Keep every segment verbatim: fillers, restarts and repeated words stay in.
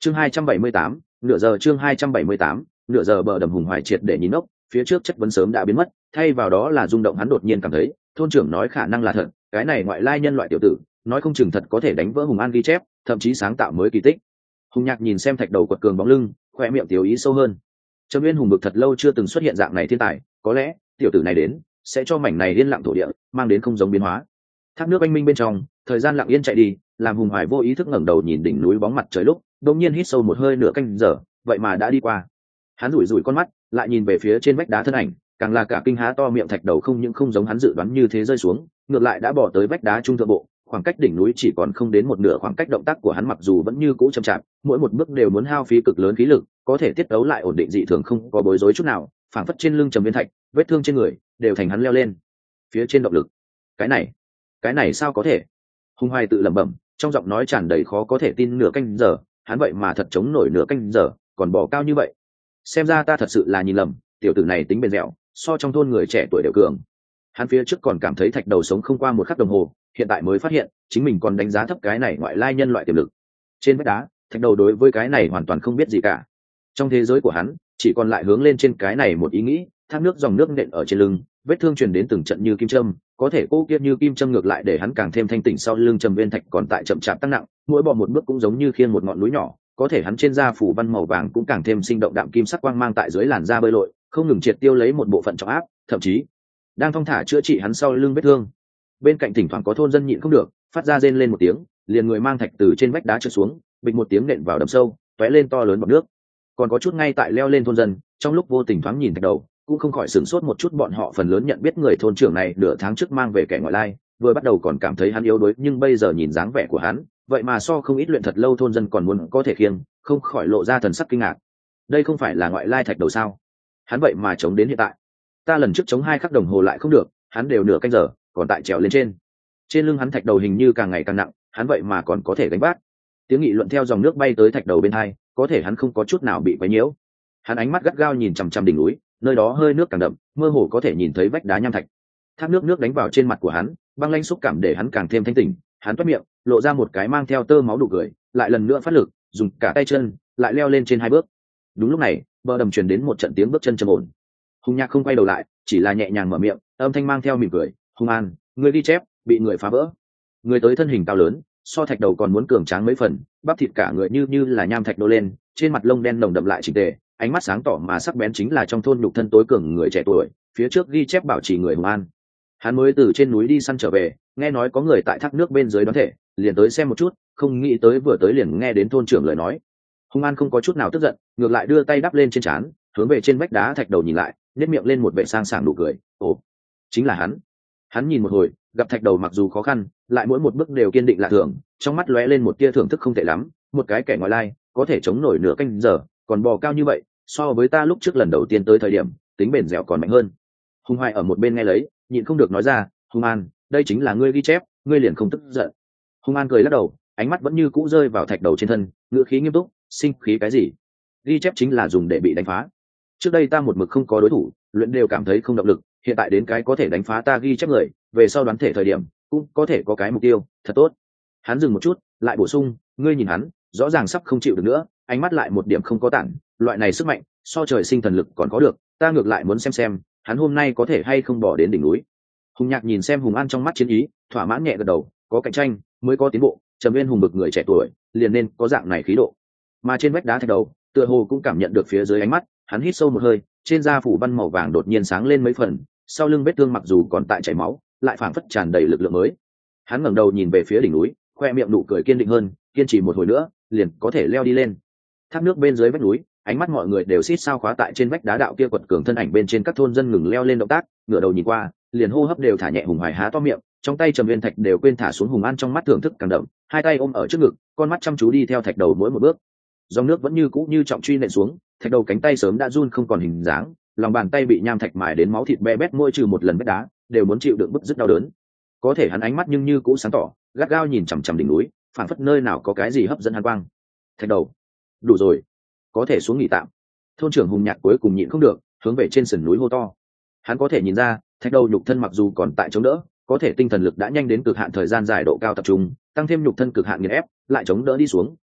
chương hai trăm bảy mươi tám, nửa giờ chương hai trăm bảy mươi tám, nửa giờ bờ đầm Hùng Hoài triệt để nhìn ốc, phía trước chất vấn sớm đã biến mất, thay vào đó là rung động. Hắn đột nhiên cảm thấy thôn trưởng nói khả năng là thật, cái này ngoại lai nhân loại tiểu tử nói không chừng thật có thể đánh vỡ Hùng An ghi chép, thậm chí sáng tạo mới kỳ tích. Hùng Nhạc nhìn xem thạch đầu quật cường bóng lưng, khoe miệng tiểu ý sâu hơn. Trầm Uyên Hùng bực thật lâu chưa từng xuất hiện dạng này thiên tài, có lẽ tiểu tử này đến sẽ cho mảnh này yên lặng thổ địa mang đến không giống biến hóa. Thác nước anh minh bên trong, thời gian lặng yên chạy đi, làm Hùng Hoài vô ý thức ngẩng đầu nhìn đỉnh núi bóng mặt trời lúc đột nhiên hít sâu một hơi, nửa canh giờ vậy mà đã đi qua. Hắn rủi rủi con mắt, lại nhìn về phía trên vách đá thân ảnh, càng là cả kinh há to miệng. Thạch đầu không những không giống hắn dự đoán như thế rơi xuống, ngược lại đã bỏ tới vách đá trung thượng bộ, khoảng cách đỉnh núi chỉ còn không đến một nửa. Khoảng cách động tác của hắn mặc dù vẫn như cũ chậm chạp, mỗi một bước đều muốn hao phí cực lớn khí lực, có thể tiết đấu lại ổn định dị thường, không có bối rối chút nào, phảng phất trên lưng Trầm Viên Thạch, vết thương trên người đều thành hắn leo lên phía trên động lực. Cái này, cái này sao có thể? Hùng Hoài tự lẩm bẩm, trong giọng nói tràn đầy khó có thể tin. Nửa canh giờ, hắn vậy mà thật chống nổi nửa canh giờ, còn bỏ cao như vậy. Xem ra ta thật sự là nhìn lầm, tiểu tử này tính bền dẻo, so trong thôn người trẻ tuổi đều cường. Hắn phía trước còn cảm thấy thạch đầu sống không qua một khắc đồng hồ, hiện tại mới phát hiện chính mình còn đánh giá thấp cái này ngoại lai nhân loại tiềm lực. Trên vách đá, thạch đầu đối với cái này hoàn toàn không biết gì cả. Trong thế giới của hắn chỉ còn lại hướng lên trên cái này một ý nghĩ. Thác nước dòng nước nện ở trên lưng, vết thương truyền đến từng trận như kim châm, có thể cô kia như kim châm ngược lại để hắn càng thêm thanh tỉnh. Sau lưng Trầm Viên Thạch còn tại chậm chạp tăng nặng, mỗi bò một bước cũng giống như khiêng một ngọn núi nhỏ, có thể hắn trên da phủ văn màu vàng cũng càng thêm sinh động, đạm kim sắc quang mang tại dưới làn da bơi lội, không ngừng triệt tiêu lấy một bộ phận trọng áp, thậm chí đang thong thả chữa trị hắn sau lưng vết thương. Bên cạnh thỉnh thoảng có thôn dân nhịn không được phát ra rên lên một tiếng, liền người mang thạch từ trên vách đá trượt xuống, bịch một tiếng nện vào đầm sâu, tóe lên to lớn bọt nước. Còn có chút ngay tại leo lên thôn dân, trong lúc vô tình thoáng nhìn thạch đầu, cũng không khỏi sửng sốt một chút. Bọn họ phần lớn nhận biết người thôn trưởng này nửa tháng trước mang về kẻ ngoại lai, vừa bắt đầu còn cảm thấy hắn yếu đuối, nhưng bây giờ nhìn dáng vẻ của hắn, vậy mà so không ít luyện thật lâu thôn dân còn muốn có thể khiêng, không khỏi lộ ra thần sắc kinh ngạc. Đây không phải là ngoại lai thạch đầu sao? Hắn vậy mà chống đến hiện tại. Ta lần trước chống hai khắc đồng hồ lại không được, hắn đều nửa canh giờ còn tại trèo lên trên. Trên lưng hắn thạch đầu hình như càng ngày càng nặng, hắn vậy mà còn có thể gánh vác. Tiếng nghị luận theo dòng nước bay tới thạch đầu bên hai, có thể hắn không có chút nào bị quấy nhiễu. Hắn ánh mắt gắt gao nhìn chằm chằm đỉnh núi, nơi đó hơi nước càng đậm, mơ hồ có thể nhìn thấy vách đá nham thạch. Thác nước nước đánh vào trên mặt của hắn, băng lanh xúc cảm để hắn càng thêm thanh tỉnh. Hắn toét miệng, lộ ra một cái mang theo tơ máu nụ cười, lại lần nữa phát lực, dùng cả tay chân lại leo lên trên hai bước. Đúng lúc này, bờ đầm truyền đến một trận tiếng bước chân trầm ổn. Hùng Nhạc không quay đầu lại, chỉ là nhẹ nhàng mở miệng, âm thanh mang theo mỉm cười, "Hùng An, người ghi chép bị người phá vỡ." Người tới thân hình cao lớn, so thạch đầu còn muốn cường tráng mấy phần, bắp thịt cả người như như là nham thạch nô lên, trên mặt lông đen nồng đậm lại chỉnh tề, ánh mắt sáng tỏ mà sắc bén, chính là trong thôn nhục thân tối cường người trẻ tuổi, phía trước ghi chép bảo trì người Hùng An. Hắn mới từ trên núi đi săn trở về, nghe nói có người tại thác nước bên dưới đoán thể, liền tới xem một chút, không nghĩ tới vừa tới liền nghe đến thôn trưởng lời nói. Hùng An không có chút nào tức giận, ngược lại đưa tay đắp lên trên trán, hướng về trên vách đá thạch đầu nhìn lại, nhếch miệng lên một vẻ sang sảng nụ cười, "Ồ, chính là hắn." Hắn nhìn một hồi, gặp thạch đầu mặc dù khó khăn, lại mỗi một bước đều kiên định lạ thường, trong mắt lóe lên một tia thưởng thức. "Không tệ lắm, một cái kẻ ngoại lai có thể chống nổi nửa canh giờ, còn bò cao như vậy, so với ta lúc trước lần đầu tiên tới thời điểm, tính bền dẻo còn mạnh hơn." Hùng Hoài ở một bên nghe lấy, nhịn không được nói ra, "Hùng An, đây chính là ngươi ghi chép, ngươi liền không tức giận?" Hùng An cười lắc đầu, ánh mắt vẫn như cũ rơi vào thạch đầu trên thân, ngữ khí nghiêm túc, "Sinh khí cái gì? Ghi chép chính là dùng để bị đánh phá. Trước đây ta một mực không có đối thủ, luyện đều cảm thấy không động lực, hiện tại đến cái có thể đánh phá ta ghi chép người, về sau đoán thể thời điểm cũng có thể có cái mục tiêu, thật tốt." Hắn dừng một chút, lại bổ sung, "Ngươi nhìn hắn, rõ ràng sắp không chịu được nữa, ánh mắt lại một điểm không có tản, loại này sức mạnh, so trời sinh thần lực còn có được, ta ngược lại muốn xem xem, hắn hôm nay có thể hay không bỏ đến đỉnh núi." Hùng Nhạc nhìn xem Hùng An trong mắt chiến ý, thỏa mãn nhẹ gật đầu, có cạnh tranh mới có tiến bộ, Trầm Viên Hùng bực người trẻ tuổi, liền nên có dạng này khí độ. Mà trên vách đá thạch đầu, tựa hồ cũng cảm nhận được phía dưới ánh mắt, hắn hít sâu một hơi, trên da phủ văn màu vàng đột nhiên sáng lên mấy phần, sau lưng vết thương mặc dù còn tại chảy máu, lại phảng phất tràn đầy lực lượng mới. Hắn ngẩng đầu nhìn về phía đỉnh núi, khoe miệng nụ cười kiên định hơn, kiên trì một hồi nữa, liền có thể leo đi lên. Thác nước bên dưới vách núi, ánh mắt mọi người đều xít sao khóa tại trên vách đá đạo kia quật cường thân ảnh bên trên. Các thôn dân ngừng leo lên động tác, ngửa đầu nhìn qua, liền hô hấp đều thả nhẹ. Hùng Hoài há to miệng, trong tay Trầm Viên Thạch đều quên thả xuống. Hùng An trong mắt thưởng thức càng đậm, hai tay ôm ở trước ngực, con mắt chăm chú đi theo thạch đầu mỗi một bước. Dòng nước vẫn như cũ như trọng truy nện xuống, thạch đầu cánh tay sớm đã run không còn hình dáng, lòng bàn tay bị nham thạch mài đến máu thịt be bét, mỗi trừ một lần vách đá đều muốn chịu đựng bức rất đau đớn. Có thể hắn ánh mắt nhưng như cũ sáng tỏ, gắt gao nhìn chằm chằm đỉnh núi, phảng phất nơi nào có cái gì hấp dẫn hắn quang. Thạch đầu, đủ rồi, có thể xuống nghỉ tạm. Thôn trưởng Hùng Nhạc cuối cùng nhịn không được, hướng về trên sườn núi hô to. Hắn có thể nhìn ra, thạch đầu nhục thân mặc dù còn tại chống đỡ, có thể tinh thần lực đã nhanh đến cực hạn, thời gian dài độ cao tập trung, tăng thêm nhục thân cực hạn nghiền ép, lại chống đỡ đi xuống,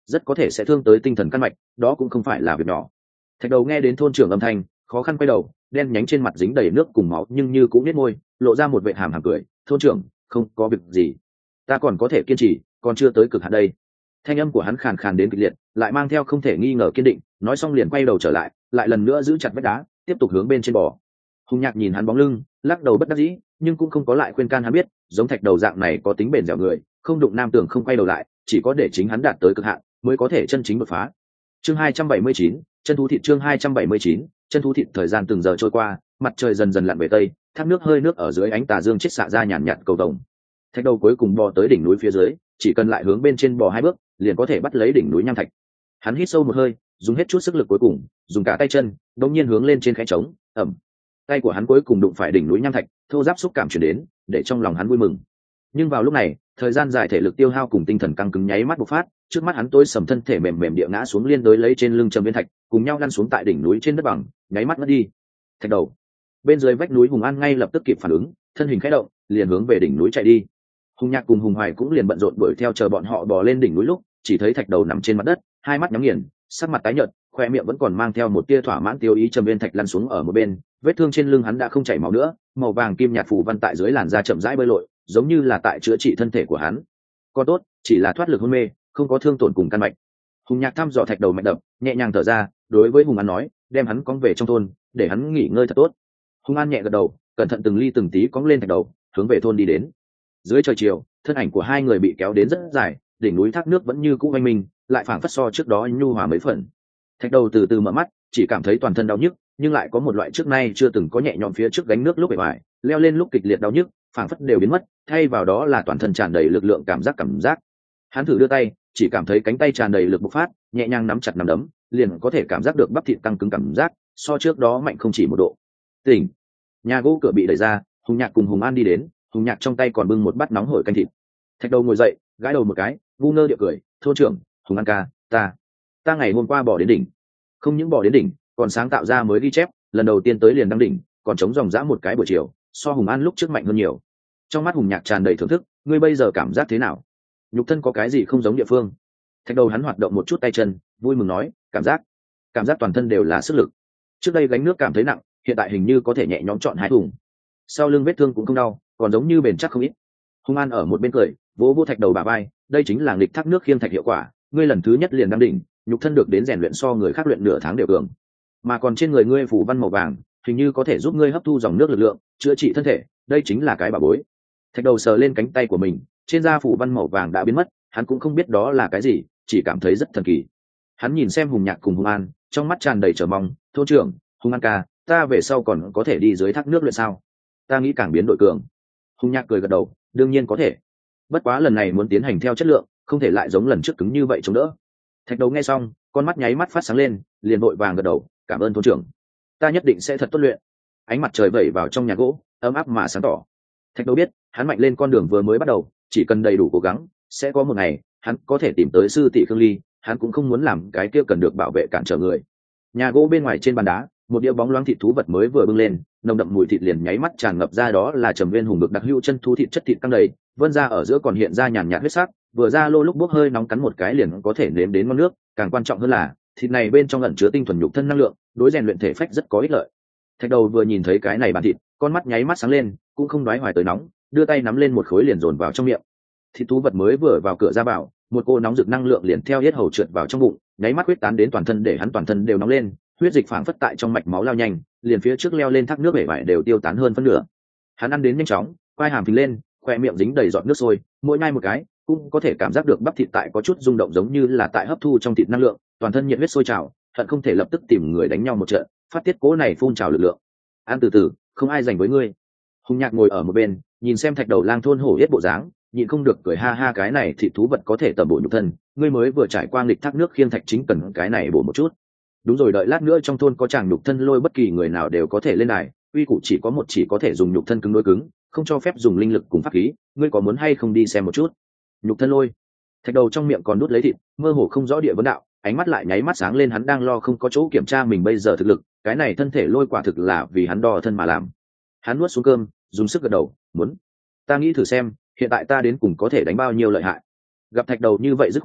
rất có thể sẽ thương tới tinh thần căn mạch, đó cũng không phải là việc nhỏ. Thạch đầu nghe đến thôn trưởng âm thanh, khó khăn quay đầu, đen nhánh trên mặt dính đầy nước cùng máu nhưng như cũng biết môi, lộ ra một vệ hàm hàm cười. Thôn trưởng, không có việc gì, ta còn có thể kiên trì, còn chưa tới cực hạn đây. Thanh âm của hắn khàn khàn đến kịch liệt, lại mang theo không thể nghi ngờ kiên định. Nói xong liền quay đầu trở lại, lại lần nữa giữ chặt vách đá, tiếp tục hướng bên trên bò. Hùng Nhạc nhìn hắn bóng lưng, lắc đầu bất đắc dĩ, nhưng cũng không có lại khuyên can hắn biết, giống Thạch đầu dạng này có tính bền dẻo người, không đụng nam tường không quay đầu lại, chỉ có để chính hắn đạt tới cực hạn, mới có thể chân chính đột phá. Chương hai trăm bảy mươi chín, chân thú thịt. Chương hai trăm bảy mươi chín, chân thú thịt. Thời gian từng giờ trôi qua, mặt trời dần dần lặn về tây, thác nước hơi nước ở dưới ánh tà dương chết xạ ra nhàn nhạt cầu vồng. Thạch đầu cuối cùng bò tới đỉnh núi phía dưới, chỉ cần lại hướng bên trên bò hai bước, liền có thể bắt lấy đỉnh núi nham thạch. Hắn hít sâu một hơi, dùng hết chút sức lực cuối cùng, dùng cả tay chân, đột nhiên hướng lên trên khẽ trống, ầm. Tay của hắn cuối cùng đụng phải đỉnh núi nham thạch, thô ráp xúc cảm truyền đến, để trong lòng hắn vui mừng. Nhưng vào lúc này, thời gian dài thể lực tiêu hao cùng tinh thần căng cứng nháy mắt bộc phát, trước mắt hắn tối sầm thân thể mềm mềm địa ngã xuống liên đối lấy trên lưng trầm viên thạch, cùng nhau lăn xuống tại đỉnh núi trên đất bằng, nháy mắt mất đi. Thạch đầu. Bên dưới vách núi Hùng An ngay lập tức kịp phản ứng, thân hình khẽ động, liền hướng về đỉnh núi chạy đi. Hùng Nhạc cùng Hùng Hoài cũng liền bận rộn đuổi theo chờ bọn họ bò lên đỉnh núi lúc, chỉ thấy Thạch đầu nằm trên mặt đất, hai mắt nhắm nghiền, sắc mặt tái nhợt, khoe miệng vẫn còn mang theo một tia thỏa mãn tiêu ý. Trầm viên thạch lăn xuống ở một bên, vết thương trên lưng hắn đã không chảy máu nữa, màu vàng kim nhạt phù văn tại dưới làn da chậm rãi bơi lội, giống như là tại chữa trị thân thể của hắn. Còn tốt, chỉ là thoát lực hôn mê, không có thương tổn cùng căn mạch. Hùng Nhạc thăm dò Thạch đầu mạch đập, nhẹ nhàng thở ra, đối với Hùng An nói, đem hắn cõng về trong thôn, để hắn nghỉ ngơi thật tốt. Hùng An nhẹ gật đầu, cẩn thận từng ly từng tí cõng lên Thạch đầu, hướng về thôn đi đến. Dưới trời chiều, thân ảnh của hai người bị kéo đến rất dài, đỉnh núi thác nước vẫn như cũ oanh minh, lại phảng phất so trước đó nhu hòa mấy phần. Thạch đầu từ từ mở mắt, chỉ cảm thấy toàn thân đau nhức, nhưng lại có một loại trước nay chưa từng có nhẹ nhõm phía trước gánh nước lúc bề ngoài, leo lên lúc kịch liệt đau nhức, phảng phất đều biến mất, thay vào đó là toàn thân tràn đầy lực lượng cảm giác cảm giác. Hắn thử đưa tay, chỉ cảm thấy cánh tay tràn đầy lực bộc phát, nhẹ nhàng nắm chặt nắm đấm, liền có thể cảm giác được bắp thịt tăng cứng cảm giác, so trước đó mạnh không chỉ một độ. Tỉnh. Nhà gỗ cửa bị đẩy ra, Hùng Nhạc cùng Hùng An đi đến, Hùng Nhạc trong tay còn bưng một bát nóng hổi canh thịt. Thạch đầu ngồi dậy, gãi đầu một cái, ngu ngơ địa cười, thôn trưởng, Hùng An ca, ta, ta ngày hôm qua bỏ đến đỉnh, không những bỏ đến đỉnh, còn sáng tạo ra mới ghi chép, lần đầu tiên tới liền đăng đỉnh, còn chống dòng dã một cái buổi chiều, so Hùng An lúc trước mạnh hơn nhiều. Trong mắt Hùng Nhạc tràn đầy thưởng thức, ngươi bây giờ cảm giác thế nào? Nhục thân có cái gì không giống địa phương? Thạch đầu hắn hoạt động một chút tay chân, vui mừng nói, cảm giác, cảm giác toàn thân đều là sức lực. Trước đây gánh nước cảm thấy nặng, hiện tại hình như có thể nhẹ nhõm chọn hai thùng. Sau lưng vết thương cũng không đau, còn giống như bền chắc không ít. Hùng An ở một bên cười, vỗ vỗ Thạch đầu bả vai, đây chính là nghịch thác nước khiêng thạch hiệu quả, ngươi lần thứ nhất liền đăng đỉnh, nhục thân được đến rèn luyện so người khác luyện nửa tháng đều cường. Mà còn trên người ngươi phủ văn màu vàng, hình như có thể giúp ngươi hấp thu dòng nước lực lượng, chữa trị thân thể, đây chính là cái bảo bối. Thạch đầu sờ lên cánh tay của mình, trên da phủ văn màu vàng đã biến mất, hắn cũng không biết đó là cái gì, chỉ cảm thấy rất thần kỳ. Hắn nhìn xem Hùng Nhạc cùng Hùng An, trong mắt tràn đầy chờ mong, thôn trưởng, Hùng An ca, ta về sau còn có thể đi dưới thác nước luyện sao? Ta nghĩ càng biến đổi cường. Hùng Nhạc cười gật đầu, đương nhiên có thể. Bất quá lần này muốn tiến hành theo chất lượng, không thể lại giống lần trước cứng như vậy chống đỡ. Thạch đầu nghe xong, con mắt nháy mắt phát sáng lên, liền vội vàng gật đầu, cảm ơn thôn trưởng, ta nhất định sẽ thật tốt luyện. Ánh mặt trời vẩy vào trong nhà gỗ, ấm áp mà sáng tỏ. Thạch đầu biết, hắn mạnh lên con đường vừa mới bắt đầu, chỉ cần đầy đủ cố gắng, sẽ có một ngày hắn có thể tìm tới sư tỷ Khương Ly. Hắn cũng không muốn làm cái kia cần được bảo vệ cản trở người. Nhà gỗ bên ngoài trên bàn đá, một đĩa bóng loáng thịt thú vật mới vừa bưng lên, nồng đậm mùi thịt liền nháy mắt tràn ngập ra, đó là Trầm Viên Hùng được đặc hữu chân thú thịt, chất thịt căng đầy, vân ra ở giữa còn hiện ra nhàn nhạt huyết sắc, vừa ra lô lúc bốc hơi nóng, cắn một cái liền có thể nếm đến ngon nước, càng quan trọng hơn là thịt này bên trong ẩn chứa tinh thuần nhục thân năng lượng, đối rèn luyện thể phách rất có ích lợi. Thạch đầu vừa nhìn thấy cái này bàn thịt, con mắt nháy mắt sáng lên, cũng không đoái hoài tới nóng, đưa tay nắm lên một khối liền dồn vào trong miệng. Thịt thú vật mới vừa vào cửa ra vào, một cô nóng rực năng lượng liền theo yết hầu trượt vào trong bụng, nháy mắt huyết tán đến toàn thân, để hắn toàn thân đều nóng lên, huyết dịch phảng phất tại trong mạch máu lao nhanh, liền phía trước leo lên thác nước bể bại đều tiêu tán hơn phân nửa. Hắn ăn đến nhanh chóng, quai hàm phình lên, khoe miệng dính đầy giọt nước sôi, mỗi nhai một cái cũng có thể cảm giác được bắp thịt tại có chút rung động, giống như là tại hấp thu trong thịt năng lượng, toàn thân nhiệt huyết sôi trào, hận không thể lập tức tìm người đánh nhau một trận, phát tiết cố này phun trào lực lượng. Ăn từ từ, không ai giành với ngươi. Hùng Nhạc ngồi ở một bên, nhìn xem Thạch đầu lang thôn hổ yết bộ dáng, nhịn không được cười ha ha, cái này thịt thú vật có thể tầm bổ nhục thân, ngươi mới vừa trải qua nghịch thác nước khiêng thạch, chính cần cái này bổ một chút. Đúng rồi, đợi lát nữa trong thôn có chàng nhục thân lôi, bất kỳ người nào đều có thể lên đài, uy củ chỉ có một, chỉ có thể dùng nhục thân cứng đối cứng, không cho phép dùng linh lực cùng pháp khí, ngươi có muốn hay không đi xem một chút? Nhục thân lôi. Thạch đầu trong miệng còn đút lấy thịt, mơ hồ không rõ địa vấn đạo, ánh mắt lại nháy mắt sáng lên, hắn đang lo không có chỗ kiểm tra mình bây giờ thực lực, cái này thân thể lôi quả thực là vì hắn đo thân mà làm. Hắn nuốt xuống cơm, dùng sức gật đầu, muốn. Ta nghĩ thử xem, hiện tại ta đến cùng có thể đánh bao nhiêu lợi hại. Gặp Thạch đầu như vậy dứt khoát,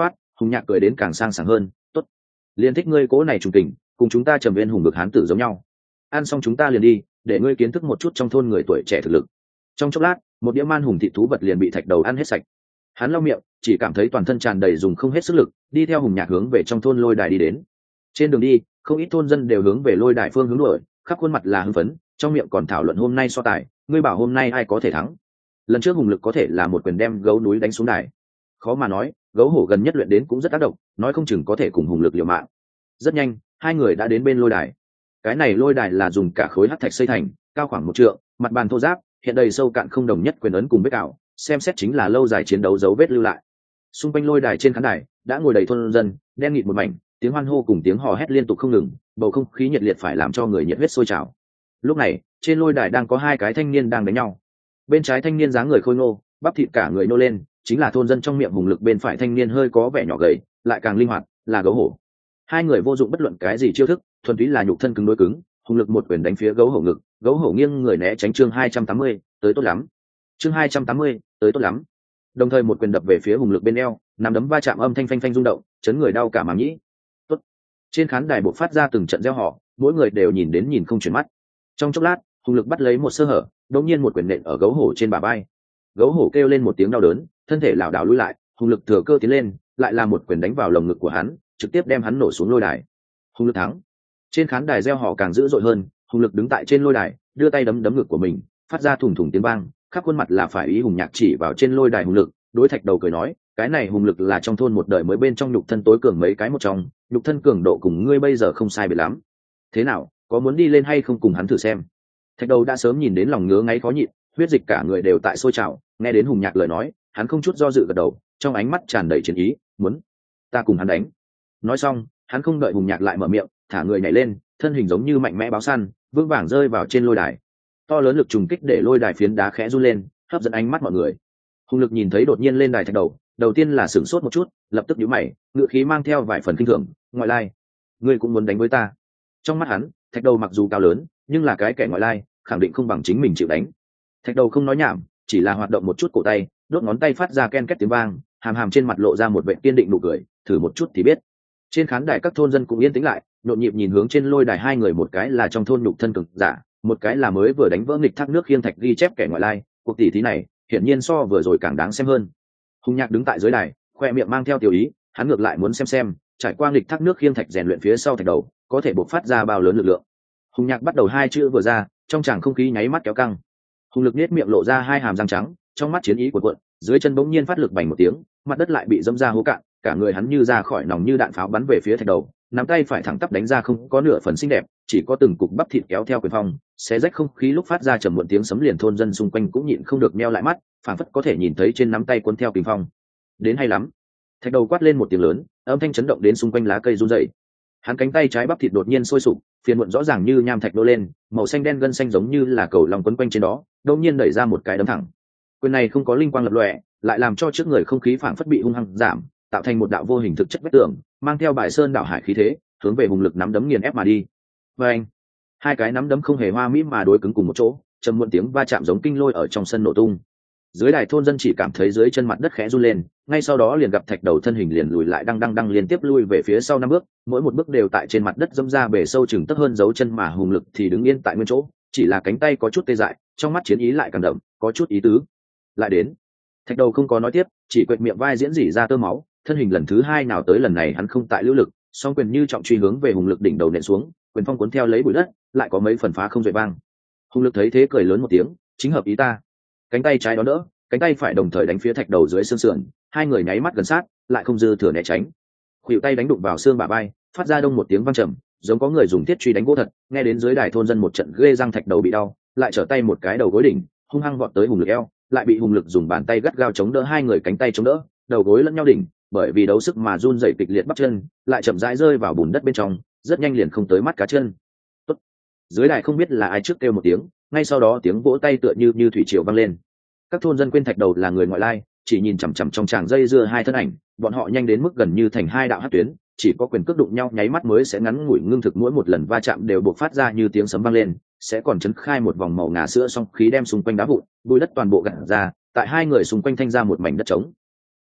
Hùng Nhạc cười đến càng sang sảng hơn. Tốt, liền thích ngươi cố này trùng tình, cùng chúng ta trầm viên hùng bực hán tử giống nhau. Ăn xong chúng ta liền đi, để ngươi kiến thức một chút trong thôn người tuổi trẻ thực lực. Trong chốc lát, một đĩa man hùng thịt thú vật liền bị Thạch Đầu ăn hết sạch. Hắn lau miệng, chỉ cảm thấy toàn thân tràn đầy dùng không hết sức lực, đi theo Hùng Nhạc hướng về trong thôn Lôi Đài đi đến. Trên đường đi, không ít thôn dân đều hướng về Lôi Đài phương hướng đuổi, khắp khuôn mặt là hưng phấn, trong miệng còn thảo luận hôm nay so tài, ngươi bảo hôm nay ai có thể thắng. Lần trước Hùng Lực có thể là một quyền đem gấu núi đánh xuống đài, khó mà nói, gấu hổ gần nhất luyện đến cũng rất tác động, nói không chừng có thể cùng Hùng Lực liều mạng. Rất nhanh, hai người đã đến bên Lôi Đài. Cái này Lôi Đài là dùng cả khối hắc thạch xây thành, cao khoảng một trượng, mặt bàn thô ráp, hiện đầy sâu cạn không đồng nhất quyền ấn cùng vết cào, xem xét chính là lâu dài chiến đấu dấu vết lưu lại. Xung quanh Lôi Đài trên khán đài đã ngồi đầy thôn dân, đen nghịt một mảnh, tiếng hoan hô cùng tiếng hò hét liên tục không ngừng, bầu không khí nhiệt liệt phải làm cho người nhiệt huyết sôi trào. Lúc này, trên Lôi Đài đang có hai cái thanh niên đang đánh nhau. Bên trái thanh niên dáng người khôi ngô, bắp thịt cả người nô lên, chính là thôn dân trong miệng Hùng Lực, bên phải thanh niên hơi có vẻ nhỏ gầy, lại càng linh hoạt, là gấu hổ. Hai người vô dụng bất luận cái gì chiêu thức, thuần túy là nhục thân cứng đối cứng. Hùng Lực một quyền đánh phía gấu hổ ngực, gấu hổ nghiêng người né tránh. Chương hai trăm tám mươi, tới tốt lắm. Chương hai trăm tám mươi, tới tốt lắm. Đồng thời một quyền đập về phía Hùng Lực bên eo, nắm đấm va chạm âm thanh phanh phanh rung động, chấn người đau cả màng nhĩ. Tốt. Trên khán đài bộc phát ra từng trận reo hò, mỗi người đều nhìn đến nhìn không chuyển mắt. Trong chốc lát, Hùng Lực bắt lấy một sơ hở, đột nhiên một quyền nện ở gấu hổ trên bả vai. Gấu hổ kêu lên một tiếng đau đớn, thân thể lảo đảo lùi lại. Hùng Lực thừa cơ tiến lên, lại là một quyền đánh vào lồng ngực của hắn, trực tiếp đem hắn nổ xuống Lôi Đài. Hùng Lực thắng. Trên khán đài reo hò càng dữ dội hơn, Hùng Lực đứng tại trên Lôi Đài, đưa tay đấm đấm ngực của mình, phát ra thủng thủng tiếng vang, khắp khuôn mặt là phải ý. Hùng Nhạc chỉ vào trên Lôi Đài Hùng Lực, đối Thạch Đầu cười nói, cái này Hùng Lực là trong thôn một đời mới bên trong nhục thân tối cường mấy cái một trong, nhục thân cường độ cùng ngươi bây giờ không sai biệt lắm. Thế nào, có muốn đi lên hay không cùng hắn thử xem? Thạch Đầu đã sớm nhìn đến lòng ngứa ngáy khó nhịn, huyết dịch cả người đều tại sôi trào, nghe đến Hùng Nhạc lời nói, hắn không chút do dự gật đầu, trong ánh mắt tràn đầy chiến ý, muốn, ta cùng hắn đánh. Nói xong, hắn không đợi Hùng Nhạc lại mở miệng, thả người nhảy lên, thân hình giống như mạnh mẽ báo săn, vững vàng rơi vào trên Lôi Đài. To lớn lực trùng kích để Lôi Đài phiến đá khẽ run lên, hấp dẫn ánh mắt mọi người. Hùng Lực nhìn thấy đột nhiên lên đài Thạch Đầu, đầu tiên là sửng sốt một chút, lập tức nhíu mày, ngựa khí mang theo vài phần kinh thường, ngoại lai, ngươi cũng muốn đánh với ta? Trong mắt hắn, Thạch Đầu mặc dù cao lớn, nhưng là cái kẻ ngoại lai, khẳng định không bằng chính mình chịu đánh. Thạch Đầu không nói nhảm, chỉ là hoạt động một chút cổ tay, đốt ngón tay phát ra ken két tiếng vang, hàm hàm trên mặt lộ ra một vẻ kiên định nụ cười, thử một chút thì biết. Trên khán đài các thôn dân cũng yên tĩnh lại, nhộn nhịp nhìn hướng trên Lôi Đài hai người, một cái là trong thôn nhục thân cực giả, một cái là mới vừa đánh vỡ nghịch thác nước khiêng thạch ghi chép kẻ ngoại lai. Cuộc tỷ thí này hiển nhiên so vừa rồi càng đáng xem hơn. Hùng Nhạc đứng tại dưới đài, khoe miệng mang theo tiểu ý, hắn ngược lại muốn xem xem trải qua nghịch thác nước khiêng thạch rèn luyện phía sau Thạch Đầu có thể bộc phát ra bao lớn lực lượng. Hùng Nhạc bắt đầu hai chữ vừa ra, trong tràng không khí nháy mắt kéo căng. Hùng Lực nết miệng lộ ra hai hàm răng trắng, trong mắt chiến ý cuộn cuộn, dưới chân bỗng nhiên phát lực bành một tiếng, mặt đất lại bị dẫm ra hố cạn, cả người hắn như ra khỏi nòng như đạn pháo bắn về phía Thạch Đầu, nắm tay phải thẳng tắp đánh ra, không có nửa phần xinh đẹp, chỉ có từng cục bắp thịt kéo theo quyền phong, xé rách không khí lúc phát ra trầm muộn tiếng sấm, liền thôn dân xung quanh cũng nhịn không được meo lại mắt, phảng phất có thể nhìn thấy trên nắm tay cuốn theo kình phong. Đến hay lắm. Thạch Đầu quát lên một tiếng lớn, âm thanh chấn động đến xung quanh lá cây run rẩy. Hắn cánh tay trái bắp thịt đột nhiên sôi sục, phiền muộn rõ ràng như nham thạch nô lên, màu xanh đen gân xanh giống như là cầu lòng quấn quanh trên đó, đột nhiên đẩy ra một cái đấm thẳng. Quyền này không có linh quang lập lòe, lại làm cho trước người không khí phảng phất bị hung hăng giảm, tạo thành một đạo vô hình thực chất vách tường, mang theo bài sơn đảo hải khí thế, hướng về Hùng Lực nắm đấm nghiền ép mà đi. Và anh, hai cái nắm đấm không hề hoa mỹ mà đối cứng cùng một chỗ, trầm muộn tiếng va chạm giống kinh lôi ở trong sân nổ tung. Dưới đài thôn dân chỉ cảm thấy dưới chân mặt đất khẽ run lên, ngay sau đó liền gặp Thạch Đầu thân hình liền lùi lại đăng đăng đăng liên tiếp lui về phía sau năm bước, mỗi một bước đều tại trên mặt đất dẫm ra bể sâu chừng tấc hơn dấu chân, mà Hùng Lực thì đứng yên tại nguyên chỗ, chỉ là cánh tay có chút tê dại, trong mắt chiến ý lại càng đậm, có chút ý tứ. Lại đến. Thạch Đầu không có nói tiếp, chỉ quệt miệng vai diễn rỉ ra tơ máu, thân hình lần thứ hai nào tới, lần này hắn không tại lưu lực, song quyền như trọng truy hướng về Hùng Lực đỉnh đầu nện xuống, quyền phong cuốn theo lấy bụi đất, lại có mấy phần phá không duệ vang. Hùng Lực thấy thế cười lớn một tiếng, chính hợp ý ta. Cánh tay trái đó đỡ, cánh tay phải đồng thời đánh phía Thạch Đầu dưới xương sườn, hai người nháy mắt gần sát, lại không dư thừa né tránh. Khuỷu tay đánh đụng vào xương bả vai, phát ra đông một tiếng vang trầm, giống có người dùng thiết truy đánh gỗ thật, nghe đến dưới đài thôn dân một trận ghê răng. Thạch Đầu bị đau, lại trở tay một cái đầu gối đỉnh, hung hăng vọt tới Hùng Lực eo, lại bị Hùng Lực dùng bàn tay gắt gao chống đỡ, hai người cánh tay chống đỡ, đầu gối lẫn nhau đỉnh, bởi vì đấu sức mà run rẩy kịch liệt bắp chân, lại chậm rãi rơi vào bùn đất bên trong, rất nhanh liền không tới mắt cá chân. Tốt. Dưới đài không biết là ai trước kêu một tiếng, ngay sau đó tiếng vỗ tay tựa như như thủy triều vang lên. Các thôn dân quên Thạch Đầu là người ngoại lai, chỉ nhìn chằm chằm trong tràng dây dưa hai thân ảnh, bọn họ nhanh đến mức gần như thành hai đạo hắc tuyến, chỉ có quyền cước đụng nhau nháy mắt mới sẽ ngắn ngủi ngưng thực, mỗi một lần va chạm đều buộc phát ra như tiếng sấm vang lên, sẽ còn chấn khai một vòng màu ngà sữa, song khí đem xung quanh đá vụn, bụi đất toàn bộ gạt ra, tại hai người xung quanh thanh ra một mảnh đất trống.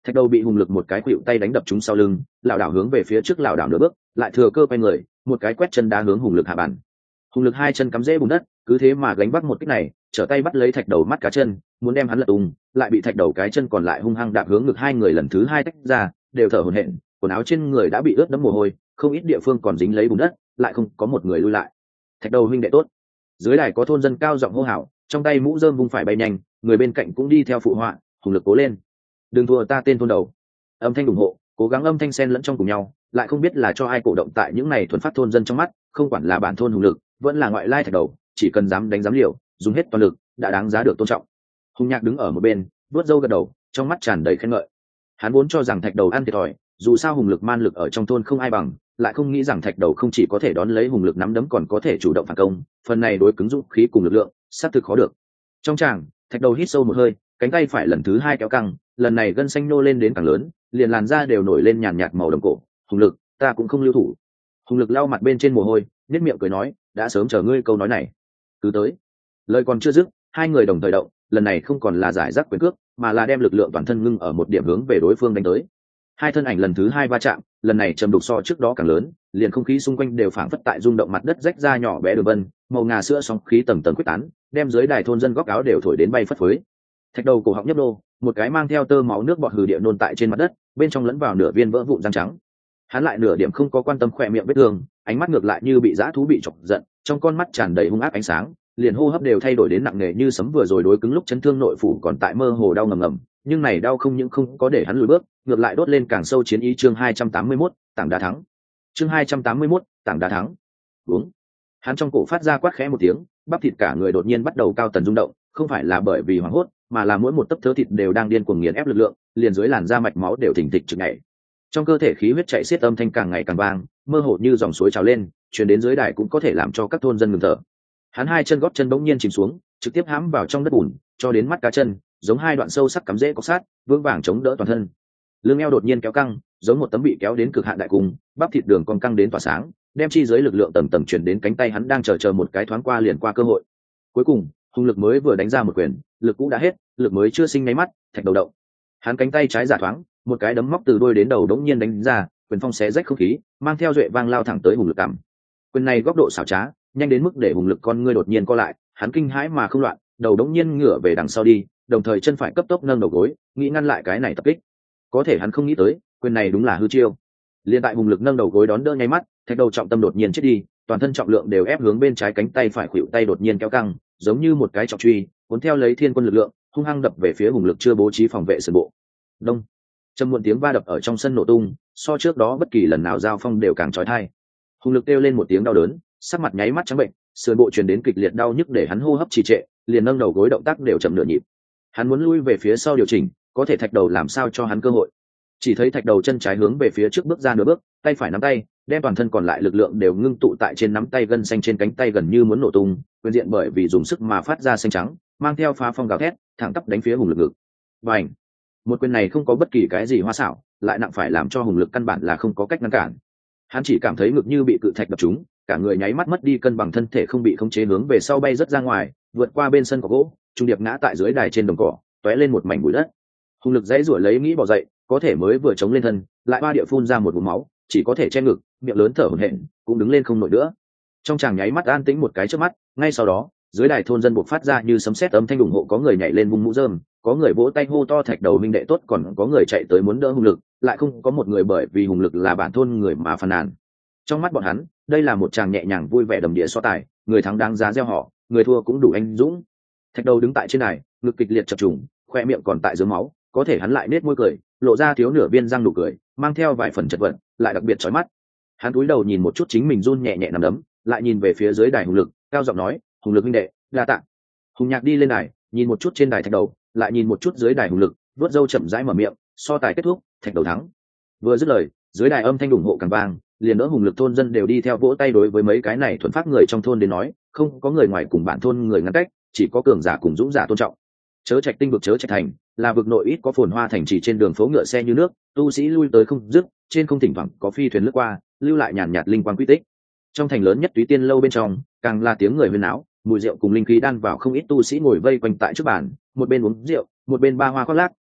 Thạch đầu bị hùng lực một cái khuỵu tay đánh đập trúng sau lưng, lảo đảo hướng về phía trước lảo đảo nửa bước, lại thừa cơ quay người, một cái quét chân đá hướng hùng lực hạ bàn. Hùng lực hai chân cắm rễ bùn đất, cứ thế mà gánh vác một kích này, trở tay bắt lấy thạch đầu mắt cá chân, muốn đem hắn lật tung, lại bị thạch đầu cái chân còn lại hung hăng đạp hướng ngực hai người lần thứ hai tách ra, đều thở hổn hển, quần áo trên người đã bị ướt đẫm mồ hôi, không ít địa phương còn dính lấy bùn đất, lại không có một người lui lại. Thạch đầu huynh đệ tốt. Dưới đài có thôn dân cao giọng hô hào, trong tay mũ rơm vung phải bay nhanh, người bên cạnh cũng đi theo phụ họa, hùng lực cố lên, đừng thua ta tên thôn đầu. Âm thanh ủng hộ, cố gắng âm thanh xen lẫn trong cùng nhau, lại không biết là cho ai cổ động tại những này thuần phát thôn dân trong mắt, không quản là bản thôn hùng lực, vẫn là ngoại lai thạch đầu, chỉ cần dám đánh dám liều, dùng hết toàn lực, đã đáng giá được tôn trọng. Hùng Nhạc đứng ở một bên, vuốt râu gật đầu, trong mắt tràn đầy khen ngợi. Hắn vốn cho rằng thạch đầu ăn thiệt thòi, dù sao hùng lực man lực ở trong thôn không ai bằng, lại không nghĩ rằng thạch đầu không chỉ có thể đón lấy hùng lực nắm đấm còn có thể chủ động phản công, phần này đối cứng dũng khí cùng lực lượng, xác thực khó được. Trong tràng, thạch đầu hít sâu một hơi, cánh tay phải lần thứ hai kéo căng, lần này gân xanh nô lên đến càng lớn, liền làn da đều nổi lên nhàn nhạt màu đồng cổ. Hùng lực, ta cũng không lưu thủ. Hùng lực lau mặt bên trên mồ hôi, nhếch miệng cười nói, đã sớm chờ ngươi câu nói này. Cứ tới. Lời còn chưa dứt, hai người đồng thời động, lần này không còn là giải rác quyền cước, mà là đem lực lượng toàn thân ngưng ở một điểm hướng về đối phương đánh tới. Hai thân ảnh lần thứ hai va chạm, lần này trầm đục so trước đó càng lớn, liền không khí xung quanh đều phảng phất tại rung động mặt đất rách ra nhỏ bé đường vân, màu ngà sữa sóng khí tầng tầng quyết tán, đem dưới đài thôn dân góc áo đều thổi đến bay phất phới. Thạch đầu cổ họng nhấp đô, một cái mang theo tơ máu nước bọt hừ địa nôn tại trên mặt đất, bên trong lẫn vào nửa viên vỡ vụn răng trắng. Hắn lại nửa điểm không có quan tâm khỏe miệng vết thương, ánh mắt ngược lại như bị dã thú bị chọc giận, trong con mắt tràn đầy hung ác ánh sáng, liền hô hấp đều thay đổi đến nặng nề như sấm vừa rồi đối cứng lúc chấn thương nội phủ còn tại mơ hồ đau ngầm ngầm, nhưng này đau không những không có để hắn lùi bước, ngược lại đốt lên càng sâu chiến ý. Chương hai trăm tám mươi mốt, tảng đá thắng. Chương hai trăm tám mươi mốt, tảng đá thắng. Uống. Hắn trong cổ phát ra quát khẽ một tiếng, bắp thịt cả người đột nhiên bắt đầu cao tần rung động, không phải là bởi vì hoảng hốt, mà là mỗi một tấc thớ thịt đều đang điên cuồng nghiền ép lực lượng, liền dưới làn da mạch máu đều thình thịch trực nhảy. Trong cơ thể khí huyết chạy xiết, âm thanh càng ngày càng vang, mơ hồ như dòng suối trào lên, truyền đến dưới đài cũng có thể làm cho các thôn dân ngừng thở. Hắn hai chân gót chân bỗng nhiên chìm xuống, trực tiếp hãm vào trong đất bùn, cho đến mắt cá chân, giống hai đoạn sâu sắc cắm rễ cọc sát, vững vàng chống đỡ toàn thân. Lưng eo đột nhiên kéo căng, giống một tấm bị kéo đến cực hạn đại cung, bắp thịt đường cong căng đến tỏa sáng, đem chi dưới lực lượng tầng tầng chuyển đến cánh tay hắn đang chờ chờ một cái thoáng qua liền qua cơ hội. Cuối cùng, hùng lực mới vừa đánh ra một quyền, lực cũ đã hết, lực mới chưa sinh nháy mắt, thạch đầu động. Hắn cánh tay trái giả thoáng, một cái đấm móc từ đôi đến đầu đống nhiên đánh ra, quyền phong xé rách không khí, mang theo duệ vang lao thẳng tới hùng lực cằm. Quyền này góc độ xảo trá, nhanh đến mức để hùng lực con ngươi đột nhiên co lại, hắn kinh hãi mà không loạn, đầu đống nhiên ngửa về đằng sau đi, đồng thời chân phải cấp tốc nâng đầu gối, nghĩ ngăn lại cái này tập kích. Có thể hắn không nghĩ tới, quyền này đúng là hư chiêu. Liên tại hùng lực nâng đầu gối đón đỡ nháy mắt, thạch đầu trọng tâm đột nhiên chết đi, toàn thân trọng lượng đều ép hướng bên trái cánh tay phải khuỵu tay đột nhiên kéo căng, giống như một cái trọng truy, cuốn theo lấy thiên quân lực lượng, hung hăng đập về phía hùng lực chưa bố trí phòng vệ sườn bộ. Đông. Trầm muộn tiếng va đập ở trong sân nổ tung, so trước đó bất kỳ lần nào giao phong đều càng chói tai. Hùng lực kêu lên một tiếng đau đớn, sắc mặt nháy mắt trắng bệnh, sườn bộ truyền đến kịch liệt đau nhức để hắn hô hấp trì trệ, liền nâng đầu gối động tác đều chậm nửa nhịp. Hắn muốn lui về phía sau điều chỉnh, có thể thạch đầu làm sao cho hắn cơ hội. Chỉ thấy thạch đầu chân trái hướng về phía trước bước ra nửa bước, tay phải nắm tay, đem toàn thân còn lại lực lượng đều ngưng tụ tại trên nắm tay, gân xanh trên cánh tay gần như muốn nổ tung, quyền diện bởi vì dùng sức mà phát ra xanh trắng, mang theo phá phong gào thét, thẳng tắp đánh phía hùng lực ngực. Bành! Một quyền này không có bất kỳ cái gì hoa xảo, lại nặng phải làm cho hùng lực căn bản là không có cách ngăn cản. Hắn chỉ cảm thấy ngực như bị cự thạch đập trúng, cả người nháy mắt mất đi cân bằng, thân thể không bị khống chế hướng về sau bay rất ra ngoài, vượt qua bên sân cỏ gỗ, trung điệp ngã tại dưới đài trên đồng cỏ, tóe lên một mảnh bụi đất. Hùng lực dãy rủa lấy nghĩ bỏ dậy, có thể mới vừa chống lên thân, lại ba địa phun ra một vùng máu, chỉ có thể che ngực, miệng lớn thở hổn hển, cũng đứng lên không nổi nữa. Trong chàng nháy mắt an tĩnh một cái trước mắt, ngay sau đó, dưới đài thôn dân buộc phát ra như sấm sét âm thanh ủng hộ, có người nhảy lên vung mũ rơm, có người vỗ tay hô to thạch đầu minh đệ tốt, còn có người chạy tới muốn đỡ hùng lực, lại không có một người bởi vì hùng lực là bản thôn người mà phàn nàn. Trong mắt bọn hắn, đây là một chàng nhẹ nhàng vui vẻ đầm địa so tài, người thắng đáng giá gieo họ, người thua cũng đủ anh dũng. Thạch đầu đứng tại trên đài, ngực kịch liệt chập trùng, khoe miệng còn tại dưới máu, có thể hắn lại nết môi cười, lộ ra thiếu nửa viên răng nụ cười, mang theo vài phần chật vật, lại đặc biệt chói mắt. Hắn cúi đầu nhìn một chút chính mình run nhẹ nhẹ nằm đấm, lại nhìn về phía dưới đài hùng lực, cao giọng nói, hùng lực huynh đệ, đa tạ. Hùng Nhạc đi lên đài, nhìn một chút trên đài thạch đầu, lại nhìn một chút dưới đài hùng lực, vuốt râu chậm rãi mở miệng, so tài kết thúc, thạch đầu thắng. Vừa dứt lời, dưới đài âm thanh ủng hộ càng vang, liền đỡ hùng lực thôn dân đều đi theo vỗ tay. Đối với mấy cái này thuần phát người trong thôn đến nói, không có người ngoài cùng bản thôn người ngăn cách, chỉ có cường giả cùng dũng giả tôn trọng. Chớ Trạch tinh vực Chớ Trạch thành là vực nội ít có phồn hoa thành trì, trên đường phố ngựa xe như nước, tu sĩ lui tới không dứt, trên không thỉnh thoảng có phi thuyền lướt qua, lưu lại nhàn nhạt linh quang quy tích. Trong thành lớn nhất Túy Tiên lâu bên trong, càng là tiếng người huyên náo, mùi rượu cùng linh khí đan vào, không ít tu sĩ ngồi vây quanh tại trước bàn, một bên uống rượu, một bên ba hoa khoác lác,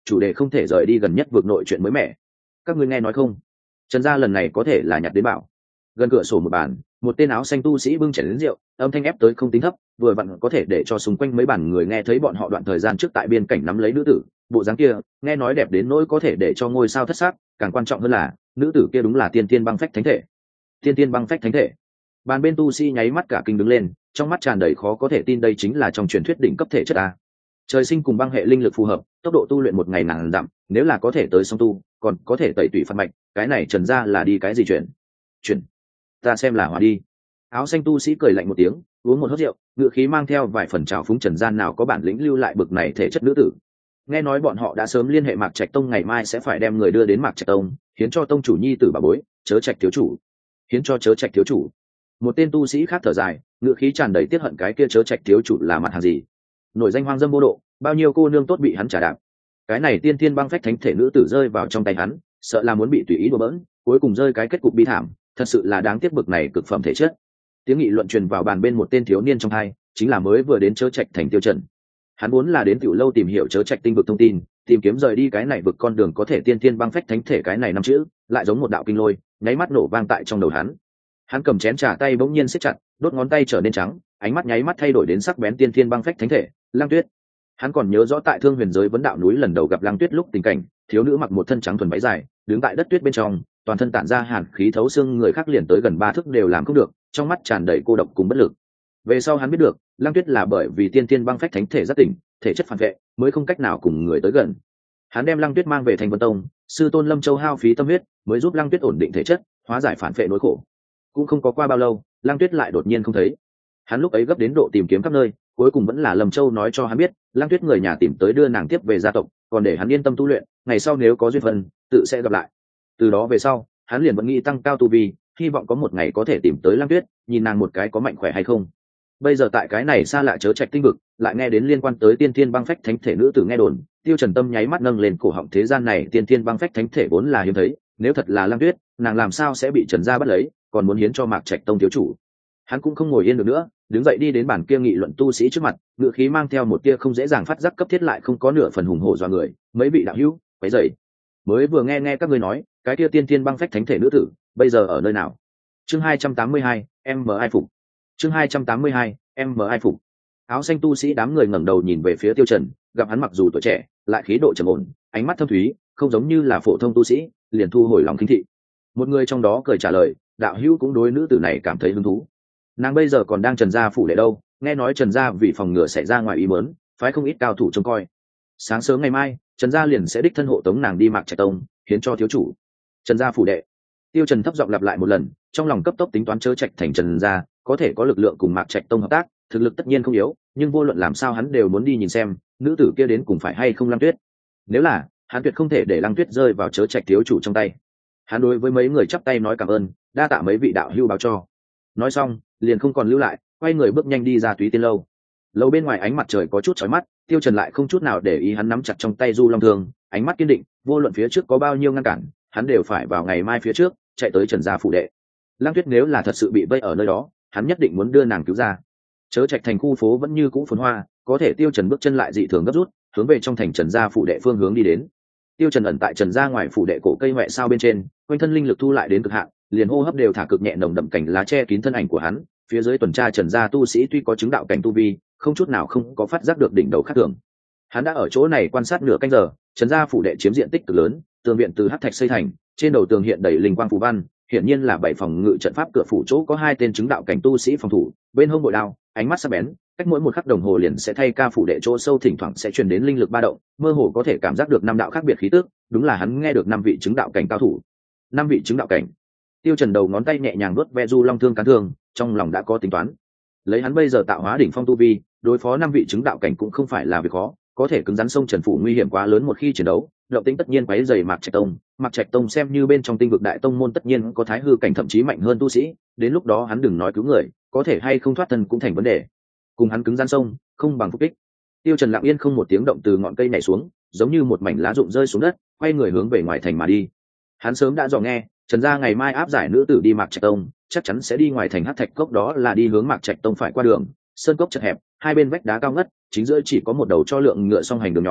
chủ đề không thể rời đi gần nhất vượt nội chuyện mới mẻ. Các ngươi nghe nói không, Trần gia lần này có thể là nhặt đến bảo. Gần cửa sổ một bàn, một tên áo xanh tu sĩ bưng chén đến rượu, âm thanh ép tới không tính thấp, vừa vặn có thể để cho xung quanh mấy bàn người nghe thấy bọn họ đoạn thời gian trước tại biên cảnh nắm lấy nữ tử, bộ dáng kia nghe nói đẹp đến nỗi có thể để cho ngôi sao thất sắc, càng quan trọng hơn là nữ tử kia đúng là tiên tiên băng phách thánh thể. Tiên tiên băng phách thánh thể. Bàn bên tu sĩ nháy mắt cả kinh đứng lên, trong mắt tràn đầy khó có thể tin, đây chính là trong truyền thuyết đỉnh cấp thể chất a. Trời sinh cùng băng hệ linh lực phù hợp, tốc độ tu luyện một ngày ngàn dặm, nếu là có thể tới song tu, còn có thể tẩy tủy phát mạch, cái này Trần gia là đi cái gì chuyện? Chuyện, ta xem là hòa đi. Áo xanh tu sĩ cười lạnh một tiếng, uống một hớp rượu, ngựa khí mang theo vài phần trào phúng. Trần gian nào có bản lĩnh lưu lại bực này thể chất nữ tử? Nghe nói bọn họ đã sớm liên hệ Mạc Trạch Tông, ngày mai sẽ phải đem người đưa đến Mạc Trạch Tông, hiến cho tông chủ nhi tử bà bối, Chớ Trạch thiếu chủ. Hiến cho Chớ Trạch thiếu chủ. Một tên tu sĩ khác thở dài, ngựa khí tràn đầy tiết hận, cái kia Chớ Trạch thiếu chủ là mặt hàng gì? Nổi danh hoang dâm vô độ, bao nhiêu cô nương tốt bị hắn trả đạp. Cái này tiên thiên băng phách thánh thể nữ tử rơi vào trong tay hắn, sợ là muốn bị tùy ý đùa bỡn, cuối cùng rơi cái kết cục bi thảm, thật sự là đáng tiếc bực này cực phẩm thể chất. Tiếng nghị luận truyền vào bàn bên một tên thiếu niên trong hai, chính là mới vừa đến Chớ Trạch thành Tiêu Trần. Hắn muốn là đến tiểu lâu tìm hiểu Chớ Trạch tinh vực thông tin, tìm kiếm rời đi cái này vực con đường có thể tiên thiên băng phách thánh thể, cái này năm chữ lại giống một đạo kinh lôi, nháy mắt nổ vang tại trong đầu hắn. Hắn cầm chén trà tay bỗng nhiên siết chặt, đốt ngón tay trở nên trắng, ánh mắt nháy mắt thay đổi đến sắc bén. Tiên thiên băng phách thánh thể, Lăng Tuyết. Hắn còn nhớ rõ tại Thương Huyền giới vấn đạo núi lần đầu gặp Lăng Tuyết lúc tình cảnh, thiếu nữ mặc một thân trắng thuần váy dài, đứng tại đất tuyết bên trong, toàn thân tản ra hàn khí thấu xương, người khác liền tới gần ba thước đều làm không được, trong mắt tràn đầy cô độc cùng bất lực. Về sau hắn biết được, Lăng Tuyết là bởi vì tiên thiên băng phách thánh thể rất tỉnh, thể chất phản vệ, mới không cách nào cùng người tới gần. Hắn đem Lăng Tuyết mang về Thanh Vân Tông, sư tôn Lâm Châu hao phí tâm huyết, mới giúp Lăng Tuyết ổn định thể chất, hóa giải phản vệ nỗi khổ. Cũng không có qua bao lâu, Lăng Tuyết lại đột nhiên không thấy. Hắn lúc ấy gấp đến độ tìm kiếm khắp nơi, cuối cùng vẫn là Lâm Châu nói cho hắn biết, Lăng Tuyết người nhà tìm tới đưa nàng tiếp về gia tộc, còn để hắn yên tâm tu luyện, ngày sau nếu có duyên phận, tự sẽ gặp lại. Từ đó về sau, hắn liền vẫn nghĩ tăng cao tu vi, hy vọng có một ngày có thể tìm tới Lăng Tuyết, nhìn nàng một cái có mạnh khỏe hay không. Bây giờ tại cái này xa lạ Chớ Trạch tinh vực, lại nghe đến liên quan tới tiên thiên băng phách thánh thể nữ tử nghe đồn, Tiêu Trần tâm nháy mắt nâng lên cổ họng. Thế gian này tiên thiên băng phách thánh thể vốn là hiếm thấy, nếu thật là Lăng Tuyết, nàng làm sao sẽ bị Trần gia bắt lấy, còn muốn hiến cho Mạc Trạch Tông thiếu chủ. Hắn cũng không ngồi yên được nữa, đứng dậy đi đến bàn kia nghị luận tu sĩ trước mặt, ngựa khí mang theo một tia không dễ dàng phát giác cấp thiết, lại không có nửa phần hùng hổ dọa người. Mấy vị đạo hữu, quấy rầy, mới vừa nghe nghe các ngươi nói, cái kia tiên thiên băng phách thánh thể nữ tử, bây giờ ở nơi nào? Chương hai trăm tám mươi hai, em mở ai phục. Chương hai trăm tám mươi hai, em mở ai phục. Áo xanh tu sĩ đám người ngẩng đầu nhìn về phía Tiêu Trần, gặp hắn mặc dù tuổi trẻ, lại khí độ trầm ổn, ánh mắt thâm thúy, không giống như là phổ thông tu sĩ, liền thu hồi lòng khinh thị. Một người trong đó cười trả lời, đạo hữu cũng đối nữ tử này cảm thấy hứng thú. Nàng bây giờ còn đang Trần gia phủ đệ đâu, nghe nói Trần gia vì phòng ngừa xảy ra ngoài ý muốn, phái không ít cao thủ trông coi. Sáng sớm ngày mai, Trần gia liền sẽ đích thân hộ tống nàng đi Mạc Trạch Tông, hiến cho thiếu chủ. Trần gia phủ đệ. Tiêu Trần thấp giọng lặp lại một lần, trong lòng cấp tốc tính toán Chớ Trạch thành Trần gia có thể có lực lượng cùng Mạc Trạch Tông hợp tác, thực lực tất nhiên không yếu, nhưng vô luận làm sao hắn đều muốn đi nhìn xem nữ tử kia đến cùng phải hay không Lăng Tuyết. Nếu là, hắn tuyệt không thể để Lăng Tuyết rơi vào Chớ Trạch thiếu chủ trong tay. Hắn đối với mấy người chắp tay nói cảm ơn, đa tạ mấy vị đạo hữu báo cho. Nói xong, liền không còn lưu lại, quay người bước nhanh đi ra Túy Tiên lâu. Lâu bên ngoài ánh mặt trời có chút chói mắt, Tiêu Trần lại không chút nào để ý, hắn nắm chặt trong tay Du Long Thương, ánh mắt kiên định, vô luận phía trước có bao nhiêu ngăn cản, hắn đều phải vào ngày mai phía trước chạy tới Trần gia phủ đệ. Lăng Tuyết nếu là thật sự bị vây ở nơi đó, hắn nhất định muốn đưa nàng cứu ra. Chớ Trạch thành khu phố vẫn như cũ phồn hoa, có thể Tiêu Trần bước chân lại dị thường gấp rút, hướng về trong thành Trần gia phủ đệ phương hướng đi đến. Tiêu Trần ẩn tại Trần gia ngoài phủ đệ cổ cây hoè sao bên trên, quanh thân linh lực thu lại đến cực hạn, liền hô hấp đều thả cực nhẹ, nồng đậm cảnh lá che kín thân ảnh của hắn. Phía dưới tuần tra Trần gia tu sĩ tuy có chứng đạo cảnh tu vi, không chút nào không có phát giác được đỉnh đầu khác thường. Hắn đã ở chỗ này quan sát nửa canh giờ. Trần gia phủ đệ chiếm diện tích cực lớn, tường viện từ hắc thạch xây thành, trên đầu tường hiện đầy linh quang phù văn, hiển nhiên là bảy phòng ngự trận pháp. Cửa phủ chỗ có hai tên chứng đạo cảnh tu sĩ phòng thủ, bên hông bội đao, ánh mắt sắc bén, cách mỗi một khắc đồng hồ liền sẽ thay ca phủ đệ chỗ sâu thỉnh thoảng sẽ truyền đến linh lực ba động, mơ hồ có thể cảm giác được năm đạo khác biệt khí tức. Đúng là hắn nghe được năm vị chứng đạo cảnh cao thủ. Năm vị chứng đạo cảnh. Tiêu Trần đầu ngón tay nhẹ nhàng vuốt ve Du Long Thương cán thương, trong lòng đã có tính toán. Lấy hắn bây giờ tạo hóa đỉnh phong tu vi, đối phó năm vị chứng đạo cảnh cũng không phải là việc khó, có thể cứng rắn sông Trần phủ nguy hiểm quá lớn, một khi chiến đấu, động tĩnh tất nhiên quấy rầy Mạc Trạch Tông. Mạc Trạch Tông xem như bên trong tinh vực đại tông môn, tất nhiên có thái hư cảnh thậm chí mạnh hơn tu sĩ, đến lúc đó hắn đừng nói cứu người, có thể hay không thoát thân cũng thành vấn đề. Cùng hắn cứng rắn sông, không bằng phục kích. Tiêu Trần lặng yên không một tiếng động từ ngọn cây nhảy xuống, giống như một mảnh lá rụng rơi xuống đất, quay người hướng về ngoài thành mà đi. Hắn sớm đã dò nghe, Trần gia ngày mai áp giải nữ tử đi Mạc Trạch Tông, chắc chắn sẽ đi ngoài thành Hắc Thạch Cốc, đó là đi hướng Mạc Trạch Tông phải qua đường. Sơn cốc chật hẹp, hai bên vách đá cao ngất, chính giữa chỉ có một đầu cho lượng ngựa song hành đường nhỏ,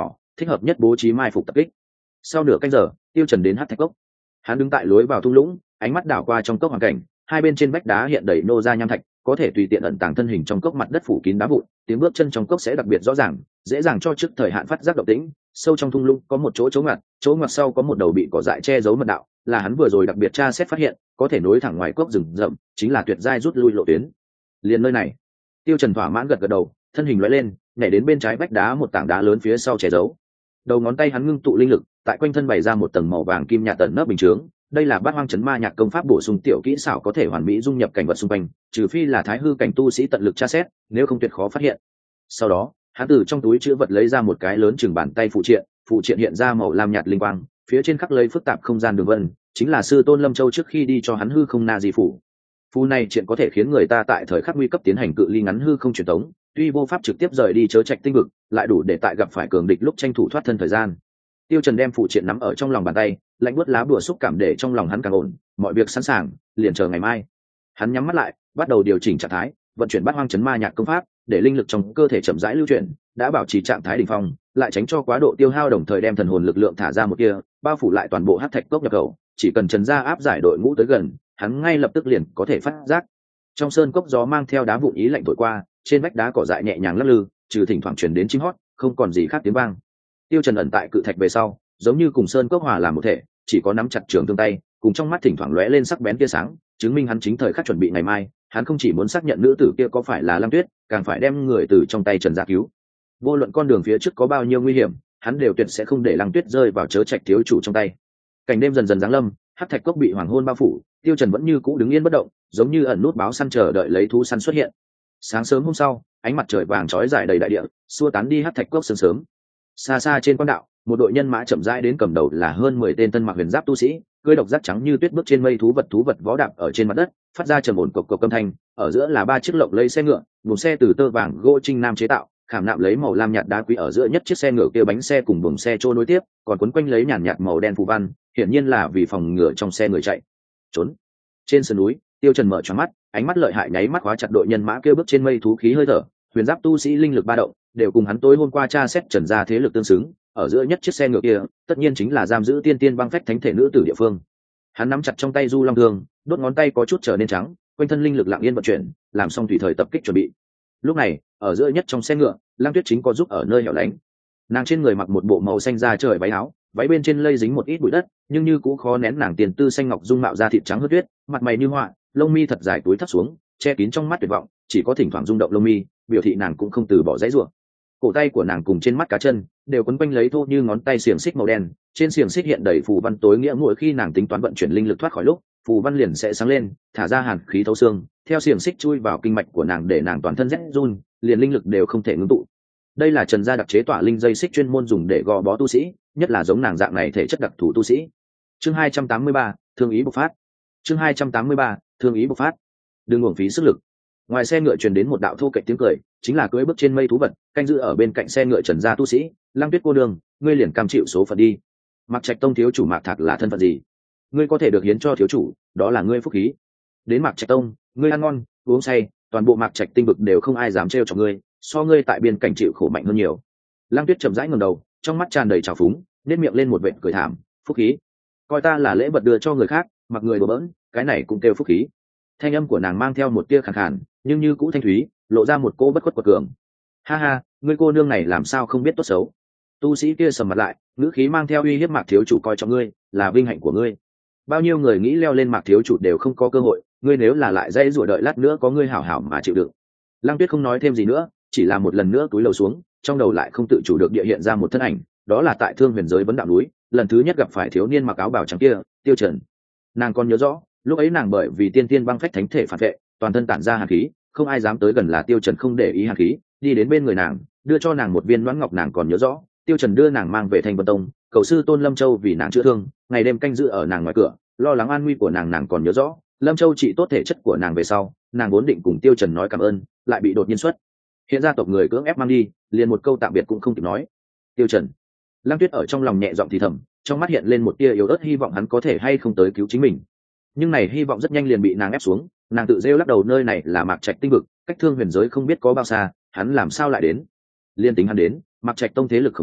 thích hợp nhất bố trí mai phục tập kích. Sau nửa canh giờ, Tiêu Trần đến Hắc Thạch Cốc. Hắn đứng tại lối vào thung lũng, ánh mắt đảo qua trong cốc hoàn cảnh, hai bên trên vách đá hiện đầy nô ra nham thạch, có thể tùy tiện ẩn tàng thân hình trong cốc, mặt đất phủ kín đá vụn, tiếng bước chân trong cốc sẽ đặc biệt rõ ràng, dễ dàng cho trước thời hạn phát giác động tĩnh. Sâu trong thung lũng có một chỗ chỗ ngoặt, chỗ ngoặt sau có một đầu bị cỏ dại che giấu mật đạo, là hắn vừa rồi đặc biệt tra xét phát hiện, có thể nối thẳng ngoài cốc rừng rậm, chính là tuyệt giai rút lui lộ tuyến. Liền nơi này, Tiêu Trần thỏa mãn gật gật đầu, thân hình lóe lên, nhảy đến bên trái vách đá một tảng đá lớn phía sau che giấu. Đầu ngón tay hắn ngưng tụ linh lực, tại quanh thân bày ra một tầng màu vàng kim nhạt tận nấp bình chướng. Đây là Bát Hoang Chấn Ma Nhạc công pháp bổ sung tiểu kỹ xảo, có thể hoàn mỹ dung nhập cảnh vật xung quanh, trừ phi là thái hư cảnh tu sĩ tận lực tra xét, nếu không tuyệt khó phát hiện. Sau đó, hắn từ trong túi trữ vật lấy ra một cái lớn chừng bàn tay phụ triện, phụ triện hiện ra màu lam nhạt linh quang, phía trên khắc lấy phức tạp không gian đường vân, chính là sư tôn Lâm Châu trước khi đi cho hắn hư không na di phủ. Phù này triện có thể khiến người ta tại thời khắc nguy cấp tiến hành cự ly ngắn hư không truyền tống, tuy vô pháp trực tiếp rời đi chớ trạch tinh vực, lại đủ để tại gặp phải cường địch lúc tranh thủ thoát thân thời gian. Tiêu Trần đem phụ triện nắm ở trong lòng bàn tay, lạnh buốt lá bùa xúc cảm để trong lòng hắn càng ổn, mọi việc sẵn sàng, liền chờ ngày mai. Hắn nhắm mắt lại, bắt đầu điều chỉnh trạng thái, vận chuyển Bát Hoang Chấn Ma Nhạc công pháp, để linh lực trong cơ thể chậm rãi lưu chuyển, đã bảo trì trạng thái đỉnh phong, lại tránh cho quá độ tiêu hao, đồng thời đem thần hồn lực lượng thả ra một kia, bao phủ lại toàn bộ Hắc Thạch Cốc nhập khẩu, chỉ cần Trần gia áp giải đội ngũ tới gần, hắn ngay lập tức liền có thể phát giác. Trong sơn cốc gió mang theo đá vụn ý lạnh thổi qua, trên vách đá cỏ dại nhẹ nhàng lắc lư, trừ thỉnh thoảng truyền đến chim hót, không còn gì khác tiếng vang. Tiêu Trần ẩn tại cự thạch về sau, giống như cùng sơn cốc hòa làm một thể, chỉ có nắm chặt trường thương tay, cùng trong mắt thỉnh thoảng lóe lên sắc bén tia sáng, chứng minh hắn chính thời khắc chuẩn bị ngày mai. Hắn không chỉ muốn xác nhận nữ tử kia có phải là Lăng Tuyết, càng phải đem người từ trong tay Trần gia cứu. Vô luận con đường phía trước có bao nhiêu nguy hiểm, hắn đều tuyệt sẽ không để Lăng Tuyết rơi vào chớ trạch thiếu chủ trong tay. Cảnh đêm dần dần giáng lâm, Hắc Thạch Cốc bị hoàng hôn bao phủ, Tiêu Trần vẫn như cũ đứng yên bất động, giống như ẩn nút báo săn chờ đợi lấy thú săn xuất hiện. Sáng sớm hôm sau, ánh mặt trời vàng chói rải đầy đại địa, xua tán đi Hắc Thạch Cốc sớm sớm. Xa xa trên quan đạo, một đội nhân mã chậm rãi đến, cầm đầu là hơn mười tên tân mặc huyền giáp tu sĩ, cưỡi độc giác trắng như tuyết bước trên mây thú vật thú vật vó đạp ở trên mặt đất, phát ra trầm ổn cộc cộc âm thanh. Ở giữa là ba chiếc lộng lẫy xe ngựa, buồng xe từ tơ vàng gỗ trinh nam chế tạo, khảm nạm lấy màu lam nhạt đá quý, ở giữa nhất chiếc xe ngựa kia bánh xe cùng buồng xe trôi nối tiếp, còn quấn quanh lấy nhàn nhạt màu đen phù văn, hiển nhiên là vì phòng ngừa trong xe người chạy trốn. Trên sườn núi, Tiêu Trần mở choáng mắt, ánh mắt lợi hại nháy mắt khóa chặt đội nhân mã kia bước trên mây thú khí hơi thở, huyền giáp tu sĩ linh lực ba động, đều cùng hắn tối hôm qua tra xét Trần gia thế lực tương xứng. Ở giữa nhất chiếc xe ngựa kia, tất nhiên chính là giam giữ tiên tiên băng phách thánh thể nữ tử địa phương. Hắn nắm chặt trong tay du long thương, đốt ngón tay có chút trở nên trắng, quanh thân linh lực lặng yên vận chuyển, làm xong tùy thời tập kích chuẩn bị. Lúc này, ở giữa nhất trong xe ngựa, Lăng Tuyết chính có giúp ở nơi hẻo lánh. Nàng trên người mặc một bộ màu xanh da trời váy áo, váy bên trên lây dính một ít bụi đất, nhưng như cũng khó nén nàng tiền tư xanh ngọc dung mạo da thịt trắng hớt tuyết, mặt mày như họa, lông mi thật dài túi thấp xuống, che kín trong mắt tuyệt vọng, chỉ có thỉnh thoảng rung động lông mi, biểu thị nàng cũng không từ bỏ dãy rủa. Cổ tay của nàng cùng trên mắt cá chân đều quấn quanh lấy thô như ngón tay xiềng xích màu đen, trên xiềng xích hiện đầy phù văn tối nghĩa, mỗi khi nàng tính toán vận chuyển linh lực thoát khỏi lúc, phù văn liền sẽ sáng lên, thả ra hàn khí thấu xương, theo xiềng xích chui vào kinh mạch của nàng, để nàng toàn thân rét run, liền linh lực đều không thể ngưng tụ. Đây là Trần gia đặc chế tỏa linh dây xích chuyên môn dùng để gò bó tu sĩ, nhất là giống nàng dạng này thể chất đặc thù tu sĩ. Chương hai trăm tám mươi ba, thương ý bộc phát. Chương hai trăm tám mươi ba, thương ý bộc phát. Đừng uổng phí sức lực. Ngoài xe ngựa truyền đến một đạo thô kệch tiếng cười, chính là cưỡi bước trên mây thú vật, canh giữ ở bên cạnh xe ngựa Trần gia tu sĩ. Lăng Tuyết cô nương, ngươi liền cam chịu số phận đi. Mạc Trạch Tông thiếu chủ Mạc Thạc là thân phận gì? Ngươi có thể được hiến cho thiếu chủ, đó là ngươi phúc khí. Đến Mạc Trạch Tông, ngươi ăn ngon, uống say, toàn bộ Mạc Trạch tinh vực đều không ai dám trêu chọc ngươi, so ngươi tại biên cảnh chịu khổ mạnh hơn nhiều. Lăng Tuyết chậm rãi ngẩng đầu, trong mắt tràn đầy trào phúng, nét miệng lên một vệt cười thảm, phúc khí? Coi ta là lễ vật đưa cho người khác, mặc người bừa bỡn, cái này cũng kêu phúc khí? Thanh âm của nàng mang theo một tia khàn khàn, nhưng như cũ thanh thúy, lộ ra một cô bất khuất quật cường. Ha ha, ngươi cô nương này làm sao không biết tốt xấu? Tu sĩ kia sầm mặt lại, ngữ khí mang theo uy hiếp. Mạc thiếu chủ coi trọng ngươi, là vinh hạnh của ngươi. Bao nhiêu người nghĩ leo lên Mạc thiếu chủ đều không có cơ hội, ngươi nếu là lại dây rủa đợi lát nữa có ngươi hảo hảo mà chịu đựng. Lăng Tuyết không nói thêm gì nữa, chỉ là một lần nữa túi lầu xuống, trong đầu lại không tự chủ được địa hiện ra một thân ảnh, đó là tại Thương Huyền giới vấn đạo núi, lần thứ nhất gặp phải thiếu niên mặc áo bào trắng kia, Tiêu Trần. Nàng còn nhớ rõ, lúc ấy nàng bởi vì tiên tiên băng phách thánh thể phản vệ, toàn thân tản ra hàn khí, không ai dám tới gần, là Tiêu Trần không để ý hàn khí, đi đến bên người nàng, đưa cho nàng một viên loãng ngọc. Nàng còn nhớ rõ, Tiêu Trần đưa nàng mang về Thanh Vân Tông, cầu sư tôn Lâm Châu vì nàng chữa thương, ngày đêm canh giữ ở nàng ngoài cửa, lo lắng an nguy của nàng. Nàng còn nhớ rõ, Lâm Châu trị tốt thể chất của nàng về sau, nàng vốn định cùng Tiêu Trần nói cảm ơn, lại bị đột nhiên xuất hiện gia tộc người cưỡng ép mang đi, liền một câu tạm biệt cũng không kịp nói. Tiêu Trần. Lăng Tuyết ở trong lòng nhẹ giọng thì thầm, trong mắt hiện lên một tia yếu ớt hy vọng hắn có thể hay không tới cứu chính mình. Nhưng này hy vọng rất nhanh liền bị nàng ép xuống, nàng tự rêu lắc đầu, nơi này là Mạc Trạch tinh vực, cách Thương Huyền giới không biết có bao xa, hắn làm sao lại đến? Liên tính hắn đến, Mạc Trạch tông thế lực khổng lồ,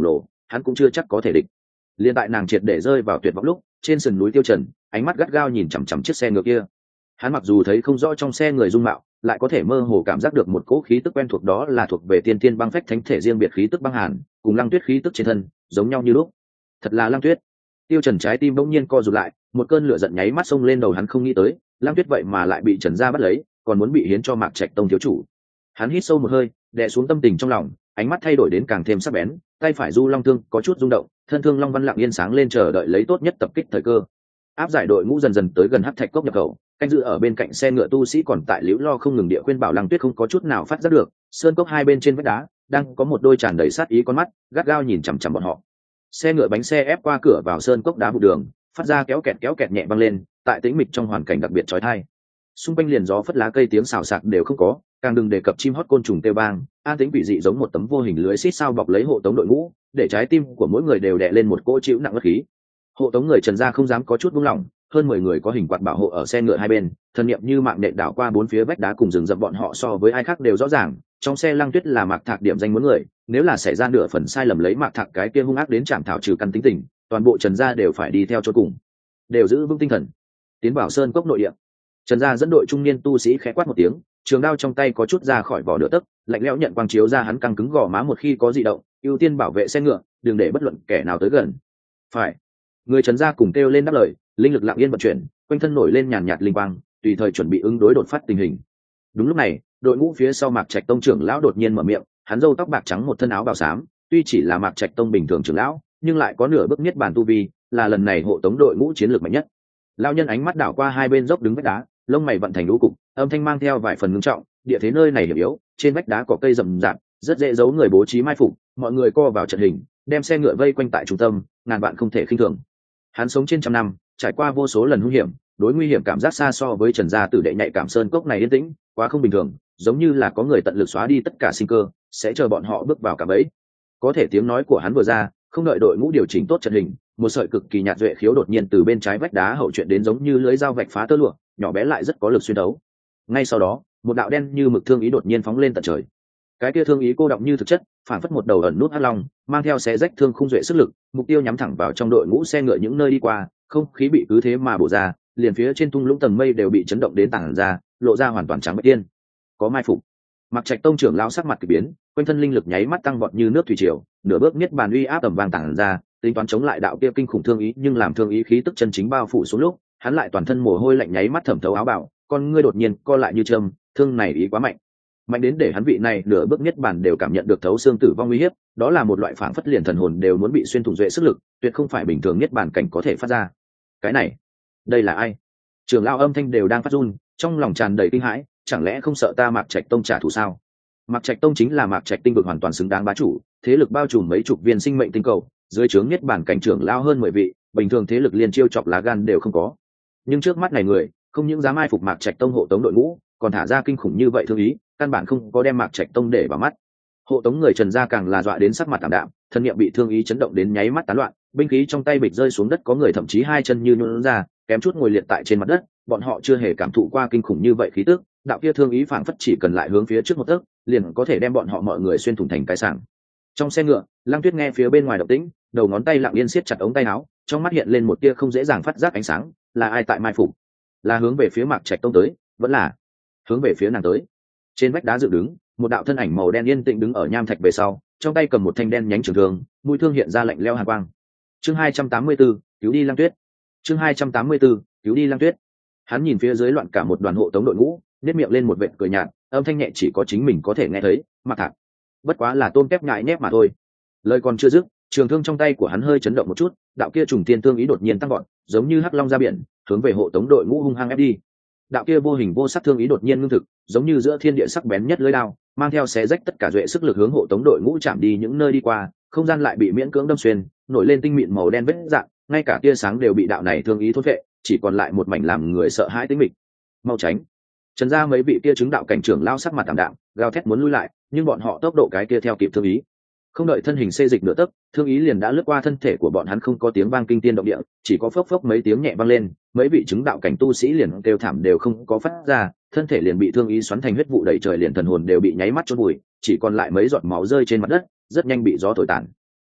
hắn cũng chưa chắc có thể địch. Liên tại nàng triệt để rơi vào tuyệt vọng lúc, trên sườn núi Tiêu Trần ánh mắt gắt gao nhìn chằm chằm chiếc xe ngựa kia. Hắn mặc dù thấy không rõ trong xe người dung mạo, lại có thể mơ hồ cảm giác được một cỗ khí tức quen thuộc, đó là thuộc về tiên tiên băng phách thánh thể riêng biệt khí tức băng hàn, cùng Lăng Tuyết khí tức trên thân giống nhau như lúc. Thật là Lăng Tuyết. Tiêu Trần trái tim bỗng nhiên co rụt lại, một cơn lửa giận nháy mắt xông lên đầu hắn, không nghĩ tới Lăng Tuyết vậy mà lại bị Trần gia bắt lấy, còn muốn bị hiến cho Mạc Trạch Tông thiếu chủ. Hắn hít sâu một hơi, đè xuống tâm tình trong lòng, ánh mắt thay đổi đến càng thêm sắc bén, tay phải du long thương có chút rung động, thân thương long văn lặng yên sáng lên, chờ đợi lấy tốt nhất tập kích thời cơ. Áp giải đội ngũ dần dần tới gần Hắc Thạch Cốc nhập khẩu, canh giữ ở bên cạnh xe ngựa tu sĩ còn tại liễu lo không ngừng địa khuyên bảo Lăng Tuyết không có chút nào phát giác được, sơn cốc hai bên trên vách đá đang có một đôi tràn đầy sát ý con mắt gắt gao nhìn chằm chằm bọn họ. Xe ngựa bánh xe ép qua cửa vào sơn cốc đá vụ đường, phát ra kéo kẹt kéo kẹt nhẹ vang lên, tại tĩnh mịch trong hoàn cảnh đặc biệt chói tai. Xung quanh liền gió phất lá cây tiếng xào xạc đều không có, càng đừng đề cập chim hót côn trùng kêu vang, an tĩnh quỷ dị giống một tấm vô hình lưới xít sao bọc lấy hộ tống đội ngũ, để trái tim của mỗi người đều đè lên một cỗ chịu nặng bất khí. Hộ tống người Trần gia không dám có chút buông lỏng, hơn mười người có hình quạt bảo hộ ở xe ngựa hai bên, thần niệm như mạng nện đảo qua bốn phía vách đá cùng rừng rậm, bọn họ so với ai khác đều rõ ràng, trong xe Lăng Tuyết là Mạc Thạc điểm danh muốn người, nếu là xảy ra nửa phần sai lầm lấy Mạc Thạc cái kia hung ác đến chạm thảo trừ căn tính tình, toàn bộ Trần gia đều phải đi theo cho cùng. Đều giữ vững tinh thần, tiến vào sơn cốc nội địa. Trần gia dẫn đội trung niên tu sĩ khẽ quát một tiếng, trường đao trong tay có chút ra khỏi vỏ nửa tấc, lạnh lẽo nhận quang chiếu ra hắn căng cứng gò má, một khi có dị động, ưu tiên bảo vệ xe ngựa, đừng để bất luận kẻ nào tới gần. Phải. Người Trần gia cùng kêu lên đáp lời, linh lực lặng yên vận chuyển, quanh thân nổi lên nhàn nhạt linh quang, tùy thời chuẩn bị ứng đối đột phát tình hình. Đúng lúc này, đội ngũ phía sau Mạc Trạch Tông trưởng lão đột nhiên mở miệng, hắn râu tóc bạc trắng, một thân áo bào xám, tuy chỉ là Mạc Trạch Tông bình thường trưởng lão, nhưng lại có nửa bước niết bàn tu vi, là lần này hộ tống đội ngũ chiến lược mạnh nhất. Lão nhân ánh mắt đảo qua hai bên dốc đứng vách đá, lông mày vận thành lũ cục, âm thanh mang theo vài phần ngưng trọng, địa thế nơi này hiểm yếu, trên vách đá có cây rậm rạp, rất dễ giấu người bố trí mai phục, mọi người co vào trận hình, đem xe ngựa vây quanh tại trung tâm, ngàn vạn không thể khinh thường. Hắn sống trên trăm năm, trải qua vô số lần hung hiểm, đối nguy hiểm cảm giác xa so với Trần gia tử đệ nhạy cảm, sơn cốc này yên tĩnh quá không bình thường, giống như là có người tận lực xóa đi tất cả sinh cơ, sẽ chờ bọn họ bước vào cả bẫy. Có thể tiếng nói của hắn vừa ra, không đợi đội ngũ điều chỉnh tốt trận hình, một sợi cực kỳ nhạt duệ khiếu đột nhiên từ bên trái vách đá hậu chuyện đến, giống như lưới dao vạch phá tơ lụa, nhỏ bé lại rất có lực xuyên đấu. Ngay sau đó, một đạo đen như mực thương ý đột nhiên phóng lên tận trời. Cái kia thương ý cô động như thực chất, phản phất một đầu ẩn nút hắc long, mang theo xé rách thương khung duệ sức lực, mục tiêu nhắm thẳng vào trong đội ngũ xe ngựa những nơi đi qua, không khí bị cứ thế mà bổ ra, liền phía trên tung lũng tầng mây đều bị chấn động đến tảng ra, lộ ra hoàn toàn trắng bạch tiên. Có mai phục. Mạc Trạch Tông trưởng lão sắc mặt kỳ biến, quanh thân linh lực nháy mắt tăng vọt như nước thủy triều, nửa bước niết bàn uy áp tầm vang tảng ra, tính toán chống lại đạo kia kinh khủng thương ý, nhưng làm thương ý khí tức chân chính bao phủ xuống lúc, hắn lại toàn thân mồ hôi lạnh nháy mắt thẩm thấu áo bào, con ngươi đột nhiên co lại như châm, thương này ý quá mạnh. Mạnh đến để hắn vị này nửa bước niết bàn đều cảm nhận được thấu xương tử vong uy hiếp, đó là một loại phảng phất liền thần hồn đều muốn bị xuyên thủng duệ sức lực, tuyệt không phải bình thường niết bàn cảnh có thể phát ra. Cái này, đây là ai? Trưởng lão âm thanh đều đang phát run, trong lòng tràn đầy kinh hãi, chẳng lẽ không sợ ta Mạc Trạch Tông trả thù sao? Mạc Trạch Tông chính là Mạc Trạch tinh vực hoàn toàn xứng đáng bá chủ, thế lực bao trùm mấy chục viên sinh mệnh tinh cầu, dưới trướng niết bàn cảnh trưởng lão hơn mười vị, bình thường thế lực liên chiêu chọc lá gan đều không có. Nhưng trước mắt này người, không những dám ai phục Mạc Trạch Tông hộ tống đội ngũ, còn thả ra kinh khủng như vậy thương ý, căn bản không có đem Mạc Trạch Tông để vào mắt. Hộ tống người Trần gia càng là dọa đến sắc mặt tạm đạm, thân niệm bị thương ý chấn động đến nháy mắt tán loạn, binh khí trong tay bịch rơi xuống đất, có người thậm chí hai chân như nhũn ra, kém chút ngồi liệt tại trên mặt đất. Bọn họ chưa hề cảm thụ qua kinh khủng như vậy khí tức, đạo kia thương ý phảng phất chỉ cần lại hướng phía trước một tấc, liền có thể đem bọn họ mọi người xuyên thủng thành cái sảng. Trong xe ngựa, Lăng Tuyết nghe phía bên ngoài động tĩnh, đầu ngón tay lặng yên siết chặt ống tay áo, trong mắt hiện lên một tia không dễ dàng phát giác ánh sáng, là ai tại mai phục? Là hướng về phía Mạc Trạch Tông tới, vẫn là hướng về phía nàng tới? Trên vách đá dựng đứng, một đạo thân ảnh màu đen yên tĩnh đứng ở nham thạch về sau, trong tay cầm một thanh đen nhánh trường thương, mũi thương hiện ra lạnh lẽo hàn quang. Chương hai trăm tám mươi tư, cứu đi Lăng Tuyết. Chương hai trăm tám mươi tư, cứu đi Lăng Tuyết. Hắn nhìn phía dưới loạn cả một đoàn hộ tống đội ngũ, nhếch miệng lên một vệt cười nhạt, âm thanh nhẹ chỉ có chính mình có thể nghe thấy, Mạc Thạc. Bất quá là tôm tép nhại nhép mà thôi. Lời còn chưa dứt, trường thương trong tay của hắn hơi chấn động một chút, đạo kia trùng tiên thương ý đột nhiên tăng vọt, giống như hắc long ra biển, hướng về hộ tống đội ngũ hung hăng ép đi. Đạo kia vô hình vô sắc thương ý đột nhiên ngưng thực, giống như giữa thiên địa sắc bén nhất lưỡi đao, mang theo xé rách tất cả duệ sức lực hướng hộ tống đội ngũ chạm đi, những nơi đi qua, không gian lại bị miễn cưỡng đâm xuyên, nổi lên tinh mịn màu đen vết dạng, ngay cả tia sáng đều bị đạo này thương ý thôn phệ, chỉ còn lại một mảnh làm người sợ hãi tĩnh mịch. Mau tránh! Trần gia mấy vị kia chứng đạo cảnh trưởng lao sắc mặt tạm đạm, gào thét muốn lui lại, nhưng bọn họ tốc độ cái kia theo kịp thương ý. Không đợi thân hình xê dịch nửa tấc, thương ý liền đã lướt qua thân thể của bọn hắn, không có tiếng vang kinh tiên động địa, chỉ có phốc phốc mấy tiếng nhẹ vang lên, mấy vị chứng đạo cảnh tu sĩ liền kêu thảm đều không có phát ra, thân thể liền bị thương ý xoắn thành huyết vụ đầy trời, liền thần hồn đều bị nháy mắt chôn bụi, chỉ còn lại mấy giọt máu rơi trên mặt đất, rất nhanh bị gió thổi tàn.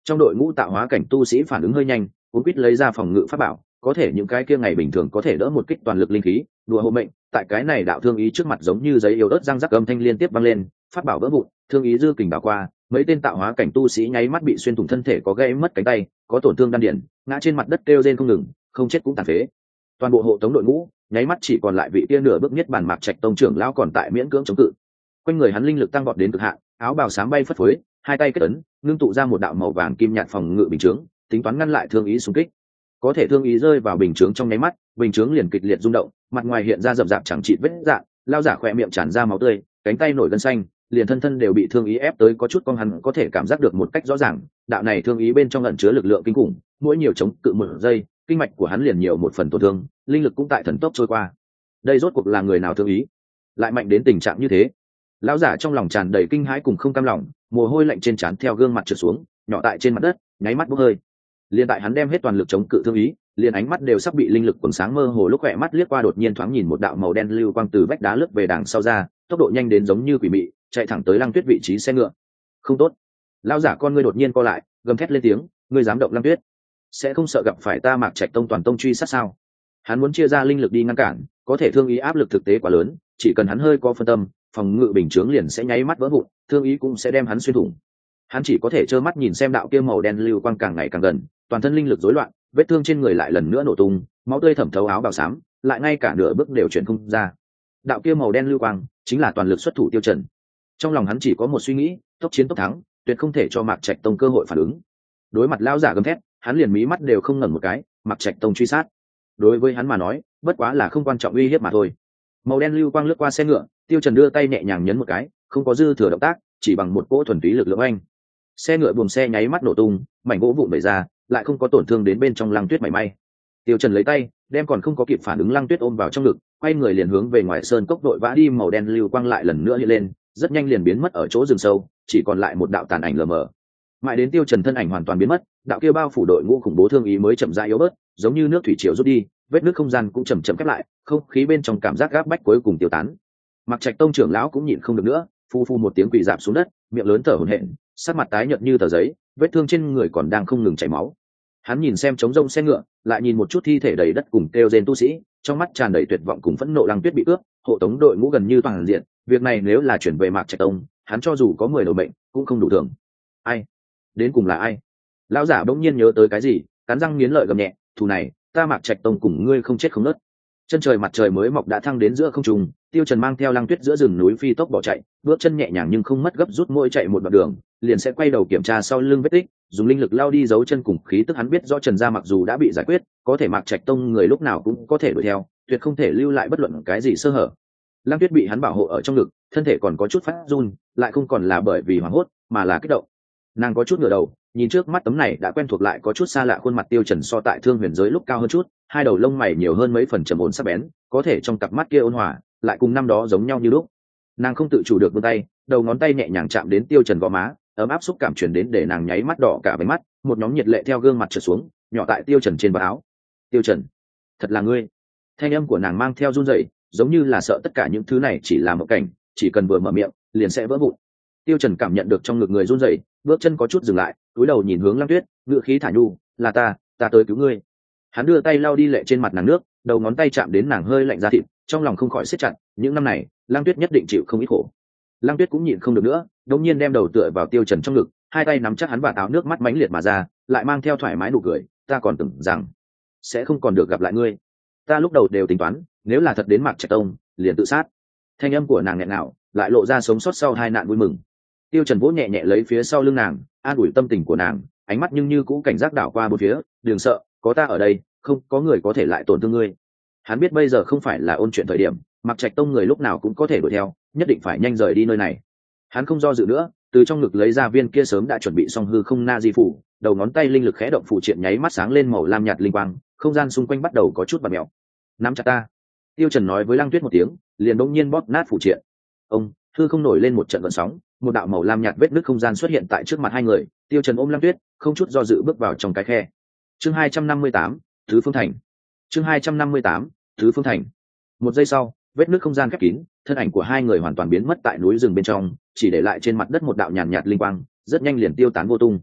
Trong đội ngũ tạo hóa cảnh tu sĩ phản ứng hơi nhanh, cũng quýt lấy ra phòng ngự pháp bảo, có thể những cái kia ngày bình thường có thể đỡ một kích toàn lực linh khí đùa hộ mệnh, tại cái này đạo thương ý trước mặt giống như giấy yếu ớt răng rắc âm thanh liên tiếp vang lên, pháp bảo vỡ vụn, thương ý dư kình đảo qua, mấy tên tạo hóa cảnh tu sĩ nháy mắt bị xuyên thủng thân thể, có gãy mất cánh tay, có tổn thương đan điền, ngã trên mặt đất kêu rên không ngừng, không chết cũng tàn phế. Toàn bộ hộ tống đội ngũ nháy mắt chỉ còn lại vị kia nửa bước nhất bản Mạc Trạch tông trưởng lão còn tại miễn cưỡng chống cự. Quanh người hắn linh lực tăng vọt đến cực hạn, áo bào xám bay phất phới, hai tay kết ấn, ngưng tụ ra một đạo màu vàng kim nhạt phòng ngự bình chướng, tính toán ngăn lại thương ý xung kích. Có thể thương ý rơi vào bình chướng trong nháy mắt, bình chướng liền kịch liệt rung động, mặt ngoài hiện ra rậm rạp chẳng chịt vết rạn, lao giả khỏe miệng tràn ra máu tươi, cánh tay nổi gân xanh, liền thân thân đều bị thương ý ép tới có chút cong, hắn có thể cảm giác được một cách rõ ràng, đạo này thương ý bên trong ẩn chứa lực lượng kinh khủng, mỗi nhiều chống cự một giây, kinh mạch của hắn liền nhiều một phần tổn thương, linh lực cũng tại thần tốc trôi qua. Đây rốt cuộc là người nào thương ý, lại mạnh đến tình trạng như thế? Lão giả trong lòng tràn đầy kinh hãi cùng không cam lòng, mồ hôi lạnh trên trán theo gương mặt trượt xuống, nhỏ tại trên mặt đất, nháy mắt bốc hơi. Liên tại hắn đem hết toàn lực chống cự thương ý, liền ánh mắt đều sắp bị linh lực quần sáng mơ hồ lúc khỏe mắt liếc qua, đột nhiên thoáng nhìn một đạo màu đen lưu quang từ vách đá lướt về đằng sau ra, tốc độ nhanh đến giống như quỷ mị, chạy thẳng tới Lăng Tuyết vị trí xe ngựa. Không tốt! Lão giả con ngươi đột nhiên co lại, gầm thét lên tiếng, ngươi dám động Lăng Tuyết, sẽ không sợ gặp phải ta Mạc Trạch tông toàn tông truy sát sao? Hắn muốn chia ra linh lực đi ngăn cản, có thể thương ý áp lực thực tế quá lớn, chỉ cần hắn hơi có phân tâm, phòng ngự bình chướng liền sẽ nháy mắt vỡ vụn, thương ý cũng sẽ đem hắn xuyên thủng. Hắn chỉ có thể trơ mắt nhìn xem đạo kia màu đen lưu quang càng ngày càng gần, toàn thân linh lực rối loạn, vết thương trên người lại lần nữa nổ tung, máu tươi thẩm thấu áo bào xám, lại ngay cả nửa bước đều chuyển không ra. Đạo kia màu đen lưu quang chính là toàn lực xuất thủ Tiêu Trần. Trong lòng hắn chỉ có một suy nghĩ, tốc chiến tốc thắng, tuyệt không thể cho Mạc Trạch tông cơ hội phản ứng. Đối mặt lão giả gầm thét, hắn liền mí mắt đều không ngẩng một cái, Mạc Trạch tông truy sát, đối với hắn mà nói, bất quá là không quan trọng uy hiếp mà thôi. Màu đen lưu quang lướt qua xe ngựa, Tiêu Trần đưa tay nhẹ nhàng nhấn một cái, không có dư thừa động tác, chỉ bằng một cỗ thuần túy lực lượng anh. Xe ngựa buồng xe nháy mắt nổ tung, mảnh gỗ vụn bể ra, lại không có tổn thương đến bên trong Lăng Tuyết mảy may. Tiêu Trần lấy tay đem còn không có kịp phản ứng Lăng Tuyết ôm vào trong ngực, quay người liền hướng về ngoài sơn cốc đội vã đi, màu đen lưu quang lại lần nữa hiện lên, rất nhanh liền biến mất ở chỗ rừng sâu, chỉ còn lại một đạo tàn ảnh lờ mờ. Mãi đến Tiêu Trần thân ảnh hoàn toàn biến mất, đạo kia bao phủ đội ngũ khủng bố thương ý mới chậm rãi yếu bớt, giống như nước thủy triều rút đi, vết nước không gian cũng chậm chậm khép lại, không khí bên trong cảm giác gáp bách cuối cùng tiêu tán. Mạc Trạch tông trưởng lão cũng nhịn không được nữa, phu phu một tiếng quỳ rạp xuống đất, miệng lớn thở hổn hển, sắc mặt tái nhợt như tờ giấy, vết thương trên người còn đang không ngừng chảy máu. Hắn nhìn xem trống rông xe ngựa, lại nhìn một chút thi thể đầy đất cùng kêu rên tu sĩ, trong mắt tràn đầy tuyệt vọng cùng phẫn nộ. Lăng Tuyết bị cướp, hộ tống đội ngũ gần như toàn diện, việc này nếu là chuyển về Mạc Trạch tông, hắn cho dù có mười đầu mệnh cũng không đủ thường. Ai? Đến cùng là ai? Lão giả bỗng nhiên nhớ tới cái gì, cắn răng nghiến lợi gầm nhẹ, thù này, ta Mạc Trạch tông cùng ngươi không chết không nứt. Chân trời mặt trời mới mọc đã thăng đến giữa không trung, Tiêu Trần mang theo Lăng Tuyết giữa rừng núi phi tốc bỏ chạy, bước chân nhẹ nhàng nhưng không mất gấp rút, mỗi chạy một đoạn đường, liền sẽ quay đầu kiểm tra sau lưng vết tích, dùng linh lực lao đi dấu chân cùng khí tức. Hắn biết rõ Trần gia mặc dù đã bị giải quyết, có thể Mạc Trạch tông người lúc nào cũng có thể đuổi theo, tuyệt không thể lưu lại bất luận cái gì sơ hở. Lăng Tuyết bị hắn bảo hộ ở trong ngực, thân thể còn có chút phát run, lại không còn là bởi vì hoảng hốt, mà là kích động. Nàng có chút ngửa đầu, nhìn trước mắt tấm này đã quen thuộc lại có chút xa lạ khuôn mặt. Tiêu Trần so tại Thương Huyền giới lúc cao hơn chút, hai đầu lông mày nhiều hơn mấy phần trầm ổn sắc bén, có thể trong cặp mắt kia ôn hòa, lại cùng năm đó giống nhau như lúc. Nàng không tự chủ được vươn tay, đầu ngón tay nhẹ nhàng chạm đến Tiêu Trần gò má, ấm áp xúc cảm truyền đến để nàng nháy mắt đỏ cả váy mắt, một nhóm nhiệt lệ theo gương mặt trượt xuống, nhỏ tại Tiêu Trần trên bờ áo. Tiêu Trần, thật là ngươi. Thanh âm của nàng mang theo run rẩy, giống như là sợ tất cả những thứ này chỉ là một cảnh, chỉ cần vừa mở miệng, liền sẽ vỡ vụn. Tiêu Trần cảm nhận được trong ngực người run rẩy, bước chân có chút dừng lại, cúi đầu nhìn hướng Lăng Tuyết, ngữ khí thả nhu, là ta, ta tới cứu ngươi. Hắn đưa tay lau đi lệ trên mặt nàng nước, đầu ngón tay chạm đến nàng hơi lạnh da thịt, trong lòng không khỏi siết chặt, những năm này, Lăng Tuyết nhất định chịu không ít khổ. Lăng Tuyết cũng nhịn không được nữa, đột nhiên đem đầu tựa vào Tiêu Trần trong ngực, hai tay nắm chắc hắn và táo, nước mắt mãnh liệt mà ra, lại mang theo thoải mái nụ cười, ta còn tưởng rằng sẽ không còn được gặp lại ngươi. Ta lúc đầu đều tính toán, nếu là thật đến Mạc Trạch tông, liền tự sát. Thanh âm của nàng nghẹn ngào, lại lộ ra sống sót sau hai nạn vui mừng. Tiêu Trần vỗ nhẹ nhẹ lấy phía sau lưng nàng, an ủi tâm tình của nàng, ánh mắt nhưng như cũ cảnh giác đảo qua bốn phía, đừng sợ, có ta ở đây, không có người có thể lại tổn thương ngươi. Hắn biết bây giờ không phải là ôn chuyện thời điểm, Mạc Trạch tông người lúc nào cũng có thể đuổi theo, nhất định phải nhanh rời đi nơi này. Hắn không do dự nữa, từ trong ngực lấy ra viên kia sớm đã chuẩn bị xong hư không na di phủ, đầu ngón tay linh lực khẽ động, phụ triện nháy mắt sáng lên màu lam nhạt linh quang, không gian xung quanh bắt đầu có chút bạt mèo. Nắm chặt ta. Tiêu Trần nói với Lăng Tuyết một tiếng, liền đột nhiên bóp nát phụ triện. Ông, hư không nổi lên một trận gợn sóng, một đạo màu lam nhạt vết nứt không gian xuất hiện tại trước mặt hai người. Tiêu Trần ôm Lăng Tuyết, không chút do dự bước vào trong cái khe. Chương hai trăm năm mươi tám, Thứ Phương Thành. Chương hai trăm năm mươi tám, Thứ Phương Thành. Một giây sau, vết nứt không gian khép kín, thân ảnh của hai người hoàn toàn biến mất tại núi rừng bên trong, chỉ để lại trên mặt đất một đạo nhàn nhạt linh quang, rất nhanh liền tiêu tán vô tung.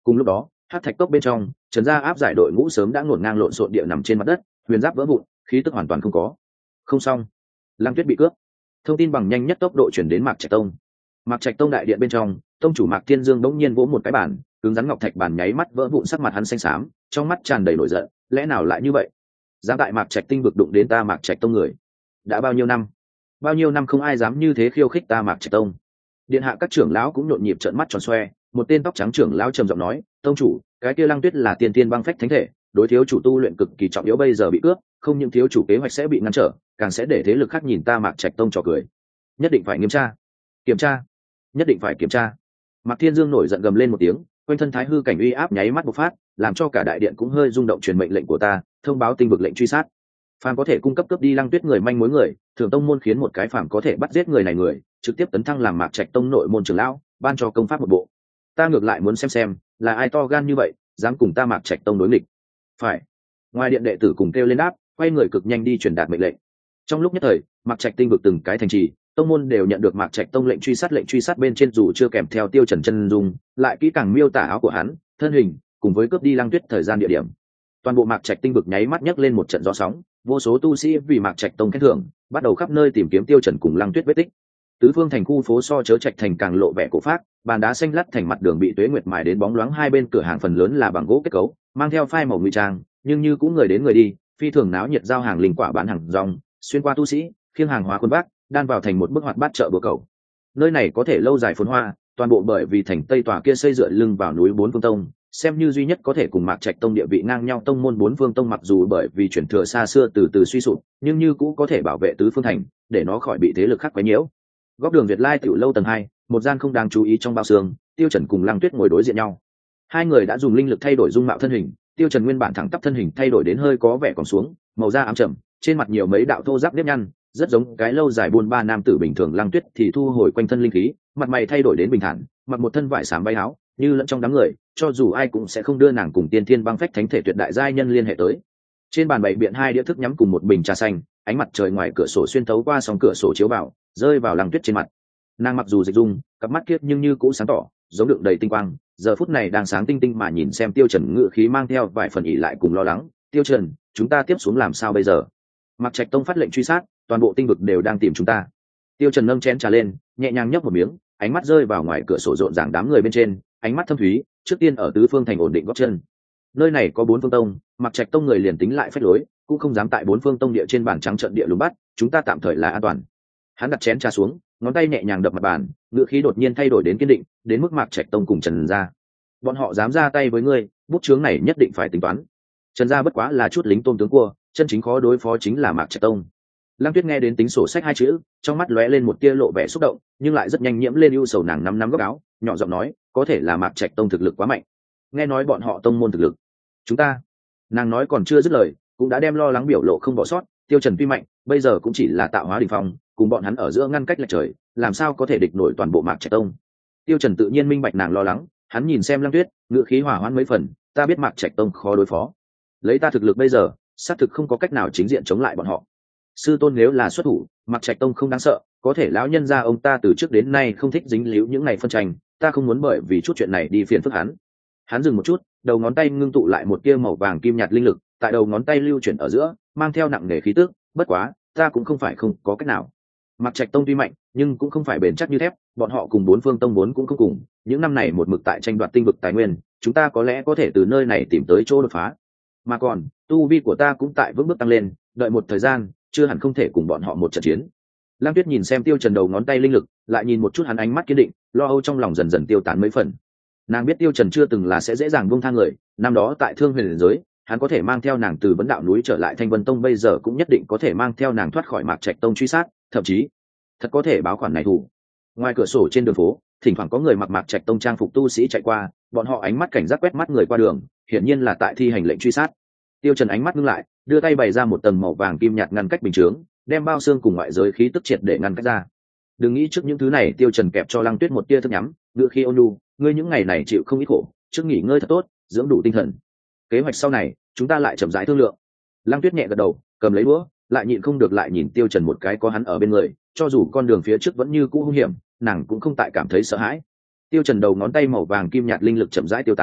Cùng lúc đó hát thạch cốc bên trong, Trần gia áp giải đội ngũ sớm đã ngổn ngang lộn xộn địa nằm trên mặt đất, huyền giáp vỡ vụn, khí tức hoàn toàn không có. Không xong, Lăng Tuyết bị cướp. Thông tin bằng nhanh nhất tốc độ chuyển đến Mạc Trạch Tông. Mạc Trạch Tông đại điện bên trong, tông chủ Mạc Thiên Dương bỗng nhiên vỗ một cái bàn, cứng rắn ngọc thạch bàn nháy mắt vỡ vụn, sắc mặt hắn xanh xám, trong mắt tràn đầy nổi giận, lẽ nào lại như vậy? Dám tại Mạc Trạch tinh vực đụng đến ta Mạc Trạch Tông người, đã bao nhiêu năm? Bao nhiêu năm không ai dám như thế khiêu khích ta Mạc Trạch Tông. Điện hạ các trưởng lão cũng nhộn nhịp trợn mắt tròn xoe, một tên tóc trắng trưởng lão trầm giọng nói, tông chủ, cái kia Lăng Tuyết là tiên tiên băng phách thánh thể, đối thiếu chủ tu luyện cực kỳ trọng yếu, bây giờ bị cướp, không những thiếu chủ kế hoạch sẽ bị ngăn trở, càng sẽ để thế lực khác nhìn ta Mạc Trạch Tông trò cười. Nhất định phải nghiêm tra, kiểm tra, nhất định phải kiểm tra. Mạc Thiên Dương nổi giận gầm lên một tiếng, quanh thân thái hư cảnh uy áp nháy mắt bộc phát, làm cho cả đại điện cũng hơi rung động, truyền mệnh lệnh của ta, thông báo tinh vực lệnh truy sát. Phàm có thể cung cấp cướp đi Lăng Tuyết người manh mối người, Thượng Tông môn khiến một cái phàm có thể bắt giết người này người, trực tiếp tấn thăng làm Mạc Trạch Tông nội môn trưởng lão, ban cho công pháp một bộ. Ta ngược lại muốn xem xem, là ai to gan như vậy, dám cùng ta Mạc Trạch Tông đối nghịch. Phải. Ngoài điện đệ tử cùng kêu lên đáp, quay người cực nhanh đi truyền đạt mệnh lệnh. Trong lúc nhất thời, Mạc Trạch tinh vực từng cái thành trì, tông môn đều nhận được Mạc Trạch Tông lệnh truy sát. Lệnh truy sát bên trên dù chưa kèm theo Tiêu Trần chân dung, lại kỹ càng miêu tả áo của hắn, thân hình, cùng với cướp đi Lăng Tuyết thời gian địa điểm. Toàn bộ Mạc Trạch tinh vực nháy mắt nhấc lên một trận gió sóng, vô số tu sĩ vì Mạc Trạch Tông khen thưởng, bắt đầu khắp nơi tìm kiếm Tiêu Trần cùng Lăng Tuyết vết tích. Tứ phương thành khu phố so chớ Trạch thành càng lộ vẻ cổ phác, bàn đá xanh lắt thành mặt đường bị tuế nguyệt mài đến bóng loáng, hai bên cửa hàng phần lớn là bằng gỗ kết cấu, mang theo phai màu ngụy trang, nhưng như cũng người đến người đi, phi thường náo nhiệt, giao hàng linh quả bán hàng rong, xuyên qua tu sĩ, khiêng hàng hóa quân vác, đan vào thành một bức hoạt bát chợ bữa cầu. Nơi này có thể lâu dài phồn hoa, toàn bộ bởi vì thành Tây tòa kia xây dựa lưng vào núi Bốn Phương Tông, xem như duy nhất có thể cùng Mạc Trạch Tông địa vị ngang nhau tông môn. Bốn Phương Tông mặc dù bởi vì truyền thừa xa xưa từ từ suy sụp, nhưng như cũ có thể bảo vệ tứ phương thành, để nó khỏi bị thế lực khác quấy nhiễu. Góc đường Việt Lai tiểu lâu tầng hai, một gian không đáng chú ý trong bao xương, Tiêu Trần cùng Lăng Tuyết ngồi đối diện nhau. Hai người đã dùng linh lực thay đổi dung mạo thân hình, Tiêu Trần nguyên bản thẳng tắp thân hình thay đổi đến hơi có vẻ còn xuống, màu da ám trầm, trên mặt nhiều mấy đạo thô ráp nếp nhăn, rất giống cái lâu dài buôn ba nam tử bình thường. Lăng Tuyết thì thu hồi quanh thân linh khí, mặt mày thay đổi đến bình thản, mặc một thân vải xám váy áo, như lẫn trong đám người, cho dù ai cũng sẽ không đưa nàng cùng tiên thiên băng phách thánh thể tuyệt đại giai nhân liên hệ tới. Trên bàn bày biện hai đĩa thức nhắm cùng một bình trà xanh, ánh mặt trời ngoài cửa sổ xuyên thấu qua song cửa sổ chiếu vào, rơi vào Lăng Tuyết trên mặt. Nàng mặc dù dịch dung, cặp mắt kiết nhưng như cũ sáng tỏ, giống đựng đầy tinh quang, giờ phút này đang sáng tinh tinh mà nhìn xem Tiêu Trần, ngự khí mang theo vài phần ỷ lại cùng lo lắng. Tiêu Trần, chúng ta tiếp xuống làm sao bây giờ? Mạc Trạch Tông phát lệnh truy sát, toàn bộ tinh vực đều đang tìm chúng ta. Tiêu Trần nâng chén trà lên, nhẹ nhàng nhấp một miếng, ánh mắt rơi vào ngoài cửa sổ rộn ràng đám người bên trên, ánh mắt thâm thúy. Trước tiên ở tứ phương thành ổn định gót chân. Nơi này có Bốn Phương Tông, Mạc Trạch Tông người liền tính lại phách lối, cũng không dám tại Bốn Phương Tông địa trên bàn trắng trận địa lùng bắt, chúng ta tạm thời là an toàn. Hắn đặt chén trà xuống, ngón tay nhẹ nhàng đập mặt bàn, ngữ khí đột nhiên thay đổi đến kiên định, đến mức Mạc Trạch Tông cùng Trần gia, bọn họ dám ra tay với ngươi, bút chướng này nhất định phải tính toán. Trần gia bất quá là chút lính tôm tướng cua, chân chính khó đối phó chính là Mạc Trạch Tông. Lăng Tuyết nghe đến tính sổ sách hai chữ, trong mắt lóe lên một tia lộ vẻ xúc động, nhưng lại rất nhanh nhiễm lên ưu sầu. Nàng nắm nắm góc áo, nhỏ giọng nói, có thể là Mạc Trạch Tông thực lực quá mạnh. Nghe nói bọn họ tông môn thực lực, chúng ta. Nàng nói còn chưa dứt lời, cũng đã đem lo lắng biểu lộ không bỏ sót. Tiêu Trần tuy mạnh, bây giờ cũng chỉ là tạo hóa đỉnh phong, cùng bọn hắn ở giữa ngăn cách lệch trời, làm sao có thể địch nổi toàn bộ Mạc Trạch Tông. Tiêu Trần tự nhiên minh bạch nàng lo lắng, hắn nhìn xem Lăng Tuyết, ngữ khí hòa hoãn mấy phần, ta biết Mạc Trạch Tông khó đối phó, lấy ta thực lực bây giờ, xác thực không có cách nào chính diện chống lại bọn họ. Sư tôn nếu là xuất thủ, Mạc Trạch Tông không đáng sợ, có thể lão nhân gia ông ta từ trước đến nay không thích dính líu những ngày phân tranh, ta không muốn bởi vì chút chuyện này đi phiền phức hắn. Hắn dừng một chút, đầu ngón tay ngưng tụ lại một tia màu vàng kim nhạt linh lực, tại đầu ngón tay lưu chuyển ở giữa, mang theo nặng nề khí tức, bất quá, ta cũng không phải không có cách nào. Mạc Trạch Tông tuy mạnh, nhưng cũng không phải bền chắc như thép, bọn họ cùng Bốn Phương Tông vốn cũng không cùng, những năm này một mực tại tranh đoạt tinh vực tài nguyên, chúng ta có lẽ có thể từ nơi này tìm tới chỗ đột phá. Mà còn, tu vi của ta cũng tại vững bước tăng lên, đợi một thời gian, chưa hẳn không thể cùng bọn họ một trận chiến. Lam Tuyết nhìn xem Tiêu Trần đầu ngón tay linh lực, lại nhìn một chút hắn ánh mắt kiên định, lo âu trong lòng dần dần tiêu tán mấy phần. Nàng biết Tiêu Trần chưa từng là sẽ dễ dàng buông tha người, năm đó tại Thương Huyền giới, hắn có thể mang theo nàng từ Vấn Đạo núi trở lại Thanh Vân Tông, bây giờ cũng nhất định có thể mang theo nàng thoát khỏi Mạc Trạch Tông truy sát, thậm chí thật có thể báo khoản này thù. Ngoài cửa sổ trên đường phố, thỉnh thoảng có người mặc Mạc Trạch Tông trang phục tu sĩ chạy qua, bọn họ ánh mắt cảnh giác quét mắt người qua đường, hiển nhiên là tại thi hành lệnh truy sát. Tiêu Trần ánh mắt ngưng lại, đưa tay bày ra một tầng màu vàng kim nhạt ngăn cách bình chướng, đem bao xương cùng ngoại giới khí tức triệt để ngăn cách ra. Đừng nghĩ trước những thứ này, Tiêu Trần kẹp cho Lăng Tuyết một tia thức nhắm, ngựa khi ôn nhu, ngươi những ngày này chịu không ít khổ, trước nghỉ ngơi thật tốt, dưỡng đủ tinh thần. Kế hoạch sau này, chúng ta lại chậm rãi thương lượng. Lăng Tuyết nhẹ gật đầu, cầm lấy đũa, lại nhịn không được lại nhìn Tiêu Trần một cái, có hắn ở bên người, cho dù con đường phía trước vẫn như cũ hung hiểm, nàng cũng không tại cảm thấy sợ hãi. Tiêu Trần đầu ngón tay màu vàng kim nhạt linh lực chậm rãi tiêu tán,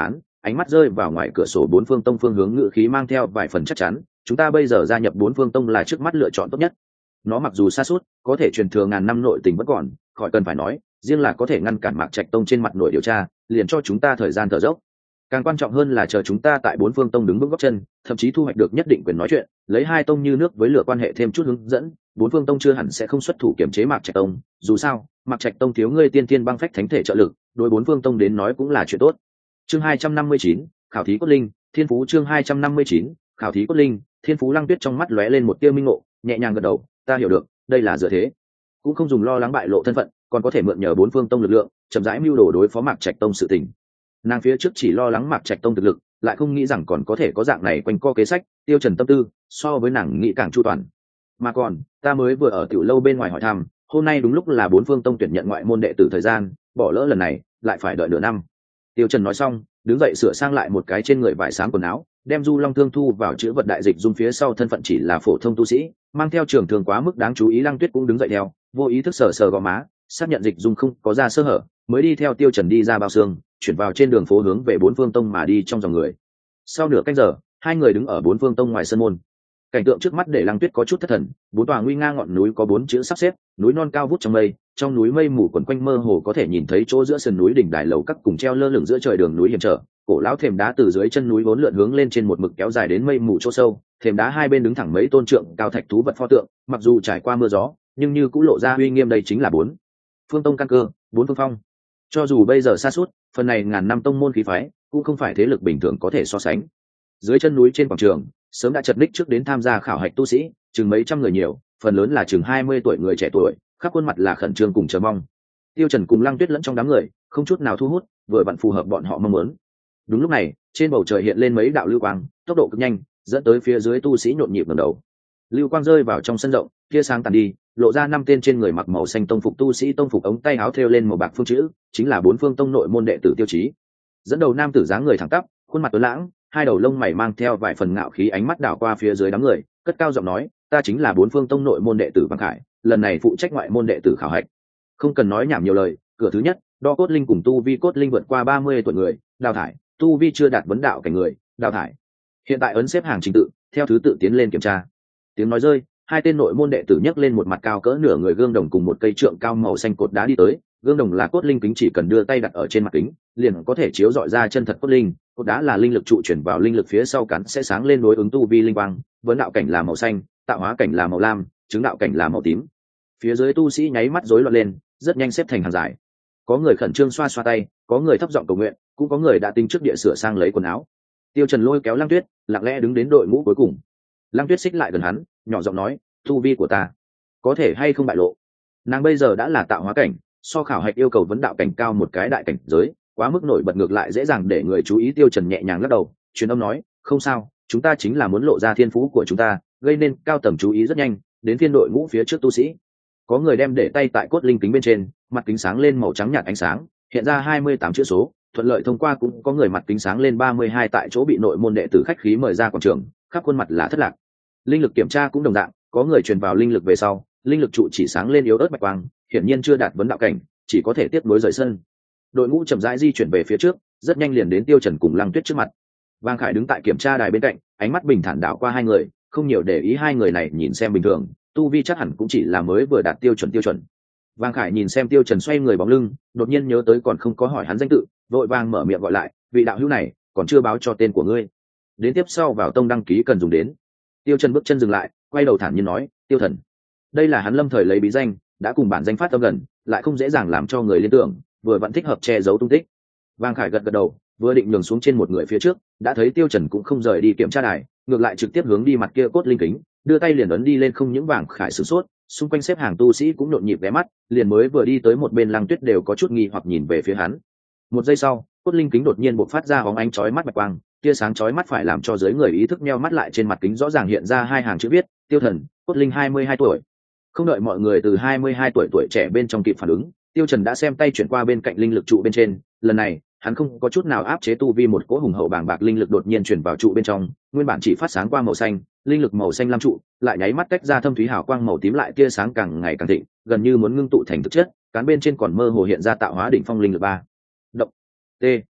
ánh mắt rơi vào ngoài cửa sổ bốn phương tông phương hướng ngự khí mang theo vài phần chắc chắn. Chúng ta bây giờ gia nhập bốn phương tông là trước mắt lựa chọn tốt nhất. Nó mặc dù xa suốt, có thể truyền thừa ngàn năm nội tình vẫn còn, khỏi cần phải nói, riêng là có thể ngăn cản Mạc Trạch tông trên mặt nội điều tra, liền cho chúng ta thời gian thở dốc. Càng quan trọng hơn là chờ chúng ta tại bốn phương tông đứng vững gót chân, thậm chí thu hoạch được nhất định quyền nói chuyện, lấy hai tông như nước với lửa quan hệ thêm chút hướng dẫn, bốn phương tông chưa hẳn sẽ không xuất thủ kiểm chế Mạc Trạch tông. Dù sao, Mạc Trạch tông thiếu ngươi tiên tiên băng phách thánh thể trợ lực, đối bốn phương tông đến nói cũng là chuyện tốt. Chương hai trăm năm mươi chín, khảo thí cốt linh, thiên phú. Chương hai trăm năm mươi chín, khảo thí cốt linh, thiên phú. Lăng Tuyết trong mắt lóe lên một tia minh ngộ, nhẹ nhàng gật đầu, ta hiểu được, đây là dựa thế, cũng không dùng lo lắng bại lộ thân phận, còn có thể mượn nhờ bốn phương tông lực lượng, chậm rãi mưu đồ đối phó Mạc Trạch tông sự tình. Nàng phía trước chỉ lo lắng Mạc Trạch tông thực lực, lại không nghĩ rằng còn có thể có dạng này quanh co kế sách. Tiêu Trần tâm tư so với nàng nghĩ càng chu toàn. Mà còn, ta mới vừa ở tiểu lâu bên ngoài hỏi thăm, hôm nay đúng lúc là bốn phương tông tuyển nhận ngoại môn đệ tử thời gian, bỏ lỡ lần này lại phải đợi nửa năm. Tiêu Trần nói xong, đứng dậy sửa sang lại một cái trên người vải xám quần áo, đem Du Long Thương thu vào chữ vật đại dịch dung phía sau, thân phận chỉ là phổ thông tu sĩ, mang theo trường thường quá mức đáng chú ý. Lăng Tuyết cũng đứng dậy theo, vô ý thức sờ sờ gò má, xác nhận dịch dung không có ra sơ hở, mới đi theo Tiêu Trần đi ra bao xương, chuyển vào trên đường phố hướng về bốn phương tông mà đi trong dòng người. Sau nửa canh giờ, hai người đứng ở bốn phương tông ngoài sân môn. Cảnh tượng trước mắt để Lăng Tuyết có chút thất thần. Bốn tòa nguy nga ngọn núi có bốn chữ sắp xếp, núi non cao vút trong mây, trong núi mây mù quẩn quanh, mơ hồ có thể nhìn thấy chỗ giữa sườn núi đỉnh đài lầu các cùng treo lơ lửng giữa trời đường núi hiểm trở. Cổ lão thềm đá từ dưới chân núi vốn lượn hướng lên trên một mực kéo dài đến mây mù chỗ sâu. Thềm đá hai bên đứng thẳng mấy tôn trượng cao thạch thú vật pho tượng, mặc dù trải qua mưa gió, nhưng như cũng lộ ra uy nghiêm. Đây chính là bốn phương tông căn cơ, bốn phương phong. Cho dù bây giờ xa suốt, phần này ngàn năm tông môn khí phái cũng không phải thế lực bình thường có thể so sánh. Dưới chân núi trên quảng trường, sớm đã chật ních trước đến tham gia khảo hạch tu sĩ, chừng mấy trăm người nhiều, phần lớn là chừng hai mươi tuổi người trẻ tuổi, khắp khuôn mặt là khẩn trương cùng chờ mong. Tiêu Trần cùng Lăng Tuyết lẫn trong đám người, không chút nào thu hút, vừa vặn phù hợp bọn họ mong muốn. Đúng lúc này, trên bầu trời hiện lên mấy đạo lưu quang, tốc độ cực nhanh, dẫn tới phía dưới tu sĩ nhộn nhịp ngẩng đầu. Lưu quang rơi vào trong sân rộng, tia sáng tàn đi, lộ ra năm tên trên người mặc màu xanh tông phục tu sĩ, tông phục ống tay áo thêu lên màu bạc phương chữ, chính là bốn phương tông nội môn đệ tử Tiêu Chí. Dẫn đầu nam tử dáng người thẳng tắp, khuôn mặt tuấn lãng, hai đầu lông mày mang theo vài phần ngạo khí, ánh mắt đảo qua phía dưới đám người, cất cao giọng nói, ta chính là bốn phương tông nội môn đệ tử Vàng Khải, lần này phụ trách ngoại môn đệ tử khảo hạch. Không cần nói nhảm nhiều lời, cửa thứ nhất, đo cốt linh cùng tu vi cốt linh vượt qua ba mươi tuổi người, đào thải, tu vi chưa đạt vấn đạo cảnh người, đào thải. Hiện tại ấn xếp hàng trình tự, theo thứ tự tiến lên kiểm tra. Tiếng nói rơi, hai tên nội môn đệ tử nhấc lên một mặt cao cỡ nửa người gương đồng cùng một cây trượng cao màu xanh cột đá đi tới. Gương đồng là cốt linh kính, chỉ cần đưa tay đặt ở trên mặt kính, liền có thể chiếu rọi ra chân thật cốt linh. Cột đá là linh lực trụ chuyển vào linh lực phía sau cắn sẽ sáng lên đối ứng tu vi linh quang. Vấn đạo cảnh là màu xanh, tạo hóa cảnh là màu lam, chứng đạo cảnh là màu tím. Phía dưới tu sĩ nháy mắt rối loạn lên, rất nhanh xếp thành hàng dài. Có người khẩn trương xoa xoa tay, có người thấp giọng cầu nguyện, cũng có người đã tính trước địa sửa sang lấy quần áo. Tiêu Trần lôi kéo Lăng Tuyết, lặng lẽ đứng đến đội ngũ cuối cùng. Lăng Tuyết xích lại gần hắn, nhỏ giọng nói, tu vi của ta có thể hay không bại lộ? Nàng bây giờ đã là tạo hóa cảnh, so khảo hạch yêu cầu vấn đạo cảnh cao một cái đại cảnh giới, quá mức nổi bật, ngược lại dễ dàng để người chú ý. Tiêu Trần nhẹ nhàng lắc đầu, truyền âm nói, không sao, chúng ta chính là muốn lộ ra thiên phú của chúng ta, gây nên cao tầng chú ý. Rất nhanh, đến phiên đội ngũ phía trước tu sĩ. Có người đem để tay tại cốt linh kính bên trên, mặt kính sáng lên màu trắng nhạt ánh sáng, hiện ra hai mươi tám chữ số, thuận lợi thông qua. Cũng có người mặt kính sáng lên ba mươi hai, tại chỗ bị nội môn đệ tử khách khí mời ra quảng trường, khắp khuôn mặt là thất lạc. Linh lực kiểm tra cũng đồng dạng, có người truyền vào linh lực về sau, linh lực trụ chỉ sáng lên yếu ớt bạch quang, hiển nhiên chưa đạt vấn đạo cảnh, chỉ có thể tiếp nối rời sân. Đội ngũ chậm rãi di chuyển về phía trước, rất nhanh liền đến Tiêu Trần cùng Lăng Tuyết trước mặt. Vàng Khải đứng tại kiểm tra đài bên cạnh, ánh mắt bình thản đảo qua hai người, không nhiều để ý hai người này, nhìn xem bình thường, tu vi chắc hẳn cũng chỉ là mới vừa đạt tiêu chuẩn tiêu chuẩn. Vàng Khải nhìn xem Tiêu Trần xoay người bóng lưng, đột nhiên nhớ tới còn không có hỏi hắn danh tự, vội vàng mở miệng gọi lại, vị đạo hữu này, còn chưa báo cho tên của ngươi. Đến tiếp sau vào tông đăng ký cần dùng đến. Tiêu Trần bước chân dừng lại, quay đầu thản nhiên nói, Tiêu Thần. Đây là hắn lâm thời lấy bí danh, đã cùng bản danh phát âm gần, lại không dễ dàng làm cho người liên tưởng, vừa vẫn thích hợp che giấu tung tích. Vàng Khải gật gật đầu, vừa định nhường xuống trên một người phía trước, đã thấy Tiêu Trần cũng không rời đi kiểm tra đài, ngược lại trực tiếp hướng đi mặt kia cốt linh kính, đưa tay liền ấn đi lên. Không những Vàng Khải sửng sốt, xung quanh xếp hàng tu sĩ cũng nhộn nhịp ghé mắt, liền mới vừa đi tới một bên Lăng Tuyết đều có chút nghi hoặc nhìn về phía hắn. Một giây sau, cốt linh kính đột nhiên bộc phát ra bóng ánh chói mắt bạch quang, tia sáng chói mắt phải làm cho giới người ý thức nheo mắt lại. Trên mặt kính rõ ràng hiện ra hai hàng chữ viết, Tiêu Thần, cốt linh hai mươi hai tuổi. Không đợi mọi người từ hai mươi hai tuổi tuổi trẻ bên trong kịp phản ứng, Tiêu Trần đã xem tay chuyển qua bên cạnh linh lực trụ bên trên. Lần này, hắn không có chút nào áp chế tu vi, một cỗ hùng hậu bàng bạc linh lực đột nhiên chuyển vào trụ bên trong, nguyên bản chỉ phát sáng qua màu xanh, linh lực màu xanh lam trụ lại nháy mắt tách ra thâm thúy hào quang màu tím, lại tia sáng càng ngày càng thịnh, gần như muốn ngưng tụ thành thực chất. Cán bên trên còn mơ hồ hiện ra tạo hóa đỉnh phong linh lực ba. Động. T.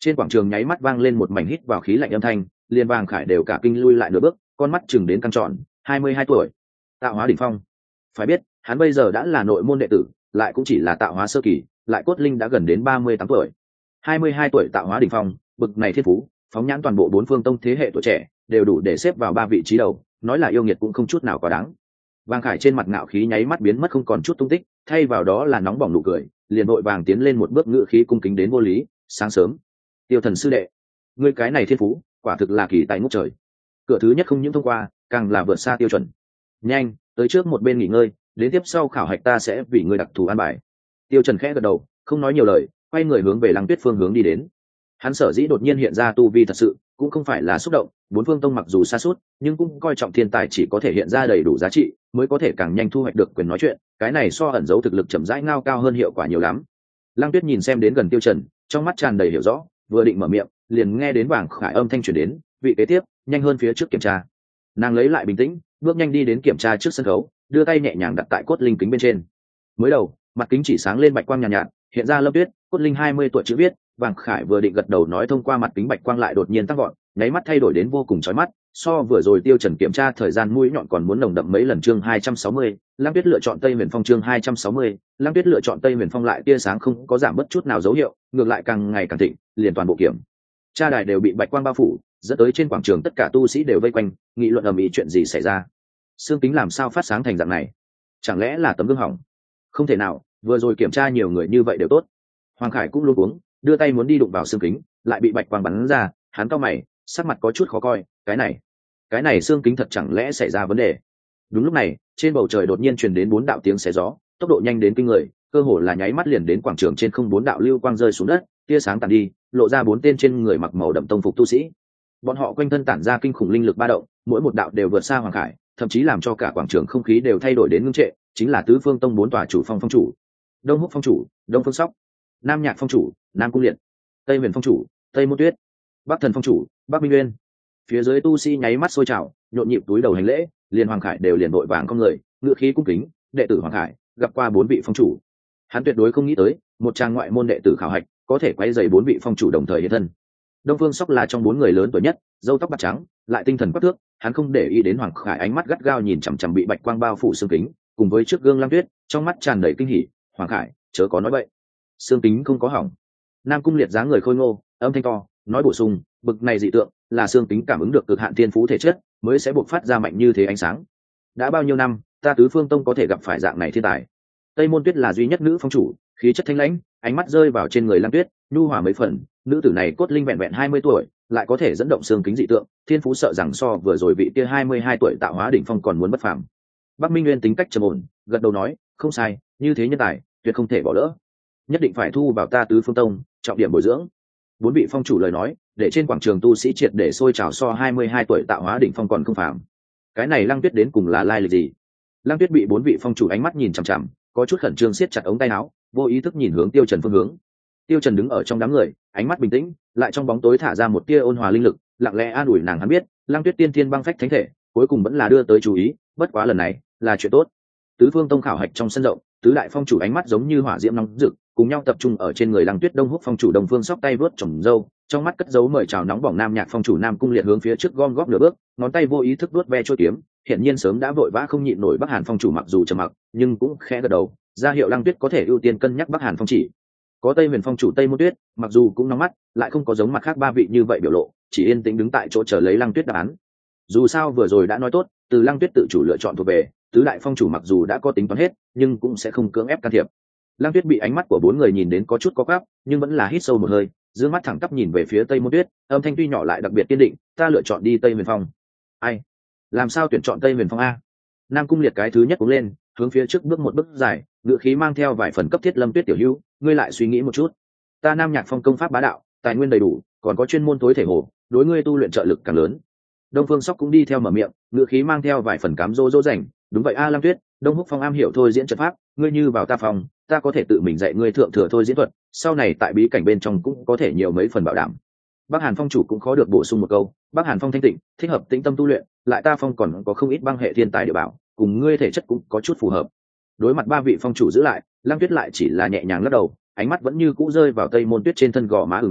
Trên quảng trường nháy mắt vang lên một mảnh hít vào khí lạnh âm thanh, liền Vàng Khải đều cả kinh lui lại nửa bước, con mắt chừng đến căng tròn. hai mươi hai tuổi, tạo hóa đỉnh phong. Phải biết hắn bây giờ đã là nội môn đệ tử, lại cũng chỉ là tạo hóa sơ kỳ, lại cốt linh đã gần đến ba mươi tám tuổi. hai mươi hai tuổi tạo hóa đỉnh phong, bực này thiên phú, phóng nhãn toàn bộ bốn phương tông thế hệ tuổi trẻ đều đủ để xếp vào ba vị trí đầu, nói là yêu nghiệt cũng không chút nào quá đáng. Vàng Khải trên mặt ngạo khí nháy mắt biến mất không còn chút tung tích, thay vào đó là nóng bỏng nụ cười, liền vội vàng tiến lên một bước ngự khí cung kính đến vô lý. Sáng sớm, Tiêu Thần sư đệ, ngươi cái này thiên phú quả thực là kỳ tài ngút trời, cửa thứ nhất không những thông qua, càng là vượt xa tiêu chuẩn. Nhanh tới trước một bên nghỉ ngơi, đến tiếp sau khảo hạch ta sẽ vì ngươi đặc thù an bài. Tiêu Trần khẽ gật đầu, không nói nhiều lời, quay người hướng về Lăng Tuyết phương hướng đi đến. Hắn sở dĩ đột nhiên hiện ra tu vi thật sự, cũng không phải là xúc động, bốn phương tông mặc dù xa suốt, nhưng cũng coi trọng thiên tài chỉ có thể hiện ra đầy đủ giá trị, mới có thể càng nhanh thu hoạch được quyền nói chuyện, cái này so ẩn giấu thực lực chậm rãi ngao cao hơn hiệu quả nhiều lắm. Lăng Tuyết nhìn xem đến gần Tiêu Trần, trong mắt tràn đầy hiểu rõ, vừa định mở miệng, liền nghe đến Vàng Khải âm thanh truyền đến, vị kế tiếp, nhanh hơn phía trước kiểm tra. Nàng lấy lại bình tĩnh, bước nhanh đi đến kiểm tra trước sân khấu, đưa tay nhẹ nhàng đặt tại cốt linh kính bên trên. Mới đầu, mặt kính chỉ sáng lên bạch quang nhàn nhạt, nhạt, hiện ra Lâm Tuyết, cốt linh hai mươi tuổi chữ viết. Vàng Khải vừa định gật đầu nói thông qua mặt kính bạch quang lại đột nhiên tăng gọn, nháy mắt thay đổi đến vô cùng chói mắt, so vừa rồi Tiêu Trần kiểm tra thời gian mũi nhọn còn muốn nồng đậm mấy lần. Chương hai trăm sáu mươi, Lăng Tuyết lựa chọn Tây Huyền Phong. Chương hai trăm sáu mươi, Lăng Tuyết lựa chọn Tây Huyền Phong, lại tia sáng không có giảm bất chút nào dấu hiệu, ngược lại càng ngày càng thịnh, liền toàn bộ kiểm tra đài đều bị bạch quang bao phủ, dẫn tới trên quảng trường tất cả tu sĩ đều vây quanh, nghị luận ầm ĩ chuyện gì xảy ra. Xương kính làm sao phát sáng thành dạng này? Chẳng lẽ là tấm gương hỏng? Không thể nào, vừa rồi kiểm tra nhiều người như vậy đều tốt. Hoàng Khải cũng luống cuống, đưa tay muốn đi đụng vào xương kính, lại bị bạch quang bắn ra, hắn cau mày, sắc mặt có chút khó coi, cái này, cái này xương kính thật chẳng lẽ xảy ra vấn đề? Đúng lúc này, trên bầu trời đột nhiên truyền đến bốn đạo tiếng xé gió, tốc độ nhanh đến kinh người, cơ hồ là nháy mắt liền đến quảng trường trên không, bốn đạo lưu quang rơi xuống đất, tia sáng tàn đi, lộ ra bốn tên trên người mặc màu đậm tông phục tu sĩ. Bọn họ quanh thân tản ra kinh khủng linh lực ba động, mỗi một đạo đều vượt xa Hoàng Khải, thậm chí làm cho cả quảng trường không khí đều thay đổi đến ngưng trệ, chính là tứ phương tông bốn tòa chủ phong phong chủ. Đông Húc phong chủ, Đông Phương Sóc; Nam Nhạc phong chủ, Nam Cung Liệt; Tây Huyền phong chủ, Tây Môn Tuyết; Bắc Thần phong chủ, Bắc Minh Nguyên. Phía dưới tu sĩ nháy mắt sôi trào, nhộn nhịp túi đầu hành lễ, liền Hoàng Khải đều liền vội vàng con người, ngựa khí cung kính, đệ tử Hoàng Khải gặp qua bốn vị phong chủ. Hắn tuyệt đối không nghĩ tới, một trang ngoại môn đệ tử khảo hạch có thể quay dày bốn vị phong chủ đồng thời hiện thân. Đông Phương Sóc là trong bốn người lớn tuổi nhất, râu tóc bạc trắng, lại tinh thần quắc thước, hắn không để ý đến Hoàng Khải ánh mắt gắt gao nhìn chằm chằm bị bạch quang bao phủ xương kính, cùng với trước gương Lam Tuyết, trong mắt tràn đầy kinh hỉ. Hoàng Khải, chớ có nói bậy, xương kính không có hỏng. Nam Cung Liệt dáng người khôi ngô, âm thanh to, nói bổ sung, bực này dị tượng là xương kính cảm ứng được cực hạn thiên phú thể chất, mới sẽ bộc phát ra mạnh như thế ánh sáng. Đã bao nhiêu năm, ta tứ phương tông có thể gặp phải dạng này thiên tài. Tây Môn Tuyết là duy nhất nữ phong chủ, khí chất thanh lãnh, ánh mắt rơi vào trên người Lam Tuyết, nhu hòa mấy phần. Nữ tử này cốt linh vẹn vẹn hai mươi tuổi, lại có thể dẫn động xương kính dị tượng, thiên phú sợ rằng so vừa rồi vị kia hai mươi hai tuổi tạo hóa đỉnh phong còn muốn bất phàm. Bắc Minh Nguyên tính cách trầm ổn, gật đầu nói, không sai, như thế nhân tài tuyệt không thể bỏ lỡ, nhất định phải thu vào ta tứ phương tông, trọng điểm bồi dưỡng. Bốn vị phong chủ lời nói, để trên quảng trường tu sĩ triệt để sôi trào, so hai mươi hai tuổi tạo hóa đỉnh phong còn không phàm. Cái này Lăng Tuyết đến cùng là lai lịch gì? Lăng Tuyết bị bốn vị phong chủ ánh mắt nhìn chằm chằm, có chút khẩn trương siết chặt ống tay áo, vô ý thức nhìn hướng Tiêu Trần phương hướng. Tiêu Trần đứng ở trong đám người, ánh mắt bình tĩnh, lại trong bóng tối thả ra một tia ôn hòa linh lực, lặng lẽ an ủi nàng. Hắn biết, Lăng Tuyết tiên thiên băng phách thánh thể, cuối cùng vẫn là đưa tới chú ý, bất quá lần này là chuyện tốt. Tứ phương tông khảo hạch trong sân rộng, tứ đại phong chủ ánh mắt giống như hỏa diễm nóng rực, cùng nhau tập trung ở trên người Lăng Tuyết. Đông Húc phong chủ Đông Phương Sóc tay vớt trồng râu, trong mắt cất giấu mời chào nóng bỏng. Nam Nhạc phong chủ Nam Cung Liệt hướng phía trước gom góp nửa bước, ngón tay vô ý thức vuốt ve chuôi kiếm, hiển nhiên sớm đã vội vã không nhịn nổi. Bắc Hàn phong chủ mặc dù trầm mặc, nhưng cũng khẽ gật đầu, ra hiệu Lăng Tuyết có thể ưu tiên cân nhắc Bắc Hàn phong chỉ. Có Tây Huyền phong chủ Tây Môn Tuyết, mặc dù cũng nóng mắt, lại không có giống mặt khác ba vị như vậy biểu lộ, chỉ yên tĩnh đứng tại chỗ chờ lấy Lăng Tuyết đáp án. Dù sao vừa rồi đã nói tốt, từ Lăng Tuyết tự chủ lựa chọn thuộc về, tứ đại phong chủ mặc dù đã có tính toán hết, nhưng cũng sẽ không cưỡng ép can thiệp. Lăng Tuyết bị ánh mắt của bốn người nhìn đến có chút có gáp, nhưng vẫn là hít sâu một hơi, dương mắt thẳng tắp nhìn về phía Tây Môn Tuyết, âm thanh tuy nhỏ lại đặc biệt kiên định, ta lựa chọn đi Tây Huyền Phong. Ai? Làm sao tuyển chọn Tây Huyền Phong a? Nam Cung Liệt cái thứ nhất cũng lên, hướng phía trước bước một bước dài, ngựa khí mang theo vài phần cấp thiết. Lâm Tuyết tiểu hữu, ngươi lại suy nghĩ một chút, ta Nam Nhạc Phong công pháp bá đạo, tài nguyên đầy đủ, còn có chuyên môn tối thể hồ, đối ngươi tu luyện trợ lực càng lớn. Đông Phương Sóc cũng đi theo mở miệng, ngựa khí mang theo vài phần cám dỗ dỗ dành, đúng vậy a Lăng Tuyết, Đông Húc Phong am hiểu thôi diễn trận pháp, ngươi như vào ta phòng, ta có thể tự mình dạy ngươi thượng thừa thôi diễn thuật, sau này tại bí cảnh bên trong cũng có thể nhiều mấy phần bảo đảm. Bắc Hàn phong chủ cũng khó được bổ sung một câu, Bắc Hàn phong thanh tịnh, thích hợp tĩnh tâm tu luyện, lại ta phong còn có không ít băng hệ thiên tài địa bảo, cùng ngươi thể chất cũng có chút phù hợp. Đối mặt ba vị phong chủ giữ lại, Lăng Tuyết lại chỉ là nhẹ nhàng lắc đầu, ánh mắt vẫn như cũ rơi vào Tây Môn Tuyết trên thân, gò má ửng đỏ,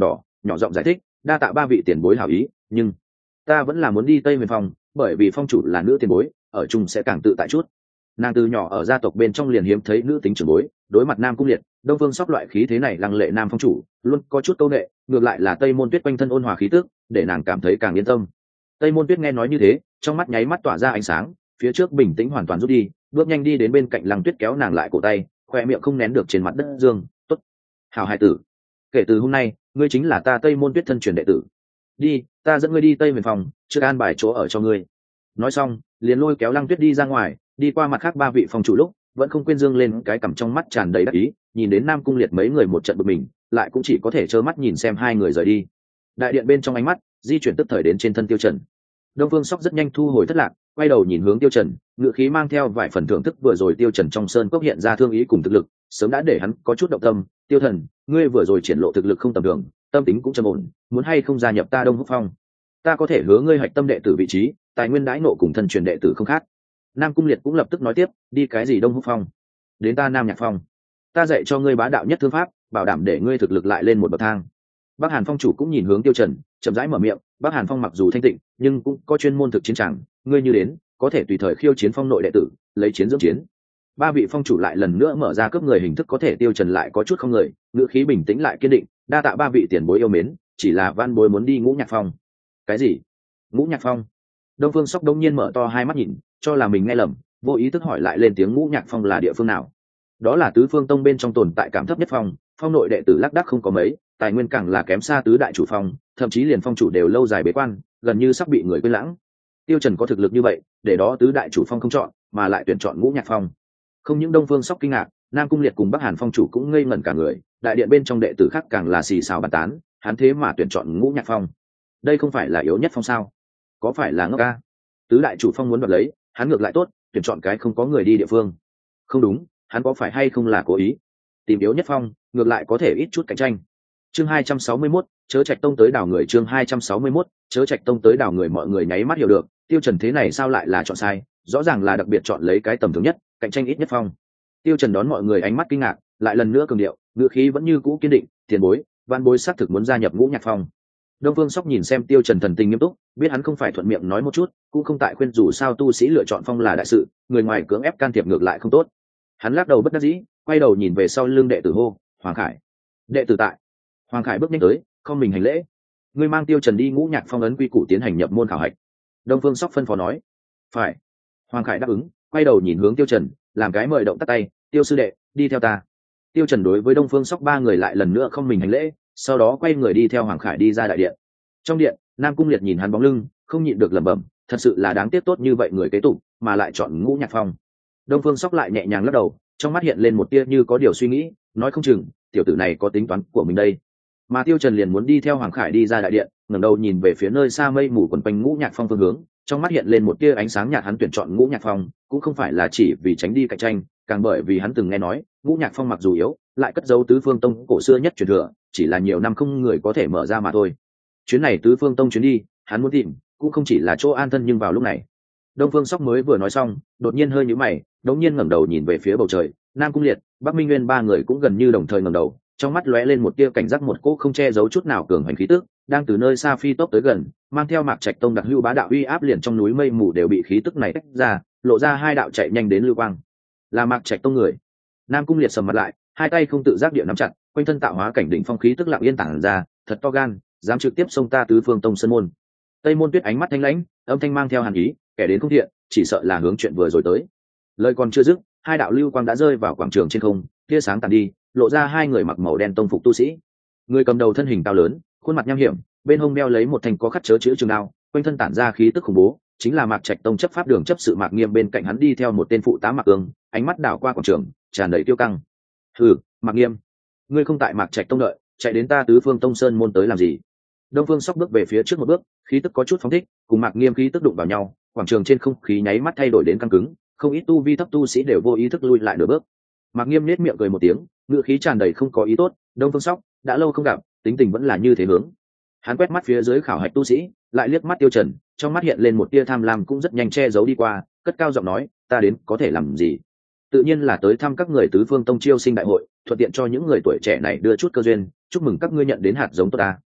nhỏ giọng giải thích, đa tạ ba vị tiền bối hảo ý, nhưng ta vẫn là muốn đi Tây Huyền Phong, bởi vì phong chủ là nữ tiền bối, ở chung sẽ càng tự tại chút. Nàng từ nhỏ ở gia tộc bên trong liền hiếm thấy nữ tính trưởng bối, đối mặt Nam Cung Liệt, Đông Phương Sóc loại khí thế này lăng lệ nam phong chủ, luôn có chút câu nệ, ngược lại là Tây Môn Tuyết quanh thân ôn hòa khí tức, để nàng cảm thấy càng yên tâm. Tây Môn Tuyết nghe nói như thế, trong mắt nháy mắt tỏa ra ánh sáng, phía trước bình tĩnh hoàn toàn rút đi, bước nhanh đi đến bên cạnh Lăng Tuyết kéo nàng lại cổ tay, khoe miệng không nén được trên mặt đất dương, "Tốt, hảo hài tử, kể từ hôm nay, ngươi chính là ta Tây Môn Tuyết thân truyền đệ tử. Đi, ta dẫn ngươi đi Tây Huyền Phòng, trước an bài chỗ ở cho ngươi." Nói xong, liền lôi kéo Lăng Tuyết đi ra ngoài, đi qua mặt khác ba vị phòng chủ lúc, vẫn không quên dương lên cái cằm trong mắt tràn đầy đắc ý, nhìn đến Nam Cung Liệt mấy người một trận bực mình, lại cũng chỉ có thể trơ mắt nhìn xem hai người rời đi. Đại điện bên trong ánh mắt di chuyển tức thời đến trên thân Tiêu Trần. Đông Phương Sóc rất nhanh thu hồi thất lạc, quay đầu nhìn hướng Tiêu Trần, ngữ khí mang theo vài phần thưởng thức vừa rồi Tiêu Trần trong sơn cốc hiện ra thương ý cùng thực lực, sớm đã để hắn có chút động tâm. "Tiêu Thần, ngươi vừa rồi triển lộ thực lực không tầm thường, tâm tính cũng trầm ổn, muốn hay không gia nhập ta Đông Húc Phong? Ta có thể hứa ngươi hạch tâm đệ tử vị trí, tài nguyên đãi nộ cùng thân truyền đệ tử không khác." Nam Cung Liệt cũng lập tức nói tiếp, "Đi cái gì Đông Húc Phong? Đến ta Nam Nhạc Phong. Ta dạy cho ngươi bá đạo nhất thương pháp, bảo đảm để ngươi thực lực lại lên một bậc thang." Bắc Hàn Phong chủ cũng nhìn hướng Tiêu Trần, chậm rãi mở miệng, "Bắc Hàn Phong mặc dù thanh tịnh, nhưng cũng có chuyên môn thực chiến tràng, ngươi như đến, có thể tùy thời khiêu chiến phong nội đệ tử, lấy chiến dưỡng chiến." Ba vị phong chủ lại lần nữa mở ra cướp người hình thức, có thể Tiêu Trần lại có chút không người, ngữ khí bình tĩnh lại kiên định, "Đa tạ ba vị tiền bối yêu mến, chỉ là van bối muốn đi Ngũ Nhạc Phong." "Cái gì? Ngũ Nhạc Phong?" Đông Phương Sóc đông nhiên mở to hai mắt nhìn, cho là mình nghe lầm, vô ý thức hỏi lại lên tiếng, Ngũ Nhạc Phong là địa phương nào? Đó là tứ phương tông bên trong tồn tại cảm thấp nhất phong, phong nội đệ tử lác đác không có mấy, tài nguyên càng là kém xa tứ đại chủ phong, thậm chí liền phong chủ đều lâu dài bế quan, gần như sắp bị người quên lãng. Tiêu Trần có thực lực như vậy, để đó tứ đại chủ phong không chọn, mà lại tuyển chọn Ngũ Nhạc Phong. Không những Đông Phương Sóc kinh ngạc, Nam Cung Liệt cùng Bắc Hàn Phong chủ cũng ngây ngẩn cả người, đại điện bên trong đệ tử khác càng là xì xào bàn tán, hắn thế mà tuyển chọn Ngũ Nhạc Phong. Đây không phải là yếu nhất phong sao? Có phải là ngốc ca? Tứ đại chủ phong muốn đoạt lấy, hắn ngược lại tốt, tuyển chọn cái không có người đi địa phương. Không đúng, hắn có phải hay không là cố ý? Tìm yếu nhất phong, ngược lại có thể ít chút cạnh tranh. Chương hai trăm sáu mươi mốt, chớ trạch tông tới đảo người, chương hai trăm sáu mươi mốt, chớ trạch tông tới đảo người, mọi người nháy mắt hiểu được, Tiêu Trần thế này sao lại là chọn sai, rõ ràng là đặc biệt chọn lấy cái tầm thường nhất, cạnh tranh ít nhất phong. Tiêu Trần đón mọi người ánh mắt kinh ngạc, lại lần nữa cường điệu, ngữ khí vẫn như cũ kiên định, "Tiền bối, van bối xác thực muốn gia nhập Ngũ Nhạc Phong." Đông Phương Sóc nhìn xem Tiêu Trần thần tình nghiêm túc, biết hắn không phải thuận miệng nói một chút, cũng không tại khuyên, dù sao tu sĩ lựa chọn phong là đại sự, người ngoài cưỡng ép can thiệp ngược lại không tốt. Hắn lắc đầu bất đắc dĩ, quay đầu nhìn về sau lưng đệ tử hô, "Hoàng Khải." Đệ tử tại. Hoàng Khải bước nhanh tới, không mình hành lễ, "Ngươi mang Tiêu Trần đi Ngũ Nhạc Phong ấn quy củ tiến hành nhập môn khảo hạch." Đông Phương Sóc phân phó nói. "Phải." Hoàng Khải đáp ứng, quay đầu nhìn hướng Tiêu Trần, làm cái mời động tắt tay, "Tiêu sư đệ, đi theo ta." Tiêu Trần đối với Đông Phương Sóc ba người lại lần nữa không mình hành lễ, sau đó quay người đi theo Hoàng Khải đi ra đại điện. Trong điện, Nam Cung Liệt nhìn hắn bóng lưng, không nhịn được lẩm bẩm, thật sự là đáng tiếc tốt như vậy người kế tục, mà lại chọn Ngũ Nhạc Phong. Đông Phương Sóc lại nhẹ nhàng lắc đầu, trong mắt hiện lên một tia như có điều suy nghĩ, nói không chừng tiểu tử này có tính toán của mình đây. Mà Tiêu Trần liền muốn đi theo Hoàng Khải đi ra đại điện, ngẩng đầu nhìn về phía nơi xa mây mù quần quanh Ngũ Nhạc Phong phương hướng, trong mắt hiện lên một tia ánh sáng nhạt, hắn tuyển chọn Ngũ Nhạc Phong, cũng không phải là chỉ vì tránh đi cạnh tranh, càng bởi vì hắn từng nghe nói, Ngũ Nhạc Phong mặc dù yếu, lại cất giấu tứ phương tông cổ xưa nhất truyền thừa, chỉ là nhiều năm không người có thể mở ra mà thôi. Chuyến này tứ phương tông chuyến đi, hắn muốn tìm, cũng không chỉ là chỗ an thân, nhưng vào lúc này, Đông Phương Sóc mới vừa nói xong, đột nhiên hơi nhíu mày, đột nhiên ngẩng đầu nhìn về phía bầu trời, Nam Cung Liệt, Bắc Minh Nguyên ba người cũng gần như đồng thời ngẩng đầu, trong mắt lóe lên một tia cảnh giác, một cỗ không che giấu chút nào cường hành khí tức, đang từ nơi xa phi tốc tới gần, mang theo Mạc Trạch Tông đặc hữu bá đạo uy áp, liền trong núi mây mù đều bị khí tức này tách ra, lộ ra hai đạo chạy nhanh đến lưu quang. Là Mạc Trạch Tông người. Nam Cung Liệt sầm mặt lại, hai tay không tự giác địa nắm chặt, quanh thân tạo hóa cảnh đỉnh phong khí tức lặng yên tản ra, thật to gan, dám trực tiếp xông ta tứ phương tông sơn môn. Tây Môn Tuyết ánh mắt thanh lãnh, âm thanh mang theo hàn ý, kẻ đến không thiện, chỉ sợ là hướng chuyện vừa rồi tới. Lời còn chưa dứt, hai đạo lưu quang đã rơi vào quảng trường trên không, tia sáng tàn đi, lộ ra hai người mặc màu đen tông phục tu sĩ. Người cầm đầu thân hình cao lớn, khuôn mặt nham hiểm, bên hông đeo lấy một thanh có khắc chớ chữ trường đao, quanh thân tản ra khí tức khủng bố, chính là Mạc Trạch Tông chấp pháp đường chấp sự Mạc Nghiêm, bên cạnh hắn đi theo một tên phụ tá Mạc Ương, ánh mắt đảo qua quảng trường, tràn đầy tiêu căng. "Hừ, Mạc Nghiêm, ngươi không tại Mạc Trạch Tông đợi, chạy đến ta tứ phương tông sơn môn tới làm gì?" Đông Phương Sóc bước về phía trước một bước, khí tức có chút phóng thích, cùng Mạc Nghiêm khí tức đụng vào nhau, quảng trường trên không khí nháy mắt thay đổi đến căng cứng, không ít tu vi thấp tu sĩ đều vô ý thức lui lại nửa bước. Mạc Nghiêm nhếch miệng cười một tiếng, ngữ khí tràn đầy không có ý tốt, "Đông Phương Sóc, đã lâu không gặp, tính tình vẫn là như thế hướng." Hắn quét mắt phía dưới khảo hạch tu sĩ, lại liếc mắt Tiêu Trần, trong mắt hiện lên một tia tham lam cũng rất nhanh che giấu đi qua, cất cao giọng nói, "Ta đến có thể làm gì? Tự nhiên là tới thăm các người tứ phương tông chiêu sinh đại hội, thuận tiện cho những người tuổi trẻ này đưa chút cơ duyên, chúc mừng các ngươi nhận đến hạt giống tốt ta."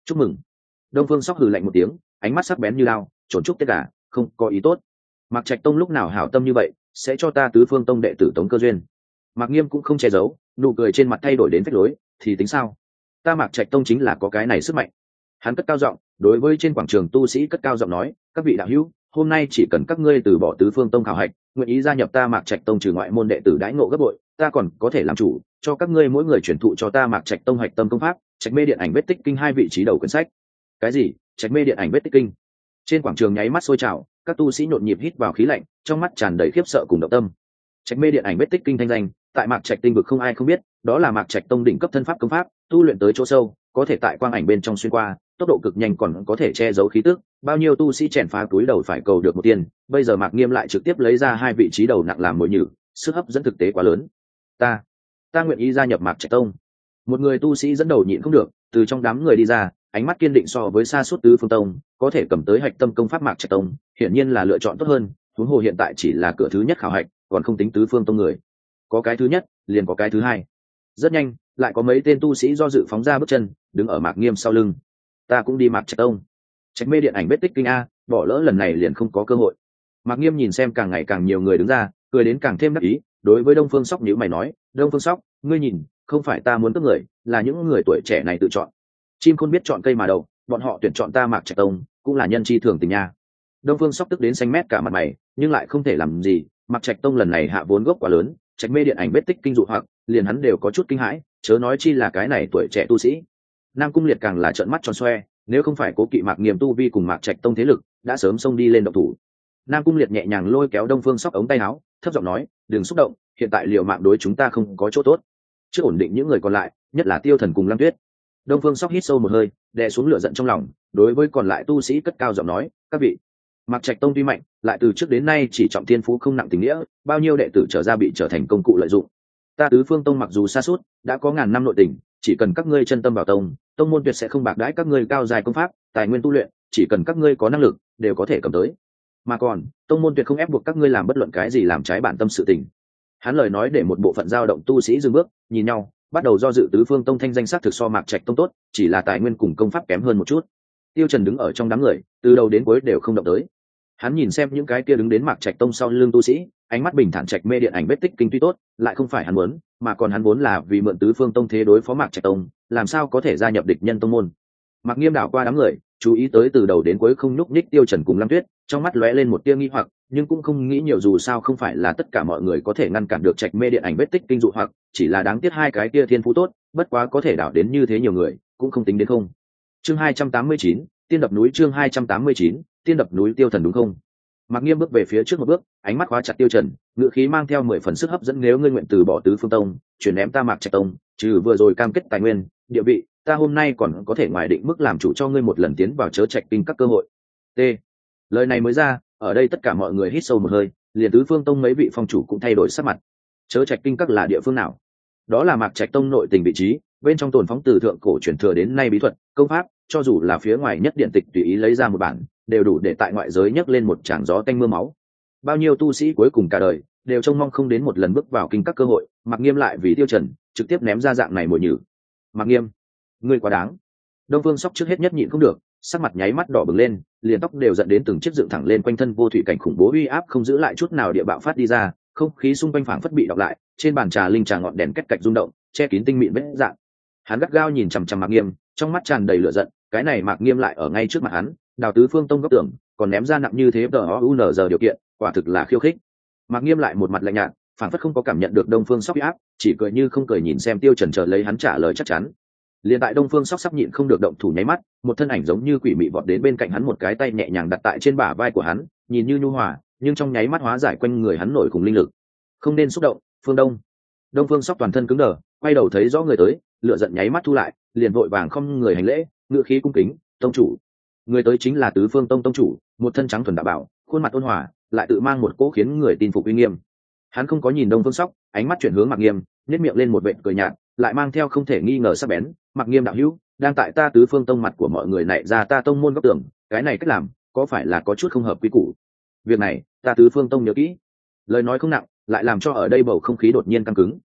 chúc mừng. Đông Phương Sóc hừ lạnh một tiếng, ánh mắt sắc bén như lao, trốn chúc tất cả, không có ý tốt. Mạc Trạch Tông lúc nào hảo tâm như vậy, sẽ cho ta Tứ Phương Tông đệ tử Tống Cơ duyên. Mạc Nghiêm cũng không che giấu, nụ cười trên mặt thay đổi đến phách lối, thì tính sao? Ta Mạc Trạch Tông chính là có cái này sức mạnh. Hắn cất cao giọng, đối với trên quảng trường tu sĩ cất cao giọng nói, các vị đạo hữu, hôm nay chỉ cần các ngươi từ bỏ Tứ Phương Tông khảo hạch, nguyện ý gia nhập ta Mạc Trạch Tông trừ ngoại môn đệ tử đãi ngộ gấp bội, ta còn có thể làm chủ, cho các ngươi mỗi người truyền thụ cho ta Mạc Trạch Tông hạch tâm công pháp, Trạch Mê Điện Ảnh Vết Tích Kinh hai vị trí đầu quyển sách. Cái gì? Trạch Mê Điện Ảnh Vết Tích Kinh? Trên quảng trường nháy mắt sôi trào, các tu sĩ nhộn nhịp hít vào khí lạnh, trong mắt tràn đầy khiếp sợ cùng động tâm. Trạch Mê Điện Ảnh Vết Tích Kinh thanh danh, tại Mạc Trạch tinh vực không ai không biết, đó là Mạc Trạch Tông đỉnh cấp thân pháp công pháp, tu luyện tới chỗ sâu, có thể tại quang ảnh bên trong xuyên qua, tốc độ cực nhanh còn có thể che giấu khí tức, bao nhiêu tu sĩ chèn phá túi đầu phải cầu được một tiền, bây giờ Mạc Nghiêm lại trực tiếp lấy ra hai vị trí đầu nặng làm mồi nhử, sức hấp dẫn thực tế quá lớn. Ta, ta nguyện ý gia nhập Mạc Trạch Tông. Một người tu sĩ dẫn đầu nhịn không được, từ trong đám người đi ra, ánh mắt kiên định so với xa suốt Tứ Phương Tông, có thể cầm tới hạch tâm công pháp Mạc Trạch Tông, hiển nhiên là lựa chọn tốt hơn, huống hồ hiện tại chỉ là cửa thứ nhất khảo hạch, còn không tính Tứ Phương Tông người. Có cái thứ nhất, liền có cái thứ hai. Rất nhanh, lại có mấy tên tu sĩ do dự phóng ra bước chân, đứng ở Mạc Nghiêm sau lưng. Ta cũng đi Mạc Trạch Tông. Trạch Mê Điện Ảnh Vết Tích Kinh a, bỏ lỡ lần này liền không có cơ hội. Mạc Nghiêm nhìn xem càng ngày càng nhiều người đứng ra, cười đến càng thêm đắc ý, đối với Đông Phương Sóc nhíu mày nói, Đông Phương Sóc, ngươi nhìn, không phải ta muốn cướp người, là những người tuổi trẻ này tự chọn. Chim khôn biết chọn cây mà đậu, bọn họ tuyển chọn ta Mạc Trạch Tông, cũng là nhân chi thường tình nha. Đông Phương Sóc tức đến xanh mét cả mặt mày, nhưng lại không thể làm gì, Mạc Trạch Tông lần này hạ vốn gốc quá lớn, Trạch Mê Điện Ảnh Vết Tích Kinh dụ hoặc, liền hắn đều có chút kinh hãi, chớ nói chi là cái này tuổi trẻ tu sĩ. Nam Cung Liệt càng là trợn mắt tròn xoe, nếu không phải cố kỵ Mạc Nghiêm tu vi cùng Mạc Trạch Tông thế lực, đã sớm xông đi lên động thủ. Nam Cung Liệt nhẹ nhàng lôi kéo Đông Phương Sóc ống tay áo, thấp giọng nói, đừng xúc động, hiện tại liều mạng đối chúng ta không có chỗ tốt. Trước ổn định những người còn lại, nhất là Tiêu Thần cùng Lăng Tuyết. Đông Phương Sóc hít sâu một hơi, đè xuống lửa giận trong lòng, đối với còn lại tu sĩ cất cao giọng nói, các vị, Mạc Trạch Tông tuy mạnh, lại từ trước đến nay chỉ trọng thiên phú không nặng tình nghĩa, bao nhiêu đệ tử trở ra bị trở thành công cụ lợi dụng. Ta Tứ Phương Tông mặc dù xa suốt, đã có ngàn năm nội tình, chỉ cần các ngươi chân tâm vào tông, tông môn tuyệt sẽ không bạc đãi các ngươi cao dài công pháp, tài nguyên tu luyện, chỉ cần các ngươi có năng lực, đều có thể cầm tới. Mà còn, tông môn tuyệt không ép buộc các ngươi làm bất luận cái gì làm trái bản tâm sự tình. Hắn lời nói để một bộ phận dao động tu sĩ dừng bước, nhìn nhau, bắt đầu do dự Tứ Phương Tông thanh danh sắc thực so Mạc Trạch Tông tốt, chỉ là tài nguyên cùng công pháp kém hơn một chút. Tiêu Trần đứng ở trong đám người, từ đầu đến cuối đều không động tới. Hắn nhìn xem những cái kia đứng đến Mạc Trạch Tông sau lưng tu sĩ, ánh mắt bình thản. Trạch Mê Điện Ảnh Vết Tích Kinh tuy tốt, lại không phải hắn muốn, mà còn hắn muốn là vì mượn Tứ Phương Tông thế đối phó Mạc Trạch Tông, làm sao có thể gia nhập địch nhân tông môn. Mạc Nghiêm đảo qua đám người, chú ý tới từ đầu đến cuối không nhúc nhích Tiêu Trần cùng Lam Tuyết, trong mắt lóe lên một tia nghi hoặc, nhưng cũng không nghĩ nhiều, dù sao không phải là tất cả mọi người có thể ngăn cản được Trạch Mê Điện Ảnh Vết Tích Kinh dụ hoặc, chỉ là đáng tiếc hai cái kia thiên phú tốt, bất quá có thể đảo đến như thế nhiều người, cũng không tính đến không. Chương hai trăm tám mươi chín, Tiên đập núi. Chương hai trăm tám mươi chín, Tiên đập núi. Tiêu Thần đúng không? Mạc Nghiêm bước về phía trước một bước, ánh mắt khóa chặt Tiêu Trần, ngữ khí mang theo mười phần sức hấp dẫn, nếu ngươi nguyện từ bỏ Tứ Phương Tông, chuyển ném ta Mạc Trạch Tông, trừ vừa rồi cam kết tài nguyên, địa vị, ta hôm nay còn có thể ngoài định mức làm chủ cho ngươi một lần tiến vào Chớ Trạch Kinh các cơ hội. T. Lời này mới ra, ở đây tất cả mọi người hít sâu một hơi, liền Tứ Phương Tông mấy vị phong chủ cũng thay đổi sắc mặt. Chớ Trạch Kinh các là địa phương nào? Đó là Mạc Trạch Tông nội tình vị trí, bên trong tồn phóng từ thượng cổ truyền thừa đến nay bí thuật, công pháp, cho dù là phía ngoài nhất điện tịch tùy ý lấy ra một bản, đều đủ để tại ngoại giới nhấc lên một tràng gió tanh mưa máu. Bao nhiêu tu sĩ cuối cùng cả đời đều trông mong không đến một lần bước vào kinh các cơ hội, Mạc Nghiêm lại vì Tiêu Trần trực tiếp ném ra dạng này mồi nhử. Mạc Nghiêm, ngươi quá đáng. Đông Phương Sóc trước hết nhất nhịn không được, sắc mặt nháy mắt đỏ bừng lên, liền tóc đều giận đến từng chiếc dựng thẳng lên, quanh thân vô thủy cảnh khủng bố uy áp không giữ lại chút nào địa bạo phát đi ra, không khí xung quanh phảng phất bị đọc lại, trên bàn trà linh trà ngọn đèn cách cạch rung động, che kín tinh mịn vết dạng. Hắn gắt gao nhìn chằm chằm Mạc Nghiêm, trong mắt tràn đầy lửa giận, cái này Mạc Nghiêm lại ở ngay trước mặt hắn, đào Tứ Phương Tông góc tưởng, còn ném ra nặng như thế đờ o u n giờ điều kiện, quả thực là khiêu khích. Mạc Nghiêm lại một mặt lạnh nhạt, phảng phất không có cảm nhận được Đông Phương Sóc uy áp, chỉ cười như không cười nhìn xem Tiêu Trần chờ lấy hắn trả lời chắc chắn. Liên tại Đông Phương Sóc sắp nhịn không được động thủ nháy mắt, một thân ảnh giống như quỷ mị vọt đến bên cạnh hắn, một cái tay nhẹ nhàng đặt tại trên bả vai của hắn, nhìn như nhu hòa, nhưng trong nháy mắt hóa giải quanh người hắn nổi cùng linh lực. Không nên xúc động, Phương Đông. Đông Phương Sóc toàn thân cứng đờ, quay đầu thấy rõ người tới, lửa giận nháy mắt thu lại, liền vội vàng không người hành lễ, ngựa khí cung kính, tông chủ. Người tới chính là Tứ Phương Tông tông chủ, một thân trắng thuần đạo bảo, khuôn mặt ôn hòa, lại tự mang một cỗ khiến người tin phục uy nghiêm. Hắn không có nhìn Đông Phương Sóc, ánh mắt chuyển hướng Mạc Nghiêm, nhếch miệng lên một vệt cười nhạt, lại mang theo không thể nghi ngờ sắc bén. Mạc Nghiêm đạo hữu, đang tại ta Tứ Phương Tông mặt của mọi người nảy ra ta tông môn góc tưởng, cái này cách làm có phải là có chút không hợp quy củ? Việc này ta Tứ Phương Tông nhớ kỹ. Lời nói không nặng, lại làm cho ở đây bầu không khí đột nhiên căng cứng.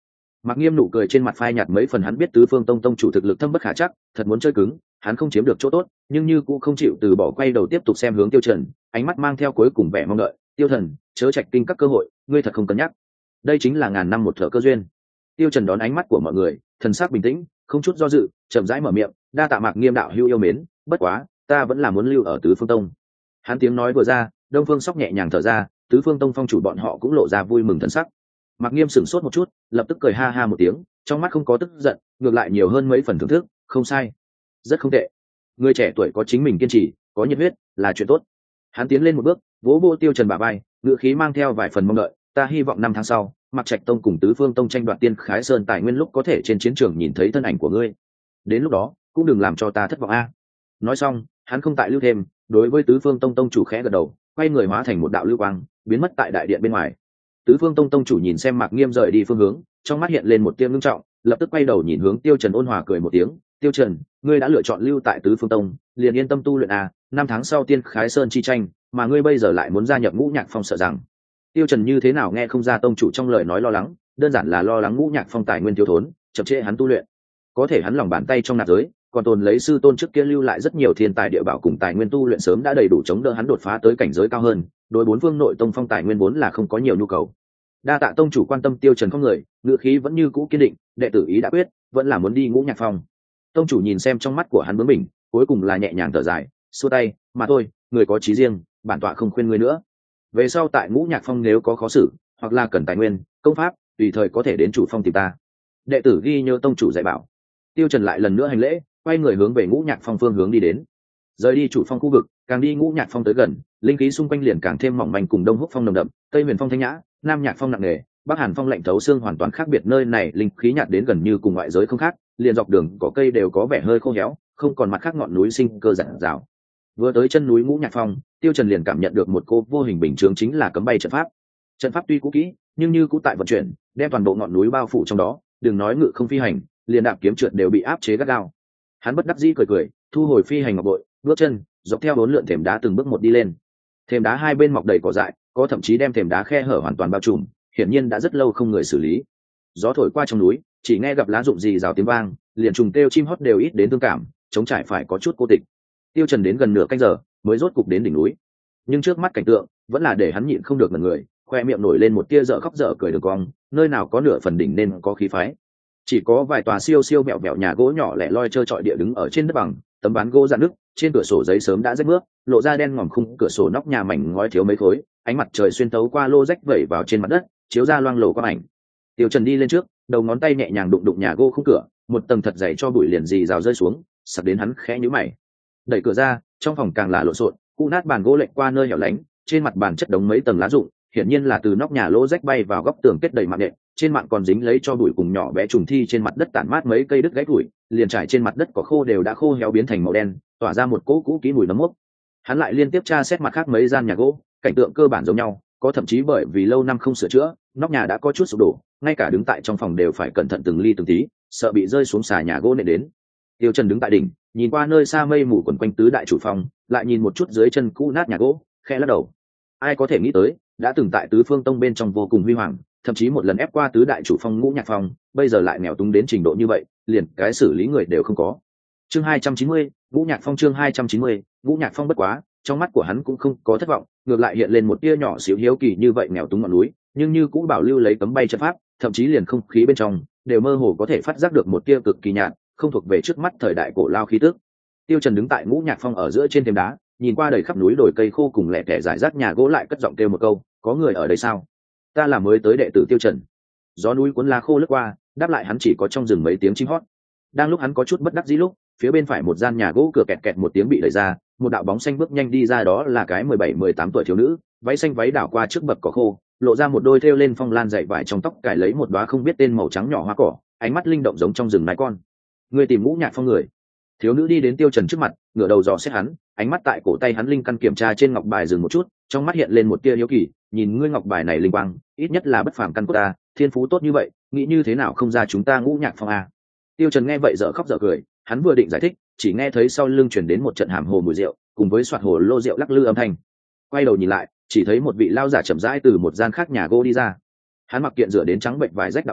Mặc Nghiêm nụ cười trên mặt phai nhạt mấy phần, hắn biết Tứ Phương Tông tông chủ thực lực thâm bất khả chắc, thật muốn chơi cứng, hắn không chiếm được chỗ tốt, nhưng như cũng không chịu từ bỏ, quay đầu tiếp tục xem hướng Tiêu Trần, ánh mắt mang theo cuối cùng vẻ mong đợi. Tiêu Thần, chớ trạch kinh các cơ hội, ngươi thật không cân nhắc. Đây chính là ngàn năm một thở cơ duyên. Tiêu Trần đón ánh mắt của mọi người, thần sắc bình tĩnh, không chút do dự, chậm rãi mở miệng, đa tạ Mạc Nghiêm đạo hữu yêu mến, bất quá, ta vẫn là muốn lưu ở Tứ Phương Tông. Hắn tiếng nói vừa ra, Đông Phương Sóc nhẹ nhàng thở ra, Tứ Phương Tông phong chủ bọn họ cũng lộ ra vui mừng thần sắc. Mạc Nghiêm sửng sốt một chút, lập tức cười ha ha một tiếng, trong mắt không có tức giận, ngược lại nhiều hơn mấy phần thưởng thức. Không sai, rất không tệ. Người trẻ tuổi có chính mình kiên trì, có nhiệt huyết, là chuyện tốt. Hắn tiến lên một bước, vỗ vỗ Tiêu Trần bả vai, ngữ khí mang theo vài phần mong đợi. Ta hy vọng năm tháng sau, Mạc Trạch Tông cùng Tứ Phương Tông tranh đoạt Tiên Khái Sơn tài nguyên lúc có thể trên chiến trường nhìn thấy thân ảnh của ngươi. Đến lúc đó, cũng đừng làm cho ta thất vọng a. Nói xong, hắn không tại lưu thêm, đối với Tứ Phương Tông tông chủ khẽ gật đầu, quay người hóa thành một đạo lưu quang, biến mất tại đại điện bên ngoài. Tứ Phương Tông tông chủ nhìn xem Mạc Nghiêm rời đi phương hướng, trong mắt hiện lên một tia ngưng trọng, lập tức quay đầu nhìn hướng Tiêu Trần, ôn hòa cười một tiếng. Tiêu Trần, ngươi đã lựa chọn lưu tại Tứ Phương Tông, liền yên tâm tu luyện a. Năm tháng sau Tiên Khái Sơn chi tranh, mà ngươi bây giờ lại muốn gia nhập Ngũ Nhạc Phong, sợ rằng Tiêu Trần như thế nào nghe không ra tông chủ trong lời nói lo lắng, đơn giản là lo lắng Ngũ Nhạc Phong tài nguyên thiếu thốn, chậm trễ hắn tu luyện. Có thể hắn lòng bàn tay trong nạp giới, còn tồn lấy sư tôn trước kia lưu lại rất nhiều thiên tài địa bảo cùng tài nguyên tu luyện, sớm đã đầy đủ chống đỡ hắn đột phá tới cảnh giới cao hơn. Đối bốn phương nội tông phong tài nguyên vốn là không có nhiều nhu cầu. Đa tạ tông chủ quan tâm. Tiêu Trần không người, ngữ khí vẫn như cũ kiên định, đệ tử ý đã quyết, vẫn là muốn đi Ngũ Nhạc Phong. Tông chủ nhìn xem trong mắt của hắn bướng bỉnh, cuối cùng là nhẹ nhàng thở dài, xua tay, mà thôi, người có chí riêng, bản tọa không khuyên ngươi nữa. Về sau tại Ngũ Nhạc Phong nếu có khó xử, hoặc là cần tài nguyên, công pháp, tùy thời có thể đến chủ phong tìm ta. Đệ tử ghi nhớ tông chủ dạy bảo. Tiêu Trần lại lần nữa hành lễ, quay người hướng về Ngũ Nhạc Phong phương hướng đi đến. Rời đi chủ phong khu vực, càng đi Ngũ Nhạc Phong tới gần, linh khí xung quanh liền càng thêm mỏng manh, cùng Đông Húc Phong nồng đậm, Tây Huyền Phong thanh nhã, Nam Nhạc Phong nặng nề, Bắc Hàn Phong lạnh thấu xương, hoàn toàn khác biệt. Nơi này linh khí nhạt đến gần như cùng ngoại giới không khác, liền dọc đường có cây đều có vẻ hơi khô héo, không còn mặt khác ngọn núi sinh cơ rạng rào. Vừa tới chân núi Ngũ Nhạc Phong, Tiêu Trần liền cảm nhận được một cô vô hình bình chướng, chính là cấm bay trận pháp. Trận pháp tuy cũ kỹ, nhưng như cũ tại vận chuyển, đem toàn bộ ngọn núi bao phủ trong đó, đừng nói ngự không phi hành, liền đạp kiếm trượt đều bị áp chế gắt gao. Hắn bất đắc dĩ cười cười, thu hồi phi hành ngọc bội, bước chân dọc theo bốn lượn thềm đá từng bước một đi lên. Thềm đá hai bên mọc đầy cỏ dại, có thậm chí đem thềm đá khe hở hoàn toàn bao trùm, hiển nhiên đã rất lâu không người xử lý. Gió thổi qua trong núi, chỉ nghe gặp lá rụng rì rào tiếng vang, liền trùng kêu chim hót đều ít đến thương cảm, trống trải phải có chút cô tịch. Tiêu Trần đến gần nửa canh giờ mới rốt cục đến đỉnh núi, nhưng trước mắt cảnh tượng vẫn là để hắn nhịn không được ngẩn người, khoe miệng nổi lên một tia dở khóc dở cười đường cong, nơi nào có nửa phần đỉnh nên có khí phái, chỉ có vài tòa siêu siêu mẹo mẹo nhà gỗ nhỏ lẻ loi trơ trọi địa đứng ở trên đất bằng, tấm ván gỗ rạn nứt, trên cửa sổ giấy sớm đã rách mướp, lộ ra đen ngòm khung cửa sổ nóc nhà mảnh ngói thiếu mấy khối, ánh mặt trời xuyên thấu qua lô rách vẩy vào trên mặt đất, chiếu ra loang lổ quang ảnh. Tiêu Trần đi lên trước, đầu ngón tay nhẹ nhàng đụng đụng nhà gỗ khung cửa, một tầng thật dày cho bụi liền rì rào rơi xuống, sặc đến hắn khẽ nhíu mày. Đẩy cửa ra, trong phòng càng là lộn xộn, cũ nát bàn gỗ lệch qua nơi hẻo lánh, trên mặt bàn chất đống mấy tầng lá rụng, hiển nhiên là từ nóc nhà lỗ rách bay vào góc tường kết đầy mạng nện, trên mạng còn dính lấy cho bụi cùng nhỏ bé trùng thi, trên mặt đất tản mát mấy cây đứt gãy củi, liền trải trên mặt đất cỏ khô đều đã khô héo biến thành màu đen, tỏa ra một cỗ cũ kỹ mùi nấm mốc. Hắn lại liên tiếp tra xét mặt khác mấy gian nhà gỗ, cảnh tượng cơ bản giống nhau, có thậm chí bởi vì lâu năm không sửa chữa, nóc nhà đã có chút sụp đổ, ngay cả đứng tại trong phòng đều phải cẩn thận từng ly từng tí, sợ bị rơi xuống xà nhà gỗ nện đến. Tiêu Trần đứng tại đỉnh, nhìn qua nơi xa mây mù quần quanh tứ đại chủ phòng, lại nhìn một chút dưới chân cũ nát nhà gỗ, khẽ lắc đầu. Ai có thể nghĩ tới, đã từng tại Tứ Phương Tông bên trong vô cùng huy hoàng, thậm chí một lần ép qua tứ đại chủ phong Ngũ Nhạc Phong, bây giờ lại nghèo túng đến trình độ như vậy, liền cái xử lý người đều không có. Chương hai trăm chín mươi, Ngũ Nhạc Phong. Chương hai trăm chín mươi, Ngũ Nhạc Phong. Bất quá, trong mắt của hắn cũng không có thất vọng, ngược lại hiện lên một tia nhỏ xíu hiếu kỳ, như vậy nghèo túng ngọn núi, nhưng như cũng bảo lưu lấy cấm bay trận pháp, thậm chí liền không khí bên trong đều mơ hồ có thể phát giác được một tia cực kỳ nhạt, không thuộc về trước mắt thời đại cổ lao khí tức. Tiêu Trần đứng tại Ngũ Nhạc Phong ở giữa trên thềm đá, nhìn qua đầy khắp núi đồi cây khô cùng lẻ tẻ rải rác nhà gỗ, lại cất giọng kêu một câu, có người ở đây sao? Ta là mới tới đệ tử Tiêu Trần. Gió núi cuốn lá khô lướt qua, đáp lại hắn chỉ có trong rừng mấy tiếng chim hót. Đang lúc hắn có chút bất đắc dĩ lúc, phía bên phải một gian nhà gỗ cửa kẹt kẹt một tiếng bị đẩy ra, một đạo bóng xanh bước nhanh đi ra, đó là cái mười bảy mười tám tuổi thiếu nữ, váy xanh váy đảo qua trước bậc cỏ khô, lộ ra một đôi thêu lên phong lan dày vải, trong tóc cài lấy một đóa không biết tên màu trắng nhỏ hoa cỏ, ánh mắt linh động giống trong rừng nái con. Người tìm Ngũ Nhạc Phong người? Thiếu nữ đi đến Tiêu Trần trước mặt, ngửa đầu dò xét hắn, ánh mắt tại cổ tay hắn linh căn kiểm tra trên ngọc bài dừng một chút, trong mắt hiện lên một tia hiếu kỳ, nhìn ngươi ngọc bài này linh quang, ít nhất là bất phàm căn cốt ta, thiên phú tốt như vậy, nghĩ như thế nào không ra chúng ta Ngũ Nhạc Phong à? Tiêu Trần nghe vậy dở khóc dở cười, hắn vừa định giải thích, chỉ nghe thấy sau lưng truyền đến một trận hàm hồ mùi rượu, cùng với xoạt hồ lô rượu lắc lư âm thanh. Quay đầu nhìn lại, chỉ thấy một vị lao giả chậm rãi từ một gian khác nhà gỗ đi ra. Hắn mặc kiện rửa đến trắng bệnh vài rách đạo bảo,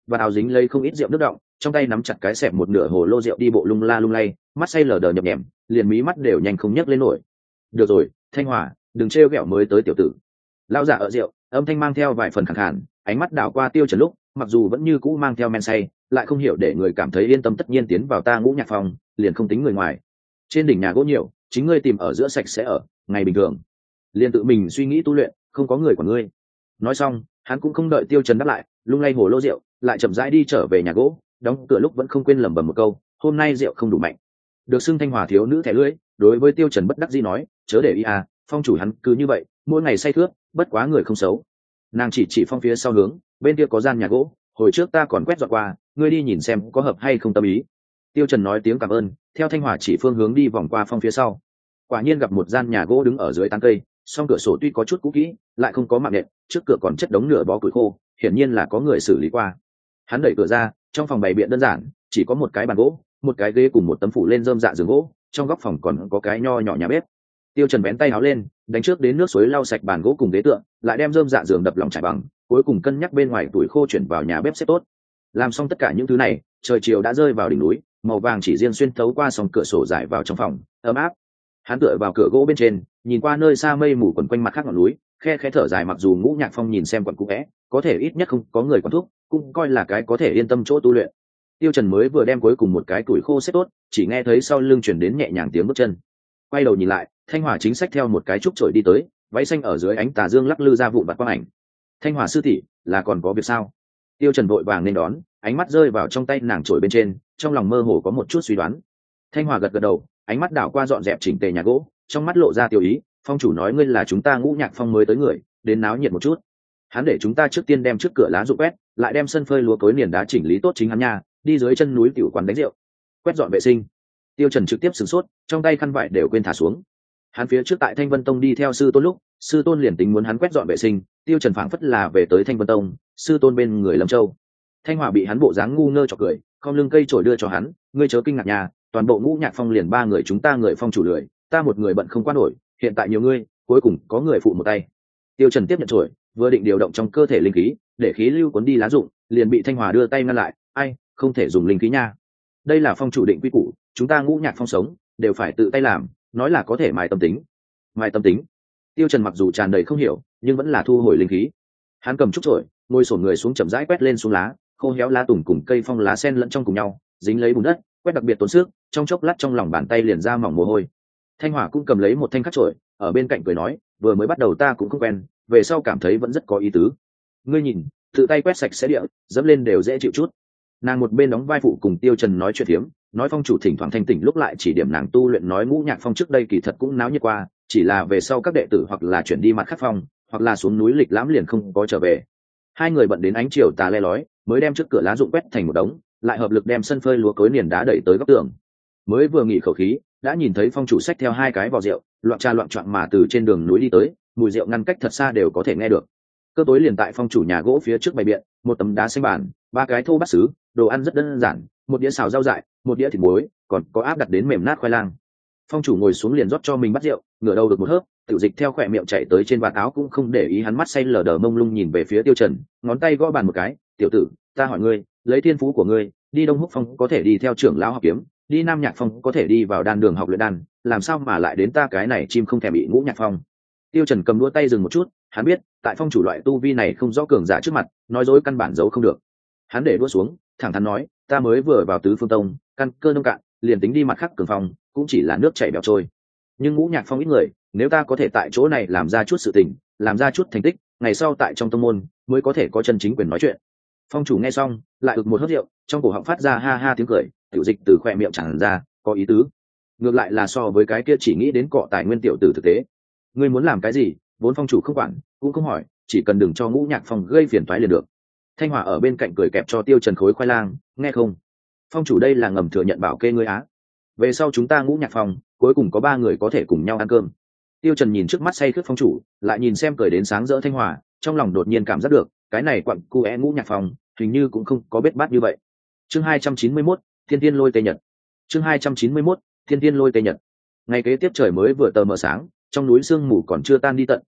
và áo dính lấy không ít rượu nước động, trong tay nắm chặt cái xẹp một nửa hồ lô rượu đi bộ lung la lung lay, mắt say lờ đờ nhập nhèm, liền mí mắt đều nhanh không nhấc lên nổi. Được rồi, Thanh Hòa, đừng trêu ghẹo mới tới tiểu tử. Lão giả ở rượu, âm thanh mang theo vài phần khẳng khàn, ánh mắt đảo qua Tiêu Trần lúc, mặc dù vẫn như cũ mang theo men say, lại không hiểu để người cảm thấy yên tâm, tất nhiên tiến vào ta Ngũ Nhạc Phòng, liền không tính người ngoài. Trên đỉnh nhà gỗ nhiều, chính ngươi tìm ở giữa sạch sẽ ở, ngày bình thường liền tự mình suy nghĩ tu luyện, không có người của ngươi. Nói xong, hắn cũng không đợi Tiêu Trần đáp lại, lung lay hồ lô rượu, lại chậm rãi đi trở về nhà gỗ, đóng cửa lúc vẫn không quên lẩm bẩm một câu, hôm nay rượu không đủ mạnh. Được xưng Thanh Hòa thiếu nữ thẻ lưỡi, đối với Tiêu Trần bất đắc dĩ nói, chớ để ý à, phong chủ hắn cứ như vậy, mỗi ngày say khướt, bất quá người không xấu. Nàng chỉ chỉ phong phía sau hướng, bên kia có gian nhà gỗ, hồi trước ta còn quét dọn qua, ngươi đi nhìn xem có hợp hay không tâm ý. Tiêu Trần nói tiếng cảm ơn, theo Thanh Hòa chỉ phương hướng đi vòng qua phong phía sau. Quả nhiên gặp một gian nhà gỗ đứng ở dưới tán cây, song cửa sổ tuy có chút cũ kỹ, lại không có mạng nệm, trước cửa còn chất đống nửa bó củi khô, hiển nhiên là có người xử lý qua. Hắn đẩy cửa ra, trong phòng bày biện đơn giản, chỉ có một cái bàn gỗ, một cái ghế cùng một tấm phủ lên rơm dạ giường gỗ, trong góc phòng còn có cái nho nhỏ nhà bếp. Tiêu Trần bén tay áo lên, đánh trước đến nước suối lau sạch bàn gỗ cùng ghế tựa, lại đem rơm dạ giường đập lỏng trải bằng, cuối cùng cân nhắc bên ngoài tuổi khô chuyển vào nhà bếp xếp tốt. Làm xong tất cả những thứ này, trời chiều đã rơi vào đỉnh núi, màu vàng chỉ riêng xuyên thấu qua song cửa sổ dài vào trong phòng, ấm áp. Hắn tựa vào cửa gỗ bên trên, nhìn qua nơi xa mây mù quần quanh mặt khác ngọn núi, khe khẽ thở dài, mặc dù Ngũ Nhạc Phong nhìn xem quận cũ é, có thể ít nhất không có người quản thúc, cũng coi là cái có thể yên tâm chỗ tu luyện. Tiêu Trần mới vừa đem cuối cùng một cái tuổi khô xếp tốt, chỉ nghe thấy sau lưng truyền đến nhẹ nhàng tiếng bước chân. Quay đầu nhìn lại, Thanh Hòa chính sách theo một cái trúc chổi đi tới, váy xanh ở dưới ánh tà dương lắc lư ra vụn vặt quang ảnh. Thanh Hòa sư tỷ, là còn có việc sao? Tiêu Trần vội vàng nên đón, ánh mắt rơi vào trong tay nàng chổi bên trên, trong lòng mơ hồ có một chút suy đoán. Thanh Hòa gật gật đầu, ánh mắt đảo qua dọn dẹp chỉnh tề nhà gỗ, trong mắt lộ ra tiêu ý, phong chủ nói ngươi là chúng ta Ngũ Nhạc Phong mới tới người, đến náo nhiệt một chút. Hắn để chúng ta trước tiên đem trước cửa lá rụng quét, lại đem sân phơi lúa cối niền đá chỉnh lý tốt chính hắn nha, đi dưới chân núi tiểu quán đánh rượu, quét dọn vệ sinh. Tiêu Trần trực tiếp sửng sốt, trong tay khăn vải đều quên thả xuống. Hắn phía trước tại Thanh Vân Tông đi theo sư tôn lúc, sư tôn liền tính muốn hắn quét dọn vệ sinh, Tiêu Trần phảng phất là về tới Thanh Vân Tông, sư tôn bên người Lâm Châu. Thanh Hòa bị hắn bộ dáng ngu ngơ chọc cười, không lưng cây chổi đưa cho hắn, ngươi chớ kinh ngạc nhà, toàn bộ Ngũ Nhạc Phong liền ba người chúng ta người phong chủ lười, ta một người bận không qua nổi, hiện tại nhiều ngươi, cuối cùng có người phụ một tay. Tiêu Trần tiếp nhận chổi, vừa định điều động trong cơ thể linh khí, để khí lưu cuốn đi lá rụng, liền bị Thanh Hòa đưa tay ngăn lại, ai, không thể dùng linh khí nha. Đây là phong chủ định quy củ, chúng ta Ngũ Nhạc Phong sống, đều phải tự tay làm, nói là có thể mài tâm tính. Mài tâm tính. Tiêu Trần mặc dù tràn đầy không hiểu, nhưng vẫn là thu hồi linh khí. Hắn cầm trúc chổi, ngồi xổm người xuống chậm rãi quét lên xuống lá, khô héo lá tùng cùng cây phong lá sen lẫn trong cùng nhau, dính lấy bùn đất, quét đặc biệt tốn sức, trong chốc lát trong lòng bàn tay liền ra mỏng mồ hôi. Thanh Hòa cũng cầm lấy một thanh khắc chổi, ở bên cạnh cười nói, vừa mới bắt đầu ta cũng không quen, về sau cảm thấy vẫn rất có ý tứ. Ngươi nhìn, tự tay quét sạch sẽ địa, dẫm lên đều dễ chịu chút. Nàng một bên đóng vai phụ cùng Tiêu Trần nói chuyện thiếm, nói phong chủ thỉnh thoảng thanh tỉnh lúc lại chỉ điểm nàng tu luyện, nói Ngũ Nhạc Phong trước đây kỳ thật cũng náo nhiệt qua, chỉ là về sau các đệ tử hoặc là chuyển đi mặt khác phong, hoặc là xuống núi lịch lãm liền không có trở về. Hai người bận đến ánh chiều tà le lói, mới đem trước cửa lá rụng quét thành một đống, lại hợp lực đem sân phơi lúa cối niền đá đẩy tới góc tường. Mới vừa nghỉ khẩu khí, đã nhìn thấy phong chủ xách theo hai cái vò rượu, loạn trà loạn choạng mà từ trên đường núi đi tới, mùi rượu ngăn cách thật xa đều có thể nghe được. Cơ tối liền tại phong chủ nhà gỗ phía trước bày biện, một tấm đá xanh bàn, ba cái thô bát sứ, đồ ăn rất đơn giản, một đĩa xào rau dại, một đĩa thịt muối, còn có áp đặt đến mềm nát khoai lang. Phong chủ ngồi xuống liền rót cho mình bát rượu, ngửa đầu được một hớp, tiểu dịch theo khỏe miệng chảy tới trên vạt áo, cũng không để ý hắn, mắt say lờ đờ mông lung nhìn về phía Tiêu Trần, ngón tay gõ bàn một cái, tiểu tử, ta hỏi ngươi, lấy thiên phú của ngươi, đi Đông Húc Phong có thể đi theo trưởng lão học kiếm, đi Nam Nhạc Phong có thể đi vào đan đường học luyện đan, làm sao mà lại đến ta cái này chim không thèm bị Ngũ Nhạc Phong? Tiêu Trần cầm đũa tay dừng một chút, hắn biết, tại phong chủ loại tu vi này không rõ cường giả trước mặt, nói dối căn bản giấu không được. Hắn để đũa xuống, thẳng thắn nói, ta mới vừa vào Tứ Phương Tông, căn cơ nông cạn, liền tính đi mặt khác cường phong, cũng chỉ là nước chảy bèo trôi. Nhưng Ngũ Nhạc Phong ít người, nếu ta có thể tại chỗ này làm ra chút sự tình, làm ra chút thành tích, ngày sau tại trong tông môn mới có thể có chân chính quyền nói chuyện. Phong chủ nghe xong, lại ực một hớp rượu, trong cổ họng phát ra ha ha tiếng cười, tiểu dịch từ khóe miệng tràn ra, có ý tứ. Ngược lại là so với cái kia chỉ nghĩ đến cọ tài nguyên tiểu tử thực tế. Ngươi muốn làm cái gì, vốn phong chủ không quản, cũng không hỏi, chỉ cần đừng cho Ngũ Nhạc Phong gây phiền toái liền được. Thanh Hòa ở bên cạnh cười kẹp cho Tiêu Trần khối khoai lang, nghe không? Phong chủ đây là ngầm thừa nhận bảo kê ngươi á. Về sau chúng ta Ngũ Nhạc Phong, cuối cùng có ba người có thể cùng nhau ăn cơm. Tiêu Trần nhìn trước mắt say khướt phong chủ, lại nhìn xem cười đến sáng rỡ Thanh Hòa, trong lòng đột nhiên cảm giác được, cái này quặng cu é Ngũ Nhạc Phong, hình như cũng không có bết bát như vậy. Chương hai trăm chín mươi mốt, Thiên Tiên Lôi Tê Nhật. Chương hai trăm chín mươi mốt, Thiên Tiên Lôi Tê Nhật. Ngày kế tiếp trời mới vừa tờ mờ sáng, trong núi sương mù còn chưa tan đi tận,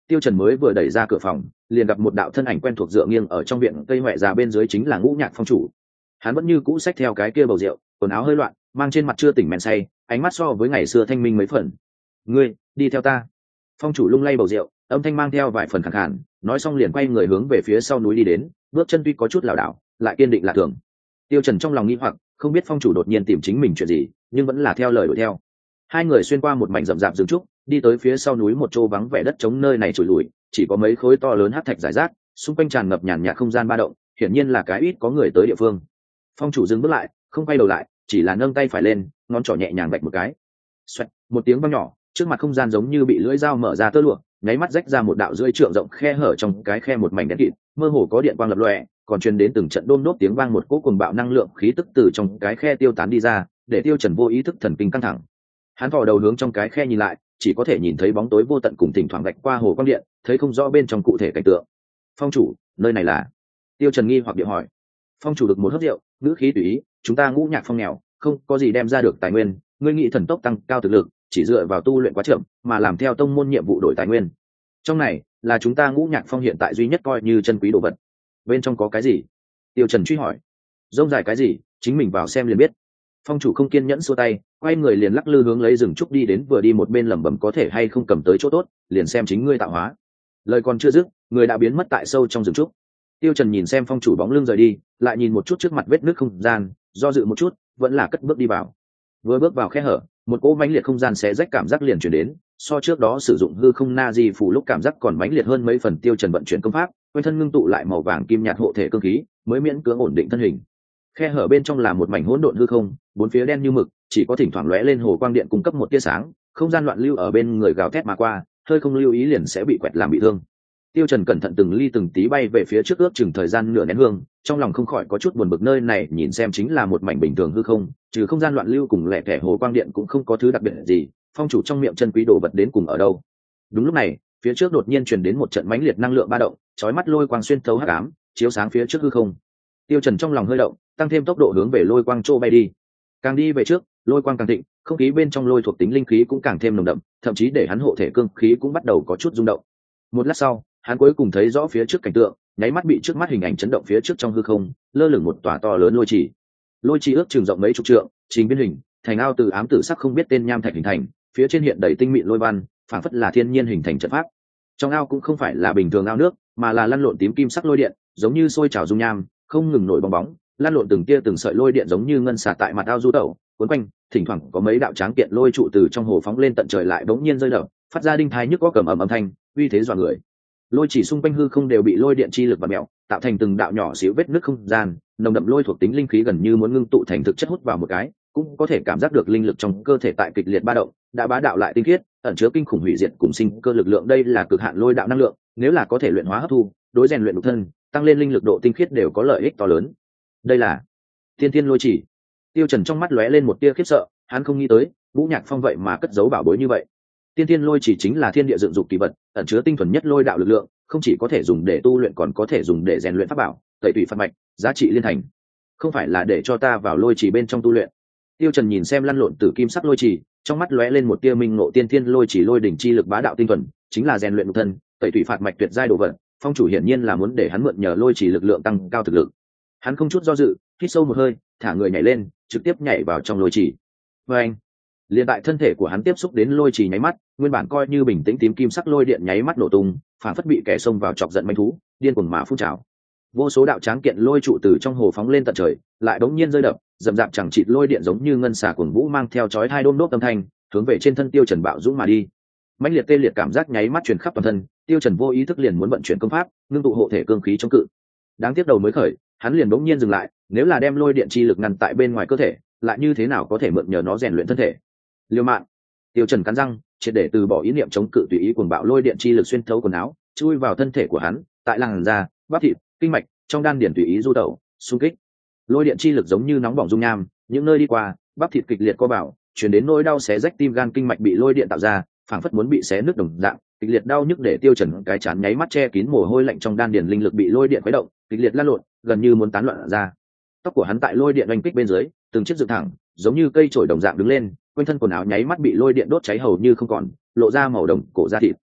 Tiêu Trần mới vừa đẩy ra cửa phòng, liền gặp một đạo thân ảnh quen thuộc dựa nghiêng ở trong viện cây hoè già bên dưới, chính là Ngũ Nhạc Phong chủ. Hắn vẫn như cũ xách theo cái kia bầu rượu, quần áo hơi loạn, mang trên mặt chưa tỉnh men say, ánh mắt so với ngày xưa thanh minh mấy phần. "Ngươi, đi theo ta." Phong chủ lung lay bầu rượu, âm thanh mang theo vài phần khàn khàn, nói xong liền quay người hướng về phía sau núi đi đến, bước chân tuy có chút lảo đảo, lại kiên định lạ thường. Tiêu Trần trong lòng nghi hoặc, không biết phong chủ đột nhiên tìm chính mình chuyện gì, nhưng vẫn là theo lời đuổi theo. Hai người xuyên qua một mảnh rậm rạp rừng trúc, đi tới phía sau núi một chỗ vắng vẻ đất trống, nơi này trụi lùi, chỉ có mấy khối to lớn hắc thạch rải rác, xung quanh tràn ngập nhàn nhạt không gian ba động, hiển nhiên là cái ít có người tới địa phương. Phong chủ dừng bước lại, không quay đầu lại, chỉ là nâng tay phải lên, ngón trỏ nhẹ nhàng vạch một cái. Xoẹt, một tiếng vang nhỏ, trước mặt không gian giống như bị lưỡi dao mở ra tơ lụa, nháy mắt rách ra một đạo rưỡi trượng rộng khe hở, trong cái khe một mảnh đen kịt, mơ hồ có điện quang lập lòe, còn truyền đến từng trận đôm đốp tiếng vang, một cỗ cuồng bạo năng lượng khí tức từ trong cái khe tiêu tán đi ra, để Tiêu Trần vô ý thức thần kinh căng thẳng. Hắn thò đầu hướng trong cái khe nhìn lại, chỉ có thể nhìn thấy bóng tối vô tận cùng thỉnh thoảng vạch qua hồ quang điện, thấy không rõ bên trong cụ thể cảnh tượng. "Phong chủ, nơi này là?" Tiêu Trần nghi hoặc địa hỏi. Phong chủ được một hớp rượu, ngữ khí tùy ý, "Chúng ta Ngũ Nhạc Phong nghèo, không có gì đem ra được tài nguyên, ngươi nghĩ thần tốc tăng cao thực lực, chỉ dựa vào tu luyện quá chậm, mà làm theo tông môn nhiệm vụ đổi tài nguyên. Trong này là chúng ta Ngũ Nhạc Phong hiện tại duy nhất coi như chân quý đồ vật. Bên trong có cái gì?" Tiêu Trần truy hỏi. "Rông dài cái gì, chính mình vào xem liền biết." Phong chủ không kiên nhẫn xua tay, quay người liền lắc lư hướng lấy rừng trúc đi đến, vừa đi một bên lẩm bẩm, "Có thể hay không cầm tới chỗ tốt, liền xem chính ngươi tạo hóa." Lời còn chưa dứt, người đã biến mất tại sâu trong rừng trúc. Tiêu Trần nhìn xem phong chủ bóng lưng rời đi, lại nhìn một chút trước mặt vết nứt không gian, do dự một chút, vẫn là cất bước đi vào. Vừa bước vào khe hở, một cỗ mãnh liệt không gian xé rách cảm giác liền truyền đến, so trước đó sử dụng hư không na di phủ lúc cảm giác còn mãnh liệt hơn mấy phần. Tiêu Trần vận chuyển công pháp, quanh thân ngưng tụ lại màu vàng kim nhạt hộ thể cương khí, mới miễn cưỡng ổn định thân hình. Khe hở bên trong là một mảnh hỗn độn hư không, bốn phía đen như mực, chỉ có thỉnh thoảng lóe lên hồ quang điện cung cấp một tia sáng, không gian loạn lưu ở bên người gào thét mà qua, hơi không lưu ý liền sẽ bị quẹt làm bị thương. Tiêu Trần cẩn thận từng ly từng tí bay về phía trước, ước chừng thời gian nửa nén hương, trong lòng không khỏi có chút buồn bực. Nơi này nhìn xem chính là một mảnh bình thường hư không, trừ không gian loạn lưu cùng lẻ tẻ hồ quang điện cũng không có thứ đặc biệt gì, phong chủ trong miệng chân quý đồ vật đến cùng ở đâu? Đúng lúc này, phía trước đột nhiên truyền đến một trận mãnh liệt năng lượng ba động, chói mắt lôi quang xuyên thấu hắc ám, chiếu sáng phía trước hư không. Tiêu Trần trong lòng hơi động, tăng thêm tốc độ hướng về lôi quang trô bay đi. Càng đi về trước, lôi quang càng thịnh, không khí bên trong lôi thuộc tính linh khí cũng càng thêm nồng đậm, thậm chí để hắn hộ thể cương khí cũng bắt đầu có chút rung động. Một lát sau, hắn cuối cùng thấy rõ phía trước cảnh tượng, nháy mắt bị trước mắt hình ảnh chấn động. Phía trước trong hư không lơ lửng một tòa to lớn lôi trì. Lôi trì ước chừng rộng mấy chục trượng, trình biên hình, thành ao từ ám tử sắc không biết tên nham thạch hình thành, phía trên hiện đầy tinh mịn lôi văn, phảng phất là thiên nhiên hình thành trận pháp. Trong ao cũng không phải là bình thường ao nước, mà là lăn lộn tím kim sắc lôi điện, giống như sôi trào dung nham, không ngừng nổi bong bóng, lăn lộn từng tia từng sợi lôi điện giống như ngân xà tại mặt ao du tẩu, cuốn quanh, thỉnh thoảng có mấy đạo tráng kiện lôi trụ từ trong hồ phóng lên tận trời, lại bỗng nhiên rơi đập, phát ra đinh thái nhức óc, cầm ầm âm thanh, uy thế dọa người. Lôi chỉ xung quanh hư không đều bị lôi điện chi lực và mèo, tạo thành từng đạo nhỏ xíu vết nứt không gian, nồng đậm lôi thuộc tính linh khí gần như muốn ngưng tụ thành thực chất hút vào một cái, cũng có thể cảm giác được linh lực trong cơ thể tại kịch liệt ba động, đã bá đạo lại tinh khiết, ẩn chứa kinh khủng hủy diệt cùng sinh cơ lực lượng. Đây là cực hạn lôi đạo năng lượng, nếu là có thể luyện hóa hấp thu, đối rèn luyện nhục thân, tăng lên linh lực độ tinh khiết đều có lợi ích to lớn. Đây là Tiên Tiên Lôi Chỉ. Tiêu Trần trong mắt lóe lên một tia khiếp sợ, hắn không nghĩ tới, Ngũ Nhạc Phong vậy mà cất giấu bảo bối như vậy. Tiên Tiên Lôi Chỉ chính là thiên địa dựng dục kỳ vật, ẩn chứa tinh thuần nhất lôi đạo lực lượng, không chỉ có thể dùng để tu luyện còn có thể dùng để rèn luyện pháp bảo, tẩy tùy pháp mạch, giá trị liên thành. Không phải là để cho ta vào lôi chỉ bên trong tu luyện. Tiêu Trần nhìn xem lăn lộn tử kim sắc lôi chỉ, trong mắt lóe lên một tia minh ngộ. Tiên Tiên Lôi Chỉ lôi đỉnh chi lực bá đạo tinh thuần, chính là rèn luyện nhục thân, tẩy tùy phạt mạch tuyệt giai đồ vật. Phong chủ hiển nhiên là muốn để hắn mượn nhờ lôi chỉ lực lượng tăng cao thực lực. Hắn không chút do dự, hít sâu một hơi, thả người nhảy lên, trực tiếp nhảy vào trong lôi chỉ. Và anh, liền tại thân thể của hắn tiếp xúc đến lôi chỉ nháy mắt, nguyên bản coi như bình tĩnh tím kim sắc lôi điện nháy mắt nổ tung, phản phất bị kẻ xông vào chọc giận manh thú, điên cuồng mà phun trào. Vô số đạo tráng kiện lôi trụ từ trong hồ phóng lên tận trời, lại đống nhiên rơi đập, dầm dạp chẳng chịt lôi điện giống như ngân xà cuồng vũ, mang theo chói hai đôm đốp âm thanh, hướng về trên thân Tiêu Trần bạo dũng mà đi. Mãnh liệt tê liệt cảm giác nháy mắt truyền khắp toàn thân, Tiêu Trần vô ý thức liền muốn vận chuyển công pháp, ngưng tụ hộ thể cương khí chống cự. Đáng tiếc đầu mới khởi, hắn liền đống nhiên dừng lại, nếu là đem lôi điện chi lực ngăn tại bên ngoài cơ thể, lại như thế nào có thể mượn nhờ nó rèn luyện thân thể. Liêu mạng. Tiêu Trần cắn răng, triệt để từ bỏ ý niệm chống cự, tùy ý cuồng bạo lôi điện chi lực xuyên thấu quần áo, chui vào thân thể của hắn, tại làn da, bắp thịt, kinh mạch, trong đan điền tùy ý du tẩu, xung kích. Lôi điện chi lực giống như nóng bỏng dung nham, những nơi đi qua, bắp thịt kịch liệt co vào, truyền đến nỗi đau xé rách tim gan, kinh mạch bị lôi điện tạo ra, phảng phất muốn bị xé nứt đồng dạng, kịch liệt đau nhức để Tiêu Trần cái chán nháy mắt che kín mồ hôi lạnh, trong đan điền linh lực bị lôi điện khuấy động, kịch liệt lăn lộn, gần như muốn tán loạn ra. Tóc của hắn tại lôi điện oanh kích bên dưới, từng chiếc dựng thẳng, giống như cây chổi đồng dạng đứng lên, quanh thân quần áo nháy mắt bị lôi điện đốt cháy hầu như không còn, lộ ra màu đồng cổ da thịt.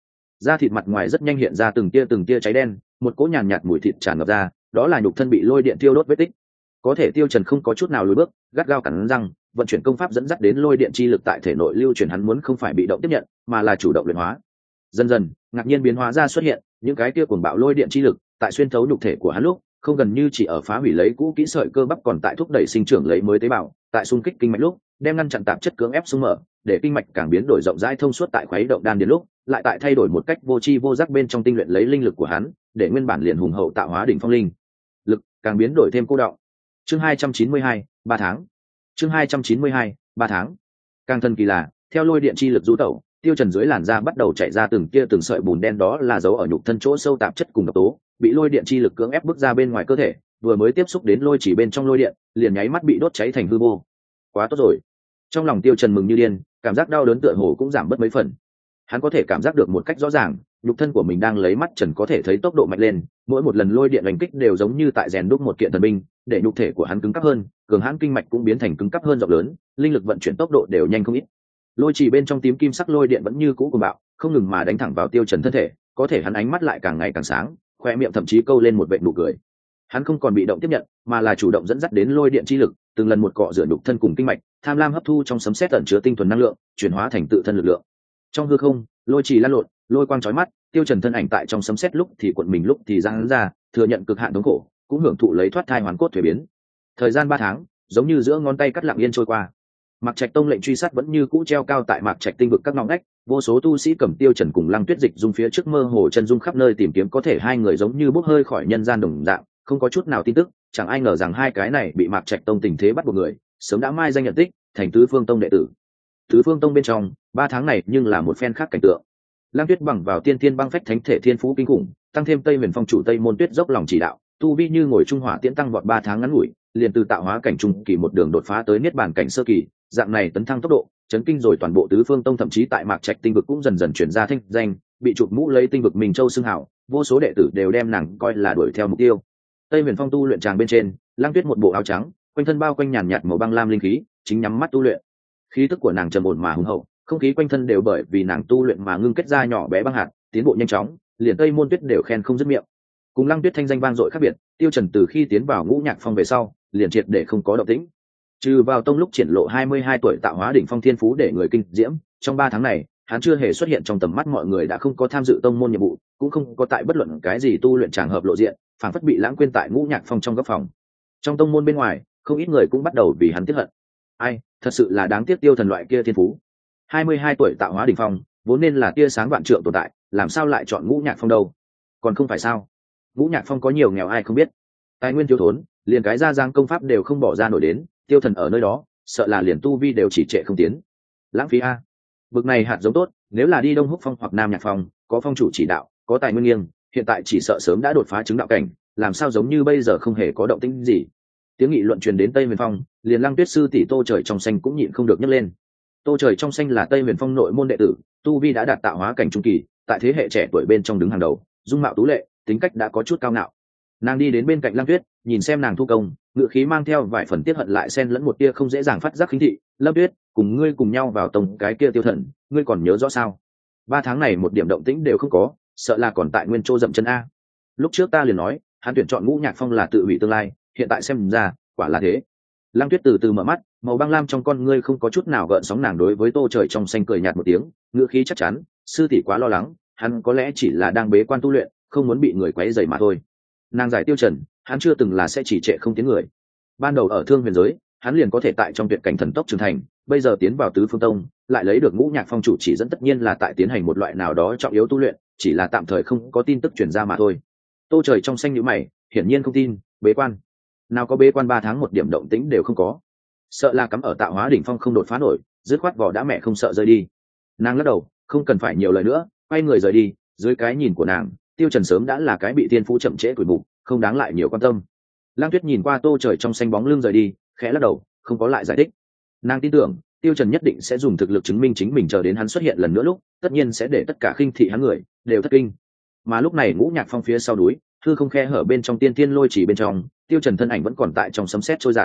da thịt mặt ngoài rất nhanh hiện ra từng tia từng tia cháy đen, một cỗ nhàn nhạt mùi thịt tràn ngập ra, đó là nhục thân bị lôi điện tiêu đốt vết tích. Có thể Tiêu Trần không có chút nào lùi bước, gắt gao cắn răng, vận chuyển công pháp dẫn dắt đến lôi điện chi lực tại thể nội lưu chuyển, hắn muốn không phải bị động tiếp nhận, mà là chủ động luyện hóa. Dần dần, ngạc nhiên biến hóa ra xuất hiện, những cái kia cuồng bạo lôi điện chi lực, tại xuyên thấu nhục thể của hắn lúc, không gần như chỉ ở phá hủy lấy cũ kỹ sợi cơ bắp, còn tại thúc đẩy sinh trưởng lấy mới tế bào, tại xung kích kinh mạch lúc, đem ngăn chặn tạp chất cưỡng ép xung mở, để kinh mạch càng biến đổi rộng rãi thông suốt, tại khuấy động đan điền lúc, lại tại thay đổi một cách vô tri vô giác bên trong tinh luyện lấy linh lực của hắn, để nguyên bản liền hùng hậu tạo hóa đỉnh phong linh lực càng biến đổi thêm cô đọng. Chương hai trăm chín mươi hai, ba tháng. Chương hai trăm chín mươi hai, ba tháng. Càng thần kỳ là, theo lôi điện chi lực rũ tẩu, Tiêu Trần dưới làn da bắt đầu chảy ra từng tia từng sợi bùn đen, đó là dấu ở nhục thân chỗ sâu tạp chất cùng độc tố, bị lôi điện chi lực cưỡng ép bước ra bên ngoài cơ thể, vừa mới tiếp xúc đến lôi chỉ bên trong lôi điện, liền nháy mắt bị đốt cháy thành hư vô. Quá tốt rồi. Trong lòng Tiêu Trần mừng như điên, cảm giác đau đớn tựa hồ cũng giảm bớt mấy phần. Hắn có thể cảm giác được một cách rõ ràng, nhục thân của mình đang lấy mắt trần có thể thấy tốc độ mạnh lên, mỗi một lần lôi điện đánh kích đều giống như tại rèn đúc một kiện thần binh, để nhục thể của hắn cứng cáp hơn, cường hãn kinh mạch cũng biến thành cứng cáp hơn rộng lớn, linh lực vận chuyển tốc độ đều nhanh không ít. Lôi chỉ bên trong tím kim sắc lôi điện vẫn như cũ cuồng bạo, không ngừng mà đánh thẳng vào Tiêu Trần thân thể, có thể hắn ánh mắt lại càng ngày càng sáng, khoe miệng thậm chí câu lên một vệt nụ cười. Hắn không còn bị động tiếp nhận, mà là chủ động dẫn dắt đến lôi điện chi lực, từng lần một cọ rửa nhục thân cùng kinh mạch, tham lam hấp thu trong sấm sét ẩn chứa tinh thuần năng lượng, chuyển hóa thành tự thân lực lượng. Trong hư không, lôi chỉ lăn lộn, lôi quang chói mắt, Tiêu Trần thân ảnh tại trong sấm sét lúc thì cuộn mình lúc thì giãn ra, thừa nhận cực hạn thống khổ, cũng hưởng thụ lấy thoát thai hoàn cốt thuế biến. Thời gian ba tháng, giống như giữa ngón tay cắt lặng yên trôi qua. Mạc Trạch Tông lệnh truy sát vẫn như cũ treo cao tại Mạc Trạch tinh vực các ngõ ngách, vô số tu sĩ cầm Tiêu Trần cùng Lăng Tuyết Dịch dung phía trước mơ hồ chân dung khắp nơi tìm kiếm, có thể hai người giống như bốc hơi khỏi nhân gian đồng dạng, không có chút nào tin tức, chẳng ai ngờ rằng hai cái này bị Mạc Trạch Tông tình thế bắt buộc người, sớm đã mai danh nhận tích, thành Tứ Phương Tông đệ tử. Tứ Phương Tông bên trong, ba tháng này nhưng là một phen khác cảnh tượng. Lăng Tuyết bằng vào tiên tiên băng phách thánh thể thiên phú kinh khủng, tăng thêm Tây Huyền Phong chủ Tây Môn Tuyết dốc lòng chỉ đạo, tu vi như ngồi trung hỏa tiễn tăng vọt ba tháng ngắn ngủi, liền từ tạo hóa cảnh trung kỳ một đường đột phá tới niết bàn cảnh sơ kỳ, dạng này tấn thăng tốc độ, chấn kinh rồi toàn bộ Tứ Phương Tông, thậm chí tại Mạc Trạch tinh vực cũng dần dần chuyển ra thanh danh, bị chụp mũ lấy tinh vực Minh Châu xưng hào, vô số đệ tử đều đem nàng coi là đuổi theo mục tiêu. Tây Huyền Phong tu luyện tràng bên trên, Lăng Tuyết một bộ áo trắng, quanh thân bao quanh nhàn nhạt màu băng lam linh khí, chính nhắm mắt tu luyện. Khí tức của nàng trầm ổn mà hùng hậu, không khí quanh thân đều bởi vì nàng tu luyện mà ngưng kết ra nhỏ bé băng hạt, tiến bộ nhanh chóng, liền Tây Môn Tuyết đều khen không dứt miệng. Cùng Lăng Tuyết thanh danh vang dội khác biệt, Tiêu Trần từ khi tiến vào Ngũ Nhạc Phong về sau, liền triệt để không có động tĩnh. Trừ vào tông lúc triển lộ hai mươi hai tuổi tạo hóa đỉnh phong thiên phú để người kinh diễm, trong ba tháng này, hắn chưa hề xuất hiện trong tầm mắt mọi người, đã không có tham dự tông môn nhiệm vụ, cũng không có tại bất luận cái gì tu luyện tràng hợp lộ diện, phản phất bị lãng quên tại Ngũ Nhạc Phong trong góc phòng. Trong tông môn bên ngoài, không ít người cũng bắt đầu vì hắn tiếc hận. Ai, thật sự là đáng tiếc Tiêu Thần loại kia thiên phú. hai mươi hai tuổi tạo hóa đỉnh phong, vốn nên là tia sáng vạn trượng tồn tại, làm sao lại chọn Ngũ Nhạc Phong đâu? Còn không phải sao? Ngũ Nhạc Phong có nhiều nghèo ai không biết, tài nguyên thiếu thốn, liền cái gia giang công pháp đều không bỏ ra nổi đến, Tiêu Thần ở nơi đó, sợ là liền tu vi đều chỉ trệ không tiến. Lãng phí a. Vực này hạt giống tốt, nếu là đi Đông Húc Phong hoặc Nam Nhạc Phong, có phong chủ chỉ đạo, có tài nguyên nghiêng, hiện tại chỉ sợ sớm đã đột phá chứng đạo cảnh, làm sao giống như bây giờ không hề có động tĩnh gì. Tiếng nghị luận truyền đến Tây Huyền Phong, liền Lăng Tuyết sư tỷ Tô Trời Trong Xanh cũng nhịn không được nhấc lên. Tô Trời Trong Xanh là Tây Huyền Phong nội môn đệ tử, tu vi đã đạt tạo hóa cảnh trung kỳ, tại thế hệ trẻ tuổi bên trong đứng hàng đầu, dung mạo tú lệ, tính cách đã có chút cao ngạo. Nàng đi đến bên cạnh Lăng Tuyết, nhìn xem nàng thu công, ngữ khí mang theo vài phần tiếc hận lại xen lẫn một tia không dễ dàng phát giác khinh thị. Lâm Tuyết, cùng ngươi cùng nhau vào tông cái kia Tiêu Thần, ngươi còn nhớ rõ sao? Ba tháng này một điểm động tĩnh đều không có, sợ là còn tại nguyên châu dậm chân a. Lúc trước ta liền nói, hắn tuyển chọn Ngũ Nhạc Phong là tự hủy tương lai, hiện tại xem ra, quả là thế. Lăng Tuyết từ từ mở mắt, màu băng lam trong con ngươi không có chút nào gợn sóng, nàng đối với Tô Trời Trong Xanh cười nhạt một tiếng, ngữ khí chắc chắn, sư tỷ quá lo lắng, hắn có lẽ chỉ là đang bế quan tu luyện, không muốn bị người quấy rầy mà thôi. Nàng giải Tiêu Trần, hắn chưa từng là sẽ chỉ trệ không tiến người. Ban đầu ở Thương Huyền giới, hắn liền có thể tại trong tuyệt cảnh thần tốc trưởng thành, bây giờ tiến vào Tứ Phương Tông, lại lấy được Ngũ Nhạc Phong chủ chỉ dẫn, tất nhiên là tại tiến hành một loại nào đó trọng yếu tu luyện, chỉ là tạm thời không có tin tức truyền ra mà thôi. Tô Trời Trong Xanh nhíu mày, hiển nhiên không tin, bế quan. Nào có bế quan ba tháng một điểm động tĩnh đều không có. Sợ là cắm ở tạo hóa đỉnh phong không đột phá nổi, dứt khoát vỏ đã mẹ không sợ rơi đi. Nàng lắc đầu, không cần phải nhiều lời nữa, quay người rời đi, dưới cái nhìn của nàng, Tiêu Trần sớm đã là cái bị thiên phú chậm trễ tuổi mục, không đáng lại nhiều quan tâm. Lăng Tuyết nhìn qua Tô Trời Trong Xanh bóng lưng rời đi, khẽ lắc đầu, không có lại giải thích. Nàng tin tưởng, Tiêu Trần nhất định sẽ dùng thực lực chứng minh chính mình, chờ đến hắn xuất hiện lần nữa lúc, tất nhiên sẽ để tất cả khinh thị hắn người đều thất kinh. Mà lúc này Ngũ Nhạc Phong phía sau núi, hư không khe hở bên trong tiên tiên lôi chỉ bên trong, Tiêu Trần thân ảnh vẫn còn tại trong sấm sét trôi dạt.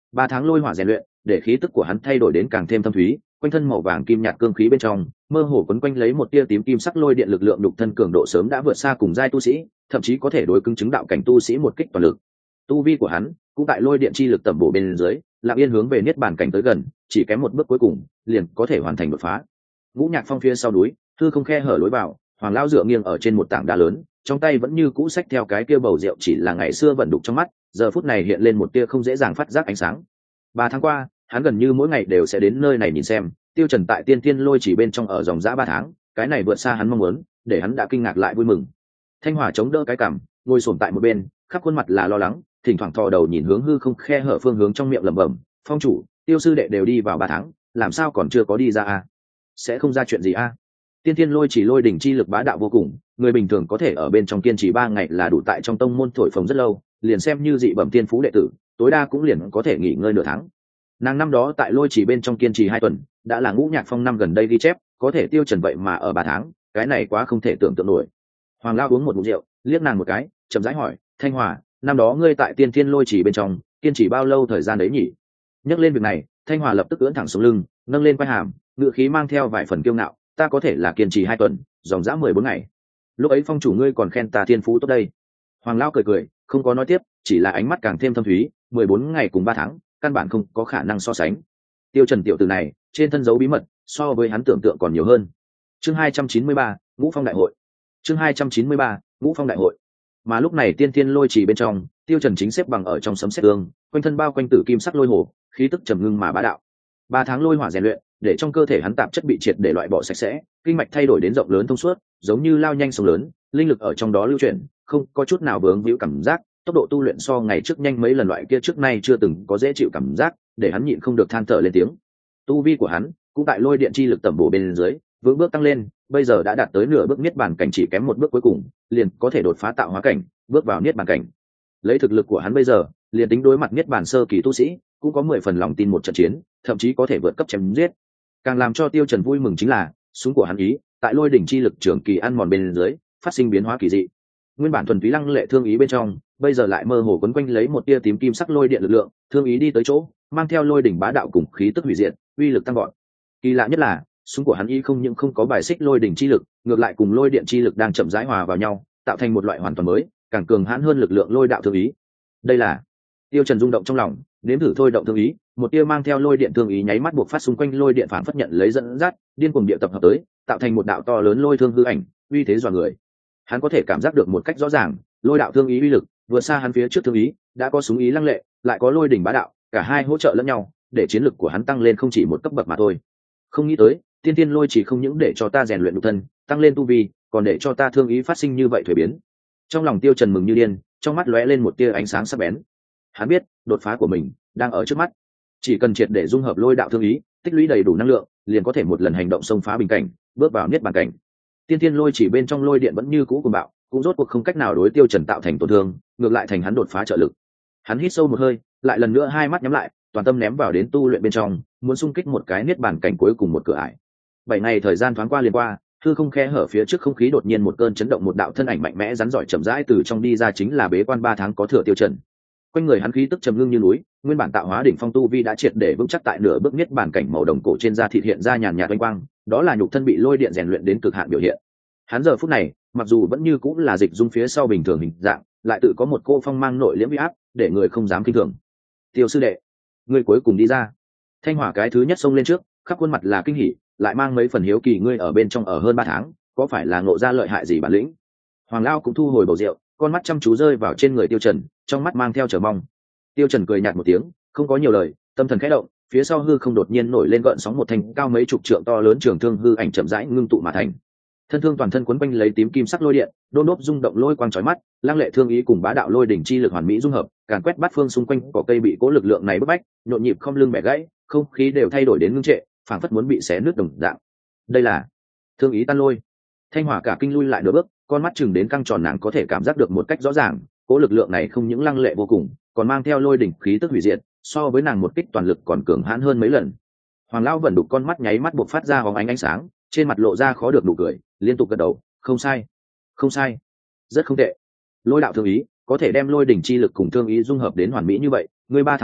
ba tháng lôi hỏa rèn luyện để khí tức của hắn thay đổi đến càng thêm thâm thúy, quanh thân màu vàng kim nhạt cương khí bên trong mơ hồ quấn quanh lấy một tia tím kim sắc lôi điện lực lượng, nhục thân cường độ sớm đã vượt xa cùng giai tu sĩ, thậm chí có thể đối cứng chứng đạo cảnh tu sĩ một kích toàn lực. Tu vi của hắn cũng tại lôi điện chi lực tẩm bổ bên dưới lặng yên hướng về niết bàn cảnh tới gần, chỉ kém một bước cuối cùng liền có thể hoàn thành đột phá. Ngũ Nhạc Phong phía sau núi, thư không khe hở lối vào, Hoàng lão dựa nghiêng ở trên một tảng đá lớn, trong tay vẫn như cũ xách theo cái kia bầu rượu, chỉ là ngày xưa vận đục trong mắt, giờ phút này hiện lên một tia không dễ dàng phát giác ánh sáng. Ba tháng qua, hắn gần như mỗi ngày đều sẽ đến nơi này nhìn xem Tiêu Trần tại Tiên Thiên Lôi Chỉ bên trong ở dòng dã ba tháng, cái này vượt xa hắn mong muốn, để hắn đã kinh ngạc lại vui mừng. Thanh Hỏa chống đỡ cái cằm, ngồi xổm tại một bên, khắp khuôn mặt là lo lắng, thỉnh thoảng thò đầu nhìn hướng hư không khe hở phương hướng, trong miệng lẩm bẩm: "Phong chủ, Tiêu sư đệ đều đi vào ba tháng, làm sao còn chưa có đi ra a? Sẽ không ra chuyện gì a?" Tiên Thiên Lôi Chỉ lôi đỉnh chi lực bá đạo vô cùng, người bình thường có thể ở bên trong kiên trì ba ngày là đủ, tại trong tông môn thổi phồng rất lâu, liền xem như dị bẩm tiên phú đệ tử, tối đa cũng liền có thể nghỉ ngơi nửa tháng. Nàng năm đó tại lôi chỉ bên trong kiên trì hai tuần, đã là Ngũ Nhạc Phong năm gần đây ghi chép, có thể Tiêu Trần vậy mà ở ba tháng, cái này quá không thể tưởng tượng nổi. Hoàng lão uống một ngụm rượu, liếc nàng một cái, chậm rãi hỏi: "Thanh Hòa, năm đó ngươi tại Tiên Thiên Lôi Chỉ bên trong kiên trì bao lâu thời gian đấy nhỉ?" Nhắc lên việc này, Thanh Hòa lập tức ưỡn thẳng sống lưng, nâng lên quai hàm, ngựa khí mang theo vài phần kiêu ngạo: "Ta có thể là kiên trì hai tuần, dòng dã mười bốn ngày. Lúc ấy phong chủ ngươi còn khen ta thiên phú tốt đây." Hoàng lão cười cười, không có nói tiếp, chỉ là ánh mắt càng thêm thâm thúy: mười bốn ngày cùng ba tháng, căn bản không có khả năng so sánh. Tiêu Trần tiểu tử này, trên thân giấu bí mật, so với hắn tưởng tượng còn nhiều hơn. Chương hai trăm chín mươi ba, Ngũ Phong đại hội. Chương hai trăm chín mươi ba, Ngũ Phong đại hội. Mà lúc này Tiên Thiên Lôi Chỉ bên trong, Tiêu Trần chính xếp bằng ở trong sấm sét tương, quanh thân bao quanh tử kim sắc lôi hồ, khí tức trầm ngưng mà bá đạo. Ba tháng lôi hỏa rèn luyện, để trong cơ thể hắn tạp chất bị triệt để loại bỏ sạch sẽ, kinh mạch thay đổi đến rộng lớn thông suốt, giống như lao nhanh sông lớn, linh lực ở trong đó lưu chuyển, không có chút nào vướng víu cảm giác, tốc độ tu luyện so ngày trước nhanh mấy lần, loại kia trước nay chưa từng có dễ chịu cảm giác, để hắn nhịn không được than thở lên tiếng. Tu vi của hắn cũng tại lôi điện chi lực tẩm bổ bên dưới, vững bước tăng lên, bây giờ đã đạt tới nửa bước niết bàn cảnh, chỉ kém một bước cuối cùng, liền có thể đột phá tạo hóa cảnh, bước vào niết bàn cảnh. Lấy thực lực của hắn bây giờ, liền tính đối mặt niết bàn sơ kỳ tu sĩ, cũng có mười phần lòng tin một trận chiến, thậm chí có thể vượt cấp chém giết. Càng làm cho Tiêu Trần vui mừng chính là, súng của hắn ý, tại lôi đỉnh chi lực trường kỳ ăn mòn bên dưới, phát sinh biến hóa kỳ dị. Nguyên bản thuần túy lăng lệ thương ý bên trong, bây giờ lại mơ hồ quấn quanh lấy một tia tím kim sắc lôi điện lực lượng, thương ý đi tới chỗ, mang theo lôi đỉnh bá đạo cùng khí tức hủy diệt, uy lực tăng vọt. Kỳ lạ nhất là, súng của hắn ý không những không có bài xích lôi đỉnh chi lực, ngược lại cùng lôi điện chi lực đang chậm rãi hòa vào nhau, tạo thành một loại hoàn toàn mới, càng cường hãn hơn lực lượng lôi đạo thương ý. Đây là Tiêu Trần rung động trong lòng, nếm thử thôi động thương ý, một tia mang theo lôi điện thương ý nháy mắt buộc phát xung quanh lôi điện phản phất nhận lấy dẫn dắt, điên cuồng địa tập hợp tới, tạo thành một đạo to lớn lôi thương hư ảnh, uy thế dọa người. Hắn có thể cảm giác được một cách rõ ràng, lôi đạo thương ý uy lực vượt xa hắn phía trước thương ý, đã có súng ý lăng lệ, lại có lôi đỉnh bá đạo, cả hai hỗ trợ lẫn nhau, để chiến lực của hắn tăng lên không chỉ một cấp bậc mà thôi. Không nghĩ tới, Tiên Thiên Lôi Chỉ không những để cho ta rèn luyện nhục thân, tăng lên tu vi, còn để cho ta thương ý phát sinh như vậy thuế biến. Trong lòng Tiêu Trần mừng như điên, trong mắt lóe lên một tia ánh sáng sắc bén. Hắn biết, đột phá của mình đang ở trước mắt. Chỉ cần triệt để dung hợp lôi đạo thương ý, tích lũy đầy đủ năng lượng, liền có thể một lần hành động xông phá bình cảnh, bước vào niết bàn cảnh. Tiên Thiên Lôi Chỉ bên trong lôi điện vẫn như cũ cuồng bạo, cũng rốt cuộc không cách nào đối Tiêu Trần tạo thành tổn thương, ngược lại thành hắn đột phá trợ lực. Hắn hít sâu một hơi, lại lần nữa hai mắt nhắm lại, toàn tâm ném vào đến tu luyện bên trong, muốn xung kích một cái niết bàn cảnh cuối cùng một cửa ải. Bảy ngày thời gian thoáng qua liền qua, hư không khe hở phía trước không khí đột nhiên một cơn chấn động, một đạo thân ảnh mạnh mẽ rắn giỏi chậm rãi từ trong đi ra, chính là bế quan ba tháng có thừa Tiêu Trần. Quanh người hắn khí tức trầm ngưng như núi, nguyên bản tạo hóa đỉnh phong tu vi đã triệt để vững chắc tại nửa bước niết bàn cảnh, màu đồng cổ trên da thịt hiện ra nhàn nhạt oanh quang, đó là nhục thân bị lôi điện rèn luyện đến cực hạn biểu hiện. Hắn giờ phút này, mặc dù vẫn như cũng là dịch dung phía sau bình thường hình dạng, lại tự có một cô phong mang nội liễm uy áp, để người không dám kinh thường. Tiêu sư đệ, ngươi cuối cùng đi ra. Thanh Hỏa cái thứ nhất xông lên trước, khắp khuôn mặt là kinh hỉ, lại mang mấy phần hiếu kỳ, ngươi ở bên trong ở hơn ba tháng, có phải là ngộ ra lợi hại gì bản lĩnh? Hoàng Lao cũng thu hồi bầu rượu, con mắt chăm chú rơi vào trên người Tiêu Trần, trong mắt mang theo chờ mong. Tiêu Trần cười nhạt một tiếng, không có nhiều lời, tâm thần khẽ động, phía sau hư không đột nhiên nổi lên gợn sóng, một thanh cao mấy chục trượng to lớn trường thương hư ảnh chậm rãi ngưng tụ mà thành. Thân thương toàn thân quấn quanh lấy tím kim sắc lôi điện, đôn đốp rung động lôi quang chói mắt, lăng lệ thương ý cùng bá đạo lôi đỉnh chi lực hoàn mỹ dung hợp, càn quét bát phương xung quanh có cây bị cố lực lượng này bức bách, nhộn nhịp không lưng bẻ gãy, không khí đều thay đổi đến ngưng trệ, phảng phất muốn bị xé nứt đồng dạng. Đây là thương ý tan lôi. Thanh Hỏa cả kinh lui lại nửa bước, con mắt chừng đến căng tròn, nàng có thể cảm giác được một cách rõ ràng, cố lực lượng này không những lăng lệ vô cùng, còn mang theo lôi đỉnh khí tức hủy diệt, so với nàng một kích toàn lực còn cường hãn hơn mấy lần. Hoàng Lão vẫn đục con mắt nháy mắt buộc phát ra hóng ánh ánh sáng, trên mặt lộ ra khó được nụ cười, liên tục gật đầu, không sai, không sai, rất không tệ. Lôi đạo thương ý có thể đem lôi đỉnh chi lực cùng thương ý dung hợp đến hoàn mỹ như vậy, ngươi ba tháng này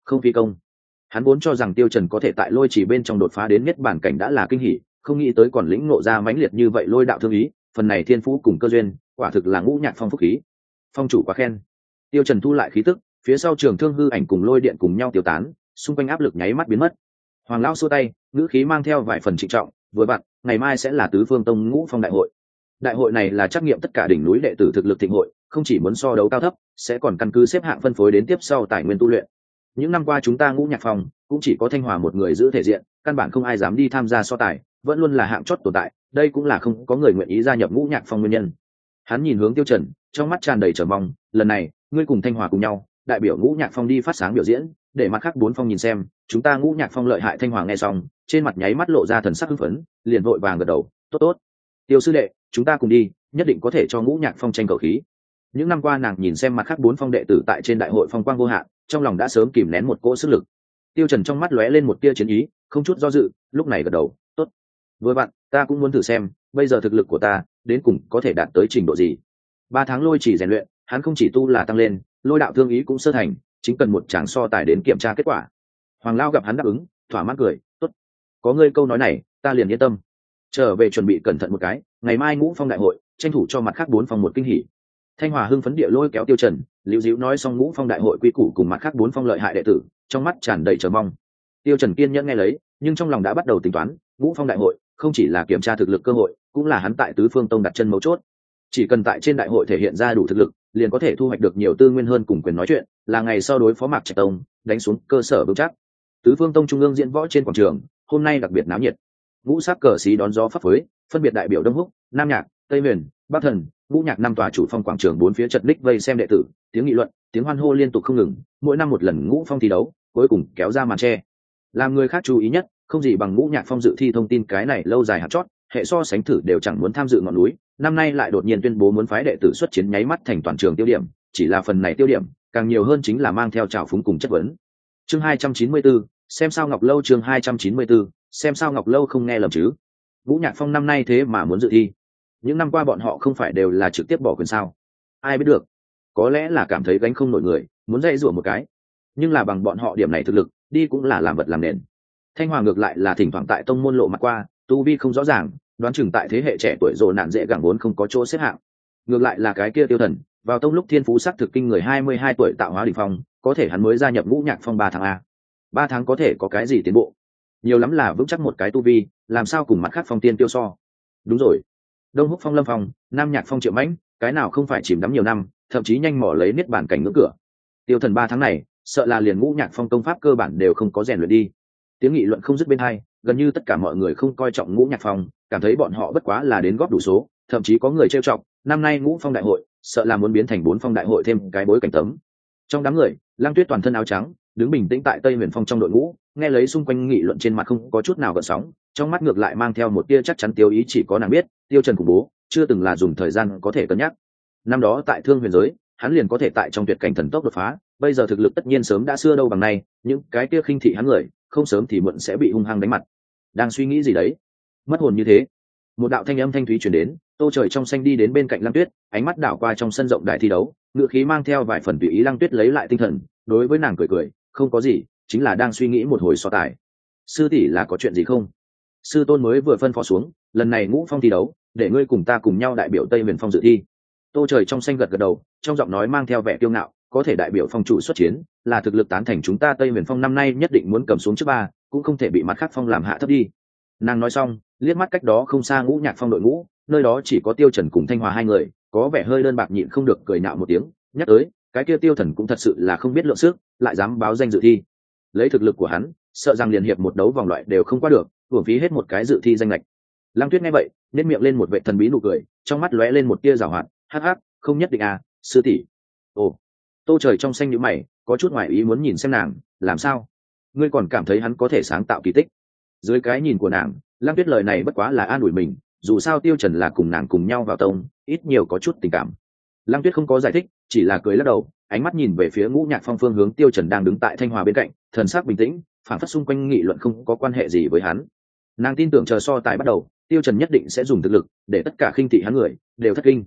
không phi công. Hắn vốn cho rằng Tiêu Trần có thể tại lôi chỉ bên trong đột phá đến niết bản cảnh đã là kinh hỉ, không nghĩ tới còn lĩnh ngộ ra mãnh liệt như vậy lôi đạo thương ý, phần này thiên phú cùng cơ duyên, quả thực là ngũ nhạc phong phúc khí. Phong chủ quá khen. Tiêu Trần thu lại khí tức, phía sau trường thương hư ảnh cùng lôi điện cùng nhau tiêu tán, xung quanh áp lực nháy mắt biến mất. Hoàng lão xua tay, ngữ khí mang theo vài phần trịnh trọng, vừa vặn, ngày mai sẽ là tứ phương tông ngũ phong đại hội. Đại hội này là trắc nghiệm tất cả đỉnh núi đệ tử thực lực thịnh hội, không chỉ muốn so đấu cao thấp, sẽ còn căn cứ xếp hạng phân phối đến tiếp sau tài nguyên tu luyện. Những năm qua chúng ta ngũ nhạc phòng cũng chỉ có Thanh Hòa một người giữ thể diện, căn bản không ai dám đi tham gia so tài, vẫn luôn là hạng chót tồn tại, đây cũng là không có người nguyện ý gia nhập ngũ nhạc phong nguyên nhân. Hắn nhìn hướng Tiêu Trần, trong mắt tràn đầy chờ mong, lần này, ngươi cùng Thanh Hòa cùng nhau, đại biểu ngũ nhạc phong đi phát sáng biểu diễn, để mặt khác bốn phong nhìn xem, chúng ta ngũ nhạc phong lợi hại. Thanh Hòa nghe xong, trên mặt nháy mắt lộ ra thần sắc hưng phấn, liền vội vàng gật đầu, tốt tốt. Tiêu sư đệ, chúng ta cùng đi, nhất định có thể cho ngũ nhạc phong tranh cầu khí. Những năm qua nàng nhìn xem mặt khác bốn phong đệ tử tại trên đại hội phong quang vô hạn, trong lòng đã sớm kìm nén một cỗ sức lực. Tiêu Trần trong mắt lóe lên một tia chiến ý, không chút do dự, lúc này gật đầu, tốt. Với bạn, ta cũng muốn thử xem, bây giờ thực lực của ta đến cùng có thể đạt tới trình độ gì. Ba tháng lôi chỉ rèn luyện, hắn không chỉ tu là tăng lên, lôi đạo thương ý cũng sơ thành, chính cần một tràng so tài đến kiểm tra kết quả. Hoàng Lao gặp hắn đáp ứng, thỏa mãn cười, tốt. Có ngươi câu nói này, ta liền yên tâm. Trở về chuẩn bị cẩn thận một cái, ngày mai ngũ phong đại hội, tranh thủ cho mặt khác bốn phong một kinh hỉ. Thanh Hòa hưng phấn địa lôi kéo Tiêu Trần, liễu diễu nói xong ngũ phong đại hội quy củ cùng mặt khác bốn phong lợi hại đệ tử, trong mắt tràn đầy chờ mong. Tiêu Trần kiên nhẫn nghe lấy, nhưng trong lòng đã bắt đầu tính toán, ngũ phong đại hội không chỉ là kiểm tra thực lực cơ hội, cũng là hắn tại tứ phương tông đặt chân mấu chốt. Chỉ cần tại trên đại hội thể hiện ra đủ thực lực, liền có thể thu hoạch được nhiều tư nguyên hơn cùng quyền nói chuyện, là ngày sau đối phó Mạc Trạch Tông, đánh xuống cơ sở vững chắc. Tứ phương tông trung ương diễn võ trên quảng trường, hôm nay đặc biệt náo nhiệt. Ngũ sắc cờ xí đón gió phấp phới, phân biệt đại biểu Đông Húc, Nam Nhạc, Tây Huyền, Bắc Thần, ngũ nhạc năm tòa chủ phong quảng trường bốn phía chật ních vây xem đệ tử, tiếng nghị luận, tiếng hoan hô liên tục không ngừng, mỗi năm một lần ngũ phong thi đấu, cuối cùng kéo ra màn che. Làm người khác chú ý nhất, không gì bằng ngũ nhạc phong dự thi thông tin cái này lâu dài hạt chót, hệ so sánh thử đều chẳng muốn tham dự ngọn núi, năm nay lại đột nhiên tuyên bố muốn phái đệ tử xuất chiến nháy mắt thành toàn trường tiêu điểm, chỉ là phần này tiêu điểm, càng nhiều hơn chính là mang theo trào phúng cùng chất vấn. Chương hai trăm chín mươi tư, xem sao Ngọc Lâu chương hai trăm chín mươi tư, xem sao Ngọc Lâu không nghe lầm chứ. Ngũ nhạc phong năm nay thế mà muốn dự thi. Những năm qua bọn họ không phải đều là trực tiếp bỏ quyền sao? Ai biết được? Có lẽ là cảm thấy gánh không nổi người, muốn dây rủa một cái. Nhưng là bằng bọn họ điểm này thực lực, đi cũng là làm vật làm nền. Thanh Hoàng ngược lại là thỉnh thoảng tại tông môn lộ mặt qua, tu vi không rõ ràng, đoán chừng tại thế hệ trẻ tuổi rồ nạn dễ gẳng vốn không có chỗ xếp hạng. Ngược lại là cái kia Tiêu Thần, vào tông lúc thiên phú sắc thực kinh người hai mươi hai tuổi tạo hóa đỉnh phong, có thể hắn mới gia nhập ngũ nhạc phong ba tháng a. ba tháng có thể có cái gì tiến bộ? Nhiều lắm là vững chắc một cái tu vi, làm sao cùng mặt khác phong tiên tiêu so. Đúng rồi. Đông Húc phong Lâm phong, Nam Nhạc phong Triệu Mãnh, cái nào không phải chìm đắm nhiều năm, thậm chí nhanh mỏ lấy niết bản cảnh ngưỡng cửa. Tiêu Thần ba tháng này, sợ là liền ngũ nhạc phong công pháp cơ bản đều không có rèn luyện đi. Tiếng nghị luận không dứt bên hai, gần như tất cả mọi người không coi trọng ngũ nhạc phong, cảm thấy bọn họ bất quá là đến góp đủ số, thậm chí có người trêu chọc, năm nay ngũ phong đại hội, sợ là muốn biến thành bốn phong đại hội thêm cái bối cảnh tấm. Trong đám người, Lăng Tuyết toàn thân áo trắng, đứng bình tĩnh tại Tây Huyền phong trong đội ngũ, nghe lấy xung quanh nghị luận trên mặt không có chút nào gợn sóng, trong mắt ngược lại mang theo một tia chắc chắn tiêu ý, chỉ có nàng biết, Tiêu Trần khủng bố, chưa từng là dùng thời gian có thể cân nhắc. Năm đó tại Thương Huyền giới, hắn liền có thể tại trong tuyệt cảnh thần tốc đột phá, bây giờ thực lực tất nhiên sớm đã xưa đâu bằng nay, những cái kia khinh thị hắn người, không sớm thì muộn sẽ bị hung hăng đánh mặt. Đang suy nghĩ gì đấy? Mất hồn như thế. Một đạo thanh âm thanh thúy truyền đến, Tô Trời trong xanh đi đến bên cạnh Lăng Tuyết, ánh mắt đảo qua trong sân rộng đại thi đấu, ngữ khí mang theo vài phần tùy ý. Lăng Tuyết lấy lại tinh thần, đối với nàng cười cười, không có gì, chính là đang suy nghĩ một hồi so tài. Sư tỷ là có chuyện gì không? Sư tôn mới vừa phân phó xuống, lần này ngũ phong thi đấu, để ngươi cùng ta cùng nhau đại biểu Tây Huyền phong dự thi. Tô Trời trong xanh gật gật đầu, trong giọng nói mang theo vẻ kiêu ngạo, có thể đại biểu phong chủ xuất chiến, là thực lực tán thành chúng ta Tây Huyền phong năm nay nhất định muốn cầm xuống trước ba, cũng không thể bị mặt khác phong làm hạ thấp đi. Nàng nói xong, liếc mắt cách đó không xa ngũ nhạc phong đội ngũ, nơi đó chỉ có Tiêu Trần cùng Thanh Hòa hai người, có vẻ hơi đơn bạc nhịn không được cười nhạo một tiếng, nhắc tới, cái kia Tiêu Thần cũng thật sự là không biết lượng sức, lại dám báo danh dự thi. Lấy thực lực của hắn, sợ rằng liền hiệp một đấu vòng loại đều không qua được, uổng phí hết một cái dự thi danh lệch. Lăng Tuyết nghe vậy, nhếch miệng lên một vẻ thần bí nụ cười, trong mắt lóe lên một tia giảo hoạt, hắc hắc, không nhất định à, sư tỷ. Ồ. Tô Trời trong xanh nhíu mày, có chút ngoài ý muốn nhìn xem nàng, làm sao? Ngươi còn cảm thấy hắn có thể sáng tạo kỳ tích? Dưới cái nhìn của nàng, Lăng Tuyết lời này bất quá là an ủi mình, dù sao Tiêu Trần là cùng nàng cùng nhau vào tông, ít nhiều có chút tình cảm. Lăng Tuyết không có giải thích, chỉ là cười lắc đầu, ánh mắt nhìn về phía ngũ nhạc phong phương hướng Tiêu Trần đang đứng tại Thanh Hòa bên cạnh, thần sắc bình tĩnh, phản phất xung quanh nghị luận không có quan hệ gì với hắn. Nàng tin tưởng chờ so tài bắt đầu, Tiêu Trần nhất định sẽ dùng thực lực để tất cả khinh thị hắn người đều thất kinh.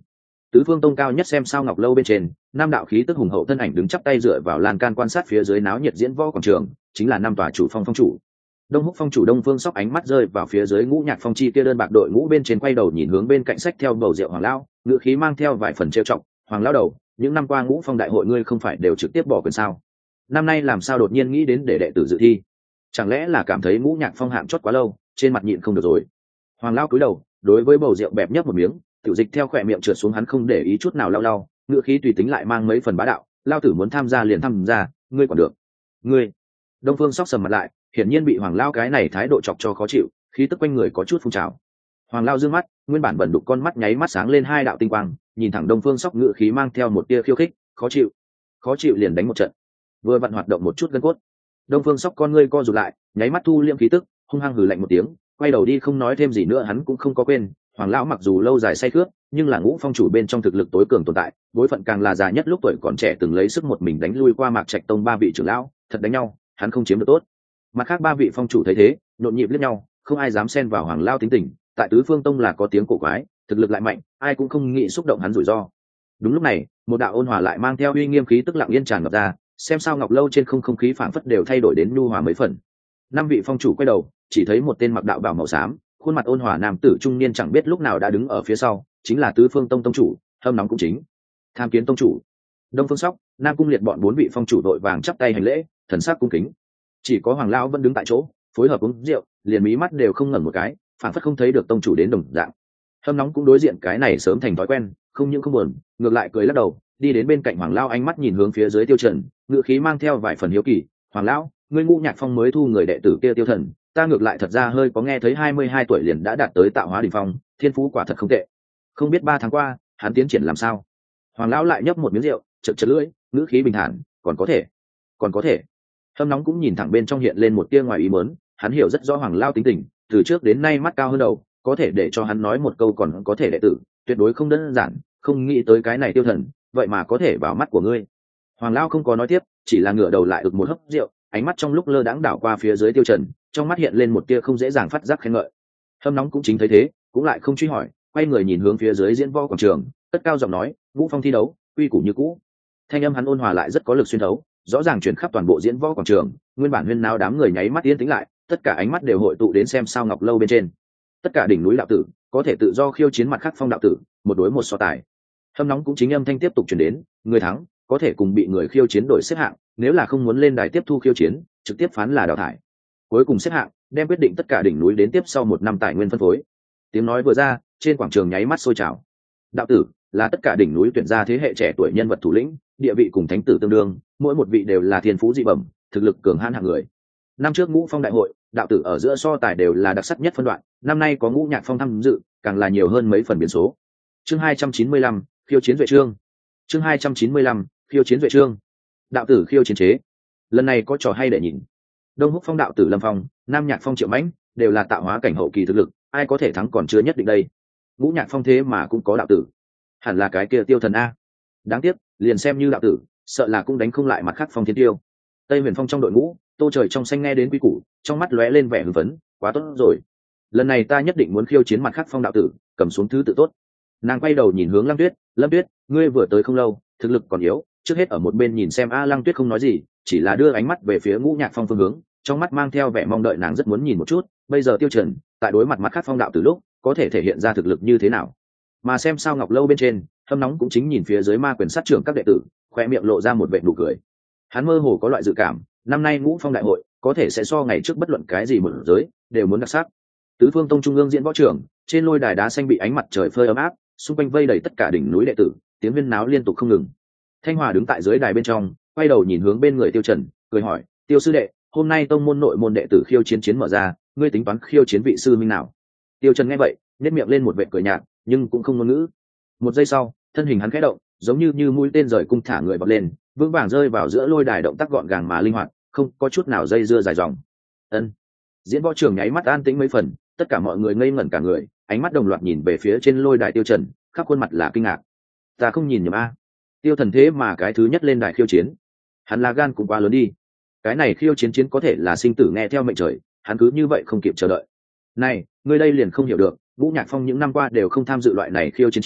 Tứ phương tông cao nhất xem sao ngọc lâu bên trên, năm đạo khí tức hùng hậu thân ảnh đứng chắp tay dựa vào lan can quan sát phía dưới náo nhiệt diễn võ quảng trường, chính là năm tòa chủ phong phong chủ. Đông Húc phong chủ Đông Phương Sóc ánh mắt rơi vào phía dưới ngũ nhạc phong chi kia đơn bạc đội ngũ bên trên, quay đầu nhìn hướng bên cạnh sách theo bầu rượu Hoàng lão, ngữ khí mang theo vài phần trêu chọc. Hoàng lão đầu, những năm qua ngũ phong đại hội ngươi không phải đều trực tiếp bỏ quyền sao? Năm nay làm sao đột nhiên nghĩ đến để đệ tử dự thi? Chẳng lẽ là cảm thấy ngũ nhạc phong hạng chót quá lâu, trên mặt nhịn không được rồi? Hoàng lão cúi đầu, đối với bầu rượu bẹp nhấp một miếng, tiểu dịch theo khỏe miệng trượt xuống, hắn không để ý chút nào lau lau, ngữ khí tùy tính lại mang mấy phần bá đạo. Lao tử muốn tham gia liền tham gia, ngươi còn được. Ngươi. Đông Phương Sóc sầm mặt lại, hiển nhiên bị Hoàng Lao cái này thái độ chọc cho khó chịu, khí tức quanh người có chút phun trào. Hoàng Lao dương mắt, nguyên bản bẩn đục con mắt nháy mắt sáng lên hai đạo tinh quang, nhìn thẳng Đông Phương Sóc, ngữ khí mang theo một tia khiêu khích. Khó chịu, khó chịu liền đánh một trận. Vừa vặn hoạt động một chút gân cốt. Đông Phương Sóc con ngươi co rụt lại, nháy mắt thu liễm khí tức, hung hăng hừ lạnh một tiếng, quay đầu đi không nói thêm gì nữa. Hắn cũng không có quên, Hoàng Lão mặc dù lâu dài say khướt, nhưng là ngũ phong chủ bên trong thực lực tối cường tồn tại, bối phận càng là già nhất, lúc tuổi còn trẻ từng lấy sức một mình đánh lui qua Mạc Trạch Tông ba vị trưởng lão, thật đánh nhau, hắn không chiếm được tốt. Mặt khác ba vị phong chủ thấy thế, nhộn nhịp liếc nhau, không ai dám xen vào Hoàng Lao tính tình, tại Tứ Phương Tông là có tiếng cổ quái, thực lực lại mạnh, ai cũng không nghĩ xúc động hắn rủi ro. Đúng lúc này, một đạo ôn hòa lại mang theo uy nghiêm khí tức lặng yên tràn ngập ra, xem sao ngọc lâu trên không không khí phảng phất đều thay đổi đến nhu hòa mấy phần. Năm vị phong chủ quay đầu, chỉ thấy một tên mặc đạo bào màu xám, khuôn mặt ôn hòa nam tử trung niên chẳng biết lúc nào đã đứng ở phía sau, chính là Tứ Phương Tông tông chủ, Hâm Nóng cũng chính. Tham Kiến tông chủ. Đông Phương Sóc, Nam Cung Liệt bọn bốn vị phong chủ đội vàng chắp tay hành lễ, thần sắc cung kính. Chỉ có Hoàng Lão vẫn đứng tại chỗ, phối hợp uống rượu, liền mí mắt đều không ngẩng một cái, phảng phất không thấy được tông chủ đến đồng dạng. Hâm Nóng cũng đối diện cái này sớm thành thói quen, không những không buồn, ngược lại cười lắc đầu, đi đến bên cạnh Hoàng Lão, ánh mắt nhìn hướng phía dưới Tiêu Trần, ngữ khí mang theo vài phần hiếu kỳ. Hoàng Lão, ngươi Ngũ Nhạc Phong mới thu người đệ tử kia Tiêu Thần, ta ngược lại thật ra hơi có nghe thấy hai mươi hai tuổi liền đã đạt tới tạo hóa đỉnh phong, thiên phú quả thật không tệ. Không biết ba tháng qua, hắn tiến triển làm sao? Hoàng Lão lại nhấp một miếng rượu, chật chật lưỡi, ngữ khí bình thản, còn có thể, còn có thể. Hâm Nóng cũng nhìn thẳng bên trong hiện lên một tia ngoài ý muốn, hắn hiểu rất rõ Hoàng Lão tính tình, từ trước đến nay mắt cao hơn đầu, có thể để cho hắn nói một câu còn có thể đệ tử, tuyệt đối không đơn giản, không nghĩ tới cái này Tiêu Thần, vậy mà có thể vào mắt của ngươi. Hoàng Lão không có nói tiếp, chỉ là ngửa đầu lại ực một hớp rượu, ánh mắt trong lúc lơ đãng đảo qua phía dưới Tiêu Trần, trong mắt hiện lên một tia không dễ dàng phát giác khen ngợi. Hâm Nóng cũng chính thấy thế, cũng lại không truy hỏi, quay người nhìn hướng phía dưới diễn võ quảng trường, cất cao giọng nói, Ngũ Phong thi đấu, quy củ như cũ. Thanh âm hắn ôn hòa lại rất có lực xuyên thấu, rõ ràng truyền khắp toàn bộ diễn võ quảng trường, nguyên bản huyên náo đám người nháy mắt yên tĩnh lại, tất cả ánh mắt đều hội tụ đến xem sao ngọc lâu bên trên. Tất cả đỉnh núi đạo tử có thể tự do khiêu chiến mặt khác phong đạo tử, một đối một so tài. Hâm Nóng cũng chính âm thanh tiếp tục truyền đến, người thắng có thể cùng bị người khiêu chiến đổi xếp hạng, nếu là không muốn lên đài tiếp thu khiêu chiến, trực tiếp phán là đào thải. Cuối cùng xếp hạng, đem quyết định tất cả đỉnh núi đến tiếp sau một năm tài nguyên phân phối. Tiếng nói vừa ra, trên quảng trường nháy mắt sôi trào. Đạo tử là tất cả đỉnh núi tuyển ra thế hệ trẻ tuổi nhân vật thủ lĩnh, địa vị cùng thánh tử tương đương, mỗi một vị đều là thiên phú dị bẩm, thực lực cường hãn hạng người. Năm trước Ngũ Phong đại hội, đạo tử ở giữa so tài đều là đặc sắc nhất phân đoạn, năm nay có Ngũ Nhạc Phong tham dự, càng là nhiều hơn mấy phần biến số. Chương hai trăm chín mươi lăm, khiêu chiến duệ chương. Chương hai trăm chín mươi lăm, khiêu chiến duệ chương. Đạo tử khiêu chiến chế. Lần này có trò hay để nhìn. Đông Húc Phong đạo tử Lâm Phong, Nam Nhạc Phong Triệu Mãnh, đều là tạo hóa cảnh hậu kỳ thực lực, ai có thể thắng còn chưa nhất định đây. Ngũ Nhạc Phong thế mà cũng có đạo tử, hẳn là cái kia Tiêu Thần a. Đáng tiếc, liền xem như đạo tử, sợ là cũng đánh không lại mặt khác Phong Thiên Tiêu. Tây Huyền Phong trong đội ngũ, Tô Trời trong xanh nghe đến quy củ, trong mắt lóe lên vẻ hưng phấn, quá tốt rồi. Lần này ta nhất định muốn khiêu chiến mặt khác Phong đạo tử, cầm xuống thứ tự tốt. Nàng quay đầu nhìn hướng Lăng Tuyết, Lâm Tuyết, ngươi vừa tới không lâu, thực lực còn yếu, trước hết ở một bên nhìn xem. A Lăng Tuyết không nói gì, chỉ là đưa ánh mắt về phía Ngũ Nhạc Phong phương hướng, trong mắt mang theo vẻ mong đợi, nàng rất muốn nhìn một chút, bây giờ Tiêu Trần tại đối mặt mặt khác phong đạo từ lúc có thể thể hiện ra thực lực như thế nào. Mà xem sao ngọc lâu bên trên, Hâm Nóng cũng chính nhìn phía dưới ma quyền sát trưởng các đệ tử, khoe miệng lộ ra một vệt nụ cười. Hắn mơ hồ có loại dự cảm, năm nay Ngũ Phong đại hội có thể sẽ so ngày trước bất luận cái gì một giới đều muốn đặc sắc. Tứ Phương Tông trung ương diễn võ trường, trên lôi đài đá xanh bị ánh mặt trời phơi ấm áp, xung quanh vây đầy tất cả đỉnh núi đệ tử, tiếng huyên náo liên tục không ngừng. Thanh Hòa đứng tại dưới đài bên trong, quay đầu nhìn hướng bên người Tiêu Trần, cười hỏi, Tiêu sư đệ, hôm nay tông môn nội môn đệ tử khiêu chiến chiến mở ra, ngươi tính toán khiêu chiến vị sư minh nào? Tiêu Trần nghe vậy, nhếch miệng lên một vệt cười nhạt, nhưng cũng không ngôn ngữ. Một giây sau, thân hình hắn khẽ động, giống như như mũi tên rời cung thả người vọt lên, vững vàng rơi vào giữa lôi đài, động tác gọn gàng mà linh hoạt, không có chút nào dây dưa dài dòng. Ân. Diễn võ trường nháy mắt an tĩnh mấy phần, tất cả mọi người ngây ngẩn cả người, ánh mắt đồng loạt nhìn về phía trên lôi đài Tiêu Trần, khắp khuôn mặt là kinh ngạc. Ta không nhìn nhầm a? Tiêu Thần thế mà cái thứ nhất lên đài khiêu chiến, hắn là gan cũng quá lớn đi. Cái này khiêu chiến chiến có thể là sinh tử nghe theo mệnh trời, hắn cứ như vậy không kịp chờ đợi. Này, ngươi đây liền không hiểu được, Ngũ Nhạc Phong những năm qua đều không tham dự loại này khiêu chiến chiến,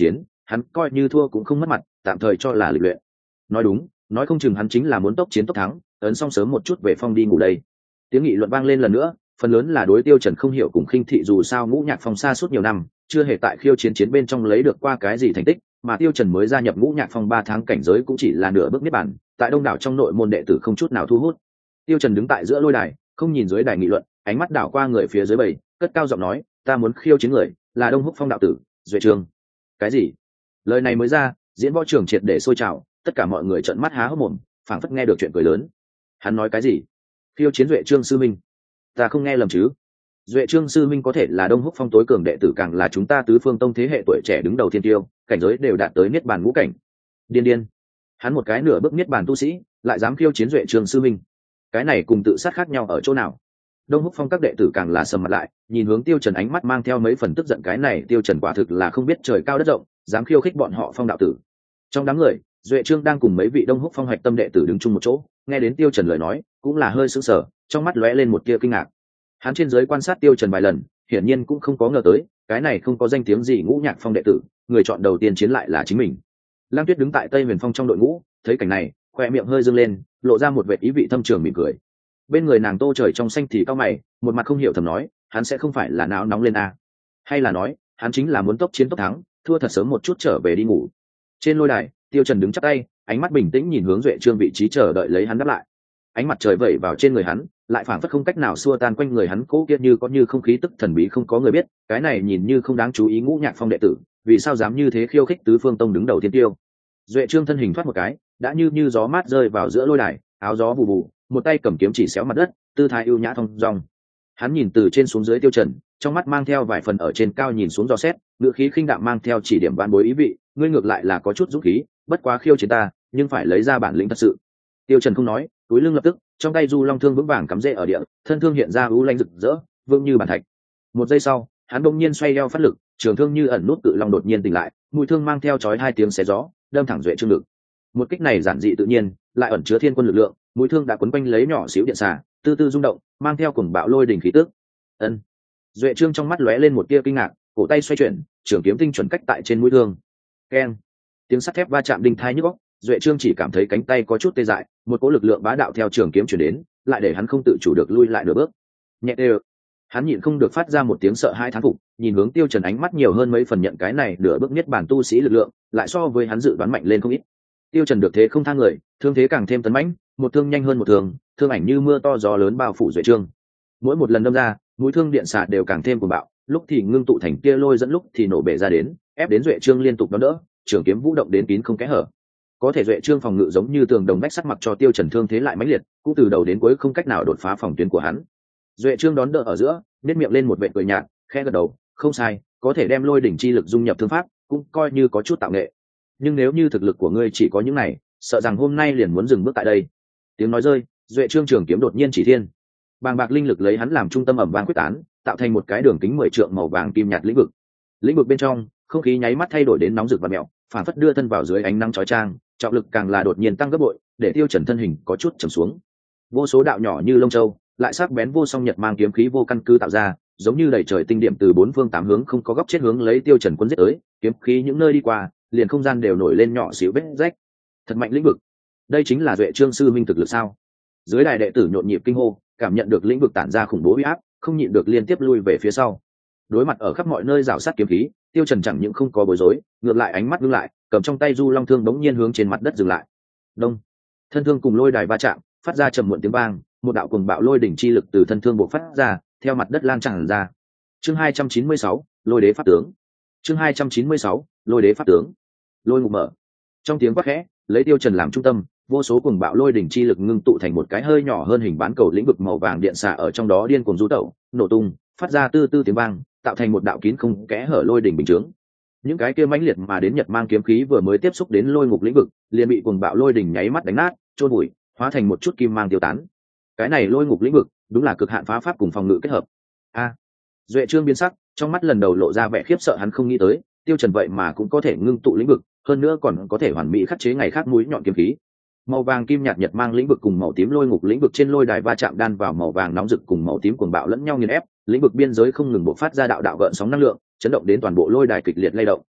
hắn coi như thua cũng không mất mặt, tạm thời cho là lịch luyện. Nói đúng, nói không chừng hắn chính là muốn tốc chiến tốc thắng, ấn xong sớm một chút về phong đi ngủ đây. Tiếng nghị luận vang lên lần nữa, phần lớn là đối Tiêu Trần không hiểu cùng khinh thị, dù sao Ngũ Nhạc Phong xa suốt nhiều năm, chưa hề tại khiêu chiến chiến bên trong lấy được qua cái gì thành tích, mà Tiêu Trần mới gia nhập Ngũ Nhạc Phong ba tháng cảnh giới cũng chỉ là nửa bước niết bàn, tại đông đảo trong nội môn đệ tử không chút nào thu hút. Tiêu Trần đứng tại giữa lôi đài, không nhìn dưới đài nghị luận, ánh mắt đảo qua người phía dưới bầy, cất cao giọng nói, ta muốn khiêu chiến người, là Đông Húc Phong đạo tử, Duệ Trương. Cái gì? Lời này mới ra, diễn võ trường triệt để sôi trào, tất cả mọi người trợn mắt há hốc mồm, phảng phất nghe được chuyện cười lớn. Hắn nói cái gì? Khiêu chiến Duệ Trương sư minh? Ta không nghe lầm chứ? Duệ Trương sư minh có thể là Đông Húc Phong tối cường đệ tử, càng là chúng ta Tứ Phương Tông thế hệ tuổi trẻ đứng đầu thiên tiêu, cảnh giới đều đạt tới niết bàn ngũ cảnh. Điên điên. Hắn một cái nửa bước niết bàn tu sĩ, lại dám khiêu chiến Duệ Trương sư minh. Cái này cùng tự sát khác nhau ở chỗ nào? Đông Húc Phong các đệ tử càng là sầm mặt lại, nhìn hướng Tiêu Trần ánh mắt mang theo mấy phần tức giận, cái này Tiêu Trần quả thực là không biết trời cao đất rộng, dám khiêu khích bọn họ Phong đạo tử. Trong đám người, Duệ Trương đang cùng mấy vị Đông Húc Phong hoạch tâm đệ tử đứng chung một chỗ, nghe đến Tiêu Trần lời nói, cũng là hơi sững sờ, trong mắt lóe lên một tia kinh ngạc. Hắn trên dưới quan sát Tiêu Trần vài lần, hiển nhiên cũng không có ngờ tới, cái này không có danh tiếng gì Ngũ Nhạc Phong đệ tử, người chọn đầu tiên chiến lại là chính mình. Lam Tuyết đứng tại Tây Huyền Phong trong đội ngũ, thấy cảnh này, khoe miệng hơi dương lên, lộ ra một vẻ ý vị thâm trường mỉm cười. Bên người nàng Tô Trời trong xanh thì cao mày, một mặt không hiểu thầm nói, hắn sẽ không phải là não nóng lên à? Hay là nói, hắn chính là muốn tốc chiến tốc thắng, thua thật sớm một chút trở về đi ngủ. Trên lôi đài, Tiêu Trần đứng chắp tay, ánh mắt bình tĩnh nhìn hướng Duệ Trương vị trí chờ đợi lấy hắn đáp lại. Ánh mặt trời vẩy vào trên người hắn, lại phảng phất không cách nào xua tan quanh người hắn cố kia như có như không khí tức thần bí không có người biết, cái này nhìn như không đáng chú ý Ngũ Nhạc Phong đệ tử, vì sao dám như thế khiêu khích Tứ Phương Tông đứng đầu thiên tiêu. Duệ Trương thân hình thoát một cái, đã như như gió mát rơi vào giữa lôi đài, áo gió bù bù, một tay cầm kiếm chỉ xéo mặt đất, tư thái ưu nhã thong dong. Hắn nhìn từ trên xuống dưới Tiêu Trần, trong mắt mang theo vài phần ở trên cao nhìn xuống dò xét, ngữ khí khinh đạm mang theo chỉ điểm vãn bối ý vị, ngươi ngược lại là có chút dũng khí, bất quá khiêu chiến ta, nhưng phải lấy ra bản lĩnh thật sự. Tiêu Trần không nói, túi lưng lập tức, trong tay du long thương vững vàng cắm rễ ở địa, thân thương hiện ra u lanh rực rỡ, vững như bàn thạch. Một giây sau, hắn đột nhiên xoay eo phát lực, trường thương như ẩn nút cự long đột nhiên tỉnh lại, mũi thương mang theo chói hai tiếng xé gió, đâm thẳng Duệ Trương ngực. Một kích này giản dị tự nhiên, lại ẩn chứa thiên quân lực lượng, mũi thương đã quấn quanh lấy nhỏ xíu điện xà, tư tư rung động, mang theo cuồng bạo lôi đỉnh khí tức. Ân. Duệ Trương trong mắt lóe lên một tia kinh ngạc, cổ tay xoay chuyển, trường kiếm tinh chuẩn cách tại trên mũi thương. Keng. Tiếng sắt thép va chạm đinh tai nhức óc, Duệ Trương chỉ cảm thấy cánh tay có chút tê dại, một cỗ lực lượng bá đạo theo trường kiếm truyền đến, lại để hắn không tự chủ được lui lại nửa bước. Nhẹ đều. Hắn nhịn không được phát ra một tiếng sợ hãi thán phục, nhìn hướng Tiêu Trần ánh mắt nhiều hơn mấy phần nhận cái này nửa bước niết bàn tu sĩ lực lượng, lại so với hắn dự đoán mạnh lên không ít. Tiêu Trần được thế không tha người, thương thế càng thêm tấn mãnh, một thương nhanh hơn một thương, thương ảnh như mưa to gió lớn bao phủ Duệ Trương. Mỗi một lần đâm ra, mũi thương điện xạ đều càng thêm cuồng bạo, lúc thì ngưng tụ thành tia lôi dẫn, lúc thì nổ bể ra đến, ép đến Duệ Trương liên tục đón đỡ, trường kiếm vũ động đến kín không kẽ hở. Có thể Duệ Trương phòng ngự giống như tường đồng vách sắt, mặc cho Tiêu Trần thương thế lại mãnh liệt, cũng từ đầu đến cuối không cách nào đột phá phòng tuyến của hắn. Duệ Trương đón đỡ ở giữa, nét miệng lên một vệt cười nhạt, khẽ gật đầu, không sai, có thể đem lôi đỉnh chi lực dung nhập thương pháp, cũng coi như có chút tạo nghệ. Nhưng nếu như thực lực của ngươi chỉ có những này, sợ rằng hôm nay liền muốn dừng bước tại đây. Tiếng nói rơi, Duệ Trương trường kiếm đột nhiên chỉ thiên, bàng bạc linh lực lấy hắn làm trung tâm ẩm vang quyết tán, tạo thành một cái đường kính mười trượng màu vàng kim nhạt lĩnh vực. Lĩnh vực bên trong, không khí nháy mắt thay đổi đến nóng rực và mèo, phản phất đưa thân vào dưới ánh nắng chói chang, trọng lực càng là đột nhiên tăng gấp bội, để Tiêu Trần thân hình có chút trầm xuống. Vô số đạo nhỏ như lông châu, lại sắc bén vô song nhật mang kiếm khí vô căn cứ tạo ra, giống như đầy trời tinh điểm từ bốn phương tám hướng không có góc chết hướng lấy Tiêu Trần quân giết tới, kiếm khí những nơi đi qua, liền không gian đều nổi lên nhỏ xíu vết rách. Thật mạnh lĩnh vực. Đây chính là Duệ Trương sư minh thực lực sao? Dưới đài đệ tử nhộn nhịp kinh hô, cảm nhận được lĩnh vực tản ra khủng bố uy áp, không nhịn được liên tiếp lui về phía sau. Đối mặt ở khắp mọi nơi rào sát kiếm khí, Tiêu Trần chẳng những không có bối rối, ngược lại ánh mắt ngưng lại, cầm trong tay du long thương bỗng nhiên hướng trên mặt đất dừng lại. Đông. Thân thương cùng lôi đài va chạm, phát ra trầm muộn tiếng vang, một đạo cuồng bạo lôi đỉnh chi lực từ thân thương bộc phát ra, theo mặt đất lan tràn ra. Chương hai trăm chín mươi sáu, Lôi đế pháp tướng. Chương hai trăm chín mươi sáu, Lôi đế pháp tướng. Lôi ngục mở. Trong tiếng quát khẽ, lấy Tiêu Trần làm trung tâm, vô số cuồng bạo lôi đỉnh chi lực ngưng tụ thành một cái hơi nhỏ hơn hình bán cầu lĩnh vực màu vàng điện xạ ở trong đó điên cuồng du tẩu, nổ tung, phát ra tư tư tiếng vang, tạo thành một đạo kín không kẽ hở lôi đỉnh bình chướng. Những cái kia mãnh liệt mà đến nhật mang kiếm khí vừa mới tiếp xúc đến lôi ngục lĩnh vực, liền bị cuồng bạo lôi đỉnh nháy mắt đánh nát, trôn bụi, hóa thành một chút kim mang tiêu tán. Cái này lôi ngục lĩnh vực, đúng là cực hạn phá pháp cùng phòng ngự kết hợp. A. Duệ Trương biến sắc, trong mắt lần đầu lộ ra vẻ khiếp sợ, hắn không nghĩ tới, Tiêu Trần vậy mà cũng có thể ngưng tụ lĩnh vực, hơn nữa còn có thể hoàn mỹ khắc chế ngày khác mũi nhọn kiếm khí. Màu vàng kim nhạt nhật mang lĩnh vực cùng màu tím lôi ngục lĩnh vực trên lôi đài va chạm đan vào màu vàng nóng rực cùng màu tím cuồng bạo lẫn nhau nghiền ép, lĩnh vực biên giới không ngừng bộc phát ra đạo đạo gợn sóng năng lượng, chấn động đến toàn bộ lôi đài kịch liệt lay động.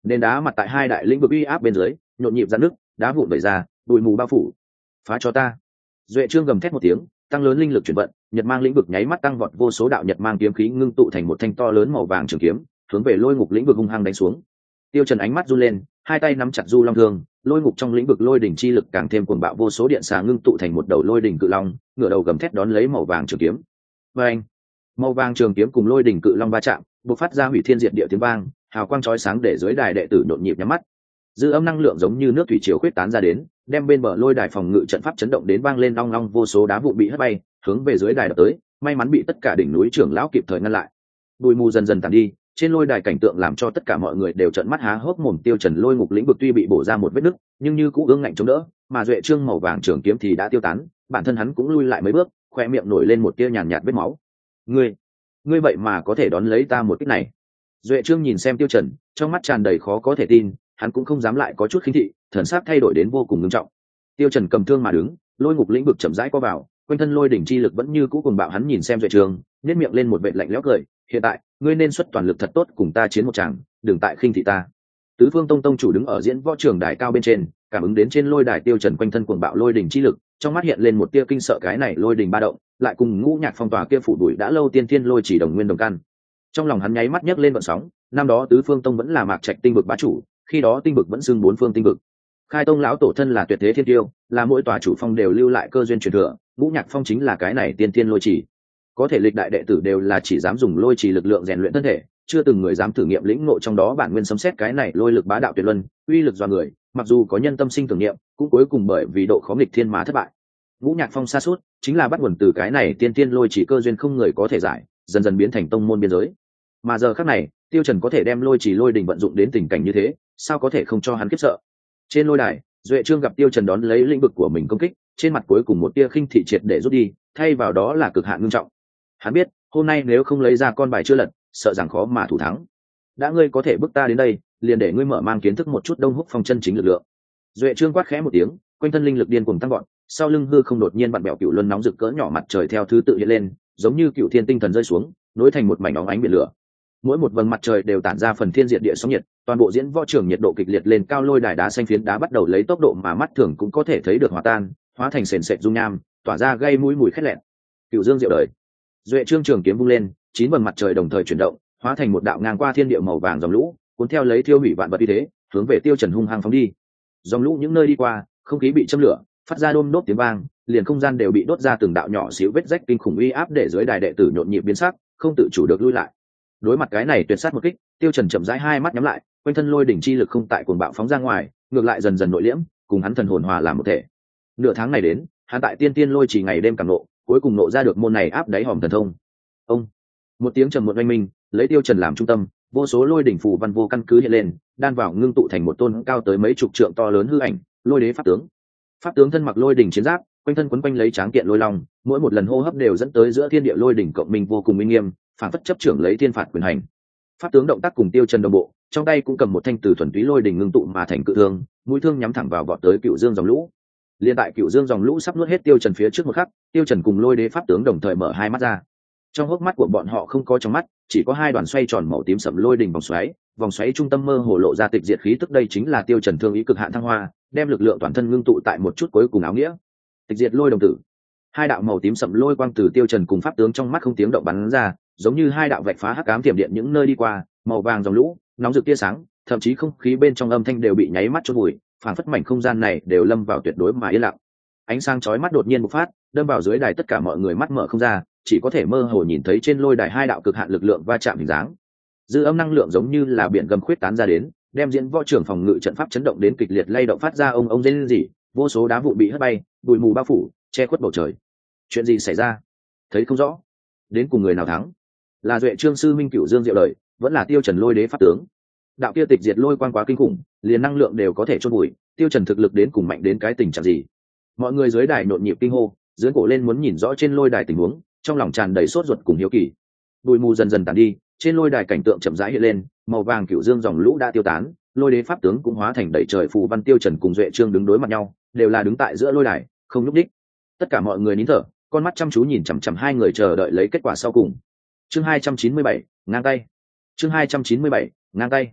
Nền đá mặt tại hai đại lĩnh vực uy áp bên dưới nhộn nhịp ra nước, đá vụn vẩy ra, bụi mù bao phủ. Phá cho ta! Duệ Trương gầm thét một tiếng, tăng lớn linh lực chuyển vận, nhật mang lĩnh vực nháy mắt tăng vọt, vô số đạo nhật mang kiếm khí ngưng tụ thành một thanh to lớn màu vàng trường kiếm, hướng về lôi ngục lĩnh vực hung hăng đánh xuống. Tiêu Trần ánh mắt run lên, hai tay nắm chặt du long thương, lôi ngục trong lĩnh vực lôi đỉnh chi lực càng thêm cuồng bạo, vô số điện xà ngưng tụ thành một đầu lôi đỉnh cự long, ngửa đầu gầm thét đón lấy màu vàng trường kiếm. Và anh, màu vàng trường kiếm cùng lôi đỉnh cự long va chạm, bộc phát ra hủy thiên diệt địa tiếng vang, hào quang chói sáng để dưới đài đệ tử nhộn nhịp nhắm mắt. Dư âm năng lượng giống như nước thủy triều khuyết tán ra đến, đem bên bờ lôi đài phòng ngự trận pháp chấn động đến vang lên long long, vô số đá vụn bị hất bay, hướng về dưới đài đập tới, may mắn bị tất cả đỉnh núi trưởng lão kịp thời ngăn lại. Bụi mù dần dần tàn đi, trên lôi đài cảnh tượng làm cho tất cả mọi người đều trợn mắt há hốc mồm. Tiêu Trần lôi ngục lĩnh vực tuy bị bổ ra một vết nứt, nhưng như cũ ương ngạnh chống đỡ, mà Duệ Trương màu vàng trường kiếm thì đã tiêu tán, bản thân hắn cũng lui lại mấy bước, khoe miệng nổi lên một tia nhàn nhạt vết máu. Ngươi, ngươi vậy mà có thể đón lấy ta một kích này? Duệ Trương nhìn xem Tiêu Trần, trong mắt tràn đầy khó có thể tin, hắn cũng không dám lại có chút khinh thị, thần sắc thay đổi đến vô cùng nghiêm trọng. Tiêu Trần cầm thương mà đứng, lôi ngục lĩnh vực chậm rãi qua vào, quanh thân lôi đỉnh chi lực vẫn như cũ cuồng bạo. Hắn nhìn xem Duệ Trương, nhếch miệng lên một vệt lạnh lẽo cười, hiện tại ngươi nên xuất toàn lực thật tốt cùng ta chiến một tràng, đừng tại khinh thị ta. Tứ Phương Tông tông chủ đứng ở diễn võ trường đài cao bên trên, cảm ứng đến trên lôi đài Tiêu Trần quanh thân cuồng bạo lôi đỉnh chi lực, trong mắt hiện lên một tia kinh sợ. Cái này lôi đỉnh ba động, lại cùng Ngũ Nhạc Phong tỏa kia phủ đuổi đã lâu tiên thiên lôi chỉ đồng nguyên đồng căn. Trong lòng hắn nháy mắt nhấc lên vận sóng, năm đó Tứ Phương Tông vẫn là Mạc Trạch tinh vực bá chủ, khi đó tinh vực vẫn xưng bốn phương tinh vực. Khai Tông lão tổ thân là tuyệt thế thiên tiêu, là mỗi tòa chủ phong đều lưu lại cơ duyên truyền thừa, Ngũ Nhạc Phong chính là cái này tiên thiên lôi chỉ. Có thể lịch đại đệ tử đều là chỉ dám dùng lôi chỉ lực lượng rèn luyện thân thể, chưa từng người dám thử nghiệm lĩnh ngộ trong đó bản nguyên sấm sét. Cái này lôi lực bá đạo tuyệt luân, uy lực do người, mặc dù có nhân tâm sinh tưởng niệm, cũng cuối cùng bởi vì độ khó nghịch thiên mà thất bại. Ngũ Nhạc Phong sa sút chính là bắt nguồn từ cái này tiên tiên lôi chỉ cơ duyên không người có thể giải, dần dần biến thành tông môn biên giới. Mà giờ khắc này, Tiêu Trần có thể đem lôi chỉ lôi đỉnh vận dụng đến tình cảnh như thế, sao có thể không cho hắn khiếp sợ. Trên lôi đài, Duệ Trương gặp Tiêu Trần đón lấy lĩnh vực của mình công kích, trên mặt cuối cùng một tia khinh thị triệt để rút đi, thay vào đó là cực hạn nghiêm trọng. Hắn biết, hôm nay nếu không lấy ra con bài chưa lật, sợ rằng khó mà thủ thắng. Đã ngươi có thể bước ta đến đây, liền để ngươi mở mang kiến thức một chút Đông Húc Phong chân chính lực lượng. Duệ Trương quát khẽ một tiếng, quanh thân linh lực điên cuồng tăng vọt, sau lưng hư không đột nhiên vặn bẹo cựu luân nóng rực cỡ nhỏ mặt trời theo thứ tự hiện lên, giống như cựu thiên tinh thần rơi xuống, nối thành một mảnh óng ánh biển lửa. Mỗi một vầng mặt trời đều tản ra phần thiên diệt địa sóng nhiệt, toàn bộ diễn võ trường nhiệt độ kịch liệt lên cao, lôi đài đá xanh phiến đá bắt đầu lấy tốc độ mà mắt thường cũng có thể thấy được hòa tan, hóa thành sền sệt dung nham, tỏa ra gây mũi mùi khét lẹn. Cựu dương diệu đời. Duệ Trương trường kiếm vung lên, chín vầng mặt trời đồng thời chuyển động, hóa thành một đạo ngang qua thiên địa màu vàng dòng lũ, cuốn theo lấy thiêu hủy vạn vật như thế, hướng về Tiêu Trần hung hăng phóng đi. Dòng lũ những nơi đi qua, không khí bị châm lửa, phát ra đôm đốt tiếng vang, liền không gian đều bị đốt ra từng đạo nhỏ xíu vết rách, kinh khủng uy áp để dưới đài đệ tử nhộn nhịp biến sắc, không tự chủ được lui lại. Đối mặt cái này tuyệt sát một kích, Tiêu Trần chậm rãi hai mắt nhắm lại, quanh thân lôi đỉnh chi lực không tại cuồng bạo phóng ra ngoài, ngược lại dần dần nội liễm, cùng hắn thần hồn hòa làm một thể. Nửa tháng này đến, hắn tại tiên tiên lôi chỉ ngày đêm càng nộ, cuối cùng nộ ra được môn này áp đáy hòm thần thông. Ông, một tiếng trầm muộn oanh minh, lấy Tiêu Trần làm trung tâm, vô số lôi đỉnh phù văn vô căn cứ hiện lên, đan vào ngưng tụ thành một tôn cao tới mấy chục trượng to lớn hư ảnh, lôi đế pháp tướng. Pháp tướng thân mặc lôi đỉnh chiến giáp, quanh thân quấn quanh lấy tráng kiện lôi long, mỗi một lần hô hấp đều dẫn tới giữa thiên địa lôi đỉnh cộng minh vô cùng uy nghiêm, phản phất chấp trưởng lấy thiên phạt quyền hành. Pháp tướng động tác cùng Tiêu Trần đồng bộ, trong tay cũng cầm một thanh từ thuần túy lôi đỉnh ngưng tụ mà thành cự thương, mũi thương nhắm thẳng vào vọt tới Cựu Dương dòng lũ. Liên tại Cựu Dương dòng lũ sắp nuốt hết Tiêu Trần phía trước một khắc, Tiêu Trần cùng lôi đế pháp tướng đồng thời mở hai mắt ra. Trong hốc mắt của bọn họ không có trong mắt, chỉ có hai đoàn xoay tròn màu tím sẫm lôi đỉnh vòng xoáy, vòng xoáy trung tâm mơ hồ lộ ra tịch diệt khí tức. Đây chính là Tiêu Trần thương ý cực hạn thăng hoa, đem lực lượng toàn thân ngưng tụ tại một chút cuối cùng áo nghĩa. Tịch diệt lôi đồng tử. Hai đạo màu tím sẫm lôi quang từ Tiêu Trần cùng pháp tướng trong mắt không tiếng động bắn ra, giống như hai đạo vạch phá hắc ám tiềm điện những nơi đi qua, màu vàng dòng lũ, nóng rực tia sáng, thậm chí không khí bên trong âm thanh đều bị nháy mắt chôn vùi, phảng phất mảnh không gian này đều lâm vào tuyệt đối mà yên lặng. Ánh sáng chói mắt đột nhiên bộc phát, đâm vào dưới đài tất cả mọi người mắt mở không ra, chỉ có thể mơ hồ nhìn thấy trên lôi đài hai đạo cực hạn lực lượng va chạm hình dáng. Dư âm năng lượng giống như là biển gầm khuyết tán ra đến, đem diễn võ trưởng phòng ngự trận pháp chấn động đến kịch liệt lay động, phát ra ông ông rên rỉ, vô số đá vụn bị hất bay, bụi mù bao phủ, che khuất bầu trời. Chuyện gì xảy ra? Thấy không rõ. Đến cùng người nào thắng? Là Duệ Trương sư minh Cửu Dương diệu đời, vẫn là Tiêu Trần lôi đế pháp tướng? Đạo kia tịch diệt lôi quang quá kinh khủng, liền năng lượng đều có thể chôn bụi, Tiêu Trần thực lực đến cùng mạnh đến cái tình trạng gì? Mọi người dưới đài nhộn nhịp kinh hô, dưỡng cổ lên muốn nhìn rõ trên lôi đài tình huống, trong lòng tràn đầy sốt ruột cùng hiếu kỳ. Bụi mù dần dần tàn đi, trên lôi đài cảnh tượng chậm rãi hiện lên, màu vàng Cửu Dương dòng lũ đã tiêu tán, lôi đế pháp tướng cũng hóa thành đầy trời phù văn. Tiêu Trần cùng Duệ Trương đứng đối mặt nhau, đều là đứng tại giữa lôi đài, không nhúc nhích. Tất cả mọi người nín thở, con mắt chăm chú nhìn chằm chằm hai người chờ đợi lấy kết quả sau cùng. Chương hai trăm chín mươi bảy, ngang tay. Chương hai trăm chín mươi bảy, ngang tay.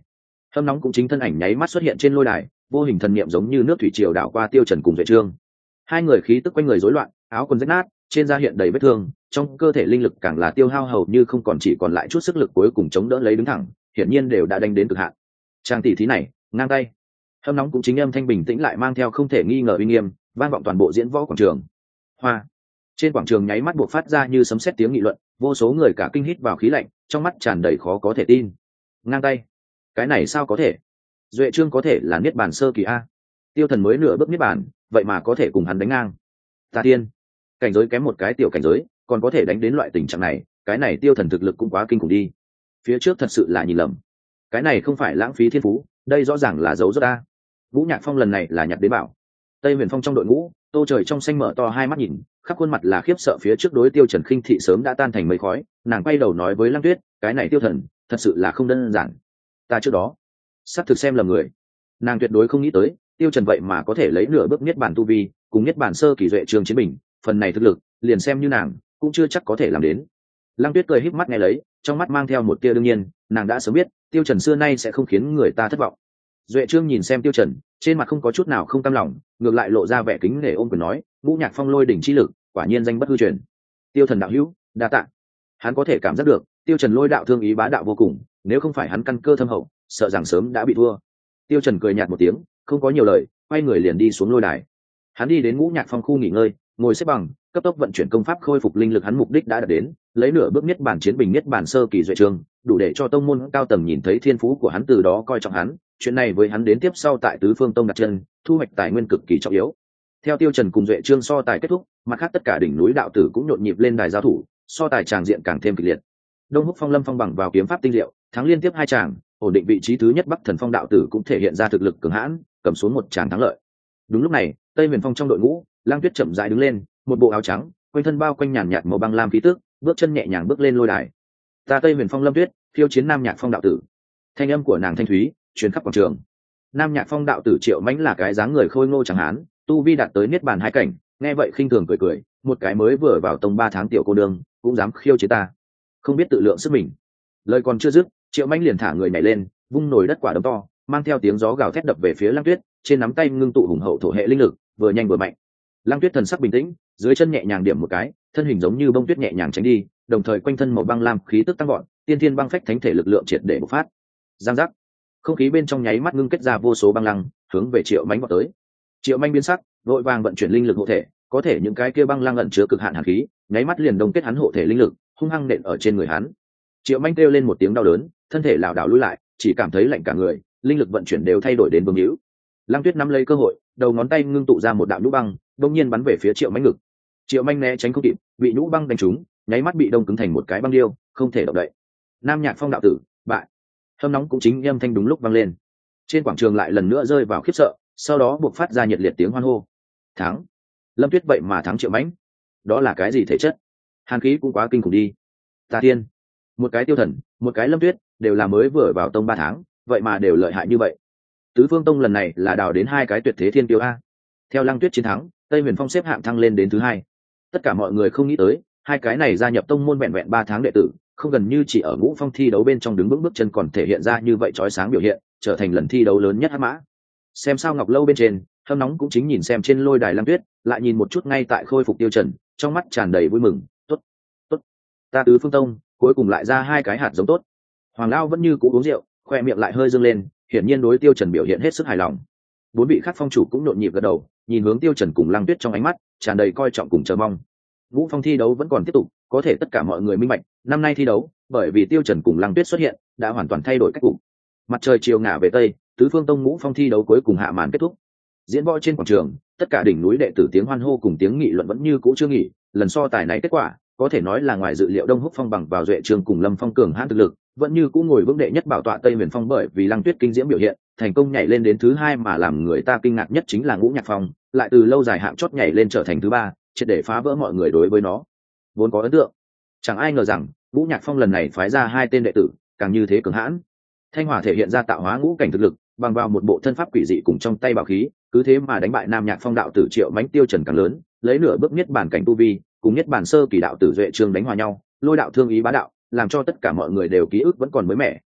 Hâm nóng cũng chính thân ảnh nháy mắt xuất hiện trên lôi đài, vô hình thần niệm giống như nước thủy triều đảo qua Tiêu Trần cùng Duệ Trương. Hai người khí tức quanh người rối loạn, áo quần rách nát, trên da hiện đầy vết thương, trong cơ thể linh lực càng là tiêu hao hầu như không còn, chỉ còn lại chút sức lực cuối cùng chống đỡ lấy đứng thẳng, hiển nhiên đều đã đánh đến cực hạn. Trang tỷ thí này, ngang tay. Hâm nóng cũng chính âm thanh bình tĩnh lại mang theo không thể nghi ngờ uy nghiêm, vang vọng toàn bộ diễn võ quảng trường. Hoa. Trên quảng trường nháy mắt buộc phát ra như sấm sét tiếng nghị luận, vô số người cả kinh hít vào khí lạnh, trong mắt tràn đầy khó có thể tin. Ngang tay. Cái này sao có thể? Duệ Trương có thể là niết bàn sơ kỳ a? Tiêu Thần mới nửa bước niết bàn, vậy mà có thể cùng hắn đánh ngang. Ta tiên, cảnh giới kém một cái tiểu cảnh giới, còn có thể đánh đến loại tình trạng này, cái này Tiêu Thần thực lực cũng quá kinh khủng đi. Phía trước thật sự là nhìn lầm. Cái này không phải lãng phí thiên phú, đây rõ ràng là dấu rốt a. Vũ Nhạc Phong lần này là nhặt đến bảo. Tây Huyền Phong trong đội ngũ, Tô Trời trong xanh mở to hai mắt nhìn, khắp khuôn mặt là khiếp sợ, phía trước đối Tiêu Trần khinh thị sớm đã tan thành mây khói, nàng quay đầu nói với Lăng Tuyết, cái này Tiêu Thần, thật sự là không đơn giản. Ta trước đó, sắp thực xem lầm người. Nàng tuyệt đối không nghĩ tới, Tiêu Trần vậy mà có thể lấy nửa bước niết bàn tu vi, cùng niết bàn sơ kỳ Duệ Trương chiến bình, phần này thực lực, liền xem như nàng, cũng chưa chắc có thể làm đến. Lăng Tuyết cười híp mắt nghe lấy, trong mắt mang theo một tia đương nhiên, nàng đã sớm biết, Tiêu Trần xưa nay sẽ không khiến người ta thất vọng. Duệ Trương nhìn xem Tiêu Trần, trên mặt không có chút nào không cam lòng, ngược lại lộ ra vẻ kính nể ôm quyền nói, Vũ Nhạc Phong lôi đỉnh chi lực, quả nhiên danh bất hư truyền. Tiêu Thần đạo hữu, đa tạ. Hắn có thể cảm giác được, Tiêu Trần lôi đạo thương ý bá đạo vô cùng, nếu không phải hắn căn cơ thâm hậu, sợ rằng sớm đã bị thua. Tiêu Trần cười nhạt một tiếng, không có nhiều lời, quay người liền đi xuống lôi đài. Hắn đi đến Ngũ Nhạc Phong khu nghỉ ngơi, ngồi xếp bằng, cấp tốc vận chuyển công pháp khôi phục linh lực, hắn mục đích đã đạt đến, lấy nửa bước niết bàn chiến bình niết bàn sơ kỳ Duệ Trương, đủ để cho tông môn cao tầng nhìn thấy thiên phú của hắn, từ đó coi trọng hắn. Chuyện này với hắn đến tiếp sau tại Tứ Phương Tông đặt chân, thu hoạch tài nguyên cực kỳ trọng yếu. Theo Tiêu Trần cùng Duệ Trương so tài kết thúc, mặt khác tất cả đỉnh núi đạo tử cũng nhộn nhịp lên đài giao thủ, so tài tràng diện càng thêm kịch liệt. Đông Húc Phong Lâm Phong bằng vào kiếm pháp tinh diệu, thắng liên tiếp hai tràng, ổn định vị trí thứ nhất. Bắc Thần Phong đạo tử cũng thể hiện ra thực lực cường hãn, cầm xuống một tràng thắng lợi. Đúng lúc này, Tây Huyền Phong trong đội ngũ, Lang Tuyết chậm rãi đứng lên, một bộ áo trắng, quanh thân bao quanh nhàn nhạt màu băng lam khí tức, bước chân nhẹ nhàng bước lên lôi đài. Ta Tây Huyền Phong Lâm Tuyết, khiêu chiến Nam Nhạc Phong đạo tử. Thanh âm của nàng thanh thúy, truyền khắp quảng trường. Nam Nhạc Phong đạo tử Triệu Mãnh là cái dáng người khôi ngô chẳng hán, tu vi đạt tới niết bàn hai cảnh, nghe vậy khinh thường cười cười, một cái mới vừa vào tông ba tháng tiểu cô đương, cũng dám khiêu chiến ta, không biết tự lượng sức mình. Lời còn chưa dứt, Triệu Mãnh liền thả người nhảy lên, vung nổi đất quả đấm to, mang theo tiếng gió gào thét đập về phía Lăng Tuyết, trên nắm tay ngưng tụ hùng hậu thổ hệ linh lực, vừa nhanh vừa mạnh. Lăng Tuyết thần sắc bình tĩnh, dưới chân nhẹ nhàng điểm một cái, thân hình giống như bông tuyết nhẹ nhàng tránh đi, đồng thời quanh thân màu băng lam khí tức tăng vọt, tiên thiên băng phách thánh thể lực lượng triệt để bộc phát. Giang giác, không khí bên trong nháy mắt ngưng kết ra vô số băng lăng, hướng về Triệu Mãnh vọt tới. Triệu Mãnh biến sắc, vội vàng vận chuyển linh lực hộ thể, có thể những cái kia băng lăng ẩn chứa cực hạn hàn khí, nháy mắt liền đông kết hắn hộ thể linh lực, hung hăng nện ở trên người hắn. Triệu Mãnh kêu lên một tiếng đau đớn, thân thể lảo đảo lùi lại, chỉ cảm thấy lạnh cả người, linh lực vận chuyển đều thay đổi đến vương hữu. Lăng Tuyết nắm lấy cơ hội, đầu ngón tay ngưng tụ ra một đạo nhũ băng, đột nhiên bắn về phía Triệu Mãnh ngực. Triệu Mãnh né tránh không kịp, bị nhũ băng đánh trúng, nháy mắt bị đông cứng thành một cái băng điêu, không thể động đậy. Nam Nhạc Phong đạo tử, bại. Hâm nóng cũng chính âm thanh đúng lúc vang lên. Trên quảng trường lại lần nữa rơi vào khiếp sợ, sau đó buộc phát ra nhiệt liệt tiếng hoan hô. Thắng! Lâm Tuyết vậy mà thắng Triệu Mãnh, đó là cái gì thể chất? Hàn khí cũng quá kinh khủng đi. Ta tiên, một cái Tiêu Thần, một cái Lâm Tuyết, đều là mới vừa vào tông ba tháng, vậy mà đều lợi hại như vậy. Tứ Phương Tông lần này là đào đến hai cái tuyệt thế thiên tiêu a. Theo Lăng Tuyết chiến thắng, Tây Huyền Phong xếp hạng thăng lên đến thứ hai. Tất cả mọi người không nghĩ tới, hai cái này gia nhập tông môn vẹn vẹn ba tháng đệ tử, không gần như chỉ ở Ngũ Phong thi đấu bên trong đứng vững bước chân, còn thể hiện ra như vậy chói sáng biểu hiện, trở thành lần thi đấu lớn nhất hắc mã. Xem sao Ngọc Lâu bên trên, Hâm nóng cũng chính nhìn xem trên lôi đài Lăng Tuyết, lại nhìn một chút ngay tại khôi phục Tiêu Trần, trong mắt tràn đầy vui mừng. Tốt, tốt, ta Tứ Phương Tông cuối cùng lại ra hai cái hạt giống tốt. Hoàng Lão vẫn như cũ uống rượu, khoe miệng lại hơi dương lên, hiển nhiên đối Tiêu Trần biểu hiện hết sức hài lòng. Bốn vị khác phong chủ cũng nhộn nhịp gật đầu, nhìn hướng Tiêu Trần cùng Lăng Tuyết trong ánh mắt tràn đầy coi trọng cùng chờ mong. Vũ Phong thi đấu vẫn còn tiếp tục, có thể tất cả mọi người minh bạch, năm nay thi đấu, bởi vì Tiêu Trần cùng Lăng Tuyết xuất hiện, đã hoàn toàn thay đổi cách cục. Mặt trời chiều ngả về tây, Tứ Phương Tông Ngũ Phong thi đấu cuối cùng hạ màn kết thúc. Diễn võ trên quảng trường, tất cả đỉnh núi đệ tử tiếng hoan hô cùng tiếng nghị luận vẫn như cũ chưa nghỉ, lần so tài này kết quả, có thể nói là ngoài dự liệu Đông Húc Phong bằng vào Duệ Trương cùng Lâm Phong cường hãn thực lực, vẫn như cũ ngồi vững đệ nhất bảo tọa Tây Huyền Phong, bởi vì Lăng Tuyết kinh diễm biểu hiện, thành công nhảy lên đến thứ hai, mà làm người ta kinh ngạc nhất chính là Ngũ Nhạc Phong, lại từ lâu dài hạng chót nhảy lên trở thành thứ ba, triệt để phá vỡ mọi người đối với nó vốn có ấn tượng. Chẳng ai ngờ rằng Ngũ Nhạc Phong lần này phái ra hai tên đệ tử, càng như thế cường hãn. Thanh Hỏa thể hiện ra tạo hóa ngũ cảnh thực lực, bằng vào một bộ thân pháp quỷ dị cùng trong tay bảo khí, cứ thế mà đánh bại Nam Nhạc Phong đạo tử Triệu Mãnh. Tiêu Trần càng lớn, lấy nửa bước niết bàn cảnh tu vi, cùng niết bàn sơ kỳ đạo tử Duệ Trương đánh hòa nhau, lôi đạo thương ý bá đạo, làm cho tất cả mọi người đều ký ức vẫn còn mới mẻ.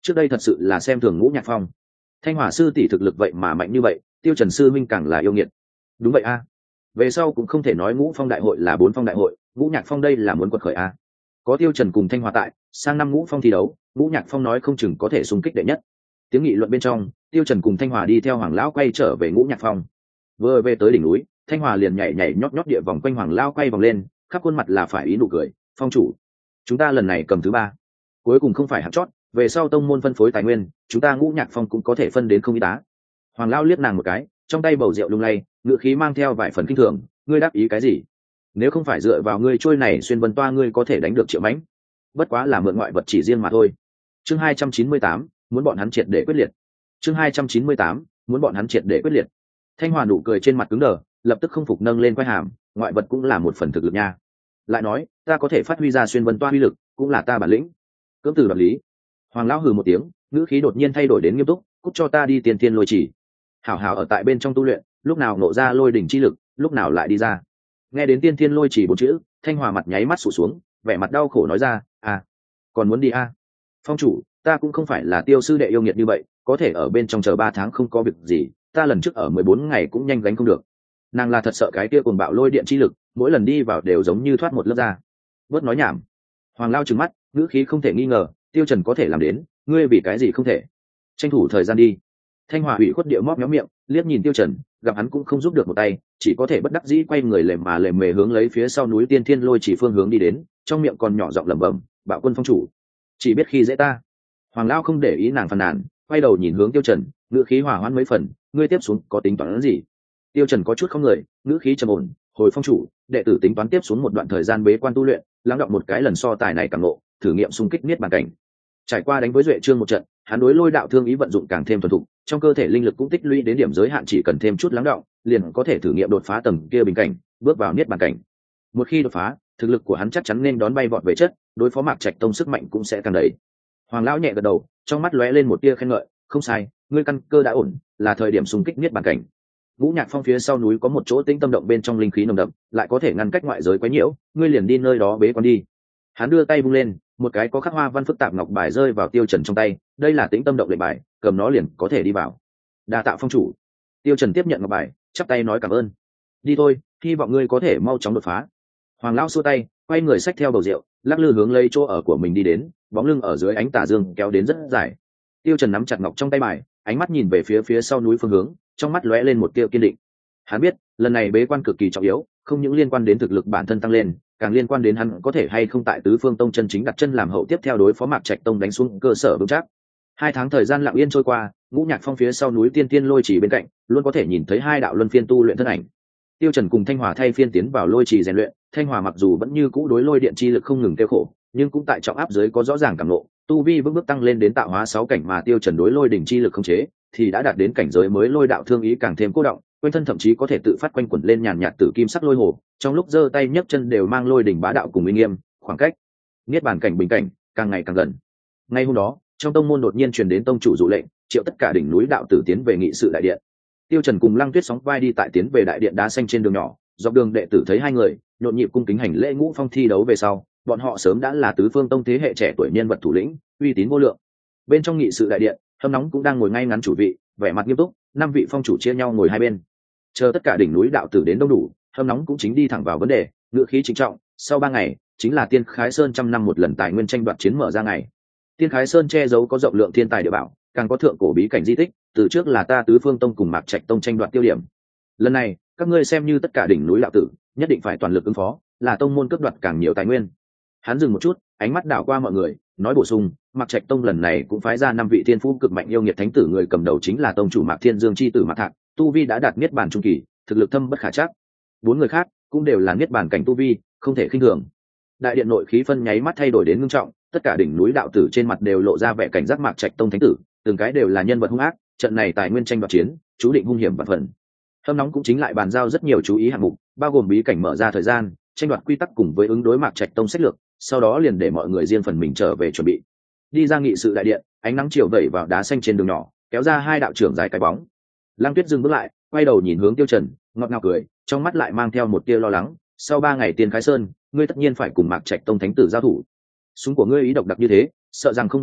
trước đây thật sự là xem thường Ngũ Nhạc Phong. Thanh Hỏa sư tỷ thực lực vậy mà mạnh như vậy, Tiêu Trần sư minh càng là yêu nghiệt. Đúng vậy a, về sau cũng không thể nói Ngũ Phong đại hội là bốn phong đại hội, Ngũ Nhạc Phong đây là muốn quật khởi a. Có Tiêu Trần cùng Thanh Hỏa tại, sang năm Ngũ Phong thi đấu, Ngũ Nhạc Phong nói không chừng có thể xung kích đệ nhất. Tiếng nghị luận bên trong, Tiêu Trần cùng Thanh Hỏa đi theo Hoàng lão quay trở về Ngũ Nhạc Phong. Vừa về tới đỉnh núi, Thanh Hỏa liền nhảy nhảy nhót nhót địa vòng quanh Hoàng lão quay vòng lên, khắp khuôn mặt là phải ý nụ cười. Phong chủ, chúng ta lần này cầm thứ ba, cuối cùng không phải hạng chót, về sau tông môn phân phối tài nguyên, chúng ta Ngũ Nhạc Phong cũng có thể phân đến không ít tá. Hoàng lão liếc nàng một cái, trong tay bầu rượu lung lay, ngựa khí mang theo vài phần kinh thường. Ngươi đáp ý cái gì? Nếu không phải dựa vào ngươi trôi này xuyên vân toa, ngươi có thể đánh được Triệu Mãnh, bất quá là mượn ngoại vật chỉ riêng mà thôi. Chương hai trăm chín mươi tám, muốn bọn hắn triệt để quyết liệt. Chương hai trăm chín mươi tám, muốn bọn hắn triệt để quyết liệt. Thanh Hòa nụ cười trên mặt cứng đờ, lập tức không phục nâng lên quai hàm, ngoại vật cũng là một phần thực lực nha. Lại nói, ta có thể phát huy ra xuyên vân toa uy lực, cũng là ta bản lĩnh. Cưỡng từ đoạt lý. Hoàng lão hừ một tiếng, ngữ khí đột nhiên thay đổi đến nghiêm túc, cút cho ta đi tiền tiên lôi chỉ. Hảo hảo ở tại bên trong tu luyện, lúc nào nộ ra lôi đỉnh chi lực, lúc nào lại đi ra. Nghe đến tiên thiên lôi chỉ bốn chữ, Thanh Hòa mặt nháy mắt sụt xuống, vẻ mặt đau khổ nói ra, à, còn muốn đi à? Phong chủ, ta cũng không phải là Tiêu sư đệ yêu nghiệt như vậy, có thể ở bên trong chờ ba tháng không có việc gì, ta lần trước ở mười bốn ngày cũng nhanh gánh không được. Nàng là thật sợ cái kia cuồng bạo lôi điện chi lực, mỗi lần đi vào đều giống như thoát một lớp da. Bớt nói nhảm. Hoàng lao trừng mắt, ngữ khí không thể nghi ngờ, Tiêu Trần có thể làm đến, ngươi vì cái gì không thể? Tranh thủ thời gian đi. Thanh Hòa ủy khuất điệu móc méo miệng, liếc nhìn Tiêu Trần, gặp hắn cũng không giúp được một tay, chỉ có thể bất đắc dĩ quay người lềm mà lềm mề hướng lấy phía sau núi Tiên Thiên Lôi chỉ phương hướng đi đến, trong miệng còn nhỏ giọng lẩm bẩm, "Bạo Quân phong chủ, chỉ biết khi dễ ta." Hoàng lão không để ý nàng phàn nàn, quay đầu nhìn hướng Tiêu Trần, ngữ khí hòa hoãn mấy phần, "Ngươi tiếp xuống có tính toán gì?" Tiêu Trần có chút không người, ngữ khí trầm ổn, "Hồi phong chủ, đệ tử tính toán tiếp xuống một đoạn thời gian bế quan tu luyện, lắng đọng một cái lần so tài này càng ngộ, thử nghiệm xung kích niết bàn cảnh." Trải qua đánh với Duệ Trương một trận, hắn đối lôi đạo thương ý vận dụng càng thêm thuần thục, trong cơ thể linh lực cũng tích lũy đến điểm giới hạn, chỉ cần thêm chút lắng đọng, liền có thể thử nghiệm đột phá tầng kia bình cảnh, bước vào niết bàn cảnh. Một khi đột phá, thực lực của hắn chắc chắn nên đón bay vọt về chất, đối phó Mạc Trạch Tông sức mạnh cũng sẽ càng đầy. Hoàng lão nhẹ gật đầu, trong mắt lóe lên một tia khen ngợi, "Không sai, ngươi căn cơ đã ổn, là thời điểm xung kích niết bàn cảnh." Ngũ Nhạc Phong phía sau núi có một chỗ tĩnh tâm động, bên trong linh khí nồng đậm, lại có thể ngăn cách ngoại giới quấy nhiễu, ngươi liền đi nơi đó bế quan đi. Hắn đưa tay vung lên, một cái có khắc hoa văn phức tạp ngọc bài rơi vào Tiêu Trần trong tay, đây là tĩnh tâm động lệnh bài, cầm nó liền có thể đi vào. Đa tạ phong chủ. Tiêu Trần tiếp nhận ngọc bài, chắp tay nói cảm ơn. Đi thôi, hy vọng ngươi có thể mau chóng đột phá. Hoàng lão xua tay, quay người xách theo bầu rượu, lắc lư hướng lấy chỗ ở của mình đi đến, bóng lưng ở dưới ánh tà dương kéo đến rất dài. Tiêu Trần nắm chặt ngọc trong tay bài, ánh mắt nhìn về phía phía sau núi phương hướng, trong mắt lóe lên một tia kiên định. Hắn biết, lần này bế quan cực kỳ trọng yếu, không những liên quan đến thực lực bản thân tăng lên, càng liên quan đến hắn có thể hay không tại Tứ Phương Tông chân chính đặt chân làm hậu tiếp theo đối phó Mạc Trạch Tông đánh xuống cơ sở vững chắc. Hai tháng thời gian lặng yên trôi qua, Ngũ Nhạc Phong phía sau núi Tiên Tiên Lôi Chỉ bên cạnh, luôn có thể nhìn thấy hai đạo luân phiên tu luyện thân ảnh. Tiêu Trần cùng Thanh Hòa thay phiên tiến vào lôi trì rèn luyện, Thanh Hòa mặc dù vẫn như cũ đối lôi điện chi lực không ngừng tiêu khổ, nhưng cũng tại trọng áp dưới có rõ ràng cảm ngộ, tu vi bước bước tăng lên đến tạo hóa sáu cảnh, mà Tiêu Trần đối lôi đỉnh chi lực không chế, thì đã đạt đến cảnh giới mới, lôi đạo thương ý càng thêm cố động, quanh thân thậm chí có thể tự phát quanh quẩn lên nhàn nhạt tử kim sắc lôi hồ, trong lúc giơ tay nhấc chân đều mang lôi đỉnh bá đạo cùng uy nghiêm, khoảng cách niết bàn cảnh bình cảnh càng ngày càng gần. Ngay hôm đó, trong tông môn đột nhiên truyền đến tông chủ dụ lệnh, triệu tất cả đỉnh núi đạo tử tiến về nghị sự đại điện. Tiêu Trần cùng Lăng Tuyết sóng vai đi tại tiến về đại điện đá xanh trên đường nhỏ, dọc đường đệ tử thấy hai người nhộn nhịp cung kính hành lễ. Ngũ Phong thi đấu về sau, bọn họ sớm đã là Tứ Phương Tông thế hệ trẻ tuổi nhân vật thủ lĩnh, uy tín vô lượng. Bên trong nghị sự đại điện, Hâm Nóng cũng đang ngồi ngay ngắn chủ vị, vẻ mặt nghiêm túc, năm vị phong chủ chia nhau ngồi hai bên. Chờ tất cả đỉnh núi đạo tử đến đông đủ, Hâm Nóng cũng chính đi thẳng vào vấn đề, ngữ khí trịnh trọng, sau ba ngày chính là Tiên Khái Sơn trăm năm một lần tài nguyên tranh đoạt chiến mở ra ngày. Tiên Khái Sơn che giấu có rộng lượng thiên tài địa bảo, càng có thượng cổ bí cảnh di tích, từ trước là ta Tứ Phương Tông cùng Mạc Trạch Tông tranh đoạt tiêu điểm. Lần này, các ngươi xem như tất cả đỉnh núi đạo tử, nhất định phải toàn lực ứng phó, là tông môn cướp đoạt càng nhiều tài nguyên. Hắn dừng một chút, ánh mắt đảo qua mọi người, nói bổ sung, Mạc Trạch Tông lần này cũng phái ra năm vị thiên phú cực mạnh yêu nghiệt thánh tử, người cầm đầu chính là tông chủ Mạc Thiên Dương chi tử Mạc Thạc, tu vi đã đạt niết bàn trung kỳ, thực lực thâm bất khả trắc. Bốn người khác cũng đều là niết bàn cảnh tu vi, không thể khinh thường. Đại điện nội khí phân nháy mắt thay đổi đến ngưng trọng, tất cả đỉnh núi đạo tử trên mặt đều lộ ra vẻ cảnh giác. Mạc Trạch Tông thánh tử, từng cái đều là nhân vật hung ác, trận này tài nguyên tranh đoạt chiến, chú định hung hiểm vạn phần. Hâm Nóng cũng chính lại bàn giao rất nhiều chú ý hạng mục, bao gồm bí cảnh mở ra thời gian, tranh đoạt quy tắc cùng với ứng đối Mạc Trạch Tông sách lược, sau đó liền để mọi người riêng phần mình trở về chuẩn bị. Đi ra nghị sự đại điện, ánh nắng chiều vẩy vào đá xanh trên đường nhỏ, kéo ra hai đạo trưởng dài cái bóng. Lăng Tuyết dừng bước lại, quay đầu nhìn hướng Tiêu Trần, ngọt ngào cười, trong mắt lại mang theo một tia lo lắng. Sau ba ngày Tiên Khái Sơn, ngươi tất nhiên phải cùng Mạc Trạch Tông thánh tử giao thủ. Súng của ngươi ý độc đặc như thế, sợ rằng không bao lâu,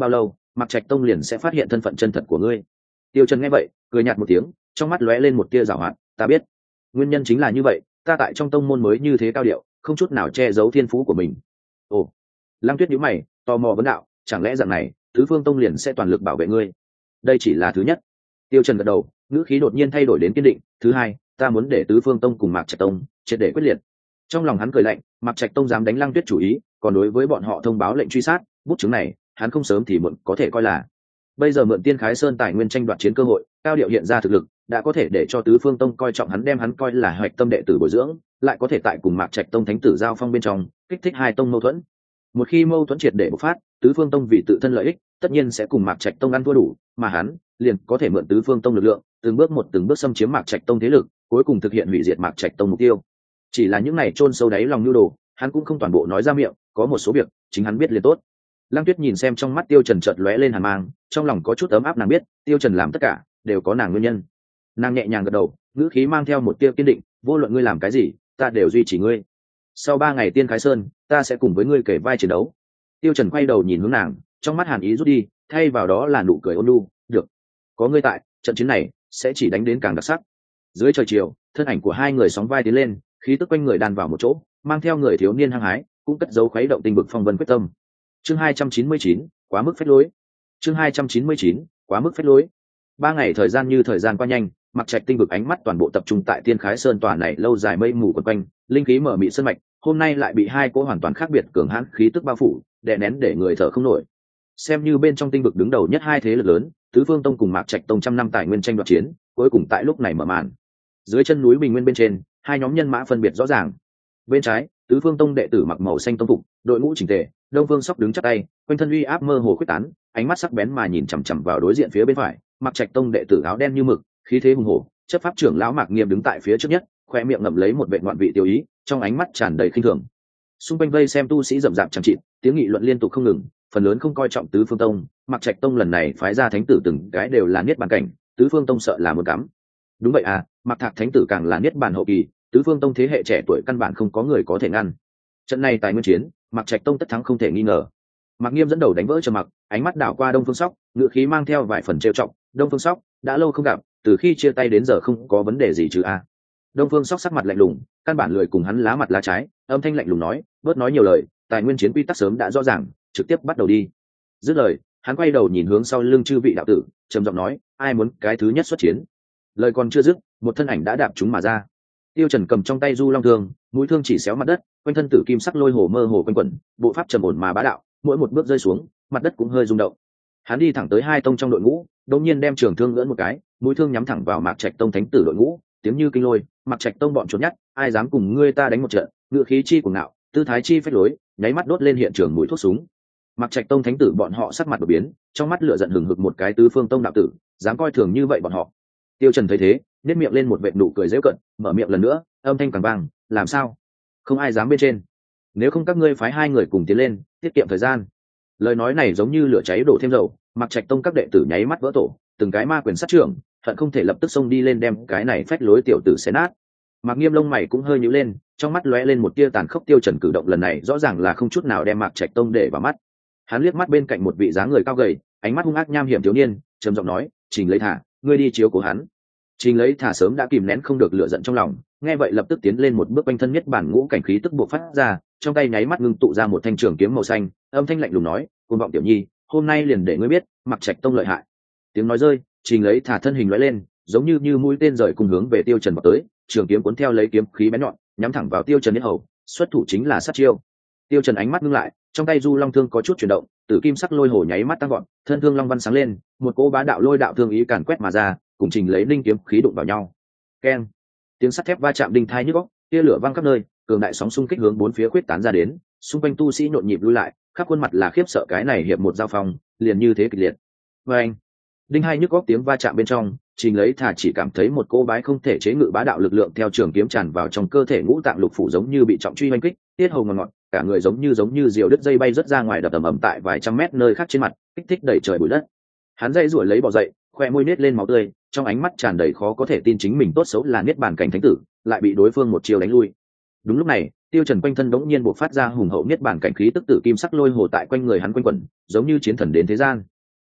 Mạc Trạch Tông liền sẽ phát hiện thân phận chân thật của ngươi. Tiêu Trần nghe vậy cười nhạt một tiếng, trong mắt lóe lên một tia giảo hoạt. Ta biết, nguyên nhân chính là như vậy, ta tại trong tông môn mới như thế cao điệu, không chút nào che giấu thiên phú của mình. Ồ, Lăng Tuyết nhíu mày, tò mò vấn đạo, chẳng lẽ dạng này tứ phương tông liền sẽ toàn lực bảo vệ ngươi? Đây chỉ là thứ nhất. Tiêu Trần gật đầu, ngữ khí đột nhiên thay đổi đến kiên định. Thứ hai, ta muốn để tứ phương tông cùng Mạc Trạch Tông triệt để quyết liệt. Trong lòng hắn cười lạnh, Mạc Trạch Tông dám đánh Lăng Tuyết chủ ý, còn đối với bọn họ thông báo lệnh truy sát, bút chứng này hắn không sớm thì muộn có thể coi là. Bây giờ mượn Tiên Khái Sơn tài nguyên tranh đoạt chiến cơ hội, cao điệu hiện ra thực lực, đã có thể để cho tứ phương tông coi trọng hắn, đem hắn coi là hoạch tâm đệ tử bồi dưỡng, lại có thể tại cùng Mạc Trạch Tông thánh tử giao phong bên trong, kích thích hai tông mâu thuẫn. Một khi mâu thuẫn triệt để bộc phát, tứ phương tông vì tự thân lợi ích, tất nhiên sẽ cùng Mạc Trạch Tông ăn thua đủ, mà hắn liền có thể mượn tứ phương tông lực lượng, từng bước một từng bước xâm chiếm Mạc Trạch Tông thế lực, cuối cùng thực hiện hủy diệt Mạc Trạch Tông mục tiêu. Chỉ là những này chôn sâu đáy lòng nhu đồ, hắn cũng không toàn bộ nói ra miệng, có một số việc chính hắn biết liền tốt. Lăng Tuyết nhìn xem trong mắt Tiêu Trần chợt lóe lên hàn mang, trong lòng có chút ấm áp, nàng biết Tiêu Trần làm tất cả đều có nàng nguyên nhân. Nàng nhẹ nhàng gật đầu, ngữ khí mang theo một tia kiên định, vô luận ngươi làm cái gì, ta đều duy trì ngươi. Sau ba ngày Tiên Khái Sơn, ta sẽ cùng với ngươi kể vai chiến đấu. Tiêu Trần quay đầu nhìn hướng nàng, trong mắt hàn ý rút đi, thay vào đó là nụ cười ôn nhu. Được, có ngươi tại, trận chiến này sẽ chỉ đánh đến càng đặc sắc. Dưới trời chiều, thân ảnh của hai người sóng vai tiến lên, khí tức quanh người đan vào một chỗ, mang theo người thiếu niên hăng hái, cũng cất dấu khuấy động tinh bực phong vân quyết tâm. Chương hai trăm chín mươi chín, quá mức phách lối. Chương hai trăm chín mươi chín, quá mức phách lối. Ba ngày thời gian như thời gian qua nhanh, Mặc Trạch tinh vực ánh mắt toàn bộ tập trung tại Tiên Khái Sơn tòa này lâu dài mây mù quấn quanh, linh khí mở mị sơn mạch, hôm nay lại bị hai cỗ hoàn toàn khác biệt cường hãn khí tức bao phủ, đè nén để người thở không nổi. Xem như bên trong tinh vực đứng đầu nhất hai thế lực lớn, Tứ Phương Tông cùng Mạc Trạch Tông trăm năm tài nguyên tranh đoạt chiến, cuối cùng tại lúc này mở màn. Dưới chân núi Bình Nguyên bên trên, hai nhóm nhân mã phân biệt rõ ràng. Bên trái, Tứ Phương Tông đệ tử mặc màu xanh tông phục, đội ngũ chỉnh tề, Đông Phương Sóc đứng chắp tay, quanh thân uy áp mơ hồ quyết tán, ánh mắt sắc bén mà nhìn chằm chằm vào đối diện phía bên phải, Mạc Trạch Tông đệ tử áo đen như mực, khí thế hùng hổ, chấp pháp trưởng lão Mạc Nghiêm đứng tại phía trước nhất, khoe miệng ngậm lấy một vệt ngoạn vị tiêu ý, trong ánh mắt tràn đầy khinh thường. Xung quanh vây xem tu sĩ rậm rạp chẳng chịt, tiếng nghị luận liên tục không ngừng, phần lớn không coi trọng Tứ Phương Tông, Mạc Trạch Tông lần này phái ra thánh tử từng cái đều là niết bàn cảnh, Tứ Phương Tông sợ là một cắm. Đúng vậy à, Mạc Thạc thánh tử càng là niết bàn hậu kỳ, Tứ Phương Tông thế hệ trẻ tuổi căn bản không có người có thể ngăn. Trận này tài nguyên chiến, Mạc Trạch Tông tất thắng không thể nghi ngờ. Mạc Nghiêm dẫn đầu đánh vỡ trầm mặc, ánh mắt đảo qua Đông Phương Sóc, ngữ khí mang theo vài phần trêu chọc. Đông Phương Sóc, đã lâu không gặp, từ khi chia tay đến giờ không có vấn đề gì chứ a? Đông Phương Sóc sắc mặt lạnh lùng, căn bản lười cùng hắn lá mặt lá trái, âm thanh lạnh lùng nói, bớt nói nhiều lời, tài nguyên chiến quy tắc sớm đã rõ ràng, trực tiếp bắt đầu đi. Dứt lời, hắn quay đầu nhìn hướng sau lưng chư vị đạo tử, trầm giọng nói, ai muốn cái thứ nhất xuất chiến? Lời còn chưa dứt, một thân ảnh đã đạp chúng mà ra. Tiêu Trần cầm trong tay du long thương, mũi thương chỉ xéo mặt đất, quanh thân tử kim sắc lôi hồ mơ hồ quanh quẩn, bộ pháp trầm ổn mà bá đạo, mỗi một bước rơi xuống, mặt đất cũng hơi rung động. Hắn đi thẳng tới hai tông trong đội ngũ, đột nhiên đem trường thương gỡn một cái, mũi thương nhắm thẳng vào Mạc Trạch Tông thánh tử đội ngũ, tiếng như kinh lôi, Mạc Trạch Tông bọn chuột nhắt, ai dám cùng ngươi ta đánh một trận, ngựa khí chi cuồng ngạo, tư thái chi phách lối, nháy mắt đốt lên hiện trường mũi thuốc súng. Mạc Trạch Tông thánh tử bọn họ sắc mặt đổi biến, trong mắt lửa giận hừng hực, một cái Tứ Phương Tông đạo tử, dám coi thường như vậy bọn họ. Tiêu Trần thấy thế, nhếch miệng lên một vệt nụ cười giễu cợt, mở miệng lần nữa, âm thanh càng vang, làm sao? Không ai dám bên trên. Nếu không các ngươi phái hai người cùng tiến lên, tiết kiệm thời gian. Lời nói này giống như lửa cháy đổ thêm dầu, Mạc Trạch Tông các đệ tử nháy mắt vỡ tổ, từng cái ma quyền sát trưởng, hận không thể lập tức xông đi lên đem cái này phách lối tiểu tử xé nát. Mạc Nghiêm lông mày cũng hơi nhíu lên, trong mắt lóe lên một tia tàn khốc. Tiêu Trần cử động lần này rõ ràng là không chút nào đem Mạc Trạch Tông để vào mắt. Hắn liếc mắt bên cạnh một vị dáng người cao gầy, ánh mắt hung ác nham hiểm thiếu niên, trầm giọng nói, Trình Lấy Thả, ngươi đi chiếu cố hắn. Trình Lấy Thả sớm đã kìm nén không được lửa giận trong lòng, nghe vậy lập tức tiến lên một bước, quanh thân nhất bản ngũ cảnh khí tức bộc phát ra, trong tay nháy mắt ngưng tụ ra một thanh trường kiếm màu xanh, âm thanh lạnh lùng nói, "Côn vọng tiểu nhi, hôm nay liền để ngươi biết, Mạc Trạch Tông lợi hại." Tiếng nói rơi, Trình Lấy Thả thân hình lóe lên, giống như như mũi tên rời cùng hướng về Tiêu Trần vọt tới, trường kiếm cuốn theo lấy kiếm khí bén nhọn, nhắm thẳng vào Tiêu Trần yết hầu, xuất thủ chính là sát chiêu. Tiêu Trần ánh mắt ngưng lại, trong tay du long thương có chút chuyển động, tử kim sắc lôi hổ nháy mắt tăng vọt, thân thương long văn sáng lên, một cỗ bá đạo lôi đạo thương ý càn quét mà ra, cùng Trình Lấy linh kiếm khí đụng vào nhau. Keng! Tiếng sắt thép va chạm đinh thai nhức óc, tia lửa vang khắp nơi, cường đại sóng xung kích hướng bốn phía khuyết tán ra đến, xung quanh tu sĩ nhộn nhịp lui lại, khắp khuôn mặt là khiếp sợ, cái này hiệp một giao phong, liền như thế kịch liệt. Oeng! Đinh hai nhức óc tiếng va chạm bên trong, Trình Lấy Thả chỉ cảm thấy một cô bái không thể chế ngự bá đạo lực lượng theo trường kiếm tràn vào trong cơ thể, ngũ tạng lục phủ giống như bị trọng truy oanh kích, tiết hầu ngọt ngọt, cả người giống như giống như diều đứt dây bay rất ra ngoài, đập ầm ầm tại vài trăm mét nơi khác trên mặt, kích thích đẩy trời bụi đất. Hắn dây rủa lấy bò dậy, khoe môi nết lên máu tươi, trong ánh mắt tràn đầy khó có thể tin, chính mình tốt xấu là niết bàn cảnh thánh tử, lại bị đối phương một chiêu đánh lui. Đúng lúc này, Tiêu Trần quanh thân đống nhiên bộc phát ra hùng hậu niết bàn cảnh khí tức, tử kim sắc lôi hồ tại quanh người hắn quanh quẩn, giống như chiến thần đến thế gian.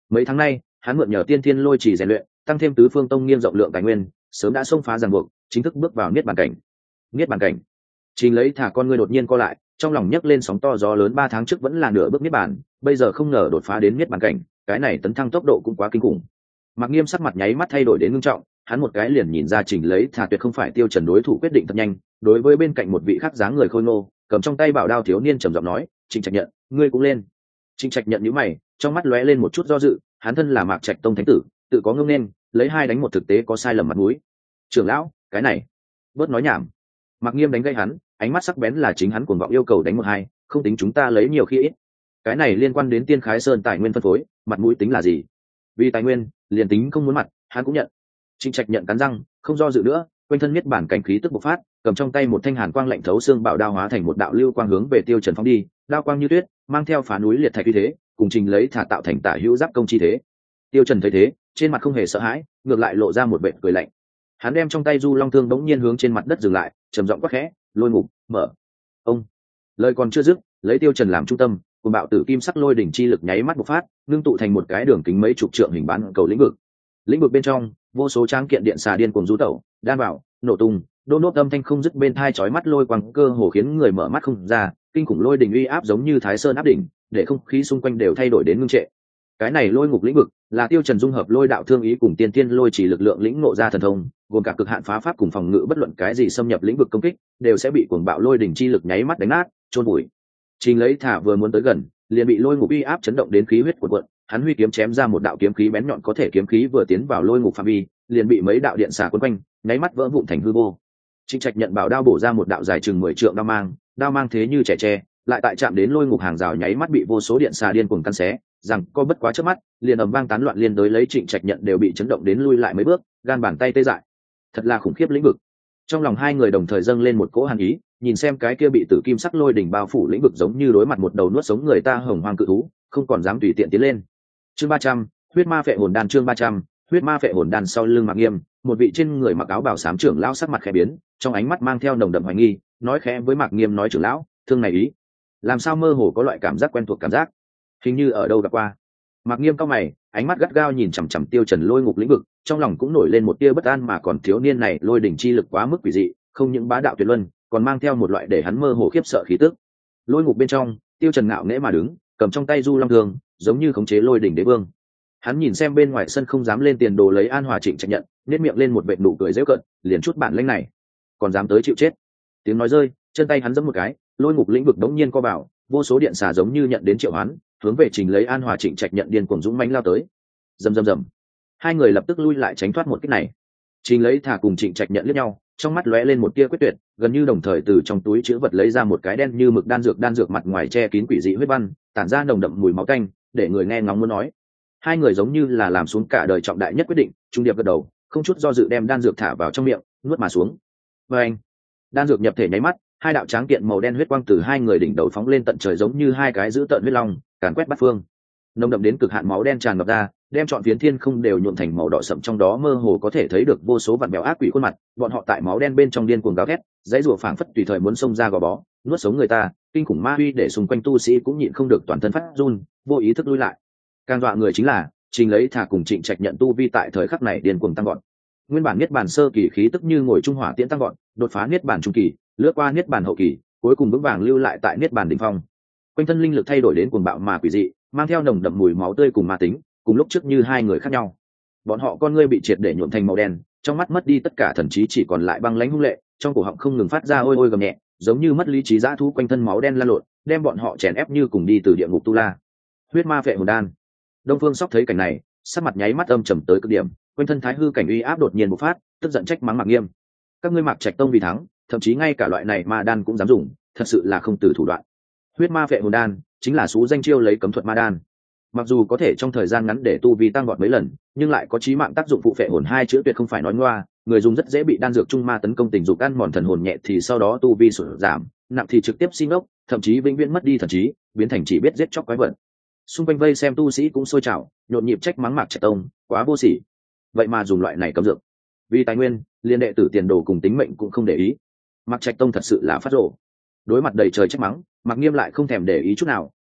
Mấy tháng nay hắn mượn nhờ tiên thiên lôi trì rèn luyện, tăng thêm tứ phương tông nghiêng rộng lượng tài nguyên, sớm đã xông phá ràng buộc, chính thức bước vào niết bàn cảnh. Niết bàn cảnh. Trình Lấy Thả con ngươi đột nhiên co lại, trong lòng nhấc lên sóng to gió lớn. Ba tháng trước vẫn là nửa bước niết bàn, bây giờ không ngờ đột phá đến niết bàn cảnh, cái này tấn thăng tốc độ cũng quá kinh khủng. Mạc Nghiêm sắc mặt nháy mắt thay đổi đến ngưng trọng, hắn một cái liền nhìn ra Trình Lấy Thả tuyệt không phải Tiêu Trần đối thủ, quyết định thật nhanh. Đối với bên cạnh một vị khác dáng người khôi ngô, cầm trong tay bảo đao thiếu niên trầm giọng nói, Trình Trạch Nhận, ngươi cũng lên. Trình Trạch Nhận nhíu mày, trong mắt lóe lên một chút do dự, hắn thân là Mạc Trạch Tông thánh tử, tự có ngông nên, lấy hai đánh một thực tế có sai lầm mặt mũi. Trưởng lão, cái này, bớt nói nhảm. Mạc Nghiêm đánh gây hắn, ánh mắt sắc bén là chính hắn cuồng vọng yêu cầu đánh một hai, không tính chúng ta lấy nhiều khi ít. Cái này liên quan đến Tiên Khái Sơn tài nguyên phân phối, mặt mũi tính là gì? Vì tài nguyên, liền tính không muốn mặt, hắn cũng nhận. Trình Trạch Nhận cắn răng, không do dự nữa, quanh thân miết bản cảnh khí tức bộc phát, cầm trong tay một thanh hàn quang lạnh thấu xương bảo đao hóa thành một đạo lưu quang hướng về Tiêu Trần phóng đi, đao quang như tuyết, mang theo phá núi liệt thạch như thế, cùng Trình Lấy Thả tạo thành tả hữu giáp công chi thế. Tiêu Trần thấy thế, trên mặt không hề sợ hãi, ngược lại lộ ra một vệt cười lạnh. Hắn đem trong tay du long thương bỗng nhiên hướng trên mặt đất dừng lại, trầm giọng quát khẽ, lôi ngục mở. Ông. Lời còn chưa dứt, lấy Tiêu Trần làm trung tâm, cùng bạo tử kim sắc lôi đỉnh chi lực nháy mắt bộc phát, ngưng tụ thành một cái đường kính mấy chục trượng hình bán cầu lĩnh vực. Lĩnh vực bên trong, vô số tráng kiện điện xà điên cuồng du tẩu, đan vào, nổ tung, đôn đốt âm thanh không dứt bên tai chói mắt lôi quang, cơ hồ khiến người mở mắt không ra. Kinh khủng lôi đỉnh uy áp giống như Thái Sơn áp đỉnh, để không khí xung quanh đều thay đổi đến ngưng trệ. Cái này lôi ngục lĩnh vực là Tiêu Trần dung hợp lôi đạo thương ý cùng tiên tiên lôi chỉ lực lượng lĩnh ngộ ra thần thông, gồm cả cực hạn phá pháp cùng phòng ngự, bất luận cái gì xâm nhập lĩnh vực công kích đều sẽ bị cuồng bạo lôi đỉnh chi lực nháy mắt đánh nát, chôn bụi. Trình Lấy Thả vừa muốn tới gần, liền bị lôi ngục uy áp chấn động đến khí huyết cuộn cuộn, hắn huy kiếm chém ra một đạo kiếm khí bén nhọn, có thể kiếm khí vừa tiến vào lôi ngục phạm vi, liền bị mấy đạo điện xà quấn quanh, nháy mắt vỡ vụn thành hư vô. Trình Trạch Nhận bảo đao bổ ra một đạo dài chừng mười trượng đao mang, đao mang thế như trẻ tre, lại tại chạm đến lôi ngục hàng rào nháy mắt bị vô số điện xà điên cuồng căn xé, rằng có bất quá chớp mắt, liền ầm vang tán loạn, liên đối lấy Trịnh Trạch Nhận đều bị chấn động đến lui lại mấy bước, gan bàn tay tê dại. Thật là khủng khiếp lĩnh vực. Trong lòng hai người đồng thời dâng lên một cỗ hàn ý, nhìn xem cái kia bị tử kim sắc lôi đỉnh bao phủ lĩnh vực, giống như đối mặt một đầu nuốt sống người ta hồng hoang cự thú, không còn dám tùy tiện tiến lên. Chương ba trăm, huyết ma phệ hồn đan. Chương ba trăm, huyết ma phệ hồn đan. Sau lưng Mạc Nghiêm, một vị trên người mặc áo bào xám trưởng lão sắc mặt khẽ biến, trong ánh mắt mang theo nồng đậm hoài nghi, nói khẽ với Mạc Nghiêm, nói trưởng lão, thương này ý, làm sao mơ hồ có loại cảm giác quen thuộc cảm giác, hình như ở đâu gặp qua. Mạc Nghiêm cao mày, ánh mắt gắt gao nhìn chằm chằm Tiêu Trần lôi ngục lĩnh vực, trong lòng cũng nổi lên một tia bất an, mà còn thiếu niên này lôi đỉnh chi lực quá mức quỷ dị, không những bá đạo tuyệt luân, còn mang theo một loại để hắn mơ hồ khiếp sợ khí tức. Lôi ngục bên trong, Tiêu Trần ngạo nghễ mà đứng, cầm trong tay du long thương, giống như khống chế lôi đỉnh đế vương. Hắn nhìn xem bên ngoài sân không dám lên tiền đồ lấy An Hòa Trịnh Trạch Nhận, nhếch miệng lên một vệt nụ cười giễu cợt, liền chút bản lĩnh này, còn dám tới chịu chết. Tiếng nói rơi, chân tay hắn giẫm một cái, lôi ngục lĩnh vực đống nhiên co vào, vô số điện xà giống như nhận đến triệu hoán, hướng về Trình Lấy An Hòa Trịnh Trạch Nhận điên cuồng dũng mãnh lao tới. Rầm rầm rầm. Hai người lập tức lui lại tránh thoát một kích này. Trình Lấy Thả cùng Trịnh Trạch Nhận liếc nhau, trong mắt lóe lên một tia quyết tuyệt, gần như đồng thời từ trong túi trữ vật lấy ra một cái đen như mực đan dược, đan dược mặt ngoài che kín quỷ dị huyết văn, tản ra nồng đậm mùi máu tanh, để người nghe ngóng muốn nói. Hai người giống như là làm xuống cả đời trọng đại nhất quyết định, trung điệp gật đầu, không chút do dự đem đan dược thả vào trong miệng, nuốt mà xuống. Và anh, đan dược nhập thể nháy mắt, hai đạo tráng kiện màu đen huyết quang từ hai người đỉnh đầu phóng lên tận trời, giống như hai cái dữ tợn huyết long, càn quét bát phương. Nồng đậm đến cực hạn máu đen tràn ngập ra, đem trọn phiến thiên không đều nhuộm thành màu đỏ sậm, trong đó mơ hồ có thể thấy được vô số vặn bèo ác quỷ khuôn mặt, bọn họ tại máu đen bên trong điên cuồng gào thét, dãy rủa phảng phất tùy thời muốn xông ra gò bó, nuốt sống người ta. Kinh khủng ma uy để xung quanh tu sĩ cũng nhịn không được toàn thân phát run, vô ý thức lui lại. Càng dọa người chính là, Trình Lấy Thả cùng Trịnh Trạch Nhận tu vi tại thời khắc này điên cuồng tăng gọn. Nguyên bản niết bàn sơ kỳ khí tức như ngồi trung hỏa tiễn tăng gọn, đột phá niết bàn trung kỳ, lướt qua niết bàn hậu kỳ, cuối cùng vững vàng lưu lại tại niết bàn đỉnh phong. Quanh thân linh lực thay đổi đến cuồng bạo mà quỷ dị, mang theo nồng đậm mùi máu tươi cùng ma tính, cùng lúc trước như hai người khác nhau. Bọn họ con ngươi bị triệt để nhuộm thành màu đen, trong mắt mất đi tất cả thần trí, chỉ còn lại băng lãnh hung lệ, trong cổ họng không ngừng phát ra ôi ôi gầm nhẹ, giống như mất lý trí dã thú, quanh thân máu đen lan lộn, đem bọn họ chèn ép như cùng đi từ địa ngục tu la. Huyết ma phệ hồn đan. Đông Phương Sóc thấy cảnh này, sắc mặt nháy mắt âm trầm tới cực điểm, quanh thân thái hư cảnh uy áp đột nhiên bộc phát, tức giận trách mắng Mạc Nghiêm. Các ngươi Mạc Trạch Tông vì thắng, thậm chí ngay cả loại này ma đan cũng dám dùng, thật sự là không từ thủ đoạn. Huyết ma phệ hồn đan chính là số danh chiêu lấy cấm thuật ma đan, mặc dù có thể trong thời gian ngắn để tu vi tăng vọt mấy lần, nhưng lại có chí mạng tác dụng phụ. Phệ hồn hai chữ tuyệt không phải nói ngoa, người dùng rất dễ bị đan dược trung ma tấn công tình dục ăn mòn thần hồn, nhẹ thì sau đó tu vi sụt giảm, nặng thì trực tiếp sinh ốc, thậm chí vĩnh viễn mất đi thần trí, biến thành chỉ biết giết chóc quái vật. Xung quanh vây xem tu sĩ cũng sôi trào, nhộn nhịp trách mắng Mạc Trạch Tông quá vô sỉ, vậy mà dùng loại này cấm dược, vì tài nguyên liên đệ tử tiền đồ cùng tính mệnh cũng không để ý. Mạc Trạch Tông thật sự là phát rồ. Đối mặt đầy trời trách mắng, Mạc Nghiêm lại không thèm để ý chút nào,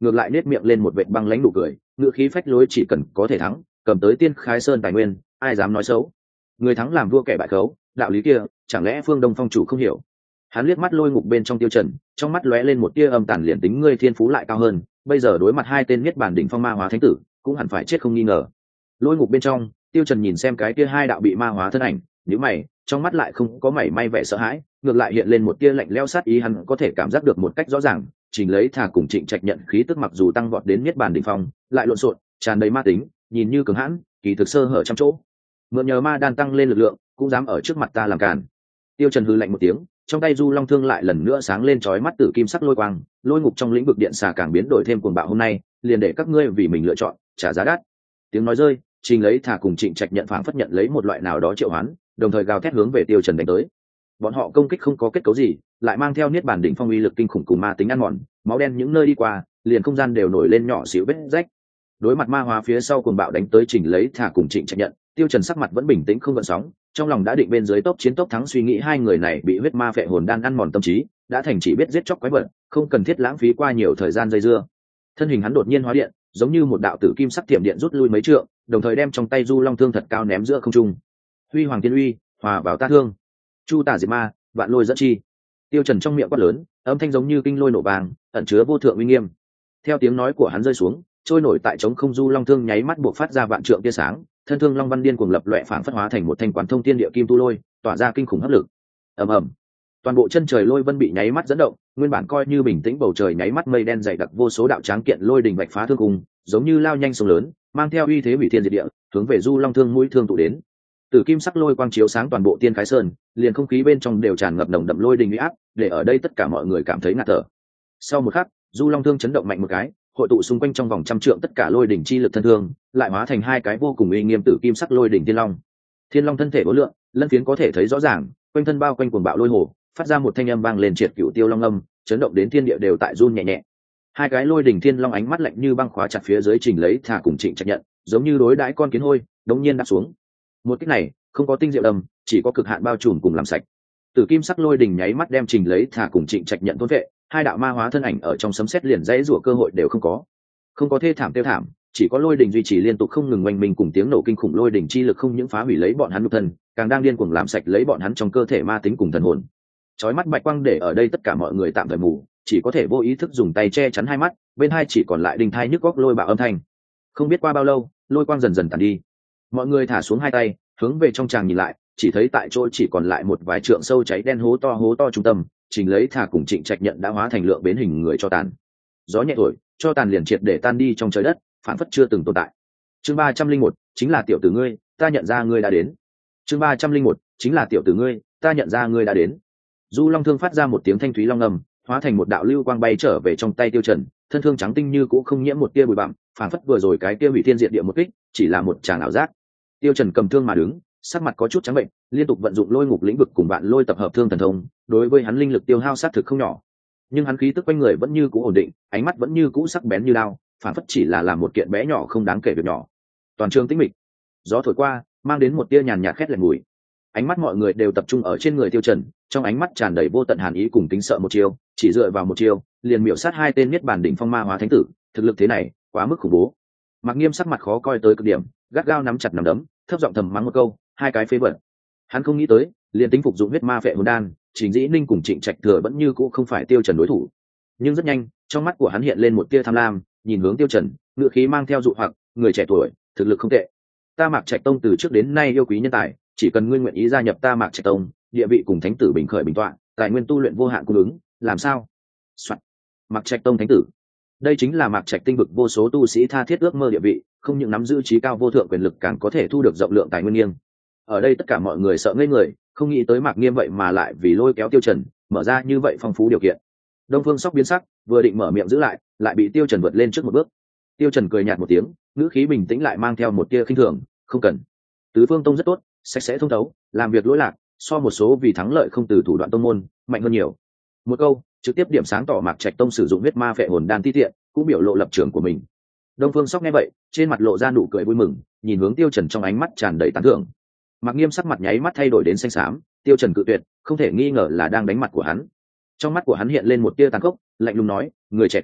ngược lại nết miệng lên một vệt băng lãnh nụ cười, ngữ khí phách lối, chỉ cần có thể thắng, cầm tới Tiên Khái Sơn tài nguyên, ai dám nói xấu. Người thắng làm vua kẻ bại khấu, đạo lý kia chẳng lẽ Phương Đông phong chủ không hiểu? Hắn liếc mắt Lôi Ngục bên trong Tiêu Trần, trong mắt lóe lên một tia âm tàn, liền tính ngươi thiên phú lại cao hơn, bây giờ đối mặt hai tên Niết Bàn đỉnh phong ma hóa thánh tử, cũng hẳn phải chết không nghi ngờ. Lôi Ngục bên trong, Tiêu Trần nhìn xem cái kia hai đạo bị ma hóa thân ảnh, nhíu mày, trong mắt lại không có mảy may vẻ sợ hãi, ngược lại hiện lên một tia lạnh lẽo sát ý. Hắn có thể cảm giác được một cách rõ ràng, Trình Lấy Thà cùng Trịnh Trạch nhận khí tức mặc dù tăng vọt đến Niết Bàn đỉnh phong, lại lộn xộn, tràn đầy ma tính, nhìn như cường hãn, kỳ thực sơ hở trăm chỗ. Mượn nhờ ma đan tăng lên lực lượng, cũng dám ở trước mặt ta làm cản. Tiêu Trần hừ lạnh một tiếng, trong tay Du Long thương lại lần nữa sáng lên chói mắt tử kim sắc lôi quang, Lôi Ngục trong lĩnh vực điện xà càng biến đổi thêm cuồng bạo. Hôm nay, liền để các ngươi vì mình lựa chọn, trả giá đắt. Tiếng nói rơi, Trình Lấy Thà cùng Trịnh Trạch nhận phảng phất nhận lấy một loại nào đó triệu hoán, đồng thời gào thét hướng về Tiêu Trần đánh tới. Bọn họ công kích không có kết cấu gì, lại mang theo Niết Bàn đỉnh phong uy lực kinh khủng cùng ma tính ăn mòn, máu đen những nơi đi qua, liền không gian đều nổi lên nhỏ xíu vết rách. Đối mặt ma hóa phía sau cuồng bạo đánh tới Trình Lấy Thà cùng Trịnh Trạch nhận, Tiêu Trần sắc mặt vẫn bình tĩnh không gợn sóng, trong lòng đã định bên dưới tốc chiến tốc thắng. Suy nghĩ hai người này bị huyết ma phệ hồn đan ăn mòn tâm trí, đã thành chỉ biết giết chóc quái vật, không cần thiết lãng phí qua nhiều thời gian dây dưa. Thân hình hắn đột nhiên hóa điện, giống như một đạo tử kim sắc tiệm điện rút lui mấy trượng, đồng thời đem trong tay Du Long thương thật cao ném giữa không trung. Huy hoàng tiên uy, hòa vào ta thương. Chu tả diệt ma, vạn lôi dẫn chi. Tiêu Trần trong miệng quát lớn, âm thanh giống như kinh lôi nổ vàng, ẩn chứa vô thượng uy nghiêm. Theo tiếng nói của hắn rơi xuống, trôi nổi tại trống không Du Long thương nháy mắt buộc phát ra vạn trượng tia sáng, thân thương long văn điên cuồng lập loè phảng phất hóa thành một thanh quán thông thiên địa kim tu lôi, tỏa ra kinh khủng hấp lực. Ầm ầm, toàn bộ chân trời lôi vân bị nháy mắt dẫn động, nguyên bản coi như bình tĩnh bầu trời nháy mắt mây đen dày đặc, vô số đạo tráng kiện lôi đình vạch phá thương cung, giống như lao nhanh sông lớn, mang theo uy thế hủy thiên diệt địa, hướng về Du Long thương mũi thương tụ đến. Tử kim sắc lôi quang chiếu sáng toàn bộ Tiên Khái Sơn, liền không khí bên trong đều tràn ngập nồng đậm lôi đình uy áp, để ở đây tất cả mọi người cảm thấy ngạt thở. Sau một khắc, Du Long thương chấn động mạnh một cái, hội tụ xung quanh trong vòng trăm trượng tất cả lôi đỉnh chi lực thân thương, lại hóa thành hai cái vô cùng uy nghiêm tử kim sắc lôi đỉnh thiên long. Thiên long thân thể vô lượng, lân phiến có thể thấy rõ ràng, quanh thân bao quanh cuồng bạo lôi hồ, phát ra một thanh âm vang lên triệt cửu tiêu long âm, chấn động đến thiên địa đều tại run nhẹ nhẹ. Hai cái lôi đỉnh thiên long ánh mắt lạnh như băng khóa chặt phía dưới Trình Lấy Thà cùng Trịnh Trạch nhận, giống như đối đãi con kiến hôi, đống nhiên đáp xuống. Một kích này, không có tinh diệu đầm, chỉ có cực hạn bao trùm cùng làm sạch. Tử kim sắc lôi đỉnh nháy mắt đem Trình Lấy Thà cùng Trịnh Trạch nhận thôn vệ, hai đạo ma hóa thân ảnh ở trong sấm sét liền dãy rủa cơ hội đều không có. Không có thê thảm tiêu thảm, chỉ có lôi đỉnh duy trì liên tục không ngừng oanh minh cùng tiếng nổ kinh khủng. Lôi đỉnh chi lực không những phá hủy lấy bọn hắn nhục thân, càng đang điên cuồng làm sạch lấy bọn hắn trong cơ thể ma tính cùng thần hồn. Chói mắt bạch quang để ở đây tất cả mọi người tạm thời mù, chỉ có thể vô ý thức dùng tay che chắn hai mắt, bên hai chỉ còn lại đinh thai nhức góc lôi bạo âm thanh. Không biết qua bao lâu, lôi quang dần dần tàn đi, mọi người thả xuống hai tay, hướng về trong tràng nhìn lại, chỉ thấy tại chỗ chỉ còn lại một vài trượng sâu cháy đen hố to hố to trung tâm, Trình Lấy Thà cùng Trịnh Trạch nhận đã hóa thành lượng bến hình người cho tàn. Gió nhẹ thổi, cho tàn liền triệt để tan đi trong trời đất, phản phất chưa từng tồn tại. Chương ba trăm linh một, chính là tiểu tử ngươi, ta nhận ra ngươi đã đến. Chương ba trăm linh một, chính là tiểu tử ngươi, ta nhận ra ngươi đã đến. Du Long thương phát ra một tiếng thanh thúy long ngầm, hóa thành một đạo lưu quang bay trở về trong tay Tiêu Trần, thân thương trắng tinh như cũ không nhiễm một tia bụi bặm, phản phất vừa rồi cái kia hủy thiên diệt địa một kích, chỉ là một tràng ảo giác. Tiêu Trần cầm thương mà đứng, sắc mặt có chút trắng bệnh, liên tục vận dụng Lôi Ngục lĩnh vực cùng bạn lôi tập hợp thương thần thông, đối với hắn linh lực tiêu hao sát thực không nhỏ. Nhưng hắn khí tức quanh người vẫn như cũ ổn định, ánh mắt vẫn như cũ sắc bén như đao, phản phất chỉ là làm một kiện bé nhỏ không đáng kể việc nhỏ. Toàn trường tĩnh mịch, gió thổi qua, mang đến một tia nhàn nhạt khét lẹt mùi. Ánh mắt mọi người đều tập trung ở trên người Tiêu Trần, trong ánh mắt tràn đầy vô tận hàn ý cùng kính sợ. Một chiêu, chỉ dựa vào một chiêu, liền miểu sát hai tên Niết Bàn đỉnh phong ma hóa thánh tử, thực lực thế này, quá mức khủng bố. Mạc Nghiêm sắc mặt khó coi tới cực điểm, gắt gao nắm chặt nắm đấm, thấp giọng thầm mắng một câu, hai cái phế vật. Hắn không nghĩ tới, liền tính phục dụng huyết ma phệ hồn đan, Trình Dĩ Ninh cùng Trịnh Trạch Thừa vẫn như cũ không phải Tiêu Trần đối thủ. Nhưng rất nhanh, trong mắt của hắn hiện lên một tia tham lam, nhìn hướng Tiêu Trần, ngựa khí mang theo dụ hoặc, người trẻ tuổi, thực lực không tệ. Ta Mạc Trạch Tông từ trước đến nay yêu quý nhân tài, chỉ cần ngươi nguyện ý gia nhập ta Mạc Trạch Tông, địa vị cùng thánh tử bình khởi bình tọa, tài nguyên tu luyện vô hạn cung ứng, làm sao? Soạn. Mạc Trạch Tông thánh tử. Đây chính là Mạc Trạch tinh vực vô số tu sĩ tha thiết ước mơ địa vị, không những nắm giữ trí cao vô thượng quyền lực, càng có thể thu được rộng lượng tài nguyên nghiêng. Ở đây tất cả mọi người sợ ngây người, không nghĩ tới Mạc Nghiêm vậy mà lại vì lôi kéo Tiêu Trần, mở ra như vậy phong phú điều kiện. Đông Phương Sóc biến sắc, vừa định mở miệng giữ lại, lại bị Tiêu Trần vượt lên trước một bước. Tiêu Trần cười nhạt một tiếng, ngữ khí bình tĩnh lại mang theo một tia khinh thường, không cần. Tứ Phương Tông rất tốt, sạch sẽ thông thấu, làm việc lỗi lạc, so một số vì thắng lợi không từ thủ đoạn tông môn, mạnh hơn nhiều. Một câu, trực tiếp điểm sáng tỏ Mạc Trạch Tông sử dụng huyết ma phệ hồn đan ti tiện, cũng biểu lộ lập trường của mình. Đông Phương Sóc nghe vậy, trên mặt lộ ra nụ cười vui mừng, nhìn hướng Tiêu Trần trong ánh mắt tràn đầy tán thưởng. Mạc Nghiêm sắc mặt nháy mắt thay đổi đến xanh xám, Tiêu Trần cự tuyệt, không thể nghi ngờ là đang đánh mặt của hắn. Trong mắt của hắn hiện lên một tia tàn khốc, lạnh lùng nói, người trẻ tuổi,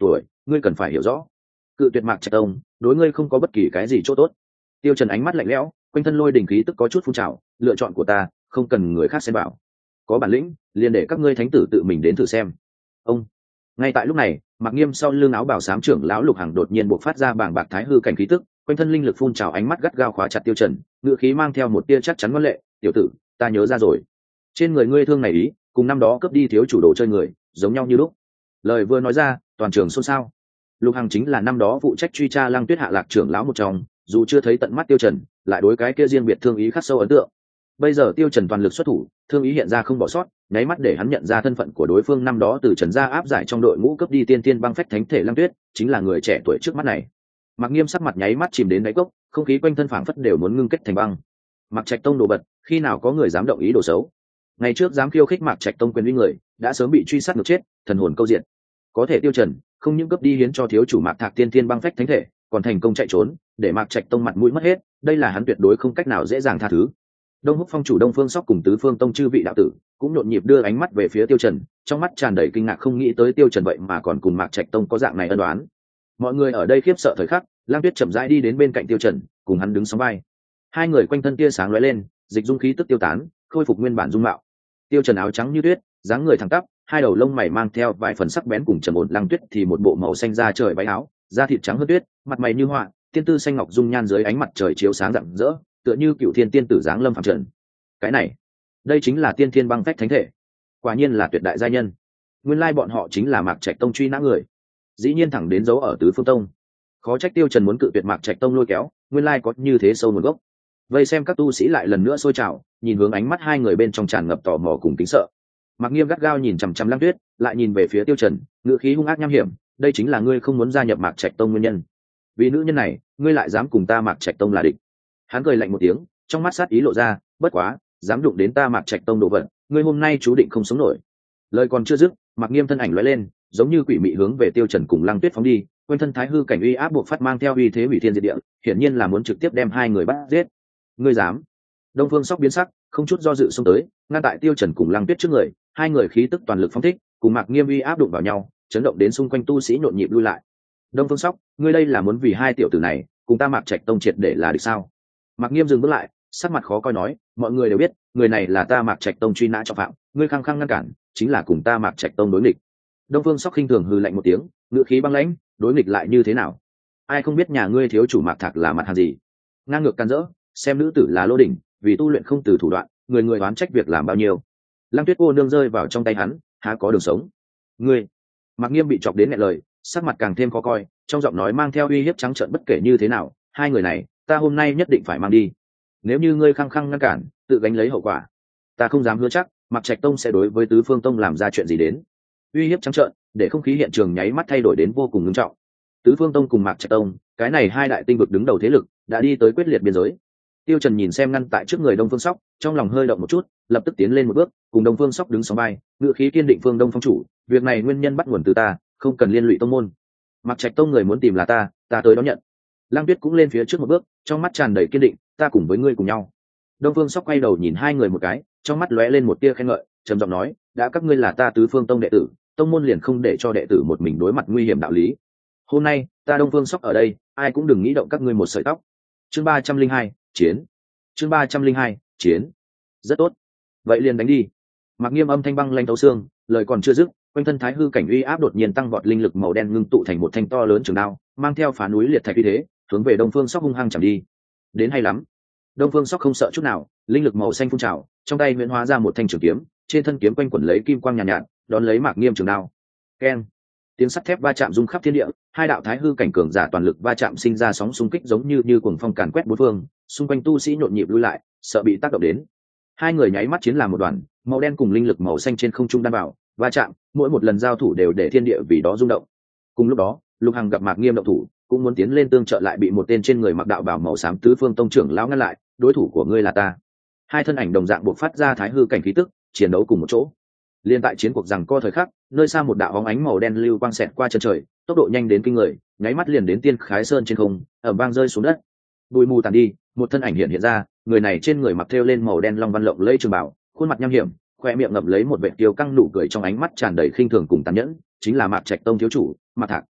ngươi cần phải hiểu rõ, cự tuyệt Mạc Trạch Tông đối ngươi không có bất kỳ cái gì chỗ tốt. Tiêu Trần ánh mắt lạnh lẽo, quanh thân lôi đỉnh khí tức có chút phun trào, lựa chọn của ta không cần người khác xen vào, có bản lĩnh liền để các ngươi thánh tử tự mình đến thử xem. Ông ngay tại lúc này, Mạc Nghiêm sau lưng áo bào xám trưởng lão Lục Hằng đột nhiên bộc phát ra bảng bạc thái hư cảnh khí tức, quanh thân linh lực phun trào, ánh mắt gắt gao khóa chặt Tiêu Trần, ngựa khí mang theo một tia chắc chắn ngoan lệ. Tiểu tử, ta nhớ ra rồi, trên người ngươi thương này ý cùng năm đó cướp đi thiếu chủ đồ chơi người giống nhau như lúc. Lời vừa nói ra, toàn trường xôn xao. Lục Hằng chính là năm đó phụ trách truy tra Lăng Tuyết hạ lạc trưởng lão một trong, dù chưa thấy tận mắt Tiêu Trần, lại đối cái kia riêng biệt thương ý khắc sâu ấn tượng. Bây giờ Tiêu Trần toàn lực xuất thủ, thương ý hiện ra không bỏ sót, nháy mắt để hắn nhận ra thân phận của đối phương năm đó từ Trần gia áp giải trong đội ngũ cướp đi tiên tiên băng phách thánh thể Lăng Tuyết, chính là người trẻ tuổi trước mắt này. Mạc Nghiêm sắc mặt nháy mắt chìm đến đáy cốc, không khí quanh thân phảng phất đều muốn ngưng kết thành băng. Mạc Trạch Tông đồ bật, khi nào có người dám động ý đồ xấu? Ngày trước dám khiêu khích Mạc Trạch Tông quyền uy người, đã sớm bị truy sát ngược chết, thần hồn câu diện. Có thể Tiêu Trần không những cướp đi hiến cho thiếu chủ Mạc Thạc tiên tiên băng phách thánh thể, còn thành công chạy trốn, để Mạc Trạch Tông mặt mũi mất hết, đây là hắn tuyệt đối không cách nào dễ dàng tha thứ. Đông Húc Phong chủ Đông Phương Sóc cùng Tứ Phương Tông chư vị đạo tử cũng nhộn nhịp đưa ánh mắt về phía Tiêu Trần, trong mắt tràn đầy kinh ngạc, không nghĩ tới Tiêu Trần vậy mà còn cùng Mạc Trạch Tông có dạng này ân oán. Mọi người ở đây khiếp sợ thời khắc, Lam Tuyết chậm rãi đi đến bên cạnh Tiêu Trần, cùng hắn đứng sóng vai. Hai người quanh thân tia sáng lóe lên, dịch dung khí tức tiêu tán, khôi phục nguyên bản dung mạo. Tiêu Trần áo trắng như tuyết, dáng người thẳng tắp, hai đầu lông mày mang theo vài phần sắc bén, cùng trầm ổn Lăng Tuyết thì một bộ màu xanh da trời váy áo, da thịt trắng hơn tuyết, mặt mày như họa, tiên tư xanh ngọc dung nhan dưới ánh mặt trời chiếu sáng rạng rỡ, tựa như cựu thiên tiên tử dáng lâm phàm trần. Cái này, đây chính là tiên thiên băng phách thánh thể, quả nhiên là tuyệt đại gia nhân. Nguyên lai bọn họ chính là Mạc Trạch Tông truy nã người, dĩ nhiên thẳng đến giấu ở Tứ Phương Tông. Khó trách Tiêu Trần muốn cự tuyệt Mạc Trạch Tông lôi kéo, nguyên lai có như thế sâu nguồn gốc. Vây xem các tu sĩ lại lần nữa sôi trào, nhìn hướng ánh mắt hai người bên trong tràn ngập tò mò cùng kính sợ. Mạc Nghiêm gắt gao nhìn chằm chằm Lăng Tuyết, lại nhìn về phía Tiêu Trần, ngữ khí hung ác nham hiểm, đây chính là ngươi không muốn gia nhập Mạc Trạch Tông nguyên nhân. Vì nữ nhân này, ngươi lại dám cùng ta Mạc Trạch Tông là địch. Hắn cười lạnh một tiếng, trong mắt sát ý lộ ra, bất quá, dám đụng đến ta Mạc Trạch Tông đồ vật, ngươi hôm nay chú định không sống nổi. Lời còn chưa dứt, Mạc Nghiêm thân ảnh lóe lên, giống như quỷ mị hướng về Tiêu Trần cùng Lăng Tuyết phóng đi, quanh thân thái hư cảnh uy áp buộc phát mang theo uy thế hủy thiên diệt địa, hiển nhiên là muốn trực tiếp đem hai người bắt giết. Ngươi dám? Đông Phương Sóc biến sắc, không chút do dự xông tới, ngăn tại Tiêu Trần cùng Lăng Tuyết trước người, hai người khí tức toàn lực phóng thích, cùng Mạc Nghiêm uy áp đụng vào nhau, chấn động đến xung quanh tu sĩ nhộn nhịp lui lại. Đông Phương Sóc, ngươi đây là muốn vì hai tiểu tử này, cùng ta Mạc Trạch Tông triệt để là địch sao? Mạc Nghiêm dừng bước lại, sắc mặt khó coi nói, mọi người đều biết, người này là ta Mạc Trạch Tông truy nã trọng phạm, ngươi khăng khăng ngăn cản, chính là cùng ta Mạc Trạch Tông đối nghịch. Đông Phương Sóc khinh thường hừ lạnh một tiếng, ngữ khí băng lãnh, đối nghịch lại như thế nào? Ai không biết nhà ngươi thiếu chủ Mạc Thạc là mặt hàng gì? Ngang ngược can dỡ, xem nữ tử là lô đỉnh, vì tu luyện không từ thủ đoạn, người người oán trách việc làm bao nhiêu. Lăng Tuyết cô nương rơi vào trong tay hắn, há có đường sống. Ngươi, Mạc Nghiêm bị chọc đến nghẹn lời, sắc mặt càng thêm khó coi, trong giọng nói mang theo uy hiếp trắng trợn, bất kể như thế nào, hai người này, ta hôm nay nhất định phải mang đi. Nếu như ngươi khăng khăng ngăn cản, tự gánh lấy hậu quả. Ta không dám hứa chắc, Mạc Trạch Tông sẽ đối với Tứ Phương Tông làm ra chuyện gì đến. Uy hiếp trắng trợn, để không khí hiện trường nháy mắt thay đổi đến vô cùng nghiêm trọng. Tứ Phương Tông cùng Mạc Trạch Tông, cái này hai đại tinh vực đứng đầu thế lực, đã đi tới quyết liệt biên giới. Tiêu Trần nhìn xem ngăn tại trước người Đông Phương Sóc, trong lòng hơi động một chút, lập tức tiến lên một bước, cùng Đông Phương Sóc đứng sóng vai, ngựa khí kiên định, Phương Đông Phong chủ, việc này nguyên nhân bắt nguồn từ ta, không cần liên lụy tông môn. Mạc Trạch Tông người muốn tìm là ta, ta tới đón nhận. Lăng Tuyết cũng lên phía trước một bước, trong mắt tràn đầy kiên định, ta cùng với ngươi cùng nhau. Đông Phương Sóc quay đầu nhìn hai người một cái, trong mắt lóe lên một tia khen ngợi, trầm giọng nói, đã các ngươi là ta Tứ Phương Tông đệ tử, tông môn liền không để cho đệ tử một mình đối mặt nguy hiểm đạo lý. Hôm nay, ta Đông Phương Sóc ở đây, ai cũng đừng nghĩ động các ngươi một sợi tóc. Chương ba trăm linh hai, chiến. Chương ba trăm linh hai, chiến. Rất tốt. Vậy liền đánh đi. Mạc Nghiêm âm thanh băng lanh thấu xương, lời còn chưa dứt, quanh thân thái hư cảnh uy áp đột nhiên tăng vọt, linh lực màu đen ngưng tụ thành một thanh to lớn trường đao, mang theo phá núi liệt thạch uy thế, hướng về Đông Phương Sóc hung hăng chạm đi. Đến hay lắm. Đông Phương Sóc không sợ chút nào, linh lực màu xanh phun trào, trong tay huyễn hóa ra một thanh trường kiếm, trên thân kiếm quanh quẩn lấy kim quang nhàn nhạt, nhạt, đón lấy Mạc Nghiêm trường đao. Keng. Tiếng sắt thép va chạm rung khắp thiên địa, hai đạo thái hư cảnh cường giả toàn lực va chạm sinh ra sóng xung kích giống như như cuồng phong càn quét bốn phương, xung quanh tu sĩ nhộn nhịp lui lại, sợ bị tác động đến. Hai người nháy mắt chiến làm một đoàn, màu đen cùng linh lực màu xanh trên không trung đan bảo, va chạm, mỗi một lần giao thủ đều để thiên địa vì đó rung động. Cùng lúc đó, Lục Hằng gặp Mạc Nghiêm động thủ, cũng muốn tiến lên tương trợ, lại bị một tên trên người mặc đạo bào màu xám Tứ Phương Tông trưởng lão ngăn lại, đối thủ của ngươi là ta. Hai thân ảnh đồng dạng bộc phát ra thái hư cảnh khí tức, chiến đấu cùng một chỗ. Liên tại chiến cuộc rằng co thời khắc, nơi xa một đạo bóng ánh màu đen lưu quang xẹt qua chân trời, tốc độ nhanh đến kinh người, nháy mắt liền đến Tiên Khái Sơn trên không, ầm vang rơi xuống đất. Bụi mù tàn đi, một thân ảnh hiện hiện ra, người này trên người mặc thêu lên màu đen long văn lộng lẫy trường bảo, khuôn mặt nham hiểm, khoe miệng ngậm lấy một vệt kiêu căng nụ cười, trong ánh mắt tràn đầy khinh thường cùng tàn nhẫn, chính là Mạc Trạch Tông thiếu chủ, Mạc Thạc.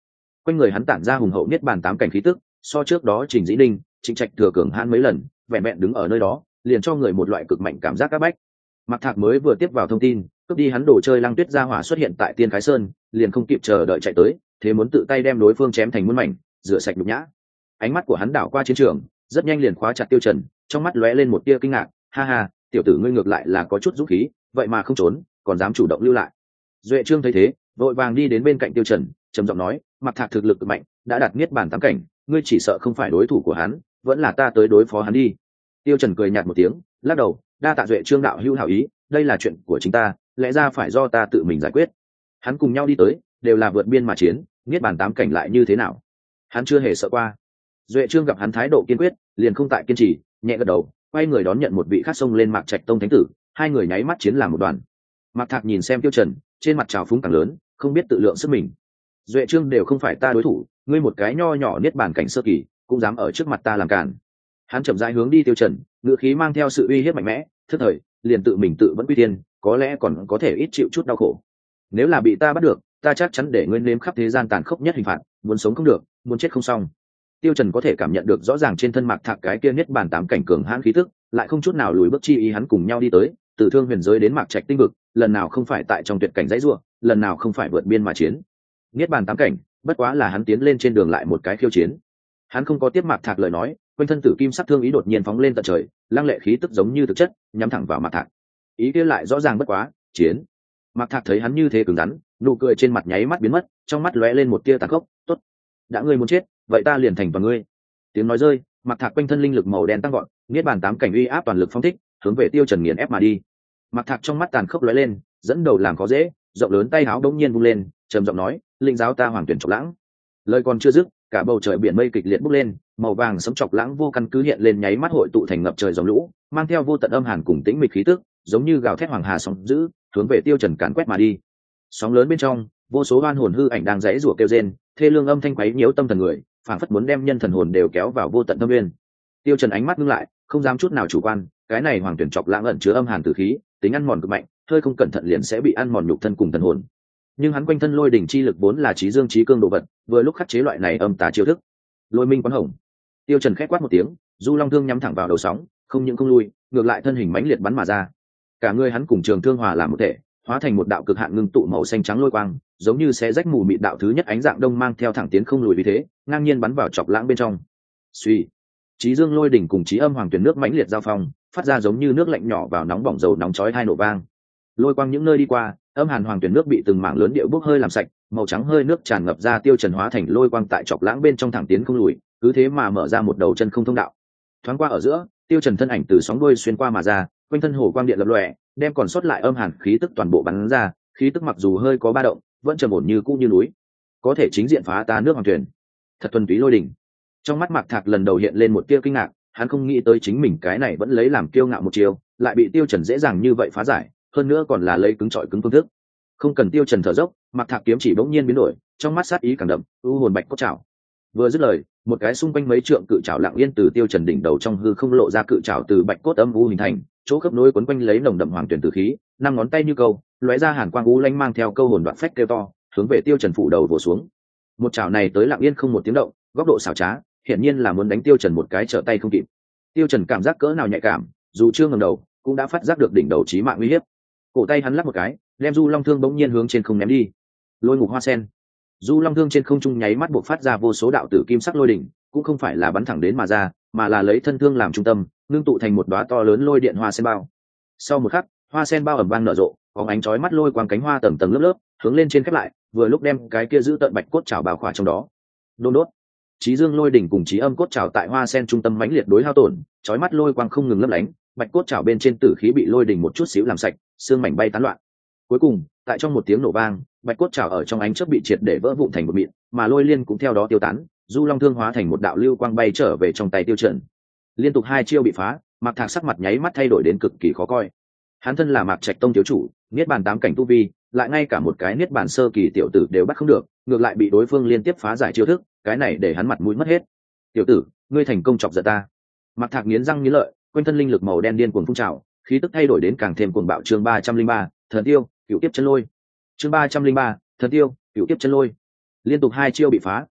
quanh người hắn tản ra hùng hậu niết bàn tám cảnh khí tức, so trước đó Trình Dĩ Ninh, Trịnh Trạch thừa cường hãn mấy lần, vẹn vẹn đứng ở nơi đó liền cho người một loại cực mạnh cảm giác áp bách. Mạc Thạc mới vừa tiếp vào thông tin, cướp đi hắn đồ chơi Lăng Tuyết gia hỏa xuất hiện tại Tiên Khái Sơn, liền không kịp chờ đợi chạy tới, thế muốn tự tay đem đối phương chém thành muôn mảnh, rửa sạch nhục nhã. Ánh mắt của hắn đảo qua chiến trường, rất nhanh liền khóa chặt Tiêu Trần, trong mắt lóe lên một tia kinh ngạc, ha ha, tiểu tử ngươi ngược lại là có chút dũng khí, vậy mà không trốn, còn dám chủ động lưu lại. Duệ Trương thấy thế, vội vàng đi đến bên cạnh Tiêu Trần, trầm giọng nói, Mạc Thạc thực lực cực mạnh, đã đạt niết bàn tám cảnh, ngươi chỉ sợ không phải đối thủ của hắn, vẫn là ta tới đối phó hắn đi. Tiêu Trần cười nhạt một tiếng, lắc đầu, đa tạ Duệ Trương đạo hữu hảo ý, đây là chuyện của chính ta, lẽ ra phải do ta tự mình giải quyết. Hắn cùng nhau đi tới, đều là vượt biên mà chiến, niết bàn tám cảnh lại như thế nào? Hắn chưa hề sợ qua. Duệ Trương gặp hắn thái độ kiên quyết, liền không tại kiên trì, nhẹ gật đầu, quay người đón nhận một vị khác xông lên Mạc Trạch Tông thánh tử, hai người nháy mắt chiến làm một đoàn. Mạc Thạc nhìn xem Tiêu Trần, trên mặt trào phúng càng lớn, không biết tự lượng sức mình. Duệ Trương đều không phải ta đối thủ, ngươi một cái nho nhỏ niết bàn cảnh sơ kỳ, cũng dám ở trước mặt ta làm cản. Hắn chậm rãi hướng đi Tiêu Trần, ngữ khí mang theo sự uy hiếp mạnh mẽ, thức thời, liền tự mình tự vẫn quy tiên, có lẽ còn có thể ít chịu chút đau khổ. Nếu là bị ta bắt được, ta chắc chắn để ngươi nếm khắp thế gian tàn khốc nhất hình phạt, muốn sống không được, muốn chết không xong. Tiêu Trần có thể cảm nhận được rõ ràng trên thân Mạc Thạc cái kia niết bàn tám cảnh cường hãn khí tức, lại không chút nào lùi bước chi ý, hắn cùng nhau đi tới, từ Thương Huyền giới đến Mạc Trạch tinh vực, lần nào không phải tại trong tuyệt cảnh dãy rủa, lần nào không phải vượt biên mà chiến. Niết bàn tám cảnh, bất quá là hắn tiến lên trên đường lại một cái khiêu chiến. Hắn không có tiếp Mạc Thạc lời nói, quanh thân tử kim sắc thương ý đột nhiên phóng lên tận trời, lăng lệ khí tức giống như thực chất, nhắm thẳng vào Mạc Thạc. Ý kia lại rõ ràng bất quá, chiến. Mạc Thạc thấy hắn như thế cứng rắn, nụ cười trên mặt nháy mắt biến mất, trong mắt lóe lên một tia tàn khốc, tốt, đã ngươi muốn chết, vậy ta liền thành toàn ngươi. Tiếng nói rơi, Mạc Thạc quanh thân linh lực màu đen tăng gọn, niết bàn tám cảnh uy áp toàn lực phong thích, hướng về Tiêu Trần nghiền ép mà đi. Mạc Thạc trong mắt tàn khốc lóe lên, dẫn đầu làm khó dễ, rộng lớn tay áo đống nhiên vung lên, trầm giọng nói, linh giáo ta hoàng tuyển trọc lãng. Lời còn chưa dứt, cả bầu trời biển mây kịch liệt bốc lên, màu vàng sấm chọc lãng vô căn cứ hiện lên, nháy mắt hội tụ thành ngập trời dòng lũ, mang theo vô tận âm hàn cùng tĩnh mịch khí tức, giống như gào thét hoàng hà sóng dữ, hướng về Tiêu Trần càn quét mà đi. Sóng lớn bên trong, vô số oan hồn hư ảnh đang giãy giụa kêu rên, thê lương âm thanh quấy nhiễu tâm thần người, phảng phất muốn đem nhân thần hồn đều kéo vào vô tận thâm nguyên. Tiêu Trần ánh mắt ngưng lại, không dám chút nào chủ quan, cái này hoàng tuyển chọc lãng ẩn chứa âm hàn tử khí, tính ăn mòn cực mạnh, hơi không cẩn thận liền sẽ bị ăn mòn nhục thân cùng thần hồn. Nhưng hắn quanh thân lôi đỉnh chi lực vốn là trí dương trí cương đồ vật, vừa lúc khắc chế loại này âm tà chiêu thức. Lôi minh quán hồng. Tiêu Trần khẽ quát một tiếng, du long thương nhắm thẳng vào đầu sóng, không những không lui, ngược lại thân hình mãnh liệt bắn mà ra. Cả người hắn cùng trường thương hòa làm một thể, hóa thành một đạo cực hạn ngưng tụ màu xanh trắng lôi quang, giống như xé rách mù mịt đạo thứ nhất ánh dạng đông mang theo thẳng tiến không lùi vì thế, ngang nhiên bắn vào chọc lãng bên trong. Suy, trí dương lôi đỉnh cùng trí âm hoàng tuyển nước mãnh liệt giao phong, phát ra giống như nước lạnh nhỏ vào nóng bỏng dầu nóng chói hai nổ vang. Lôi quang những nơi đi qua, âm hàn hoàng tuyển nước bị từng mảng lớn điệu bốc hơi làm sạch, màu trắng hơi nước tràn ngập ra. Tiêu Trần hóa thành lôi quang tại chọc lãng bên trong thẳng tiến không lùi, cứ thế mà mở ra một đầu chân không thông đạo. Thoáng qua ở giữa, Tiêu Trần thân ảnh từ sóng đuôi xuyên qua mà ra, quanh thân hồ quang điện lập lòe, đem còn sót lại âm hàn khí tức toàn bộ bắn ra. Khí tức mặc dù hơi có ba động, vẫn trầm ổn như cũ như núi, có thể chính diện phá ta nước hoàng tuyển. Thật thuần túy lôi đỉnh. Trong mắt Mạc Thạc lần đầu hiện lên một tia kinh ngạc, hắn không nghĩ tới chính mình cái này vẫn lấy làm kiêu ngạo một chiều, lại bị Tiêu Trần dễ dàng như vậy phá giải, hơn nữa còn là lấy cứng trọi cứng phương thức. Không cần Tiêu Trần thở dốc, Mạc Thạc kiếm chỉ bỗng nhiên biến đổi, trong mắt sát ý càng đậm, u hồn bạch cốt trảo. Vừa dứt lời, một cái xung quanh mấy trượng cự trảo lặng yên từ Tiêu Trần đỉnh đầu trong hư không lộ ra, cự trảo từ bạch cốt âm u hình thành, chỗ khớp nối quấn quanh lấy nồng đậm hoàng tuyển tử khí, năm ngón tay như câu, lóe ra hàn quang u lanh mang theo câu hồn đoạn phách kêu to, hướng về Tiêu Trần phủ đầu vồ xuống. Một chảo này tới lặng yên không một tiếng động, góc độ xảo trá, hiển nhiên là muốn đánh Tiêu Trần một cái trở tay không kịp. Tiêu Trần cảm giác cỡ nào nhạy cảm, dù chưa ngẩng đầu, cũng đã phát giác được đỉnh đầu chí mạng uy hiếp. Cổ tay hắn lắc một cái, đem du long thương bỗng nhiên hướng trên không ném đi. Lôi ngục hoa sen. Du long thương trên không trung nháy mắt bộc phát ra vô số đạo tử kim sắc lôi đỉnh, cũng không phải là bắn thẳng đến mà ra, mà là lấy thân thương làm trung tâm, ngưng tụ thành một đóa to lớn lôi điện hoa sen bao. Sau một khắc, hoa sen bao ầm vang nở rộ, có ánh chói mắt lôi quang cánh hoa tầng tầng lớp lớp, hướng lên trên khép lại, vừa lúc đem cái kia giữ tận bạch cốt trảo bao khỏa trong đó. Đôn đốt. Chí dương lôi đỉnh cùng chí âm cốt trảo tại hoa sen trung tâm mãnh liệt đối hao tổn, chói mắt lôi quang không ngừng lấp lánh, bạch cốt trảo bên trên tử khí bị lôi đỉnh một chút xíu làm sạch, xương mảnh bay tán loạn. Cuối cùng, tại trong một tiếng nổ vang, bạch cốt trảo ở trong ánh chớp bị triệt để vỡ vụn thành một mịn, mà lôi liên cũng theo đó tiêu tán, du long thương hóa thành một đạo lưu quang bay trở về trong tay Tiêu Trần. Liên tục hai chiêu bị phá, Mạc Thạc sắc mặt nháy mắt thay đổi đến cực kỳ khó coi. Hắn thân là Mạc Trạch Tông thiếu chủ, niết bàn tám cảnh tu vi, lại ngay cả một cái niết bàn sơ kỳ tiểu tử đều bắt không được, ngược lại bị đối phương liên tiếp phá giải chiêu thức, cái này để hắn mặt mũi mất hết. Tiểu tử, ngươi thành công chọc giận ta. Mạc Thạc nghiến răng nghiến lợi, quanh thân linh lực màu đen điên cuồng phun trào, khí tức thay đổi đến càng thêm cuồng bạo. Chương ba trăm linh ba, thần tiêu, cựu tiếp chân lôi. Chương ba trăm linh ba, thần tiêu, cựu tiếp chân lôi. Liên tục hai chiêu bị phá,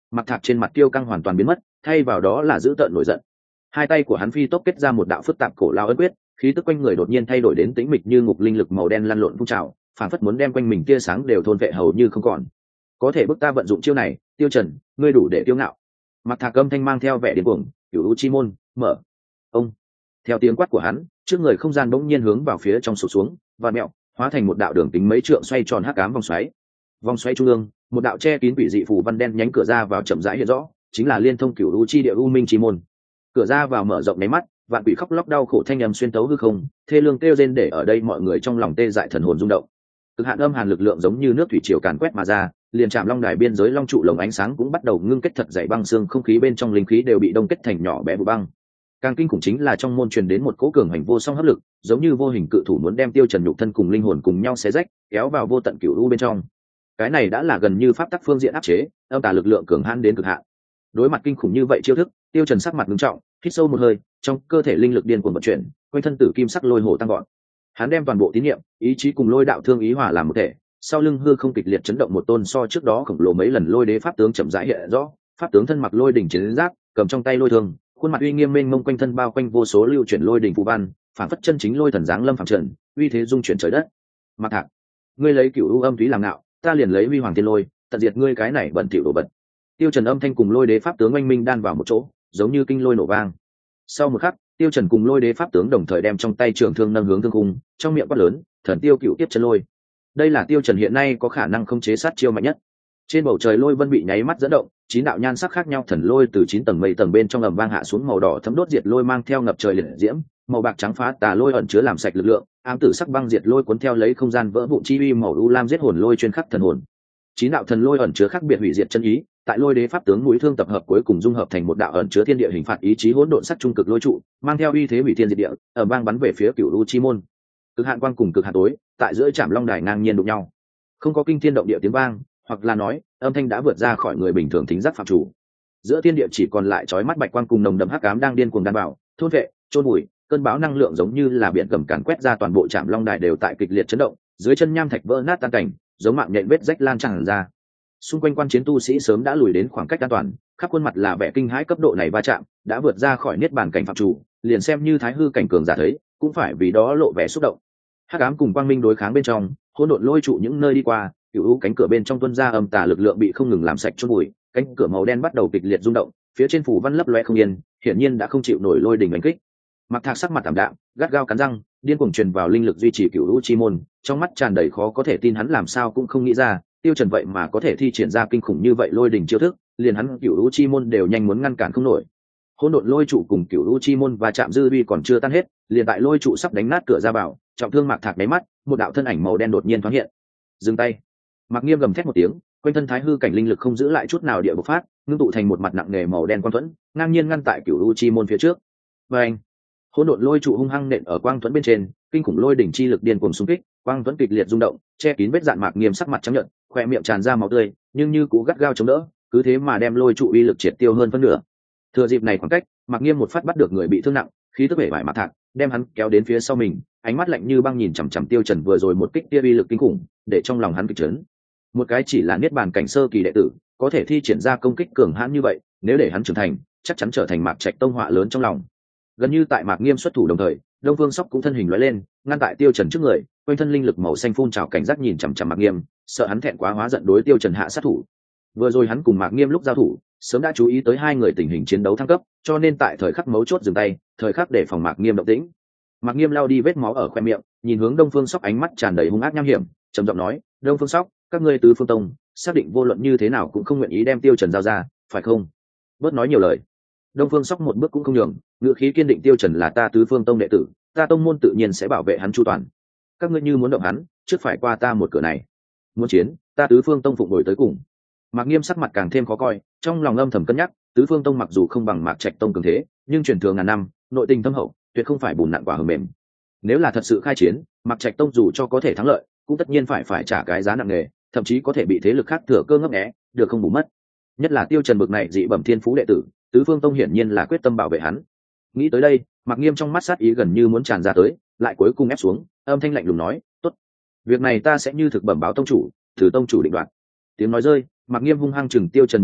Mặc Thạc trên mặt tiêu căng hoàn toàn biến mất, thay vào đó là dữ tợn nổi giận. Hai tay của hắn phi tốc kết ra một đạo phức tạp cổ lao ấn quyết, khí tức quanh người đột nhiên thay đổi đến tĩnh mịch như ngục linh lực màu đen lăn lộn phun trào, phản phất muốn đem quanh mình tia sáng đều thôn vệ hầu như không còn. Có thể bức ta vận dụng chiêu này, Tiêu Trần, ngươi đủ để tiêu ngạo. Mặc Thạc âm thanh mang theo vẻ điên cuồng, cửu u chi môn mở. Ông. Theo tiếng quát của hắn, trước người không gian bỗng nhiên hướng vào phía trong sụp xuống, và mẹo, hóa thành một đạo đường kính mấy trượng xoay tròn hắc ám vòng xoáy. Vòng xoáy trung ương, một đạo che kín quỷ dị phù văn đen nhánh cửa ra vào chậm rãi hiện rõ, chính là liên thông cửu u chi địa u minh chi môn. Cửa ra vào mở rộng nháy mắt, vạn quỷ khóc lóc đau khổ thanh âm xuyên tấu hư không, thê lương kêu rên để ở đây mọi người trong lòng tê dại thần hồn rung động. Cực hạn âm hàn lực lượng giống như nước thủy triều càn quét mà ra, liền chạm long đài biên giới long trụ lồng ánh sáng cũng bắt đầu ngưng kết thật dày băng xương, không khí bên trong linh khí đều bị đông kết thành nhỏ bé vụ băng. Càng kinh khủng chính là trong môn truyền đến một cỗ cường hành vô song hấp lực, giống như vô hình cự thủ muốn đem Tiêu Trần nhục thân cùng linh hồn cùng nhau xé rách, kéo vào vô tận cửu u bên trong. Cái này đã là gần như pháp tắc phương diện áp chế, âm tà lực lượng cường hãn đến cực hạn. Đối mặt kinh khủng như vậy chiêu thức, Tiêu Trần sắc mặt nghiêm trọng, hít sâu một hơi, trong cơ thể linh lực điên cuồng vận chuyển, quanh thân tử kim sắc lôi hổ tăng vọt. Hắn đem toàn bộ tín niệm, ý chí cùng lôi đạo thương ý hòa làm một thể, sau lưng hư không kịch liệt chấn động, một tôn so trước đó khổng lồ mấy lần lôi đế pháp tướng chậm rãi hiện rõ. Pháp tướng thân mặc lôi đỉnh chiến giáp, cầm trong tay lôi thương, khuôn mặt uy nghiêm mênh mông, quanh thân bao quanh vô số lưu chuyển lôi đỉnh phù văn, phản phất chân chính lôi thần giáng lâm phàm trần, uy thế dung chuyển trời đất. Mặc Thạc, ngươi lấy cửu u âm túy làm ngạo, ta liền lấy huy hoàng thiên lôi, tận diệt ngươi cái này bẩn thỉu đồ vật. Tiêu Trần âm thanh cùng lôi đế pháp tướng oanh minh đan vào một chỗ, giống như kinh lôi nổ vang. Sau một khắc, Tiêu Trần cùng lôi đế pháp tướng đồng thời đem trong tay trường thương nâng hướng thương cung, trong miệng quát lớn, thần tiêu cửu tiếp chân lôi. Đây là Tiêu Trần hiện nay có khả năng khống chế sát chiêu mạnh nhất. Trên bầu trời lôi vân bị nháy mắt dẫn động, chín đạo nhan sắc khác nhau thần lôi từ chín tầng mây tầng bên trong ầm vang hạ xuống, màu đỏ thấm đốt diệt lôi mang theo ngập trời liệt diễm, màu bạc trắng phá tà lôi ẩn chứa làm sạch lực lượng, ám tử sắc băng diệt lôi cuốn theo lấy không gian vỡ vụn chi uy, màu u lam giết hồn lôi chuyên khắc thần hồn. Chín đạo thần lôi ẩn chứa khác biệt hủy diệt chân ý, tại lôi đế pháp tướng mũi thương tập hợp cuối cùng dung hợp thành một đạo ẩn chứa thiên địa hình phạt ý chí hỗn độn sắc trung cực lôi trụ, mang theo uy thế hủy thiên diệt địa, ở bang bắn về phía cửu u chi môn. Cực hạn quang cùng cực hạn tối, tại giữa trạm long đài ngang nhiên đụng nhau. Không có kinh thiên động địa tiếng vang, hoặc là nói, âm thanh đã vượt ra khỏi người bình thường thính giác phạm chủ. Giữa thiên địa chỉ còn lại chói mắt bạch quang cùng nồng đậm hắc ám đang điên cuồng đan bảo, thôn vệ, chôn bụi, cơn bão năng lượng giống như là biển gầm càn quét ra toàn bộ trạm long đài đều tại kịch liệt chấn động, dưới chân nham thạch vỡ nát tan cảnh, giống mạng nhện vết rách lan tràn ra. Xung quanh quan chiến tu sĩ sớm đã lùi đến khoảng cách an toàn, khắp khuôn mặt là vẻ kinh hãi, cấp độ này va chạm đã vượt ra khỏi niết bàn cảnh phạm chủ, liền xem như thái hư cảnh cường giả thấy cũng phải vì đó lộ vẻ xúc động. Hắc ám cùng quang minh đối kháng bên trong, hỗn độn lôi trụ những nơi đi qua, cửu u cánh cửa bên trong tuôn ra âm tà lực lượng bị không ngừng làm sạch chôn bụi, cánh cửa màu đen bắt đầu kịch liệt rung động, phía trên phủ văn lấp loe không yên, hiển nhiên đã không chịu nổi lôi đình đánh kích. Mặc Thạc sắc mặt tạm đạm, gắt gao cắn răng, điên cuồng truyền vào linh lực duy trì cửu u chi môn, trong mắt tràn đầy khó có thể tin, hắn làm sao cũng không nghĩ ra, Tiêu Trần vậy mà có thể thi triển ra kinh khủng như vậy lôi đỉnh chiêu thức, liền hắn cửu u chi môn đều nhanh muốn ngăn cản không nổi. Hỗn độn lôi trụ cùng cửu u chi môn và chạm dư uy còn chưa tan hết, liền tại lôi trụ sắp đánh nát cửa ra vào, trọng thương Mạc Thạc đáy mắt, một đạo thân ảnh màu đen đột nhiên thoáng hiện. Dừng tay. Mạc Nghiêm gầm thét một tiếng, quanh thân thái hư cảnh linh lực không giữ lại chút nào địa bộc phát, ngưng tụ thành một mặt nặng nề màu đen quang thuẫn, ngang nhiên ngăn tại cửu u chi môn phía trước. Oeng! Hỗn độn lôi trụ hung hăng nện ở quang thuẫn bên trên, kinh khủng lôi đỉnh chi lực điên cuồng xung kích, quang thuẫn kịch liệt rung động, che kín vết dạn. Mạc Nghiêm sắc mặt trắng nhợt, khóe miệng tràn ra máu tươi, nhưng như cũ gắt gao chống đỡ, cứ thế mà đem lôi trụ uy lực triệt tiêu hơn phân nửa. Thừa dịp này khoảng cách, Mạc Nghiêm một phát bắt được người bị thương nặng, khí tức bể bại Mạc Thạc, đem hắn kéo đến phía sau mình, ánh mắt lạnh như băng nhìn chằm chằm Tiêu Trần vừa rồi một kích kia uy lực kinh khủng, để trong lòng hắn kịch chấn. Một cái chỉ là niết bàn cảnh sơ kỳ đệ tử, có thể thi triển ra công kích cường hãn như vậy, nếu để hắn trưởng thành, chắc chắn trở thành Mạc Trạch tông họa lớn trong lòng. Gần như tại Mạc Nghiêm xuất thủ đồng thời, Đông Phương Sóc cũng thân hình lóe lên, ngăn tại Tiêu Trần trước người, quanh thân linh lực màu xanh phun trào, cảnh giác nhìn chằm chằm Mạc Nghiêm, sợ hắn thẹn quá hóa giận đối Tiêu Trần hạ sát thủ. Vừa rồi hắn cùng Mạc Nghiêm lúc giao thủ, sớm đã chú ý tới hai người tình hình chiến đấu thăng cấp, cho nên tại thời khắc mấu chốt dừng tay, thời khắc để phòng Mạc Nghiêm động tĩnh. Mạc Nghiêm lao đi vết máu ở khoe miệng, nhìn hướng Đông Phương Sóc, ánh mắt tràn đầy hung ác nham hiểm, trầm giọng nói: "Đông Phương Sóc, các ngươi tứ phương tông, xác định vô luận như thế nào cũng không nguyện ý đem Tiêu Trần giao ra, phải không?" Bớt nói nhiều lời. Đông Phương Sóc một bước cũng không nhường, ngữ khí kiên định: "Tiêu Trần là ta tứ phương tông đệ tử, ta tông môn tự nhiên sẽ bảo vệ hắn chu toàn. Các ngươi như muốn động hắn, trước phải qua ta một cửa này. Muốn chiến, ta tứ phương tông phụng đổi tới cùng." Mạc Nghiêm sắc mặt càng thêm khó coi, trong lòng âm thầm cân nhắc, tứ phương tông mặc dù không bằng Mạc Trạch tông cường thế, nhưng truyền thừa ngàn năm, nội tình thâm hậu, tuyệt không phải bùn nặn quả hờ mềm. Nếu là thật sự khai chiến, Mạc Trạch tông dù cho có thể thắng lợi, cũng tất nhiên phải phải trả cái giá nặng nề, thậm chí có thể bị thế lực khác thừa cơ ngấp nghé, được không bù mất. Nhất là Tiêu Trần bực này dị bẩm thiên phú đệ tử, tứ phương tông hiển nhiên là quyết tâm bảo vệ hắn. Nghĩ tới đây, Mạc Nghiêm trong mắt sát ý gần như muốn tràn ra tới, lại cuối cùng ép xuống, âm thanh lạnh lùng nói: "Tốt, việc này ta sẽ như thực bẩm báo tông chủ, thử tông chủ định đoạt." Tiếng nói rơi, Mạc Nghiêm hung hăng chừng Tiêu Trần một cái,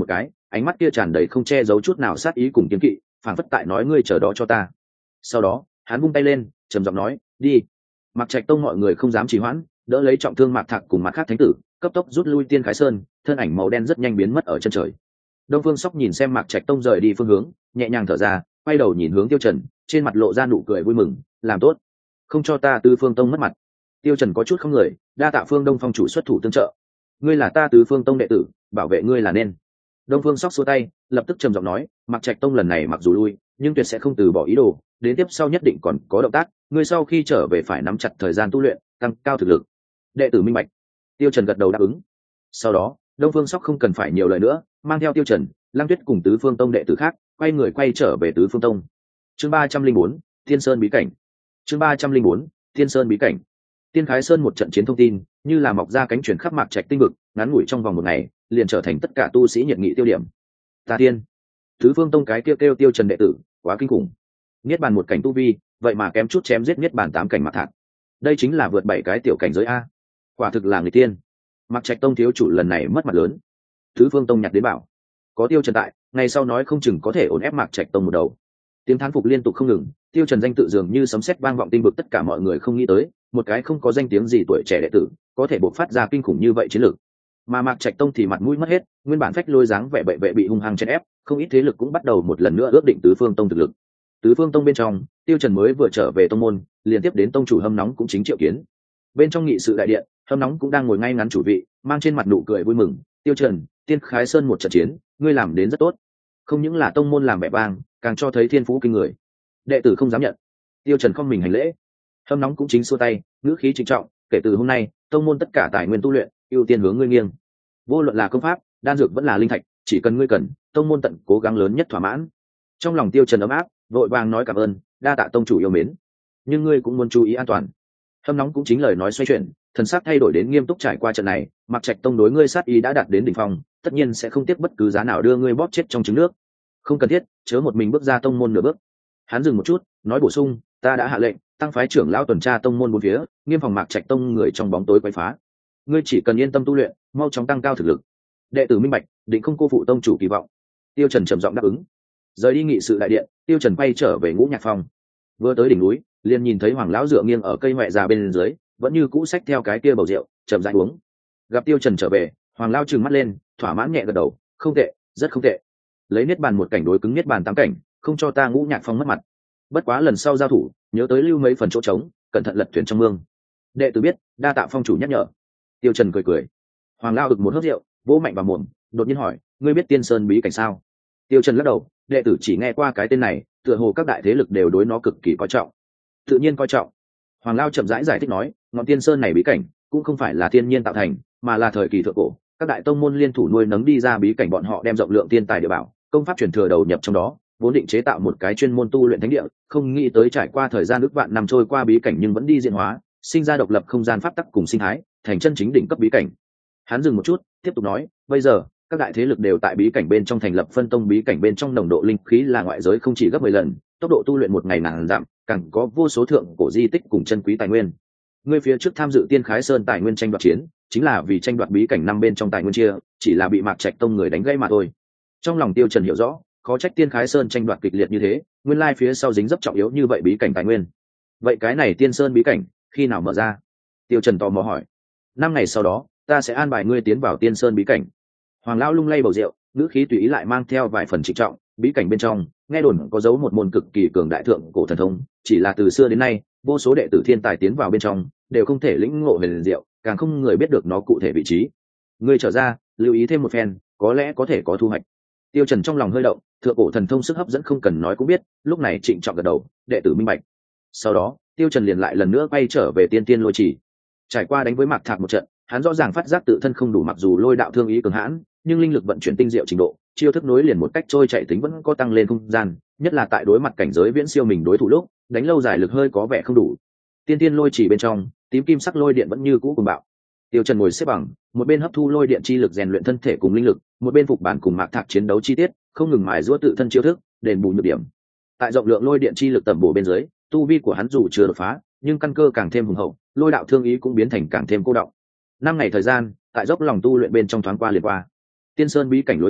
ánh mắt kia tràn đầy không che giấu chút nào sát ý cùng kiên kỵ, phảng phất tại nói ngươi chờ đó cho ta. Sau đó hắn vung tay lên trầm giọng nói đi. Mạc Trạch Tông mọi người không dám trì hoãn, đỡ lấy trọng thương Mạc Thạc cùng Mạc Khác thánh tử, cấp tốc rút lui Tiên Khái Sơn, thân ảnh màu đen rất nhanh biến mất ở chân trời. Đông Phương Sóc nhìn xem Mạc Trạch Tông rời đi phương hướng, nhẹ nhàng thở ra, quay đầu nhìn hướng Tiêu Trần, trên mặt lộ ra nụ cười vui mừng, làm tốt, không cho ta Tứ Phương Tông mất mặt. Tiêu Trần có chút không người, đa tạ Phương Đông Phong chủ xuất thủ tương trợ, ngươi là ta Tứ Phương Tông đệ tử, bảo vệ ngươi là nên. Đông Phương Sóc xua tay, lập tức trầm giọng nói, Mạc Trạch Tông lần này mặc dù lui, nhưng tuyệt sẽ không từ bỏ ý đồ, đến tiếp sau nhất định còn có động tác, ngươi sau khi trở về phải nắm chặt thời gian tu luyện, tăng cao thực lực. Đệ tử minh bạch. Tiêu Trần gật đầu đáp ứng. Sau đó Đông Phương Sóc không cần phải nhiều lời nữa, mang theo Tiêu Trần, Lăng Tuyết cùng Tứ Phương Tông đệ tử khác quay người quay trở về Tứ Phương Tông. Chương ba trăm linh bốn, Thiên Sơn bí cảnh. Chương ba trăm linh bốn, Thiên Sơn bí cảnh. Tiên Khái Sơn một trận chiến thông tin như là mọc ra cánh chuyển khắp Mạc Trạch tinh vực, ngắn ngủi trong vòng một ngày liền trở thành tất cả tu sĩ nhiệt nghị tiêu điểm. Ta tiên, Tứ Phương Tông cái kêu kêu Tiêu Trần đệ tử quá kinh khủng, niết bàn một cảnh tu vi, vậy mà kém chút chém giết niết bàn tám cảnh Mạc Thạc, đây chính là vượt bảy cái tiểu cảnh giới a, quả thực là người tiên. Mạc Trạch Tông thiếu chủ lần này mất mặt lớn. Tứ Phương Tông nhặt đến bảo, có Tiêu Trần tại, ngày sau nói không chừng có thể ổn ép Mạc Trạch Tông một đầu. Tiếng thán phục liên tục không ngừng, Tiêu Trần danh tự dường như sấm sét vang vọng tinh vực, tất cả mọi người không nghĩ tới, một cái không có danh tiếng gì tuổi trẻ đệ tử, có thể bộc phát ra kinh khủng như vậy chiến lược. Mà Mạc Trạch Tông thì mặt mũi mất hết, nguyên bản phách lôi dáng vẻ bệ vệ bị hung hăng chèn ép, không ít thế lực cũng bắt đầu một lần nữa ước định Tứ Phương Tông thực lực. Tứ Phương Tông bên trong, Tiêu Trần mới vừa trở về tông môn, liên tiếp đến tông chủ Hâm Nóng cũng chính triệu kiến. Bên trong nghị sự đại điện, Hâm Nóng cũng đang ngồi ngay ngắn chủ vị, mang trên mặt nụ cười vui mừng. Tiêu Trần, Tiên Khái Sơn một trận chiến, ngươi làm đến rất tốt, không những là tông môn làm vẻ vang, càng cho thấy thiên phú kinh người. Đệ tử không dám nhận. Tiêu Trần không mình hành lễ. Hâm Nóng cũng chính xua tay, ngữ khí trịnh trọng, kể từ hôm nay, tông môn tất cả tài nguyên tu luyện ưu tiên hướng ngươi nghiêng. Vô luận là công pháp, đan dược vẫn là linh thạch, chỉ cần ngươi cần, tông môn tận cố gắng lớn nhất thỏa mãn. Trong lòng Tiêu Trần ấm áp, vội vàng nói cảm ơn, đa tạ tông chủ yêu mến, nhưng ngươi cũng muốn chú ý an toàn. Hâm Nóng cũng chính lời nói xoay chuyển, thần sắc thay đổi đến nghiêm túc. Trải qua trận này, Mạc Trạch Tông đối ngươi sát ý đã đạt đến đỉnh phong, tất nhiên sẽ không tiếc bất cứ giá nào đưa ngươi bóp chết trong trứng nước. Không cần thiết chớ một mình bước ra tông môn nửa bước. Hắn dừng một chút, nói bổ sung, ta đã hạ lệnh tăng phái trưởng lão tuần tra tông môn bốn phía, nghiêm phòng Mạc Trạch Tông người trong bóng tối quấy phá. Ngươi chỉ cần yên tâm tu luyện, mau chóng tăng cao thực lực. Đệ tử minh bạch, định không cô phụ tông chủ kỳ vọng. Tiêu Trần trầm giọng đáp ứng. Rời đi nghị sự đại điện, Tiêu Trần quay trở về Ngũ Nhạc Phong. Vừa tới đỉnh núi, liền nhìn thấy Hoàng lão dựa nghiêng ở cây hoè già bên dưới, vẫn như cũ xách theo cái kia bầu rượu, chậm rãi uống. Gặp Tiêu Trần trở về, Hoàng lão trừng mắt lên, thỏa mãn nhẹ gật đầu, không tệ, rất không tệ. Lấy niết bàn một cảnh đối cứng niết bàn tám cảnh, không cho ta Ngũ Nhạc Phong mất mặt. Bất quá lần sau giao thủ, nhớ tới lưu mấy phần chỗ trống, cẩn thận lật thuyền trong mương. Đệ tử biết, đa tạ phong chủ nhắc nhở. Tiêu Trần cười cười. Hoàng lão ực một hớp rượu, vỗ mạnh vào mồm, đột nhiên hỏi, ngươi biết Tiên Sơn bí cảnh sao? Tiêu Trần lắc đầu, đệ tử chỉ nghe qua cái tên này, tựa hồ các đại thế lực đều đối nó cực kỳ coi trọng. Tự nhiên coi trọng. Hoàng lão chậm rãi giải, giải thích nói, ngọn Tiên Sơn này bí cảnh cũng không phải là thiên nhiên tạo thành, mà là thời kỳ thượng cổ, các đại tông môn liên thủ nuôi nấng đi ra bí cảnh, bọn họ đem rộng lượng tiên tài địa bảo, công pháp truyền thừa đầu nhập trong đó, vốn định chế tạo một cái chuyên môn tu luyện thánh địa, không nghĩ tới trải qua thời gian ức vạn năm trôi qua, bí cảnh nhưng vẫn đi diễn hóa, sinh ra độc lập không gian pháp tắc cùng sinh thái, thành chân chính đỉnh cấp bí cảnh. Hắn dừng một chút, tiếp tục nói, bây giờ các đại thế lực đều tại bí cảnh bên trong thành lập phân tông, bí cảnh bên trong nồng độ linh khí là ngoại giới không chỉ gấp mười lần, tốc độ tu luyện một ngày ngàn dặm, càng có vô số thượng cổ di tích cùng chân quý tài nguyên. Ngươi phía trước tham dự Tiên Khái Sơn tài nguyên tranh đoạt chiến, chính là vì tranh đoạt bí cảnh năm bên trong tài nguyên chia, chỉ là bị Mạc Trạch Tông người đánh gãy mà thôi. Trong lòng Tiêu Trần hiểu rõ, khó trách Tiên Khái Sơn tranh đoạt kịch liệt như thế, nguyên lai phía sau dính dấp trọng yếu như vậy bí cảnh tài nguyên. Vậy cái này Tiên Sơn bí cảnh khi nào mở ra? Tiêu Trần tò mò hỏi. Năm ngày sau đó, ta sẽ an bài ngươi tiến vào Tiên Sơn bí cảnh. Hoàng lão lung lay bầu rượu, ngữ khí tùy ý lại mang theo vài phần trịnh trọng. Bí cảnh bên trong, nghe đồn có giấu một môn cực kỳ cường đại thượng cổ thần thông, chỉ là từ xưa đến nay, vô số đệ tử thiên tài tiến vào bên trong, đều không thể lĩnh ngộ về huyền diệu, càng không người biết được nó cụ thể vị trí. Ngươi trở ra, lưu ý thêm một phen, có lẽ có thể có thu hoạch. Tiêu Trần trong lòng hơi động, thượng cổ thần thông sức hấp dẫn không cần nói cũng biết, lúc này trịnh trọng gật đầu, đệ tử minh bạch. Sau đó, Tiêu Trần liền lại lần nữa quay trở về Tiên Tiên Lôi Chỉ. Trải qua đánh với Mạc Thạc một trận, hắn rõ ràng phát giác tự thân không đủ, mặc dù lôi đạo thương ý cường hãn, nhưng linh lực vận chuyển tinh diệu trình độ, chiêu thức nối liền một cách trôi chảy tính vẫn có tăng lên không gian, nhất là tại đối mặt cảnh giới viễn siêu mình đối thủ lúc, đánh lâu dài lực hơi có vẻ không đủ. Tiên Tiên Lôi Chỉ bên trong, tím kim sắc lôi điện vẫn như cũ cuồng bạo. Tiêu Trần ngồi xếp bằng, một bên hấp thu lôi điện chi lực rèn luyện thân thể cùng linh lực, một bên phục bản cùng Mạc Thạc chiến đấu chi tiết, không ngừng mài giũa tự thân chiêu thức, đền bù nhược điểm. Tại rộng lượng lôi điện chi lực tầm bổ bên dưới, tu vi của hắn dù chưa đột phá, nhưng căn cơ càng thêm hùng hậu, lôi đạo thương ý cũng biến thành càng thêm cô đọng. Năm ngày thời gian, tại dốc lòng tu luyện bên trong thoáng qua liền qua. Tiên Sơn bí cảnh lối vào,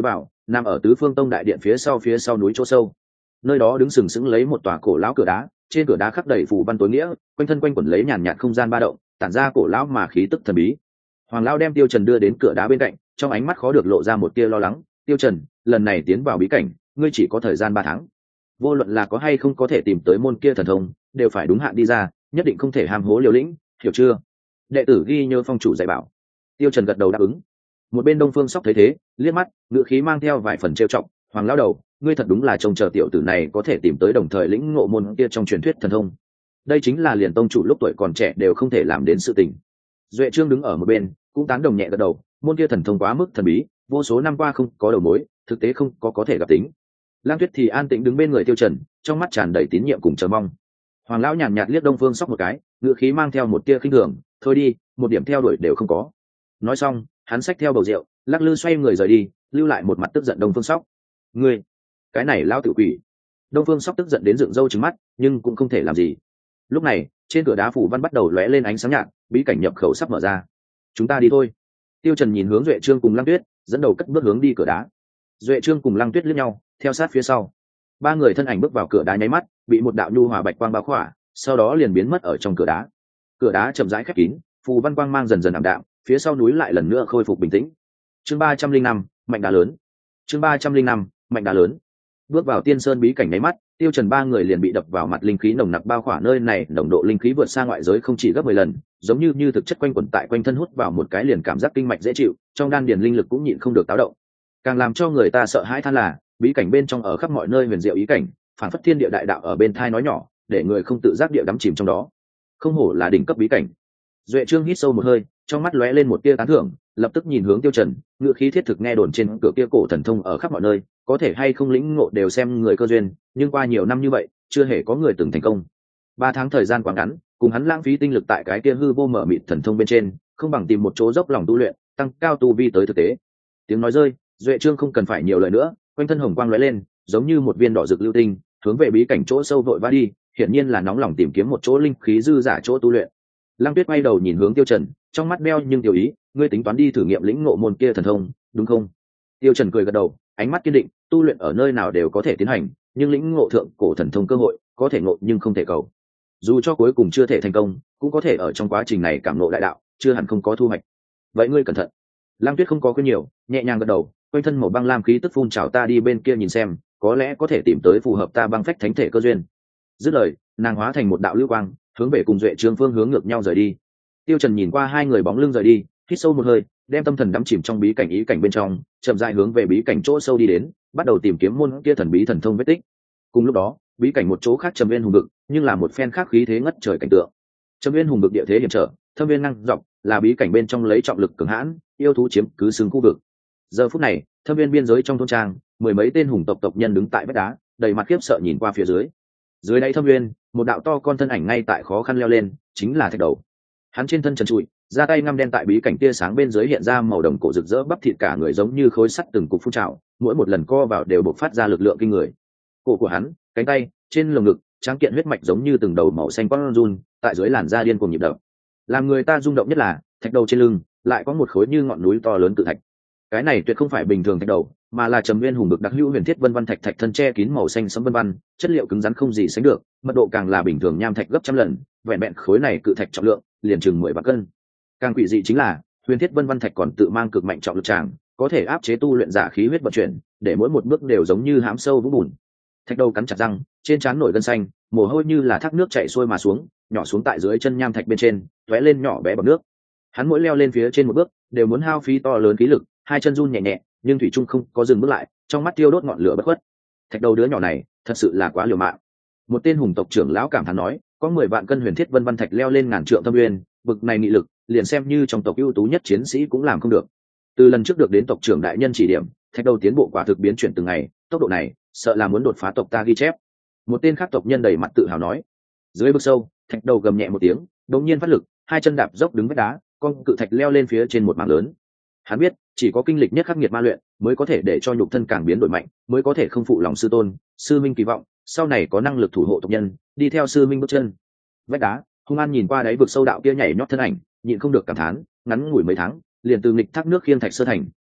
nằm ở tứ phương tông đại điện phía sau phía sau núi chỗ sâu. Nơi đó đứng sừng sững lấy một tòa cổ lão cửa đá, trên cửa đá khắc đầy phù văn tối nghĩa, quanh thân quanh quẩn lấy nhàn nhạt không gian ba động, tản ra cổ lão mà khí tức thần bí. Hoàng lão đem Tiêu Trần đưa đến cửa đá bên cạnh, trong ánh mắt khó được lộ ra một tia lo lắng. Tiêu Trần, lần này tiến vào bí cảnh, ngươi chỉ có thời gian ba tháng. Vô luận là có hay không có thể tìm tới môn kia thần thông, đều phải đúng hạn đi ra, nhất định không thể ham hố liều lĩnh, hiểu chưa? Đệ tử ghi nhớ phong chủ dạy bảo. Tiêu Trần gật đầu đáp ứng. Một bên Đông Phương Sóc thấy thế, liếc mắt, ngữ khí mang theo vài phần trêu chọc. Hoàng lão đầu, ngươi thật đúng là trông chờ tiểu tử này có thể tìm tới đồng thời lĩnh ngộ môn kia trong truyền thuyết thần thông. Đây chính là liền tông chủ lúc tuổi còn trẻ đều không thể làm đến sự tình. Duệ Trương đứng ở một bên, cũng tán đồng nhẹ gật đầu, môn kia thần thông quá mức thần bí, vô số năm qua không có đầu mối, thực tế không có có thể gặp tính. Lang Tuyết thì an tĩnh đứng bên người Tiêu Trần, trong mắt tràn đầy tín nhiệm cùng chờ mong. Hoàng lão nhàn nhạt liếc Đông Phương Sóc một cái, ngữ khí mang theo một tia khinh thường, thôi đi, một điểm theo đuổi đều không có. Nói xong, hắn xách theo bầu rượu, lắc lư xoay người rời đi, lưu lại một mặt tức giận Đông Phương Sóc. Ngươi, cái này lão tự quỷ. Đông Phương Sóc tức giận đến dựng râu trừng mắt, nhưng cũng không thể làm gì. Lúc này, trên cửa đá phủ văn bắt đầu lóe lên ánh sáng nhạt, bí cảnh nhập khẩu sắp mở ra. Chúng ta đi thôi. Tiêu Trần nhìn hướng Duệ Trương cùng Lăng Tuyết, dẫn đầu cất bước hướng đi cửa đá. Duệ Trương cùng Lăng Tuyết liếc nhau, theo sát phía sau. Ba người thân ảnh bước vào cửa đá nháy mắt, bị một đạo nhu hòa bạch quang bao khỏa, sau đó liền biến mất ở trong cửa đá. Cửa đá chậm rãi khép kín, phù văn quang mang dần dần ảm đạm, phía sau núi lại lần nữa khôi phục bình tĩnh. Chương ba trăm linh năm, mạnh đá lớn. Chương ba trăm linh năm, mạnh đá lớn. Bước vào Tiên Sơn bí cảnh nháy mắt, Tiêu Trần ba người liền bị đập vào mặt linh khí nồng nặc bao khỏa nơi này, nồng độ linh khí vượt xa ngoại giới không chỉ gấp mười lần, giống như như thực chất quanh quẩn tại quanh thân hút vào một cái liền cảm giác kinh mạch dễ chịu, trong đan điền linh lực cũng nhịn không được táo động. Càng làm cho người ta sợ hãi than là, bí cảnh bên trong ở khắp mọi nơi huyền diệu ý cảnh, phản phất thiên địa đại đạo ở bên thai nói nhỏ, để người không tự giác địa đắm chìm trong đó. Không hổ là đỉnh cấp bí cảnh. Duệ Trương hít sâu một hơi, trong mắt lóe lên một tia tán thưởng, lập tức nhìn hướng Tiêu Trần, ngựa khí thiết thực nghe đồn trên cửa kia cổ thần thông ở khắp mọi nơi, có thể hay không lĩnh ngộ đều xem người cơ duyên, nhưng qua nhiều năm như vậy, chưa hề có người từng thành công. Ba tháng thời gian quá ngắn, cùng hắn lãng phí tinh lực tại cái kia hư vô mở mịt thần thông bên trên, không bằng tìm một chỗ dốc lòng tu luyện, tăng cao tu vi tới thực tế. Tiếng nói rơi, Duệ Trương không cần phải nhiều lời nữa, quanh thân hồng quang lóe lên, giống như một viên đỏ rực lưu tinh, hướng về bí cảnh chỗ sâu vội vã đi, hiển nhiên là nóng lòng tìm kiếm một chỗ linh khí dư giả chỗ tu luyện. Lăng Tuyết quay đầu nhìn hướng Tiêu Trần, trong mắt beo nhưng tiểu ý, ngươi tính toán đi thử nghiệm lĩnh ngộ môn kia thần thông, đúng không? Tiêu Trần cười gật đầu, ánh mắt kiên định, tu luyện ở nơi nào đều có thể tiến hành, nhưng lĩnh ngộ thượng cổ thần thông cơ hội, có thể ngộ nhưng không thể cầu. Dù cho cuối cùng chưa thể thành công, cũng có thể ở trong quá trình này cảm ngộ đại đạo, chưa hẳn không có thu hoạch. Vậy ngươi cẩn thận. Lăng Tuyết không có khuyên nhiều, nhẹ nhàng gật đầu, quanh thân màu băng lam khí tức phun trào, ta đi bên kia nhìn xem, có lẽ có thể tìm tới phù hợp ta băng phách thánh thể cơ duyên. Dứt lời, nàng hóa thành một đạo lưu quang, hướng về cùng Duệ Trương phương hướng ngược nhau rời đi. Tiêu Trần nhìn qua hai người bóng lưng rời đi, hít sâu một hơi, đem tâm thần đắm chìm trong bí cảnh ý cảnh bên trong, chậm rãi hướng về bí cảnh chỗ sâu đi đến, bắt đầu tìm kiếm môn kia thần bí thần thông vết tích. Cùng lúc đó, bí cảnh một chỗ khác trầm nguyên hùng vực, nhưng là một phen khác khí thế ngất trời cảnh tượng. Trầm nguyên hùng vực địa thế hiểm trở, thâm viên năng dọc, là bí cảnh bên trong lấy trọng lực cường hãn, yêu thú chiếm cứ xương khu vực. Giờ phút này, thâm viên biên giới trong thôn trang, mười mấy tên hùng tộc tộc nhân đứng tại vách đá, đầy mặt khiếp sợ nhìn qua phía dưới. Dưới đáy thâm viên, một đạo to con thân ảnh ngay tại khó khăn leo lên, chính là Thạch Đầu. Hắn trên thân trần trụi, ra tay ngăm đen tại bí cảnh tia sáng bên dưới hiện ra màu đồng cổ rực rỡ, bắp thịt cả người giống như khối sắt từng cục phun trào, mỗi một lần co vào đều bộc phát ra lực lượng kinh người. Cổ của hắn, cánh tay, trên lồng ngực, tráng kiện huyết mạch giống như từng đầu màu xanh con run, tại dưới làn da điên cuồng nhịp đập. Làm người ta rung động nhất là, Thạch Đầu trên lưng lại có một khối như ngọn núi to lớn cự thạch. Cái này tuyệt không phải bình thường thạch đầu, mà là trầm nguyên hùng bực đặc hữu huyền thiết vân văn thạch, thạch thân che kín màu xanh sẫm vân văn, chất liệu cứng rắn không gì sánh được, mật độ càng là bình thường nham thạch gấp trăm lần, vẹn vẹn khối này cự thạch trọng lượng liền chừng mười vạn cân. Càng quỷ dị chính là, huyền thiết vân văn thạch còn tự mang cực mạnh trọng lực tràng, có thể áp chế tu luyện giả khí huyết vận chuyển, để mỗi một bước đều giống như hãm sâu vũng bùn. Thạch đầu cắn chặt răng, trên trán nổi gân xanh, mồ hôi như là thác nước chảy xuôi mà xuống, nhỏ xuống tại dưới chân nham thạch bên trên, tóe lên nhỏ bé bọt nước. Hắn mỗi leo lên phía trên một bước, đều muốn hao phí to lớn khí lực, hai chân run nhẹ nhẹ, nhưng thủy trung không có dừng bước lại, trong mắt tiêu đốt ngọn lửa bất khuất. Thạch đầu đứa nhỏ này, thật sự là quá liều mạng. Một tên hùng tộc trưởng lão cảm thán nói, có mười vạn cân huyền thiết vân văn thạch leo lên ngàn trượng thâm nguyên, bực này nghị lực, liền xem như trong tộc ưu tú nhất chiến sĩ cũng làm không được. Từ lần trước được đến tộc trưởng đại nhân chỉ điểm, thạch đầu tiến bộ quả thực biến chuyển từng ngày, tốc độ này, sợ là muốn đột phá tộc ta ghi chép. Một tên khác tộc nhân đầy mặt tự hào nói. Dưới vực sâu, thạch đầu gầm nhẹ một tiếng, đột nhiên phát lực, hai chân đạp dốc đứng vách đá, con cự thạch leo lên phía trên một mảng lớn. Hắn biết, chỉ có kinh lịch nhất khắc nghiệt ma luyện, mới có thể để cho nhục thân càng biến đổi mạnh, mới có thể không phụ lòng sư tôn, sư minh kỳ vọng, sau này có năng lực thủ hộ tộc nhân, đi theo sư minh bước chân. Vách đá, hung an nhìn qua đáy vực sâu đạo kia nhảy nhót thân ảnh, nhịn không được cảm thán, ngắn ngủi mấy tháng, liền từ nghịch thác nước khiêng thạch sơ thành,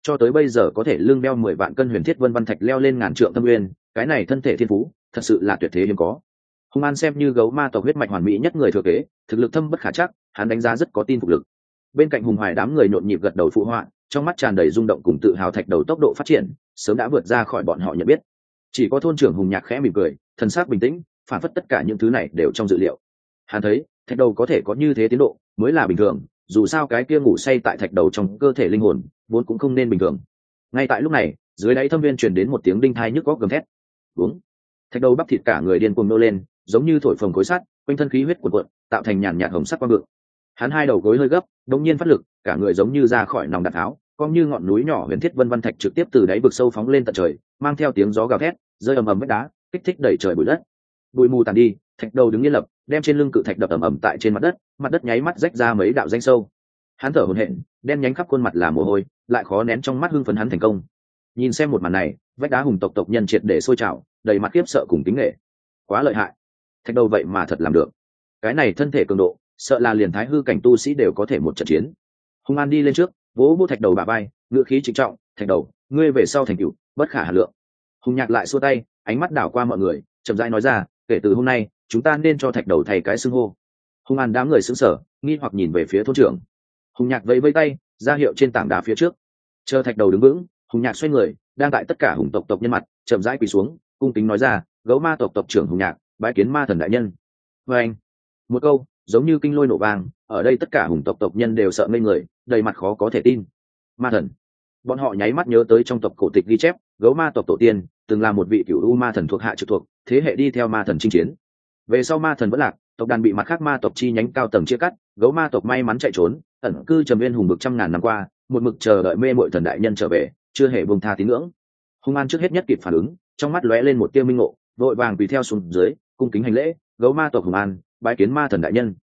cho tới bây giờ có thể lương đeo mười vạn cân huyền thiết vân văn thạch leo lên ngàn trượng thâm nguyên, cái này thân thể thiên phú thật sự là tuyệt thế hiếm có. Hung An xem như gấu ma tộc huyết mạch hoàn mỹ nhất người thừa kế, thực lực thâm bất khả chắc, hắn đánh giá rất có tin phục lực. Bên cạnh Hùng Hoài đám người nhộn nhịp gật đầu phụ họa, trong mắt tràn đầy rung động cùng tự hào. Thạch đầu tốc độ phát triển sớm đã vượt ra khỏi bọn họ nhận biết. Chỉ có thôn trưởng Hùng Nhạc khẽ mỉm cười, thần sắc bình tĩnh, phản phất tất cả những thứ này đều trong dự liệu. Hắn thấy thạch đầu có thể có như thế tiến độ mới là bình thường, dù sao cái kia ngủ say tại thạch đầu trong cơ thể linh hồn vốn cũng không nên bình thường. Ngay tại lúc này, dưới đáy thâm viên truyền đến một tiếng đinh thai nhức góc gầm thét. Uống. Thạch đầu bắp thịt cả người điên cuồng nô lên, giống như thổi phồng khối sắt, quanh thân khí huyết cuộn cuộn, tạo thành nhàn nhạt hồng sắc quang vượng. Hắn hai đầu gối hơi gấp, đột nhiên phát lực, cả người giống như ra khỏi nòng đạn tháo, cong như ngọn núi nhỏ huyền thiết vân văn thạch trực tiếp từ đáy vực sâu phóng lên tận trời, mang theo tiếng gió gào thét, rơi ầm ầm vách đá, kích thích đẩy trời bụi đất. Bụi mù tàn đi, thạch đầu đứng yên lập, đem trên lưng cự thạch đập ầm ầm tại trên mặt đất, mặt đất nháy mắt rách ra mấy đạo rãnh sâu. Hắn thở hổn hển, đen nhánh khắp khuôn mặt là mồ hôi, lại khó nén trong mắt hưng phấn hắn thành công. Nhìn xem một màn này, vách đá hùng tộc tộc nhân triệt để sôi trào, đầy mặt khiếp sợ cùng kính nể. Quá lợi hại, thạch đầu vậy mà thật làm được. Cái này thân thể cường độ, sợ là liền thái hư cảnh tu sĩ đều có thể một trận chiến. Hung An đi lên trước, vỗ vỗ thạch đầu bả vai, ngựa khí trịnh trọng, thạch đầu, ngươi về sau thành cựu bất khả hà lượng. Hùng Nhạc lại xua tay, ánh mắt đảo qua mọi người, chậm rãi nói ra, kể từ hôm nay chúng ta nên cho thạch đầu thay cái xưng hô. Hung An đám người sững sờ, nghi hoặc nhìn về phía thôn trưởng. Hùng Nhạc vẫy vẫy tay, ra hiệu trên tảng đá phía trước. Chờ thạch đầu đứng vững, Hùng Nhạc xoay người, đang tại tất cả hùng tộc tộc nhân mặt, chậm rãi quỳ xuống, cung kính nói ra, gấu ma tộc tộc trưởng Hùng Nhạc, bái kiến ma thần đại nhân. Và anh, một câu giống như kinh lôi nổ vang, ở đây tất cả hùng tộc tộc nhân đều sợ ngây người, đầy mặt khó có thể tin. Ma thần, bọn họ nháy mắt nhớ tới trong tộc cổ tịch ghi chép, gấu ma tộc tổ tiên từng là một vị cửu u ma thần thuộc hạ trực thuộc, thế hệ đi theo ma thần chinh chiến. Về sau ma thần vẫn lạc, tộc đàn bị mặt khác ma tộc chi nhánh cao tầng chia cắt, gấu ma tộc may mắn chạy trốn, ẩn cư trầm viên hùng bực trăm ngàn năm qua, một mực chờ đợi mê muội thần đại nhân trở về, chưa hề buông tha tín ngưỡng. Hung An trước hết nhất kịp phản ứng, trong mắt lóe lên một tia minh ngộ, vội vàng tùy theo xuống dưới, cung kính hành lễ, gấu ma tộc Hùng An, bái kiến ma thần đại nhân.